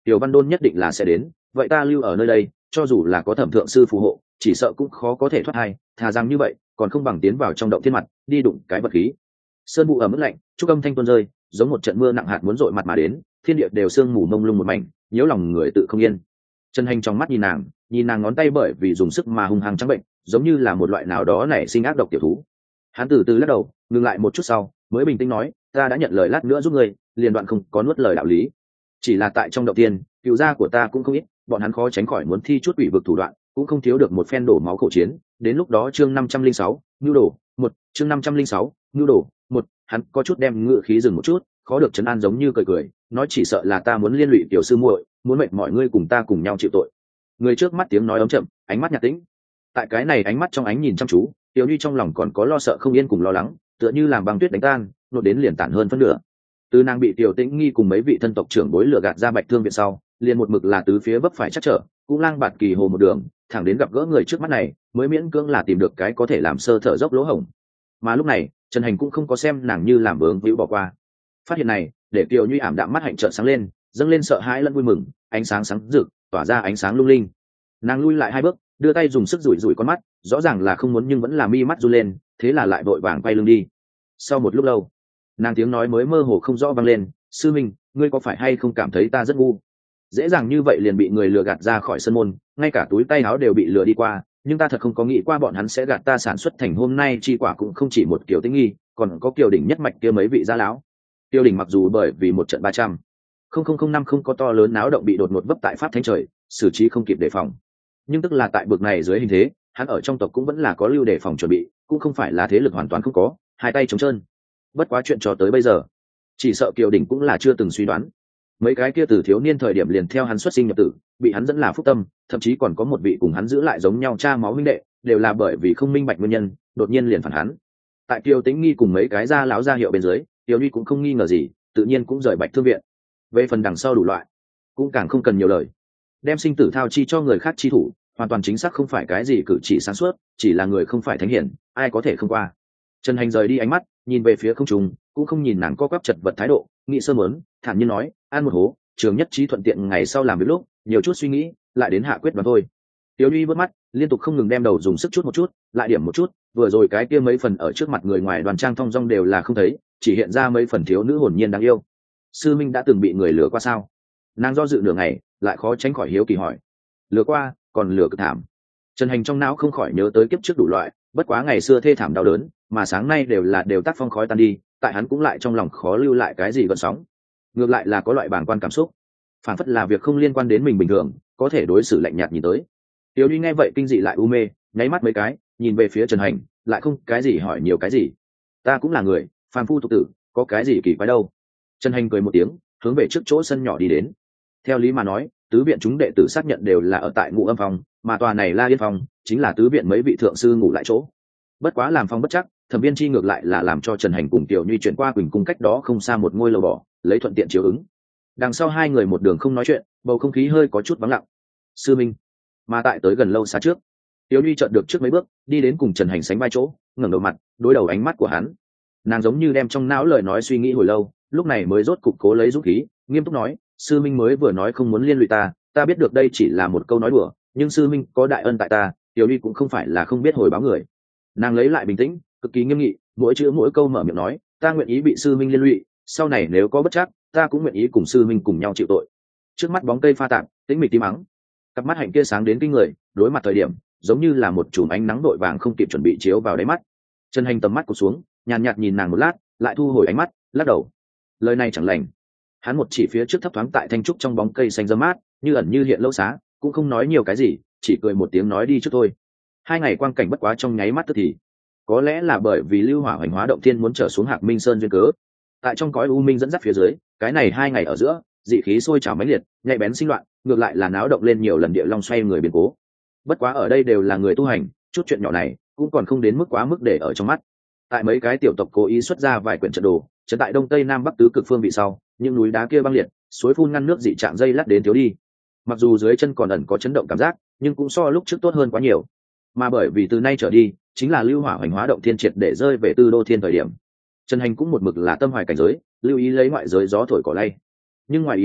S1: Tiểu Văn Đôn nhất định là sẽ đến, vậy ta lưu ở nơi đây, cho dù là có thẩm thượng sư phù hộ, chỉ sợ cũng khó có thể thoát hay, thà rằng như vậy, còn không bằng tiến vào trong động thiên mặt, đi đụng cái vật khí. Sơn vụ ở mức lạnh, trúc âm thanh tuôn rơi, giống một trận mưa nặng hạt muốn dội mặt mà đến, thiên địa đều sương mù mông lung một mảnh, nhiễu lòng người tự không yên. Trần Hành trong mắt nhìn nàng, nhìn nàng ngón tay bởi vì dùng sức mà hung hăng trắng bệnh, giống như là một loại nào đó nảy sinh ác độc tiểu thú. Hắn từ từ lắc đầu, ngừng lại một chút sau, mới bình tĩnh nói, ta đã nhận lời lát nữa giúp ngươi, liền đoạn không có nuốt lời đạo lý. Chỉ là tại trong động tiên, cựu gia của ta cũng không ít, bọn hắn khó tránh khỏi muốn thi chút ủy vực thủ đoạn, cũng không thiếu được một phen đổ máu khổ chiến. Đến lúc đó chương năm trăm linh sáu, nhu đồ, một, chương năm trăm linh sáu, nhu đồ, một, hắn có chút đem ngựa khí dừng một chút, khó được trấn an giống như cười cười, nói chỉ sợ là ta muốn liên lụy tiểu sư muội, muốn mệnh mọi ngươi cùng ta cùng nhau chịu tội. Người trước mắt tiếng nói ấm chậm, ánh mắt nhạt tĩnh. Tại cái này ánh mắt trong ánh nhìn chăm chú, Tiểu Nhi trong lòng còn có lo sợ không yên cùng lo lắng, tựa như làm băng tuyết đánh tan, nốt đến liền tản hơn phân nửa. Từ nàng bị Tiểu Tĩnh Nghi cùng mấy vị thân tộc trưởng bối lừa gạt ra Bạch Thương viện sau, liền một mực là tứ phía vấp phải chắc trở, cũng lang bạt kỳ hồ một đường, thẳng đến gặp gỡ người trước mắt này, mới miễn cưỡng là tìm được cái có thể làm sơ thở dốc lỗ hổng. Mà lúc này, Trần Hành cũng không có xem nàng như làm bướng bĩu bỏ qua. Phát hiện này, để Tiểu Nhi ảm đạm mắt hạnh trợn sáng lên, dâng lên sợ hãi lẫn vui mừng, ánh sáng sáng rực, tỏa ra ánh sáng lung linh. Nàng lui lại hai bước, đưa tay dùng sức rủi rủi con mắt, rõ ràng là không muốn nhưng vẫn là mi mắt run lên, thế là lại vội vàng quay lưng đi. Sau một lúc lâu, nàng tiếng nói mới mơ hồ không rõ vang lên, sư minh, ngươi có phải hay không cảm thấy ta rất ngu? Dễ dàng như vậy liền bị người lừa gạt ra khỏi sân môn, ngay cả túi tay áo đều bị lừa đi qua, nhưng ta thật không có nghĩ qua bọn hắn sẽ gạt ta sản xuất thành hôm nay chi quả cũng không chỉ một kiểu Tĩnh Nghi, còn có Kiều đỉnh nhất mạch kia mấy vị gia lão. Kiều đỉnh mặc dù bởi vì một trận ba trăm không không không năm không có to lớn náo động bị đột ngột vấp tại pháp thánh trời, xử trí không kịp đề phòng, nhưng tức là tại bực này dưới hình thế, hắn ở trong tộc cũng vẫn là có lưu đề phòng chuẩn bị, cũng không phải là thế lực hoàn toàn không có, hai tay trống trơn. Bất quá chuyện cho tới bây giờ, chỉ sợ Kiều đỉnh cũng là chưa từng suy đoán, mấy cái kia từ thiếu niên thời điểm liền theo hắn xuất sinh nhập tử, bị hắn dẫn là phúc tâm, thậm chí còn có một vị cùng hắn giữ lại giống nhau cha máu huynh đệ, đều là bởi vì không minh bạch nguyên nhân, đột nhiên liền phản hắn. Tại Kiều Tĩnh Nghi cùng mấy cái gia láo gia hiệu bên dưới, Kiều Nhi cũng không nghi ngờ gì, tự nhiên cũng rời Bạch Thương viện. Về phần đằng sau đủ loại, cũng càng không cần nhiều lời. Đem sinh tử thao chi cho người khác chi thủ, hoàn toàn chính xác không phải cái gì cử chỉ sáng suốt, chỉ là người không phải thánh hiển, ai có thể không qua. Trần Hành rời đi ánh mắt, nhìn về phía không trung, cũng không nhìn nàng co quắp chật vật thái độ, nghĩ sơ mớn, thản nhiên nói, an một hố, trường nhất trí thuận tiện ngày sau làm việc lúc, nhiều chút suy nghĩ, lại đến hạ quyết đoán thôi. Tiểu Nhi vớt mắt, liên tục không ngừng đem đầu dùng sức chút một chút, lại điểm một chút, vừa rồi cái kia mấy phần ở trước mặt người ngoài đoàn trang thong dong đều là không thấy, chỉ hiện ra mấy phần thiếu nữ hồn nhiên đáng yêu. Sư minh đã từng bị người lừa qua sao? Nàng do dự nửa ngày, lại khó tránh khỏi hiếu kỳ hỏi. Lừa qua, còn lừa cực thảm. Trần Hành trong não không khỏi nhớ tới kiếp trước đủ loại, bất quá ngày xưa thê thảm đau đớn, mà sáng nay đều là đều tác phong khói tan đi, tại hắn cũng lại trong lòng khó lưu lại cái gì gợn sóng. Ngược lại là có loại bàng quan cảm xúc, phản phất là việc không liên quan đến mình bình thường, có thể đối xử lạnh nhạt nhìn tới. Tiểu Nhi nghe vậy kinh dị lại u mê, nháy mắt mấy cái, nhìn về phía Trần Hành, lại không cái gì hỏi nhiều cái gì. Ta cũng là người, phàm phu tục tử, có cái gì kỳ quái đâu. Trần Hành cười một tiếng, hướng về trước chỗ sân nhỏ đi đến. Theo lý mà nói, tứ viện chúng đệ tử xác nhận đều là ở tại Ngũ Âm phòng, mà tòa này La Yên phòng chính là tứ viện mấy vị thượng sư ngủ lại chỗ. Bất quá làm phong bất chắc, Thẩm Viên Chi ngược lại là làm cho Trần Hành cùng Tiểu Nhi chuyển qua Quỳnh cung cách đó không xa một ngôi lầu bỏ, lấy thuận tiện chiếu ứng. Đằng sau hai người một đường không nói chuyện, bầu không khí hơi có chút vắng lặng. Sư minh, mà tại tới gần lâu xa trước, Tiểu Nhi chợt được trước mấy bước, đi đến cùng Trần Hành sánh vai chỗ, ngẩng đầu mặt, đối đầu ánh mắt của hắn. Nàng giống như đem trong não lời nói suy nghĩ hồi lâu, lúc này mới rốt cục cố lấy dũng khí, nghiêm túc nói, sư minh mới vừa nói không muốn liên lụy ta, ta biết được đây chỉ là một câu nói đùa, nhưng sư minh có đại ân tại ta, Tiểu Nhi cũng không phải là không biết hồi báo người. Nàng lấy lại bình tĩnh, cực kỳ nghiêm nghị, mỗi chữ mỗi câu mở miệng nói, ta nguyện ý bị sư minh liên lụy, sau này nếu có bất trắc, ta cũng nguyện ý cùng sư minh cùng nhau chịu tội. Trước mắt bóng cây pha tạp, tĩnh mịch tí mắng, cặp mắt hạnh kia sáng đến kinh người, đối mặt thời điểm giống như là một chùm ánh nắng đội vàng không kịp chuẩn bị chiếu vào đáy mắt. Trần Hành tầm mắt cụp xuống, nhàn nhạt nhìn nàng một lát, lại thu hồi ánh mắt, lắc đầu. Lời này chẳng lành. Hắn một chỉ phía trước thấp thoáng tại thanh trúc trong bóng cây xanh râm mát, như ẩn như hiện lâu xá, cũng không nói nhiều cái gì, chỉ cười một tiếng nói đi trước thôi. Hai ngày quang cảnh bất quá trong nháy mắt tức thì. Có lẽ là bởi vì lưu hỏa hoành hóa động thiên muốn trở xuống Hạc Minh Sơn duyên cớ. Tại trong cõi u minh dẫn dắt phía dưới, cái này hai ngày ở giữa, dị khí sôi trào mãnh liệt, nhạy bén sinh loạn, ngược lại là náo động lên nhiều lần địa long xoay người biến cố. Bất quá ở đây đều là người tu hành, chút chuyện nhỏ này cũng còn không đến mức quá mức để ở trong mắt. Tại mấy cái tiểu tộc cố ý xuất ra vài quyển trận đồ, trận tại đông tây nam bắc tứ cực phương vị sau, những núi đá kia băng liệt, suối phun ngăn nước dị trạng dây lắt đến thiếu đi. Mặc dù dưới chân còn ẩn có chấn động cảm giác, nhưng cũng so lúc trước tốt hơn quá nhiều. Mà bởi vì từ nay trở đi, chính là lưu hỏa hoành hóa động thiên triệt để rơi về tư đô thiên thời điểm. Trần Hành cũng một mực là tâm hoài cảnh giới, lưu ý lấy ngoại giới gió thổi cỏ lay. Nhưng ngoài ý muốn,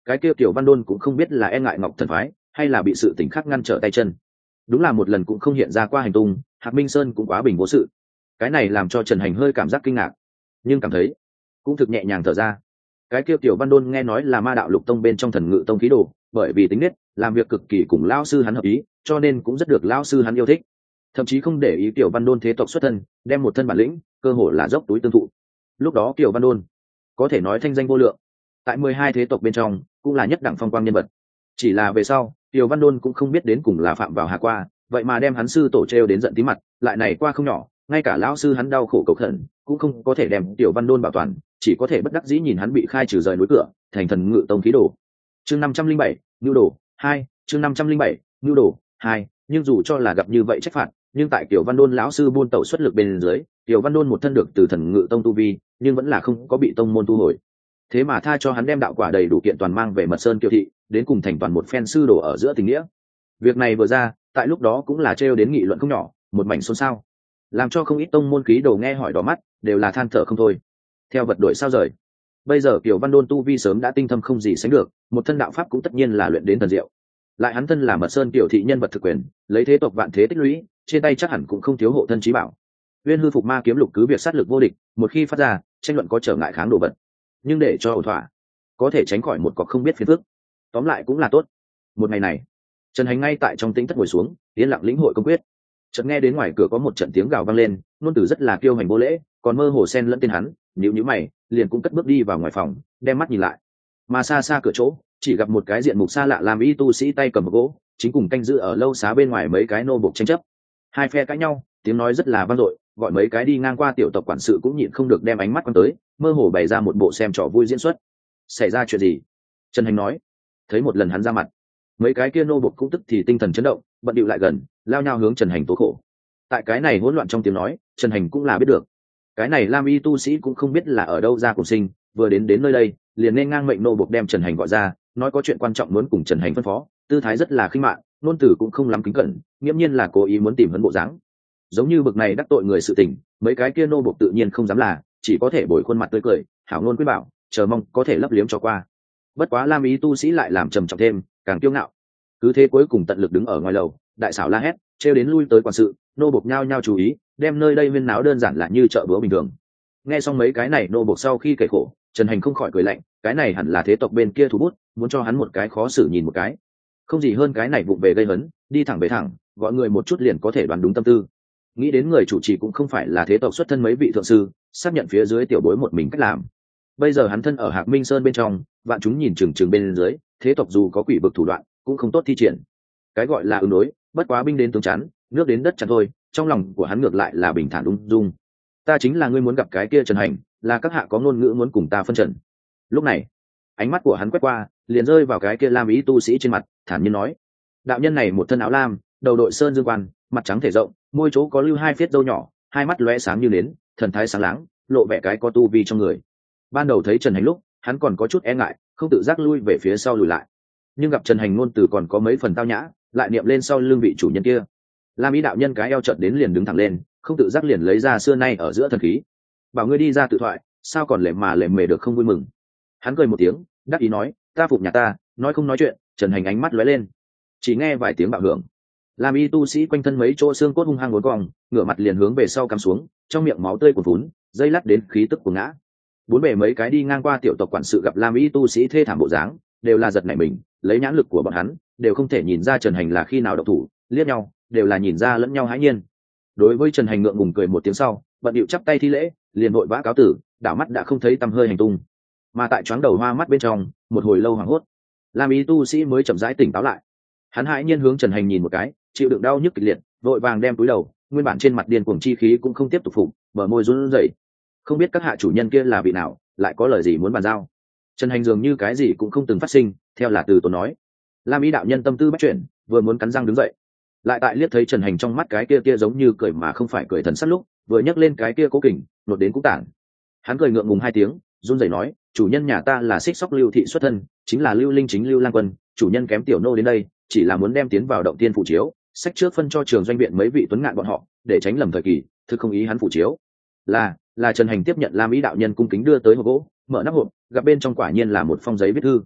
S1: cái kia Tiểu Văn Đôn cũng không biết là e ngại Ngọc Thần phái hay là bị sự tình khác ngăn trở tay chân, đúng là một lần cũng không hiện ra qua hành tung. Hạc Minh Sơn cũng quá bình vô sự, cái này làm cho Trần Hành hơi cảm giác kinh ngạc, nhưng cảm thấy cũng thực nhẹ nhàng thở ra. Cái kia Tiểu Văn Đôn nghe nói là Ma Đạo Lục Tông bên trong Thần Ngự Tông khí đồ, bởi vì tính nết làm việc cực kỳ cùng lão sư hắn hợp ý, cho nên cũng rất được lão sư hắn yêu thích, thậm chí không để ý Tiểu Văn Đôn thế tộc xuất thân, đem một thân bản lĩnh cơ hội là dốc túi tương thụ. Lúc đó Tiểu Văn Đôn có thể nói thanh danh vô lượng, tại mười hai thế tộc bên trong cũng là nhất đẳng phong quang nhân vật. Chỉ là về sau Tiểu Văn Đôn cũng không biết đến cùng là phạm vào hà qua, vậy mà đem hắn sư tổ treo đến giận tí mặt, lại này qua không nhỏ, ngay cả lão sư hắn đau khổ cầu khẩn cũng không có thể đem Tiểu Văn Đôn bảo toàn, chỉ có thể bất đắc dĩ nhìn hắn bị khai trừ rời núi cửa, thành Thần Ngự Tông khí đồ. Chương năm trăm linh bảy, nhu đồ hai, chương năm trăm linh bảy, nhu đồ hai. Nhưng dù cho là gặp như vậy trách phạt, nhưng tại Tiểu Văn Đôn lão sư buôn tẩu xuất lực bên dưới, Tiểu Văn Đôn một thân được từ Thần Ngự Tông tu vi, nhưng vẫn là không có bị tông môn thu hồi. Thế mà tha cho hắn đem đạo quả đầy đủ kiện toàn mang về Mật Sơn Kiều thị, đến cùng thành toàn một phen sư đồ ở giữa tình nghĩa. Việc này vừa ra, tại lúc đó cũng là trêu đến nghị luận không nhỏ, một mảnh xôn xao, làm cho không ít tông môn khí đồ nghe hỏi đỏ mắt, đều là than thở không thôi. Theo vật đổi sao rời, bây giờ Tiểu Văn Đôn tu vi sớm đã tinh thâm không gì sánh được, một thân đạo pháp cũng tất nhiên là luyện đến thần diệu. Lại hắn thân là Mật Sơn Kiều thị nhân vật thực quyền, lấy thế tộc vạn thế tích lũy, trên tay chắc hẳn cũng không thiếu hộ thân trí bảo. Uyên hư phục ma kiếm lục cứ việc sát lực vô địch, một khi phát ra, tranh luận có trở ngại kháng đồ vật, nhưng để cho ổn thỏa, có thể tránh khỏi một cọc không biết phiền phức, tóm lại cũng là tốt. Một ngày này, Trần Hành ngay tại trong tĩnh thất ngồi xuống, yên lặng lĩnh hội công quyết. Chợt nghe đến ngoài cửa có một trận tiếng gào vang lên, nôn tử rất là kiêu hành vô lễ, còn mơ hồ xen lẫn tên hắn, nhíu nhíu mày, liền cũng cất bước đi vào ngoài phòng, đem mắt nhìn lại. Mà xa xa cửa chỗ, chỉ gặp một cái diện mục xa lạ làm y tu sĩ tay cầm gỗ, chính cùng canh giữ ở lâu xá bên ngoài mấy cái nô bộc tranh chấp. Hai phe cãi nhau, tiếng nói rất là vang dội, gọi mấy cái đi ngang qua tiểu tộc quản sự cũng nhịn không được đem ánh mắt quan tới, mơ hồ bày ra một bộ xem trò vui diễn xuất. Xảy ra chuyện gì? Trần Hành nói. Thấy một lần hắn ra mặt, mấy cái kia nô bộc cũng tức thì tinh thần chấn động, bận điệu lại gần, lao nhau hướng Trần Hành tố khổ. Tại cái này hỗn loạn trong tiếng nói, Trần Hành cũng là biết được, cái này Lam Y tu sĩ cũng không biết là ở đâu ra cùng sinh, vừa đến đến nơi đây, liền nên ngang mệnh nô bộc đem Trần Hành gọi ra, nói có chuyện quan trọng muốn cùng Trần Hành phân phó, tư thái rất là khinh mạn, ngôn từ cũng không lắm kính cẩn, nghiễm nhiên là cố ý muốn tìm hấn bộ dáng. Giống như bực này đắc tội người sự tình, mấy cái kia nô bộc tự nhiên không dám là, chỉ có thể bồi khuôn mặt tươi cười, hảo ngôn quyết bảo, chờ mong có thể lấp liếm cho qua. Bất quá Lam Y tu sĩ lại làm trầm trọng thêm, càng kiêu ngạo. Cứ thế cuối cùng tận lực đứng ở ngoài lầu, đại xảo la hét, trêu đến lui tới quản sự, nô bộc nhao nhao chú ý, đem nơi đây huyên náo đơn giản là như chợ búa bình thường. Nghe xong mấy cái này nô bộc sau khi kể khổ, Trần Hành không khỏi cười lạnh, cái này hẳn là thế tộc bên kia thủ bút, muốn cho hắn một cái khó xử nhìn một cái. Không gì hơn cái này vụng về gây hấn, đi thẳng về thẳng, gọi người một chút liền có thể đoán đúng tâm tư. Nghĩ đến người chủ trì cũng không phải là thế tộc xuất thân mấy vị thượng sư, xác nhận phía dưới tiểu bối một mình cách làm. Bây giờ hắn thân ở Hạc Minh Sơn bên trong, vạn chúng nhìn chừng chừng bên dưới, thế tộc dù có quỷ vực thủ đoạn, cũng không tốt thi triển. Cái gọi là ứng đối, bất quá binh đến tướng chắn, nước đến đất chắn thôi, trong lòng của hắn ngược lại là bình thản ung dung. Ta chính là ngươi muốn gặp cái kia Trần Hành, là các hạ có ngôn ngữ muốn cùng ta phân trần. Lúc này, ánh mắt của hắn quét qua, liền rơi vào cái kia lam ý tu sĩ trên mặt, thản nhiên nói: đạo nhân này một thân áo lam, đầu đội sơn dương quan, mặt trắng thể rộng, môi chỗ có lưu hai phiết râu nhỏ, hai mắt lóe sáng như nến, thần thái sáng láng, lộ vẻ cái có tu vi trong người. Ban đầu thấy Trần Hành lúc, hắn còn có chút e ngại, không tự giác lui về phía sau lùi lại. Nhưng gặp Trần Hành ngôn từ còn có mấy phần tao nhã, lại niệm lên sau lưng vị chủ nhân kia. Lam ý đạo nhân cái eo chợt đến liền đứng thẳng lên, không tự giác liền lấy ra xưa nay ở giữa thần khí. Bảo ngươi đi ra tự thoại, sao còn lệ mà lệ mề được không vui mừng? Hắn cười một tiếng, đắc ý nói: ta phục nhà ta, nói không nói chuyện. Trần Hành ánh mắt lóe lên, chỉ nghe vài tiếng bạo hưởng. Lam y tu sĩ quanh thân mấy chỗ xương cốt hung hăng uốn cong, ngửa mặt liền hướng về sau cắm xuống, trong miệng máu tươi cuồn vún, dây lắt đến khí tức của ngã. Bốn bề mấy cái đi ngang qua tiểu tộc quản sự gặp Lam y tu sĩ thê thảm bộ dáng, đều là giật nảy mình, lấy nhãn lực của bọn hắn, đều không thể nhìn ra Trần Hành là khi nào động thủ, liếc nhau, đều là nhìn ra lẫn nhau hãi nhiên. Đối với Trần Hành ngượng ngùng cười một tiếng sau, bận điệu chắp tay thi lễ, liền vội vã cáo tử, đảo mắt đã không thấy tăm hơi hành tung. Mà tại choáng đầu hoa mắt bên trong, một hồi lâu hoảng hốt, Lam y tu sĩ mới chậm rãi tỉnh táo lại. Hắn hãi nhiên hướng Trần Hành nhìn một cái, chịu đựng đau nhức kịch liệt, vội vàng đem túi đầu, nguyên bản trên mặt điên cuồng chi khí cũng không tiếp tục phục, bờ môi run rẩy. Không biết các hạ chủ nhân kia là vị nào, lại có lời gì muốn bàn giao. Trần Hành dường như cái gì cũng không từng phát sinh, theo là từ tốn nói. Lam y đạo nhân tâm tư bắt chuyển, vừa muốn cắn răng đứng dậy, lại tại liếc thấy Trần Hành trong mắt cái kia kia giống như cười mà không phải cười thần sắc lúc, vừa nhấc lên cái kia cố kình, nột đến cũng tản. Hắn cười ngượng ngùng hai tiếng, run rẩy nói: chủ nhân nhà ta là xích sóc lưu thị xuất thân, chính là lưu linh chính lưu lang quân, chủ nhân kém tiểu nô đến đây, chỉ là muốn đem tiến vào động tiên phụ chiếu, sách trước phân cho trường doanh viện mấy vị tuấn ngạn bọn họ, để tránh lầm thời kỳ, thực không ý hắn phụ chiếu. Là, là Trần Hành tiếp nhận Lam ý đạo nhân cung kính đưa tới hộp gỗ, mở nắp hộp, gặp bên trong quả nhiên là một phong giấy viết thư.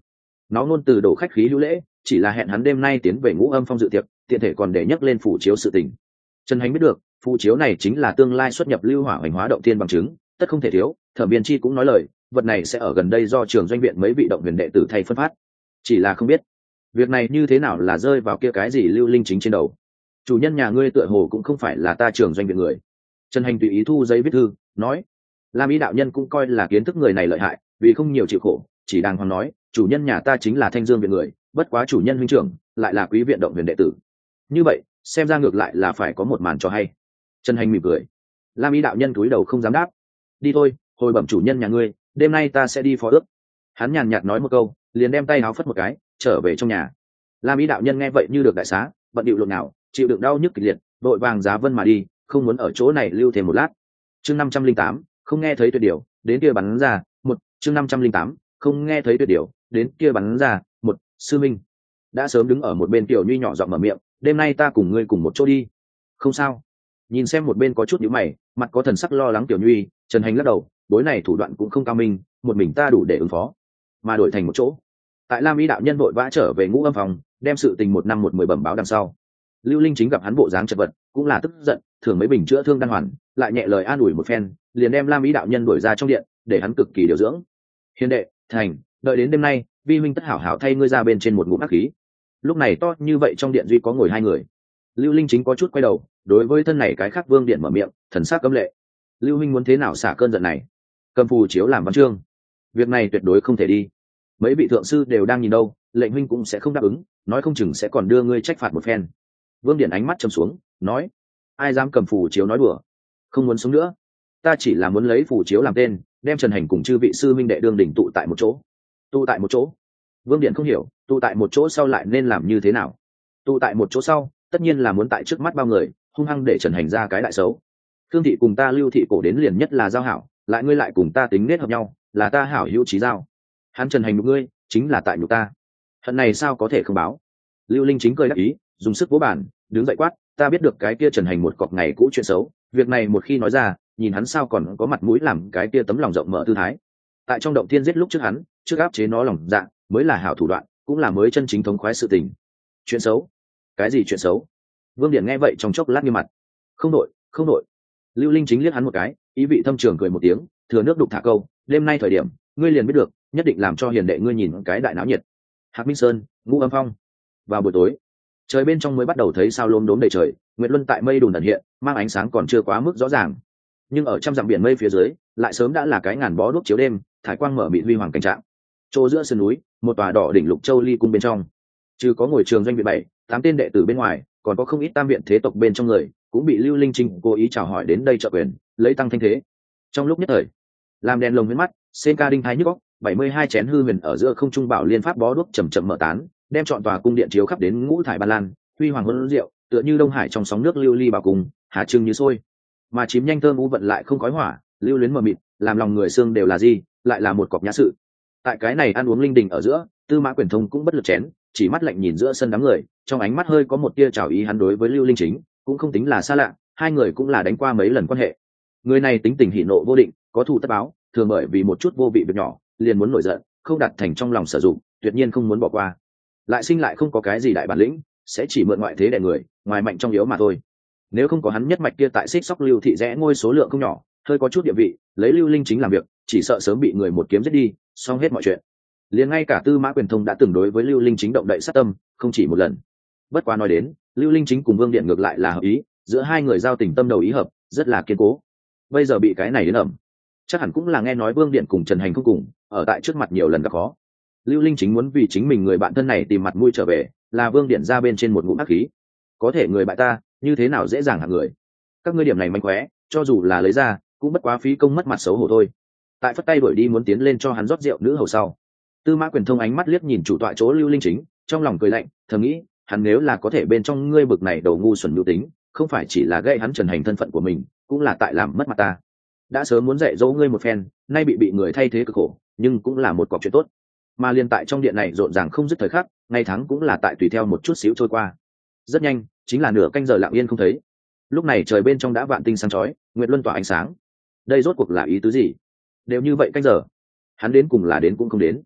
S1: nó ngôn từ đổ khách khí hữu lễ, chỉ là hẹn hắn đêm nay tiến về Ngũ Âm Phong dự tiệc, tiện thể còn để nhắc lên phù chiếu sự tình. Trần Hành biết được phù chiếu này chính là tương lai xuất nhập lưu hỏa hoành hóa động tiên bằng chứng, tất không thể thiếu. Thẩm Biên Chi cũng nói lời, vật này sẽ ở gần đây do trường doanh viện mấy vị động huyền đệ tử thay phân phát, chỉ là không biết việc này như thế nào là rơi vào kia cái gì Lưu Linh Chính trên đầu. Chủ nhân nhà ngươi tựa hồ cũng không phải là ta trường doanh viện người. Trần Hành tùy ý thu giấy viết thư, nói. Lam Ý đạo nhân cũng coi là kiến thức người này lợi hại, vì không nhiều chịu khổ, chỉ đàng hoàng nói, chủ nhân nhà ta chính là Thanh Dương viện người, bất quá chủ nhân huynh trưởng lại là quý viện động huyền đệ tử. Như vậy xem ra ngược lại là phải có một màn cho hay. Trần Hành mỉm cười. Lam Ý đạo nhân cúi đầu không dám đáp. Đi thôi, hồi bẩm chủ nhân nhà ngươi, đêm nay ta sẽ đi phó ước. Hắn nhàn nhạt nói một câu, liền đem tay áo phất một cái, trở về trong nhà. Lam Ý đạo nhân nghe vậy như được đại xá, bận điệu lộn nào, chịu đựng đau nhức kịch liệt, vội vàng giá vân mà đi, không muốn ở chỗ này lưu thêm một lát. Chương năm trăm linh tám, không nghe thấy tuyệt điều, đến kia bắn ra, một, chương năm trăm linh tám, không nghe thấy tuyệt điều, đến kia bắn ra, một, sư minh. Đã sớm đứng ở một bên Tiểu Nhuy nhỏ giọng mở miệng, đêm nay ta cùng ngươi cùng một chỗ đi. Không sao. Nhìn xem một bên có chút nhíu mày, mặt có thần sắc lo lắng Tiểu Nhuy, Trần Hành lắc đầu, đối này thủ đoạn cũng không cao minh, một mình ta đủ để ứng phó, mà đổi thành một chỗ. Tại Lam Ý đạo nhân vội vã trở về Ngũ Âm Phòng, đem sự tình một năm một mười bẩm báo đằng sau. Lưu Linh Chính gặp hắn bộ dáng chật vật, cũng là tức giận, thường mấy bình chữa thương đan hoàn, lại nhẹ lời an ủi một phen, liền đem Lam Ý đạo nhân đuổi ra trong điện, để hắn cực kỳ điều dưỡng. Hiền đệ, thành, đợi đến đêm nay, vi huynh tất hảo hảo thay ngươi ra bên trên một ngụm ác khí. Lúc này to như vậy trong điện duy có ngồi hai người. Lưu Linh Chính có chút quay đầu, đối với thân này cái khác Vương Điện mở miệng, thần sắc cấm lệ. Lưu huynh muốn thế nào xả cơn giận này? Cầm phù chiếu làm văn chương, việc này tuyệt đối không thể đi. Mấy vị thượng sư đều đang nhìn đâu, lệnh huynh cũng sẽ không đáp ứng, nói không chừng sẽ còn đưa ngươi trách phạt một phen. Vương Điện ánh mắt trầm xuống, nói: ai dám cầm phù chiếu nói đùa? Không muốn sống nữa. Ta chỉ là muốn lấy phù chiếu làm tên, đem Trần Hành cùng chư vị sư minh đệ đương đỉnh tụ tại một chỗ. Tụ tại một chỗ? Vương Điện không hiểu, tụ tại một chỗ sau lại nên làm như thế nào? Tụ tại một chỗ sau, tất nhiên là muốn tại trước mắt bao người, hung hăng để Trần Hành ra cái đại xấu. Thương thị cùng ta Lưu thị cổ đến liền nhất là giao hảo, lại ngươi lại cùng ta tính nết hợp nhau, là ta hảo hữu chí giao. Hắn Trần Hành nhục ngươi, chính là tại nhục ta. Hận này sao có thể không báo? Lưu Linh Chính cười đáp ý, dùng sức vỗ bàn, đứng dậy quát, ta biết được cái kia Trần Hành một cọc ngày cũ chuyện xấu, việc này một khi nói ra, nhìn hắn sao còn có mặt mũi làm cái kia tấm lòng rộng mở tư thái. Tại trong động thiên giết lúc trước hắn, trước áp chế nó lòng dạ, mới là hảo thủ đoạn, cũng là mới chân chính thống khoái sự tình. Chuyện xấu? Cái gì chuyện xấu? Vương Điện nghe vậy trong chốc lát nghiêm mặt. Không đội, không đội. Lưu Linh Chính liếc hắn một cái, ý vị thâm trường cười một tiếng, thừa nước đục thả câu, đêm nay thời điểm, ngươi liền biết được, nhất định làm cho hiền đệ ngươi nhìn cái đại náo nhiệt. Hạc Minh Sơn, Ngũ Âm Phong. Vào buổi tối, trời bên trong mới bắt đầu thấy sao lốm đốm đầy trời, nguyệt luân tại mây đùn ẩn hiện, mang ánh sáng còn chưa quá mức rõ ràng, nhưng ở trăm dặm biển mây phía dưới, lại sớm đã là cái ngàn bó đuốc chiếu đêm, thải quang mở mịt huy hoàng cảnh trạng. Chỗ giữa sườn núi, một tòa đỏ đỉnh Lục Châu Ly cung bên trong, trừ có ngồi trường doanh viện bảy, tám tên đệ tử bên ngoài, còn có không ít tam viện thế tộc bên trong người, cũng bị Lưu Linh Chính cố ý chào hỏi đến đây trợ quyền, lấy tăng thanh thế. Trong lúc nhất thời, làm đèn lồng huyễn mắt, sen ca đinh thái nhức óc, bảy mươi hai chén hư huyền ở giữa không trung bảo liên pháp bó đuốc chậm chậm mở tán, đem trọn tòa cung điện chiếu khắp đến ngũ thải ban lan, huy hoàng hỗn rượu, tựa như đông hải trong sóng nước lưu ly bao cùng, hà trưng như sôi. Mà chìm nhanh thơm u vận lại không khói hỏa, lưu luyến mờ mịt, làm lòng người xương đều là gì, lại là một cọc nhã sự. Tại cái này ăn uống linh đình ở giữa, Tư Mã Quyền Thông cũng bất lực chén, chỉ mắt lạnh nhìn giữa sân đám người, trong ánh mắt hơi có một tia trào ý, hắn đối với Lưu Linh Chính cũng không tính là xa lạ, hai người cũng là đánh qua mấy lần quan hệ. Người này tính tình hỉ nộ vô định, có thù tất báo, thường bởi vì một chút vô vị việc nhỏ, liền muốn nổi giận, không đặt thành trong lòng sử dụng, tuyệt nhiên không muốn bỏ qua. Lại sinh lại không có cái gì đại bản lĩnh, sẽ chỉ mượn ngoại thế đè người, ngoài mạnh trong yếu mà thôi. Nếu không có hắn nhất mạch kia tại Xích Sóc Lưu thị rẽ ngôi số lượng không nhỏ, hơi có chút địa vị, lấy Lưu Linh Chính làm việc, chỉ sợ sớm bị người một kiếm giết đi, xong hết mọi chuyện. Liền ngay cả Tư Mã Quyền Thông đã từng đối với Lưu Linh Chính động đậy sát tâm, không chỉ một lần. Bất quá nói đến, Lưu Linh Chính cùng Vương Điện ngược lại là hợp ý, giữa hai người giao tình tâm đầu ý hợp, rất là kiên cố. Bây giờ bị cái này đến ẩm, chắc hẳn cũng là nghe nói Vương Điện cùng Trần Hành không cùng, ở tại trước mặt nhiều lần gặp khó. Lưu Linh Chính muốn vì chính mình người bạn thân này tìm mặt mũi trở về, là Vương Điện ra bên trên một ngụm ác khí. Có thể người bại ta, như thế nào dễ dàng hạng người. Các ngươi điểm này manh khóe, cho dù là lấy ra, cũng bất quá phí công mất mặt xấu hổ thôi. Tại phất tay đuổi đi muốn tiến lên cho hắn rót rượu nữ hầu sau. Tư Mã Quyền Thông ánh mắt liếc nhìn chủ tọa chỗ Lưu Linh Chính, trong lòng cười lạnh, thầm nghĩ, hắn nếu là có thể bên trong ngươi bực này đầu ngu xuẩn nhu tính, không phải chỉ là gây hắn Trần Hành thân phận của mình, cũng là tại làm mất mặt ta. Đã sớm muốn dạy dỗ ngươi một phen, nay bị bị người thay thế cực khổ, nhưng cũng là một cọc chuyện tốt. Mà liên tại trong điện này rộn ràng không dứt thời khắc, ngày tháng cũng là tại tùy theo một chút xíu trôi qua. Rất nhanh, chính là nửa canh giờ lặng yên không thấy. Lúc này trời bên trong đã vạn tinh sáng chói, nguyệt luân tỏa ánh sáng. Đây rốt cuộc là ý tứ gì? Đều như vậy canh giờ, hắn đến cùng là đến cũng không đến.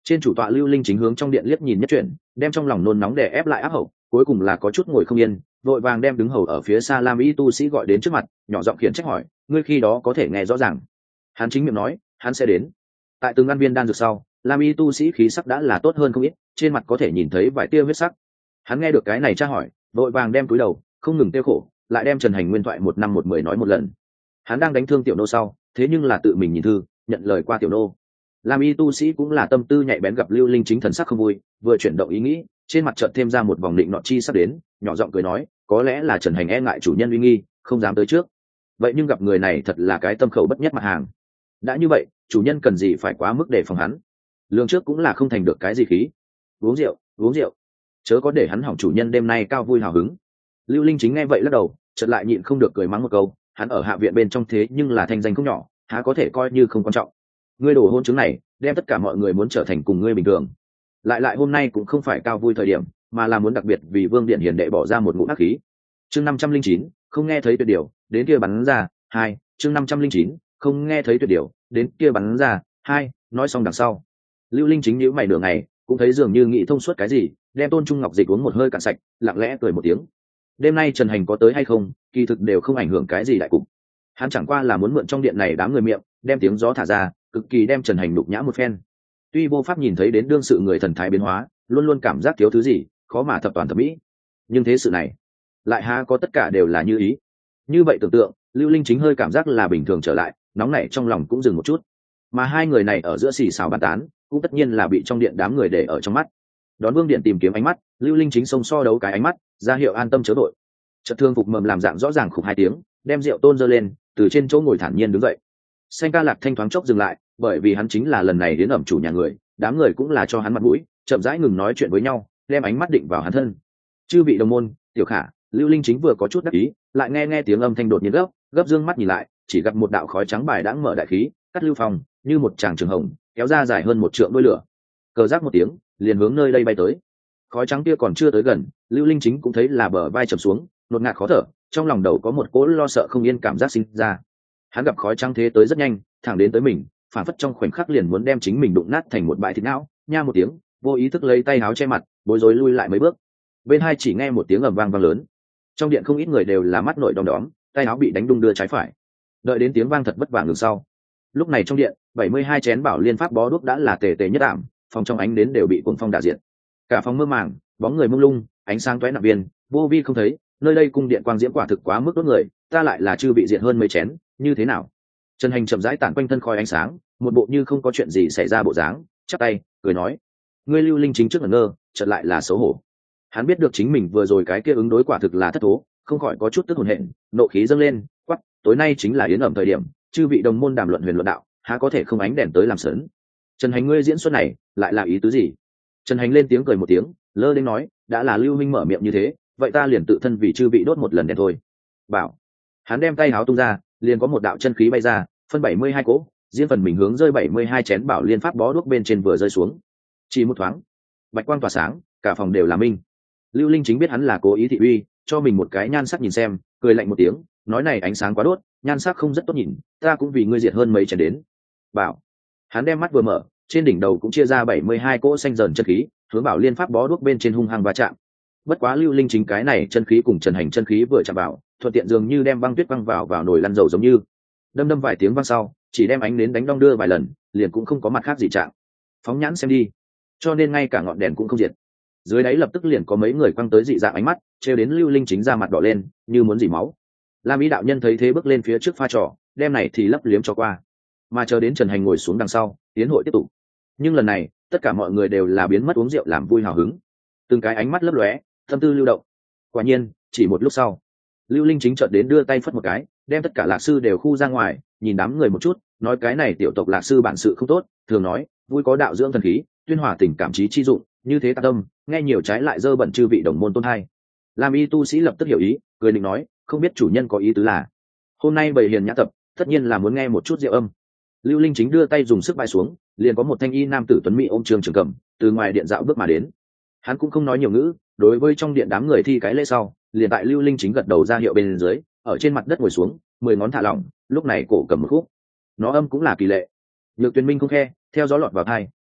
S1: Trên chủ tọa Lưu Linh chính hướng trong điện liếc nhìn nhất chuyển, đem trong lòng nôn nóng đè ép lại áp hậu, cuối cùng là có chút ngồi không yên, vội vàng đem đứng hầu ở phía xa Lam Y tu sĩ gọi đến trước mặt, nhỏ giọng khiển trách hỏi, ngươi khi đó có thể nghe rõ ràng? Hắn chính miệng nói, hắn sẽ đến. Tại từng ăn viên đan dược sau, Lam Y tu sĩ khí sắc đã là tốt hơn không ít, trên mặt có thể nhìn thấy vài tia huyết sắc. Hắn nghe được cái này tra hỏi, vội vàng đem túi đầu, không ngừng tiêu khổ, lại đem Trần Hành nguyên thoại một năm một mười nói một lần. Hắn đang đánh thương tiểu nô sau, thế nhưng là tự mình nhìn thư, nhận lời qua tiểu nô. Lam Y tu sĩ cũng là tâm tư nhạy bén, gặp Lưu Linh chính thần sắc không vui, vừa chuyển động ý nghĩ, trên mặt chợt thêm ra một vòng định nọ chi sắp đến, nhỏ giọng cười nói, có lẽ là Trần Hành e ngại chủ nhân uy nghi, không dám tới trước. Vậy nhưng gặp người này thật là cái tâm khẩu bất nhất mặt hàng. Đã như vậy, chủ nhân cần gì phải quá mức để phòng hắn? Lương trước cũng là không thành được cái gì khí. Uống rượu, uống rượu, chớ có để hắn hỏng chủ nhân đêm nay cao vui hào hứng. Lưu Linh chính nghe vậy lắc đầu, chợt lại nhịn không được cười mắng một câu, hắn ở hạ viện bên trong thế nhưng là thanh danh không nhỏ, há có thể coi như không quan trọng. Ngươi đồ hôn chứng này, đem tất cả mọi người muốn trở thành cùng ngươi bình thường. Lại lại hôm nay cũng không phải cao vui thời điểm, mà là muốn đặc biệt vì Vương Điện hiền đệ bỏ ra một ngụm ác khí. Chương năm trăm linh chín, không nghe thấy tuyệt điều, đến kia bắn ra, hai, chương năm trăm linh chín, không nghe thấy tuyệt điều, đến kia bắn ra, hai, nói xong đằng sau. Lưu Linh chính nhíu mày nửa ngày, cũng thấy dường như nghĩ thông suốt cái gì, đem Tôn Trung Ngọc dịch uống một hơi cạn sạch, lặng lẽ cười một tiếng. Đêm nay Trần Hành có tới hay không, kỳ thực đều không ảnh hưởng cái gì đại cục. Hắn chẳng qua là muốn mượn trong điện này đám người miệng, đem tiếng gió thả ra, cực kỳ đem Trần Hành đục nhã một phen. Tuy vô pháp nhìn thấy đến đương sự người thần thái biến hóa, luôn luôn cảm giác thiếu thứ gì, khó mà thập toàn thập mỹ, nhưng thế sự này lại há có tất cả đều là như ý. Như vậy tưởng tượng, Lưu Linh chính hơi cảm giác là bình thường trở lại, nóng nảy trong lòng cũng dừng một chút. Mà hai người này ở giữa xì xào bàn tán, cũng tất nhiên là bị trong điện đám người để ở trong mắt. Đón Vương Điện tìm kiếm ánh mắt, Lưu Linh chính xông so đấu cái ánh mắt, ra hiệu an tâm chớ đội. Chợt thương phục mầm làm dạng rõ ràng khục hai tiếng, đem rượu tôn dơ lên, từ trên chỗ ngồi thản nhiên đứng dậy. Xanh Ca Lạc thanh thoáng chốc dừng lại, bởi vì hắn chính là lần này đến ẩm chủ nhà người, đám người cũng là cho hắn mặt mũi, chậm rãi ngừng nói chuyện với nhau, đem ánh mắt định vào hắn thân. Chư vị đồng môn, Tiểu Khả, Lưu Linh chính vừa có chút đắc ý, lại nghe nghe tiếng âm thanh đột nhiên gấp, gấp dương mắt nhìn lại, chỉ gặp một đạo khói trắng bài đãng mở đại khí, cắt lưu phòng, như một tràng trường hồng, kéo ra dài hơn một trượng đuôi lửa. Cờ rác một tiếng, liền hướng nơi đây bay tới. Khói trắng kia còn chưa tới gần, Lưu Linh chính cũng thấy là bờ vai trầm xuống, nột ngạt khó thở, trong lòng đầu có một cỗ lo sợ không yên cảm giác sinh ra. Hắn gặp khói trắng thế tới rất nhanh, thẳng đến tới mình, phản phất trong khoảnh khắc liền muốn đem chính mình đụng nát thành một bãi thịt não. Nha một tiếng, vô ý thức lấy tay áo che mặt, bối rối lui lại mấy bước. Bên hai chỉ nghe một tiếng ầm vang vang lớn. Trong điện không ít người đều là mắt nội đom đóm, tay áo bị đánh đung đưa trái phải. Đợi đến tiếng vang thật vất vả ngừng sau. Lúc này trong điện, bảy mươi hai chén bảo liên pháp bó đuốc đã là tề tề nhất ảm, phòng trong ánh đến đều bị cuồng phong đả diện. Cả phòng mơ màng, bóng người mông lung, ánh sáng tóe nặng viên, vô vi không thấy, nơi đây cung điện quang diễm quả thực quá mức đốt người, ta lại là chưa bị diệt hơn mấy chén, như thế nào? Trần Hành chậm rãi tản quanh thân khói ánh sáng, một bộ như không có chuyện gì xảy ra bộ dáng, chắp tay, cười nói: "Ngươi Lưu Linh chính trước ngẩn ngơ, chợt lại là xấu hổ." Hắn biết được chính mình vừa rồi cái kia ứng đối quả thực là thất thố, không khỏi có chút tức hồn hện, nộ khí dâng lên, quắc, tối nay chính là yến ẩm thời điểm, chư vị đồng môn đàm luận huyền luận đạo, há có thể không ánh đèn tới làm sớm. Trần Hành ngươi diễn xuất này, lại là ý tứ gì? Trần Hành lên tiếng cười một tiếng, lơ đến nói, đã là Lưu Minh mở miệng như thế, vậy ta liền tự thân vì chư vị đốt một lần đèn thôi. Bảo. Hắn đem tay háo tung ra, liền có một đạo chân khí bay ra, phân bảy mươi hai cỗ, riêng phần mình hướng rơi bảy mươi hai chén bảo liên pháp bó đuốc bên trên vừa rơi xuống. Chỉ một thoáng, bạch quang tỏa sáng, cả phòng đều là minh. Lưu Linh chính biết hắn là cố ý thị uy, cho mình một cái nhan sắc nhìn xem, cười lạnh một tiếng, nói này ánh sáng quá đốt, nhan sắc không rất tốt nhìn, ta cũng vì ngươi diệt hơn mấy chén đến. Bảo. Hắn đem mắt vừa mở, trên đỉnh đầu cũng chia ra bảy mươi hai cỗ xanh dần chân khí, hướng bảo liên pháp bó đuốc bên trên hung hăng va chạm. Bất quá Lưu Linh chính cái này chân khí cùng Trần Hành chân khí vừa chạm vào, thuận tiện dường như đem băng tuyết băng vào vào nồi lăn dầu giống như. Đâm đâm vài tiếng vang sau, chỉ đem ánh nến đánh đong đưa vài lần, liền cũng không có mặt khác gì trạng. Phóng nhãn xem đi, cho nên ngay cả ngọn đèn cũng không diệt. Dưới đáy lập tức liền có mấy người quăng tới dị dạng ánh mắt, trêu đến Lưu Linh chính ra mặt đỏ lên, như muốn dỉ máu. Lam Ý đạo nhân thấy thế bước lên phía trước pha trò, đem này thì lấp liếm cho qua. Mà chờ đến Trần Hành ngồi xuống đằng sau, tiến hội tiếp tục. Nhưng lần này, tất cả mọi người đều là biến mất uống rượu làm vui hào hứng. Từng cái ánh mắt lấp lóe, tâm tư lưu động. Quả nhiên, chỉ một lúc sau, Lưu Linh chính chợt đến đưa tay phất một cái, đem tất cả lạc sư đều khu ra ngoài, nhìn đám người một chút, nói cái này tiểu tộc lạc sư bản sự không tốt, thường nói, vui có đạo dưỡng thần khí, tuyên hòa tình cảm trí chi dụng, như thế tạ tâm, nghe nhiều trái lại dơ bẩn chư vị đồng môn tôn hai. Lam Y tu sĩ lập tức hiểu ý, cười định nói, không biết chủ nhân có ý tứ là, hôm nay bầy hiền nhã tập, tất nhiên là muốn nghe một chút rượu âm. Lưu Linh chính đưa tay dùng sức bay xuống, liền có một thanh y nam tử tuấn mỹ ôm trường trường cầm, từ ngoài điện dạo bước mà đến. Hắn cũng không nói nhiều ngữ, đối với trong điện đám người thi cái lễ sau, liền tại Lưu Linh chính gật đầu ra hiệu bên dưới, ở trên mặt đất ngồi xuống, mười ngón thả lỏng, lúc này cổ cầm một khúc. Nó âm cũng là kỳ lệ. Nhược Tuyên Minh không khe, theo gió lọt vào tai,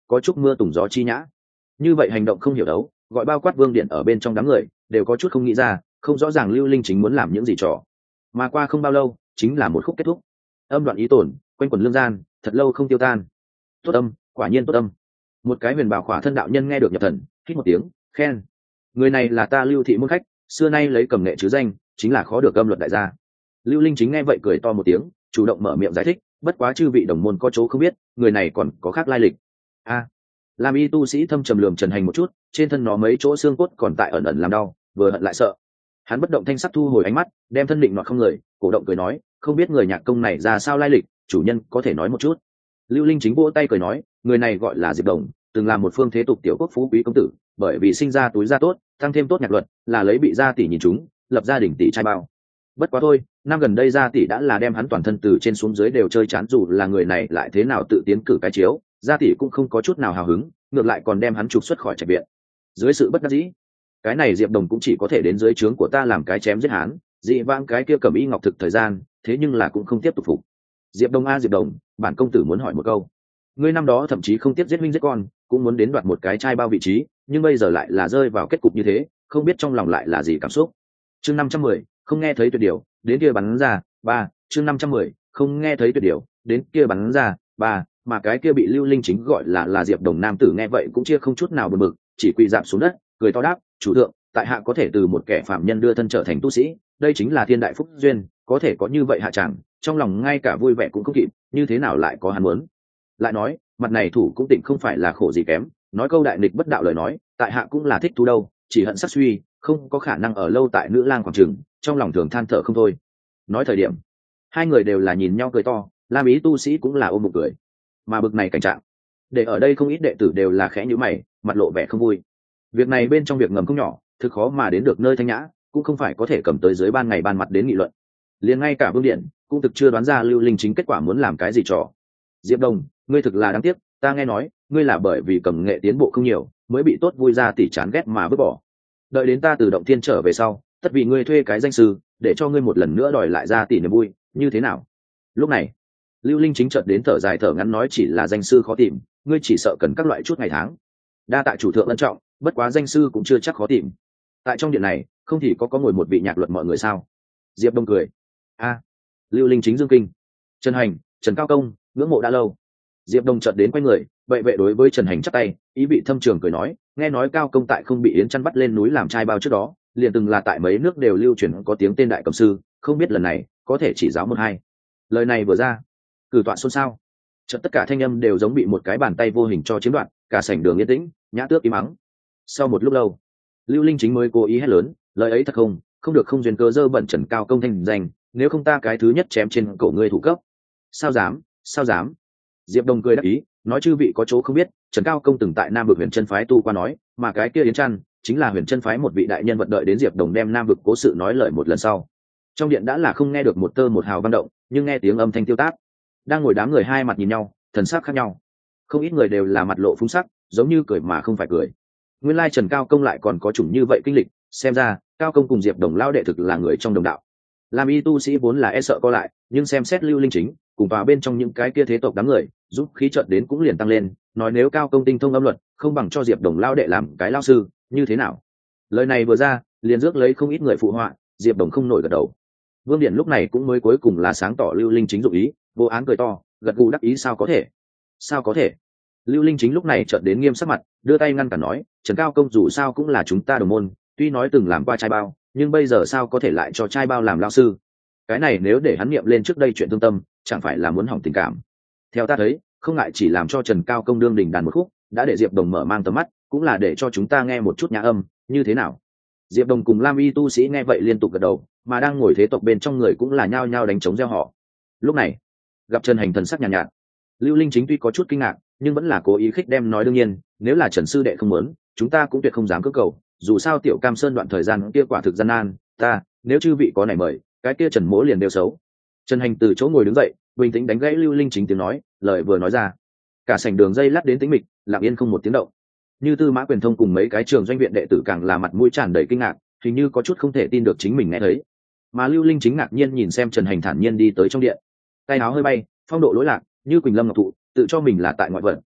S1: có chút mưa tùng gió chi nhã. Như vậy hành động không hiểu đấu, gọi bao quát Vương Điện ở bên trong đám người đều có chút không nghĩ ra, không rõ ràng Lưu Linh Chính muốn làm những gì trò. Mà qua không bao lâu, chính là một khúc kết thúc. Âm đoạn ý tổn, quanh quẩn lương gian, thật lâu không tiêu tan. Tốt âm, quả nhiên tốt âm. Một cái huyền bảo khỏa thân đạo nhân nghe được nhập thần, hít một tiếng, khen: người này là ta Lưu thị môn khách, xưa nay lấy cầm nghệ chứ danh, chính là khó được âm luật đại gia. Lưu Linh Chính nghe vậy cười to một tiếng, chủ động mở miệng giải thích: bất quá chư vị đồng môn có chỗ không biết, người này còn có khác lai lịch. A, à, Lam Y tu sĩ thâm trầm lườm Trần Hành một chút, trên thân nó mấy chỗ xương cốt còn tại ẩn ẩn làm đau, vừa hận lại sợ. Hắn bất động thanh sắc thu hồi ánh mắt, đem thân định nọt không người, cổ động cười nói: không biết người nhạc công này ra sao lai lịch, chủ nhân có thể nói một chút. Lưu Linh Chính vỗ tay cười nói: người này gọi là Diệp Đồng, từng là một phương thế tục tiểu quốc phú quý công tử, bởi vì sinh ra túi ra tốt, tăng thêm tốt nhạc luật, là lấy bị gia tỷ nhìn chúng, lập gia đình tỷ trai bao. Bất quá thôi, năm gần đây gia tỷ đã là đem hắn toàn thân từ trên xuống dưới đều chơi chán, dù là người này lại thế nào tự tiến cử cái chiếu, gia tỷ cũng không có chút nào hào hứng, ngược lại còn đem hắn trục xuất khỏi trạch viện. Dưới sự bất đắc dĩ, cái này Diệp Đồng cũng chỉ có thể đến dưới trướng của ta làm cái chém giết hắn, dị vãng cái kia cầm y ngọc thực thời gian, thế nhưng là cũng không tiếp tục phục. Diệp Đồng a Diệp Đồng, bản công tử muốn hỏi một câu, ngươi năm đó thậm chí không tiếp giết huynh giết con, cũng muốn đến đoạt một cái trai bao vị trí, nhưng bây giờ lại là rơi vào kết cục như thế, không biết trong lòng lại là gì cảm xúc. Chương năm trăm mười, không nghe thấy tuyệt điều, đến kia bắn ra, ba, chương năm trăm mười, không nghe thấy tuyệt điều, đến kia bắn ra, ba, mà cái kia bị Lưu Linh Chính gọi là là Diệp Đồng nam tử nghe vậy cũng chia không chút nào buồn bực, chỉ quỳ rạp xuống đất, cười to đáp: chủ thượng, tại hạ có thể từ một kẻ phạm nhân đưa thân trở thành tu sĩ, đây chính là thiên đại phúc duyên, có thể có như vậy hạ chẳng, trong lòng ngay cả vui vẻ cũng không kịp, như thế nào lại có hắn muốn. Lại nói, mặt này thủ cũng tịnh không phải là khổ gì kém, nói câu đại nghịch bất đạo lời nói, tại hạ cũng là thích thú đâu, chỉ hận sắc suy, không có khả năng ở lâu tại nữ lang quảng trường, trong lòng thường than thở không thôi. Nói thời điểm, hai người đều là nhìn nhau cười to, Lam Ý tu sĩ cũng là ôm một cười. Mà bực này cảnh trạng, để ở đây không ít đệ tử đều là khẽ nhíu mày, mặt lộ vẻ không vui. Việc này bên trong việc ngầm không nhỏ, thực khó mà đến được nơi thanh nhã, cũng không phải có thể cầm tới dưới ban ngày ban mặt đến nghị luận. Liền ngay cả Vương Điện cũng thực chưa đoán ra Lưu Linh Chính kết quả muốn làm cái gì trò. Diệp Đồng, ngươi thực là đáng tiếc, ta nghe nói ngươi là bởi vì cầm nghệ tiến bộ không nhiều mới bị tốt vui ra tỉ chán ghét mà vứt bỏ. Đợi đến ta từ động thiên trở về sau, tất vì ngươi thuê cái danh sư để cho ngươi một lần nữa đòi lại ra tỉ niềm vui, như thế nào? Lúc này Lưu Linh Chính chợt đến thở dài thở ngắn nói: chỉ là danh sư khó tìm, ngươi chỉ sợ cần các loại chút ngày tháng. Đa tại chủ thượng ân trọng, bất quá danh sư cũng chưa chắc khó tìm. Tại trong điện này không thì có có ngồi một vị nhạc luật mọi người sao? Diệp Đông cười: a, Lưu Linh Chính dương kinh. Trần Hành, Trần Cao Công, ngưỡng mộ đã lâu. Diệp Đông chợt đến quay người, vậy vệ đối với Trần Hành chắp tay, ý vị thâm trường cười nói: nghe nói Cao Công tại không bị Yến Chăn bắt lên núi làm trai bao trước đó, liền từng là tại mấy nước đều lưu truyền có tiếng tên đại cầm sư, không biết lần này có thể chỉ giáo một hai. Lời này vừa ra, cử tọa xôn xao, chợt tất cả thanh âm đều giống bị một cái bàn tay vô hình cho chiếm đoạt, cả sảnh đường yên tĩnh, nhã tước im mắng. Sau một lúc lâu, Lưu Linh Chính mới cố ý hét lớn: lời ấy thật không, không được không duyên cơ dơ bẩn Trần Cao Công thanh danh, nếu không ta cái thứ nhất chém trên cổ ngươi thủ cấp. Sao dám, sao dám? Diệp Đông cười đáp ý, nói: chư vị có chỗ không biết, Trần Cao Công từng tại Nam Vực Huyền Chân phái tu qua nói, mà cái kia Yến Chăn chính là Huyền Chân phái một vị đại nhân vật. Đợi đến Diệp Đông đem Nam Vực cố sự nói lời một lần sau, trong điện đã là không nghe được một tơ một hào văn động, nhưng nghe tiếng âm thanh tiêu táp, đang ngồi đám người hai mặt nhìn nhau, thần sắc khác nhau, không ít người đều là mặt lộ phúng sắc, giống như cười mà không phải cười. Nguyên lai Trần Cao Công lại còn có chủng như vậy kinh lịch, xem ra Cao Công cùng Diệp Đông lao đệ thực là người trong đồng đạo. Làm y tu sĩ vốn là e sợ co lại, nhưng xem xét Lưu Linh Chính cùng vào bên trong những cái kia thế tộc đám người, giúp khí chợt đến cũng liền tăng lên, nói nếu Cao Công tinh thông âm luật, không bằng cho Diệp Đồng lao đệ làm cái lao sư, như thế nào? Lời này vừa ra, liền rước lấy không ít người phụ họa, Diệp Đồng không nổi gật đầu. Vương Điện lúc này cũng mới cuối cùng là sáng tỏ Lưu Linh Chính dụng ý, vô án cười to, gật gù đắc ý: sao có thể? Sao có thể? Lưu Linh Chính lúc này chợt đến nghiêm sắc mặt, đưa tay ngăn cản nói: Trần Cao Công dù sao cũng là chúng ta đồng môn, tuy nói từng làm qua trai bao, nhưng bây giờ sao có thể lại cho trai bao làm lao sư? Cái này nếu để hắn niệm lên trước đây chuyện thương tâm, chẳng phải là muốn hỏng tình cảm. Theo ta thấy, không ngại chỉ làm cho Trần Cao Công đương đình đàn một khúc, đã để Diệp Đồng mở mang tầm mắt, cũng là để cho chúng ta nghe một chút nhã âm, như thế nào? Diệp Đồng cùng Lam Y tu sĩ nghe vậy liên tục gật đầu, mà đang ngồi thế tộc bên trong người cũng là nhao nhao đánh trống reo họ. Lúc này, gặp Trần Hành thần sắc nhàn nhạt, nhạt, Lưu Linh Chính tuy có chút kinh ngạc, nhưng vẫn là cố ý khích đem nói: đương nhiên, nếu là Trần sư đệ không muốn, chúng ta cũng tuyệt không dám cưỡng cầu, dù sao Tiểu Cam Sơn đoạn thời gian kia quả thực gian nan, ta, nếu chư vị có này mời, cái kia Trần Mỗ liền đều xấu. Trần Hành từ chỗ ngồi đứng dậy, bình tĩnh đánh gãy Lưu Linh Chính tiếng nói, lời vừa nói ra, cả sảnh đường dây lát đến tĩnh mịch, lặng yên không một tiếng động. Như Tư Mã Quyền Thông cùng mấy cái trường doanh viện đệ tử càng là mặt mũi tràn đầy kinh ngạc, hình như có chút không thể tin được chính mình nghe thấy. Mà Lưu Linh Chính ngạc nhiên nhìn xem Trần Hành thản nhiên đi tới trong điện, tay áo hơi bay, phong độ lỗi lạc, như quỳnh lâm ngọc thụ, tự cho mình là tại ngoại vận,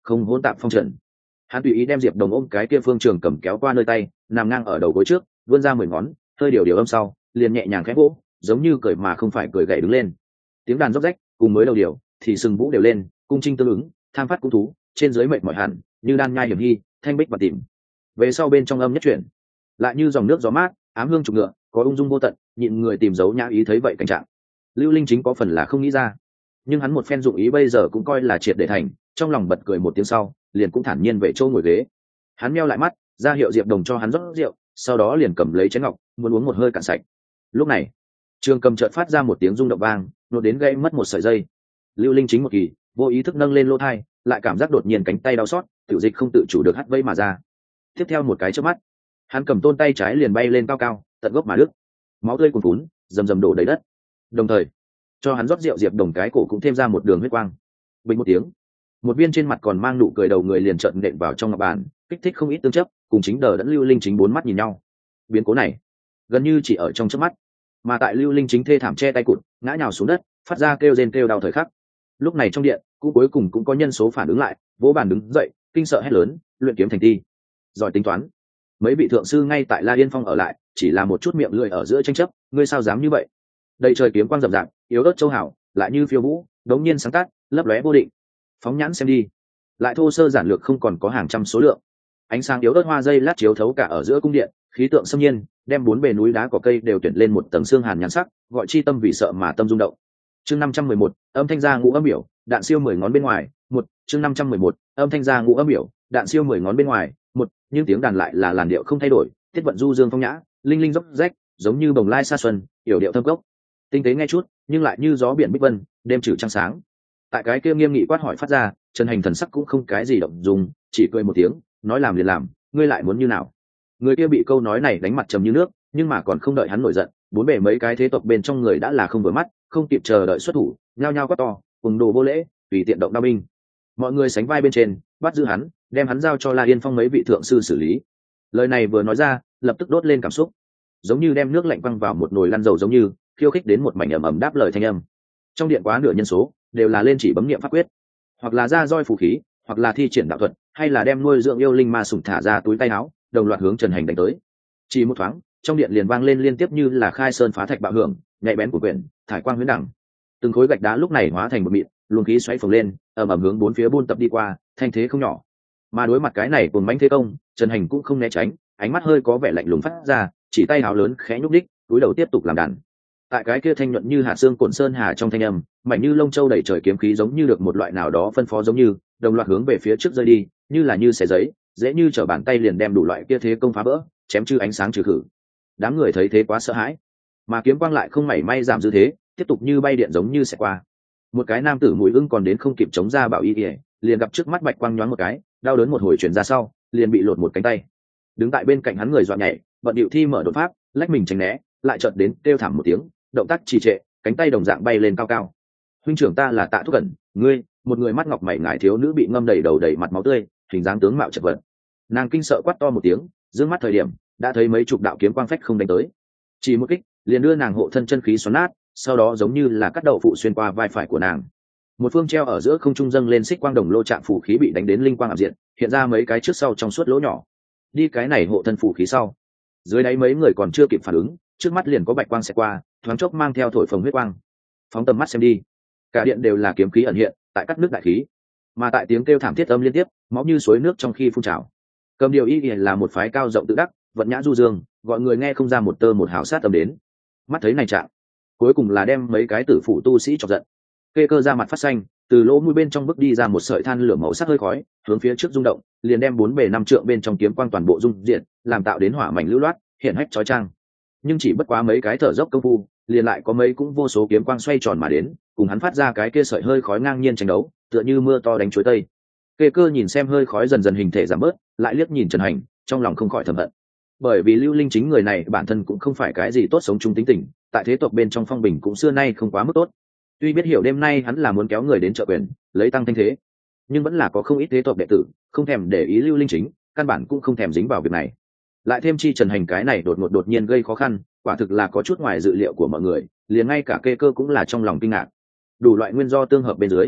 S1: không hỗn tạp phong trần. Hắn tùy ý đem Diệp Đồng ôm cái kia Phương Trường cầm kéo qua nơi tay, nằm ngang ở đầu gối trước, vươn ra mười ngón, hơi điều điều âm sau, liền nhẹ nhàng khẽ vỗ, giống như cười mà không phải cười gậy đứng lên. Tiếng đàn róc rách, cùng mới đầu điều, thì sừng vũ đều lên, cung trinh tương ứng, tham phát cung thú, trên dưới mệt mỏi hẳn, như đan nhai hiểm hy, thanh bích và tìm. Về sau bên trong âm nhất chuyển, lại như dòng nước gió mát, ám hương trục ngựa, có ung dung vô tận, nhịn người tìm dấu nhã ý thấy vậy cảnh trạng. Lưu Linh chính có phần là không nghĩ ra, nhưng hắn một phen dụng ý bây giờ cũng coi là triệt để thành, trong lòng bật cười một tiếng sau, liền cũng thản nhiên về chỗ ngồi ghế. Hắn meo lại mắt, ra hiệu Diệp Đồng cho hắn rót rượu, sau đó liền cầm lấy chén ngọc, muốn uống một hơi cạn sạch. Lúc này, Trường Cầm chợt phát ra một tiếng rung động vang, nổ đến gây mất một sợi dây. Lưu Linh chính một kỳ, vô ý thức nâng lên lỗ tai, lại cảm giác đột nhiên cánh tay đau xót, tiểu dịch không tự chủ được hắt vây mà ra. Tiếp theo một cái chớp mắt, hắn cầm tôn tay trái liền bay lên cao cao, tận gốc mà đứt. Máu tươi cuồn cuốn, rầm rầm đổ đầy đất. Đồng thời, cho hắn rót rượu Diệp Đồng cái cổ cũng thêm ra một đường huyết quang. Bình một tiếng, một viên trên mặt còn mang nụ cười đầu người liền trợn nện vào trong ngọc bàn, kích thích không ít tương chấp, cùng chính đờ đẫn Lưu Linh chính bốn mắt nhìn nhau. Biến cố này gần như chỉ ở trong chớp mắt, mà tại Lưu Linh chính thê thảm che tay cụt, ngã nhào xuống đất, phát ra kêu rên kêu đau thời khắc. Lúc này trong điện cũng cuối cùng cũng có nhân số phản ứng lại, vỗ bàn đứng dậy, kinh sợ hét lớn, luyện kiếm thành ti, giỏi tính toán. Mấy vị thượng sư ngay tại La Yên Phong ở lại, chỉ là một chút miệng lưỡi ở giữa tranh chấp, ngươi sao dám như vậy? Đầy trời kiếm quang rậm rạp, yếu ớt châu hảo, lại như phiêu vũ, đống nhiên sáng tát, lấp lóe vô định. Phóng nhãn xem đi, lại thô sơ giản lược không còn có hàng trăm số lượng. Ánh sáng yếu ớt hoa dây lát chiếu thấu cả ở giữa cung điện, khí tượng xâm nhiên, đem bốn bề núi đá cỏ cây đều tuyển lên một tầng xương hàn nhàn sắc, gọi chi tâm vì sợ mà tâm rung động. Chương năm trăm mười một, âm thanh gia ngũ âm biểu, đạn siêu mười ngón bên ngoài, một, chương năm trăm mười một, âm thanh gia ngũ âm biểu, đạn siêu mười ngón bên ngoài, một, nhưng tiếng đàn lại là làn điệu không thay đổi, tiết vận du dương phong nhã, linh linh dốc rách, giống như bồng lai sa xuân, yểu điệu thâm cốc. Tinh tế nghe chút, nhưng lại như gió biển bích vân, đêm trừ trăng sáng. Tại cái kia nghiêm nghị quát hỏi phát ra, Trần Hành thần sắc cũng không cái gì động dung, chỉ cười một tiếng, nói làm liền làm, ngươi lại muốn như nào? Người kia bị câu nói này đánh mặt trầm như nước, nhưng mà còn không đợi hắn nổi giận, bốn bề mấy cái thế tộc bên trong người đã là không vừa mắt, không kịp chờ đợi xuất thủ, nhao nhao quát to, cùng đồ vô lễ, tùy tiện động đao binh. Mọi người sánh vai bên trên, bắt giữ hắn, đem hắn giao cho La Yên Phong mấy vị thượng sư xử lý. Lời này vừa nói ra, lập tức đốt lên cảm xúc, giống như đem nước lạnh quăng vào một nồi lăn dầu giống như, khiêu khích đến một mảnh ầm ầm đáp lời thanh âm. Trong điện quá nửa nhân số đều là lên chỉ bấm niệm pháp quyết, hoặc là ra roi phù khí, hoặc là thi triển đạo thuật, hay là đem nuôi dưỡng yêu linh ma sủng thả ra túi tay áo, đồng loạt hướng Trần Hành đánh tới. Chỉ một thoáng, trong điện liền vang lên liên tiếp như là khai sơn phá thạch bạo hưởng, nhạy bén của quyển, thải quang huyễn đẳng. Từng khối gạch đá lúc này hóa thành một mịn, luồng khí xoáy phồng lên, ầm ầm hướng bốn phía buôn tập đi qua, thanh thế không nhỏ. Mà đối mặt cái này cuồng mãnh thế công, Trần Hành cũng không né tránh, ánh mắt hơi có vẻ lạnh lùng phát ra, chỉ tay áo lớn khẽ nhúc đích, túi đầu tiếp tục làm đàn. Tại cái kia thanh nhuận như hạt xương cuộn sơn hà trong thanh âm, mảnh như lông châu đầy trời kiếm khí giống như được một loại nào đó phân phó giống như, đồng loạt hướng về phía trước rơi đi, như là như xé giấy, dễ như trở bàn tay liền đem đủ loại kia thế công phá vỡ, chém chư ánh sáng trừ khử. Đám người thấy thế quá sợ hãi, mà kiếm quang lại không mảy may giảm dư thế, tiếp tục như bay điện giống như sẽ qua. Một cái nam tử mũi ưng còn đến không kịp chống ra bảo y ỉa, liền gặp trước mắt bạch quang nhoáng một cái, đau đớn một hồi chuyển ra sau, liền bị lột một cánh tay. Đứng tại bên cạnh hắn người dọa nhảy, vận điệu thi mở đột pháp, lách mình tránh né, lại chợt đến kêu thảm một tiếng, động tác trì trệ, cánh tay đồng dạng bay lên cao cao. Huynh trưởng ta là Tạ Thúc Cẩn, ngươi, một người mắt ngọc mày ngài thiếu nữ bị ngâm đầy đầu đầy mặt máu tươi, hình dáng tướng mạo chật vật. Nàng kinh sợ quát to một tiếng, dương mắt thời điểm đã thấy mấy chục đạo kiếm quang phách không đánh tới, chỉ một kích liền đưa nàng hộ thân chân khí xoắn nát, sau đó giống như là cắt đậu phụ xuyên qua vai phải của nàng. Một phương treo ở giữa không trung dâng lên xích quang đồng lô trạng phù khí bị đánh đến linh quang ảm diện, hiện ra mấy cái trước sau trong suốt lỗ nhỏ. Đi cái này hộ thân phù khí sau, dưới đáy mấy người còn chưa kịp phản ứng, trước mắt liền có bạch quang sẽ qua, thoáng chốc mang theo thổi phồng huyết quang. Phóng tầm mắt xem đi, cả điện đều là kiếm khí ẩn hiện, tại cắt nước đại khí, mà tại tiếng kêu thảm thiết âm liên tiếp, máu như suối nước trong khi phun trào. Cầm điều y là một phái cao rộng tự đắc, vận nhã du dương, gọi người nghe không ra một tơ một hào sát tâm đến. Mắt thấy này trạng, cuối cùng là đem mấy cái tử phụ tu sĩ chọc giận. Kê Cơ ra mặt phát xanh, từ lỗ mũi bên trong bước đi ra một sợi than lửa màu sắc hơi khói, hướng phía trước rung động, liền đem bốn bề năm trượng bên trong kiếm quang toàn bộ dung diện, làm tạo đến hỏa mảnh lưu loát, hiện hách chói chang. Nhưng chỉ bất quá mấy cái thở dốc công phu, liền lại có mấy cũng vô số kiếm quang xoay tròn mà đến, cùng hắn phát ra cái kia sợi hơi khói ngang nhiên tranh đấu, tựa như mưa to đánh chuối tây. Kê Cơ nhìn xem hơi khói dần dần hình thể giảm bớt, lại liếc nhìn Trần Hành, trong lòng không khỏi thầm hận. Bởi vì Lưu Linh chính người này bản thân cũng không phải cái gì tốt sống chung tính tình, tại thế tộc bên trong phong bình cũng xưa nay không quá mức tốt. Tuy biết hiểu đêm nay hắn là muốn kéo người đến trợ quyền, lấy tăng thanh thế, nhưng vẫn là có không ít thế tộc đệ tử không thèm để ý Lưu Linh chính, căn bản cũng không thèm dính vào việc này. Lại thêm chi Trần Hành cái này đột ngột đột nhiên gây khó khăn, quả thực là có chút ngoài dự liệu của mọi người, liền ngay cả Kê Cơ cũng là trong lòng kinh ngạc. Đủ loại nguyên do tương hợp bên dưới,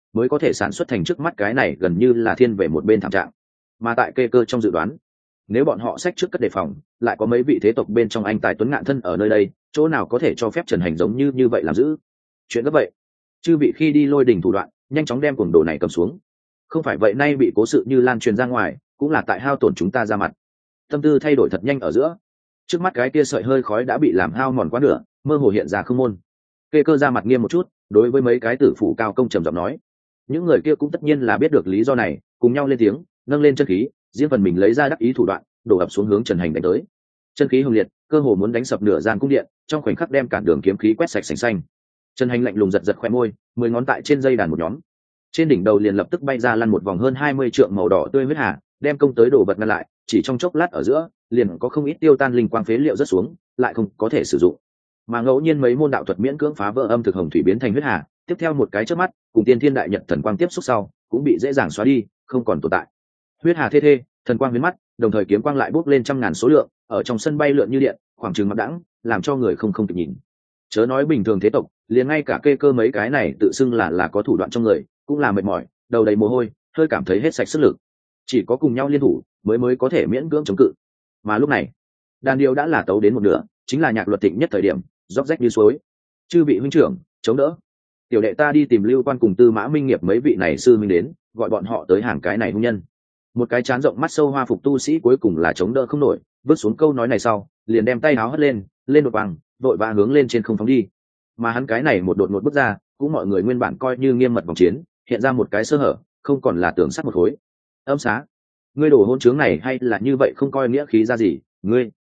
S1: mới có thể sản xuất thành trước mắt cái này gần như là thiên về một bên thảm trạng. Mà tại kê cơ trong dự đoán, nếu bọn họ sách trước cất đề phòng, lại có mấy vị thế tộc bên trong anh tài tuấn ngạn thân ở nơi đây, chỗ nào có thể cho phép Trần Hành giống như như vậy làm giữ. Chuyện như vậy, chư vị khi đi lôi đình thủ đoạn, nhanh chóng đem cuồng đồ này cầm xuống. Không phải vậy nay bị cố sự như lan truyền ra ngoài, cũng là tại hao tổn chúng ta ra mặt. Tâm tư thay đổi thật nhanh ở giữa, trước mắt cái kia sợi hơi khói đã bị làm hao mòn quá nửa, mơ hồ hiện ra không môn. Kê cơ ra mặt nghiêm một chút, đối với mấy cái tử phụ cao công trầm giọng nói, những người kia cũng tất nhiên là biết được lý do này, cùng nhau lên tiếng, nâng lên chân khí, riêng phần mình lấy ra đắc ý thủ đoạn, đổ ập xuống hướng Trần Hành đánh tới. Chân khí hùng liệt, cơ hồ muốn đánh sập nửa gian cung điện, trong khoảnh khắc đem cản đường kiếm khí quét sạch sành xanh. Trần Hành lạnh lùng giật giật khoe môi, mười ngón tại trên dây đàn một nhóm, trên đỉnh đầu liền lập tức bay ra lăn một vòng hơn hai mươi trượng màu đỏ tươi huyết hà, đem công tới đổ vật ngăn lại, chỉ trong chốc lát ở giữa, liền có không ít tiêu tan linh quang phế liệu rớt xuống, lại không có thể sử dụng. Mà ngẫu nhiên mấy môn đạo thuật miễn cưỡng phá vỡ âm thực hồng thủy biến thành huyết hà, tiếp theo một cái chớp mắt, cùng tiên thiên đại nhật thần quang tiếp xúc sau, cũng bị dễ dàng xóa đi, không còn tồn tại. Huyết hà thê thê, thần quang biến mắt, đồng thời kiếm quang lại bốc lên trăm ngàn số lượng, ở trong sân bay lượn như điện, khoảng chừng mặt đãng, làm cho người không không kịp nhìn. Chớ nói bình thường thế tộc, liền ngay cả kê cơ mấy cái này tự xưng là là có thủ đoạn trong người, cũng là mệt mỏi, đầu đầy mồ hôi, hơi cảm thấy hết sạch sức lực. Chỉ có cùng nhau liên thủ, mới mới có thể miễn cưỡng chống cự. Mà lúc này, đàn điệu đã là tấu đến một nửa, chính là nhạc luật thịnh nhất thời điểm, róc rách như suối. Chư vị huynh trưởng, chống đỡ. Tiểu đệ ta đi tìm Lưu Quan cùng Tư Mã Minh Nghiệp mấy vị này sư minh đến, gọi bọn họ tới hàng cái này hung nhân. Một cái chán rộng mắt sâu hoa phục tu sĩ cuối cùng là chống đỡ không nổi, vứt xuống câu nói này sau, liền đem tay áo hất lên, lên đột bằng, vội vã hướng lên trên không phóng đi. Mà hắn cái này một đột ngột bước ra, cũng mọi người nguyên bản coi như nghiêm mật vòng chiến, hiện ra một cái sơ hở, không còn là tưởng sắt một khối. Âm xá, ngươi đổ hôn trướng này hay là như vậy không coi nghĩa khí ra gì, ngươi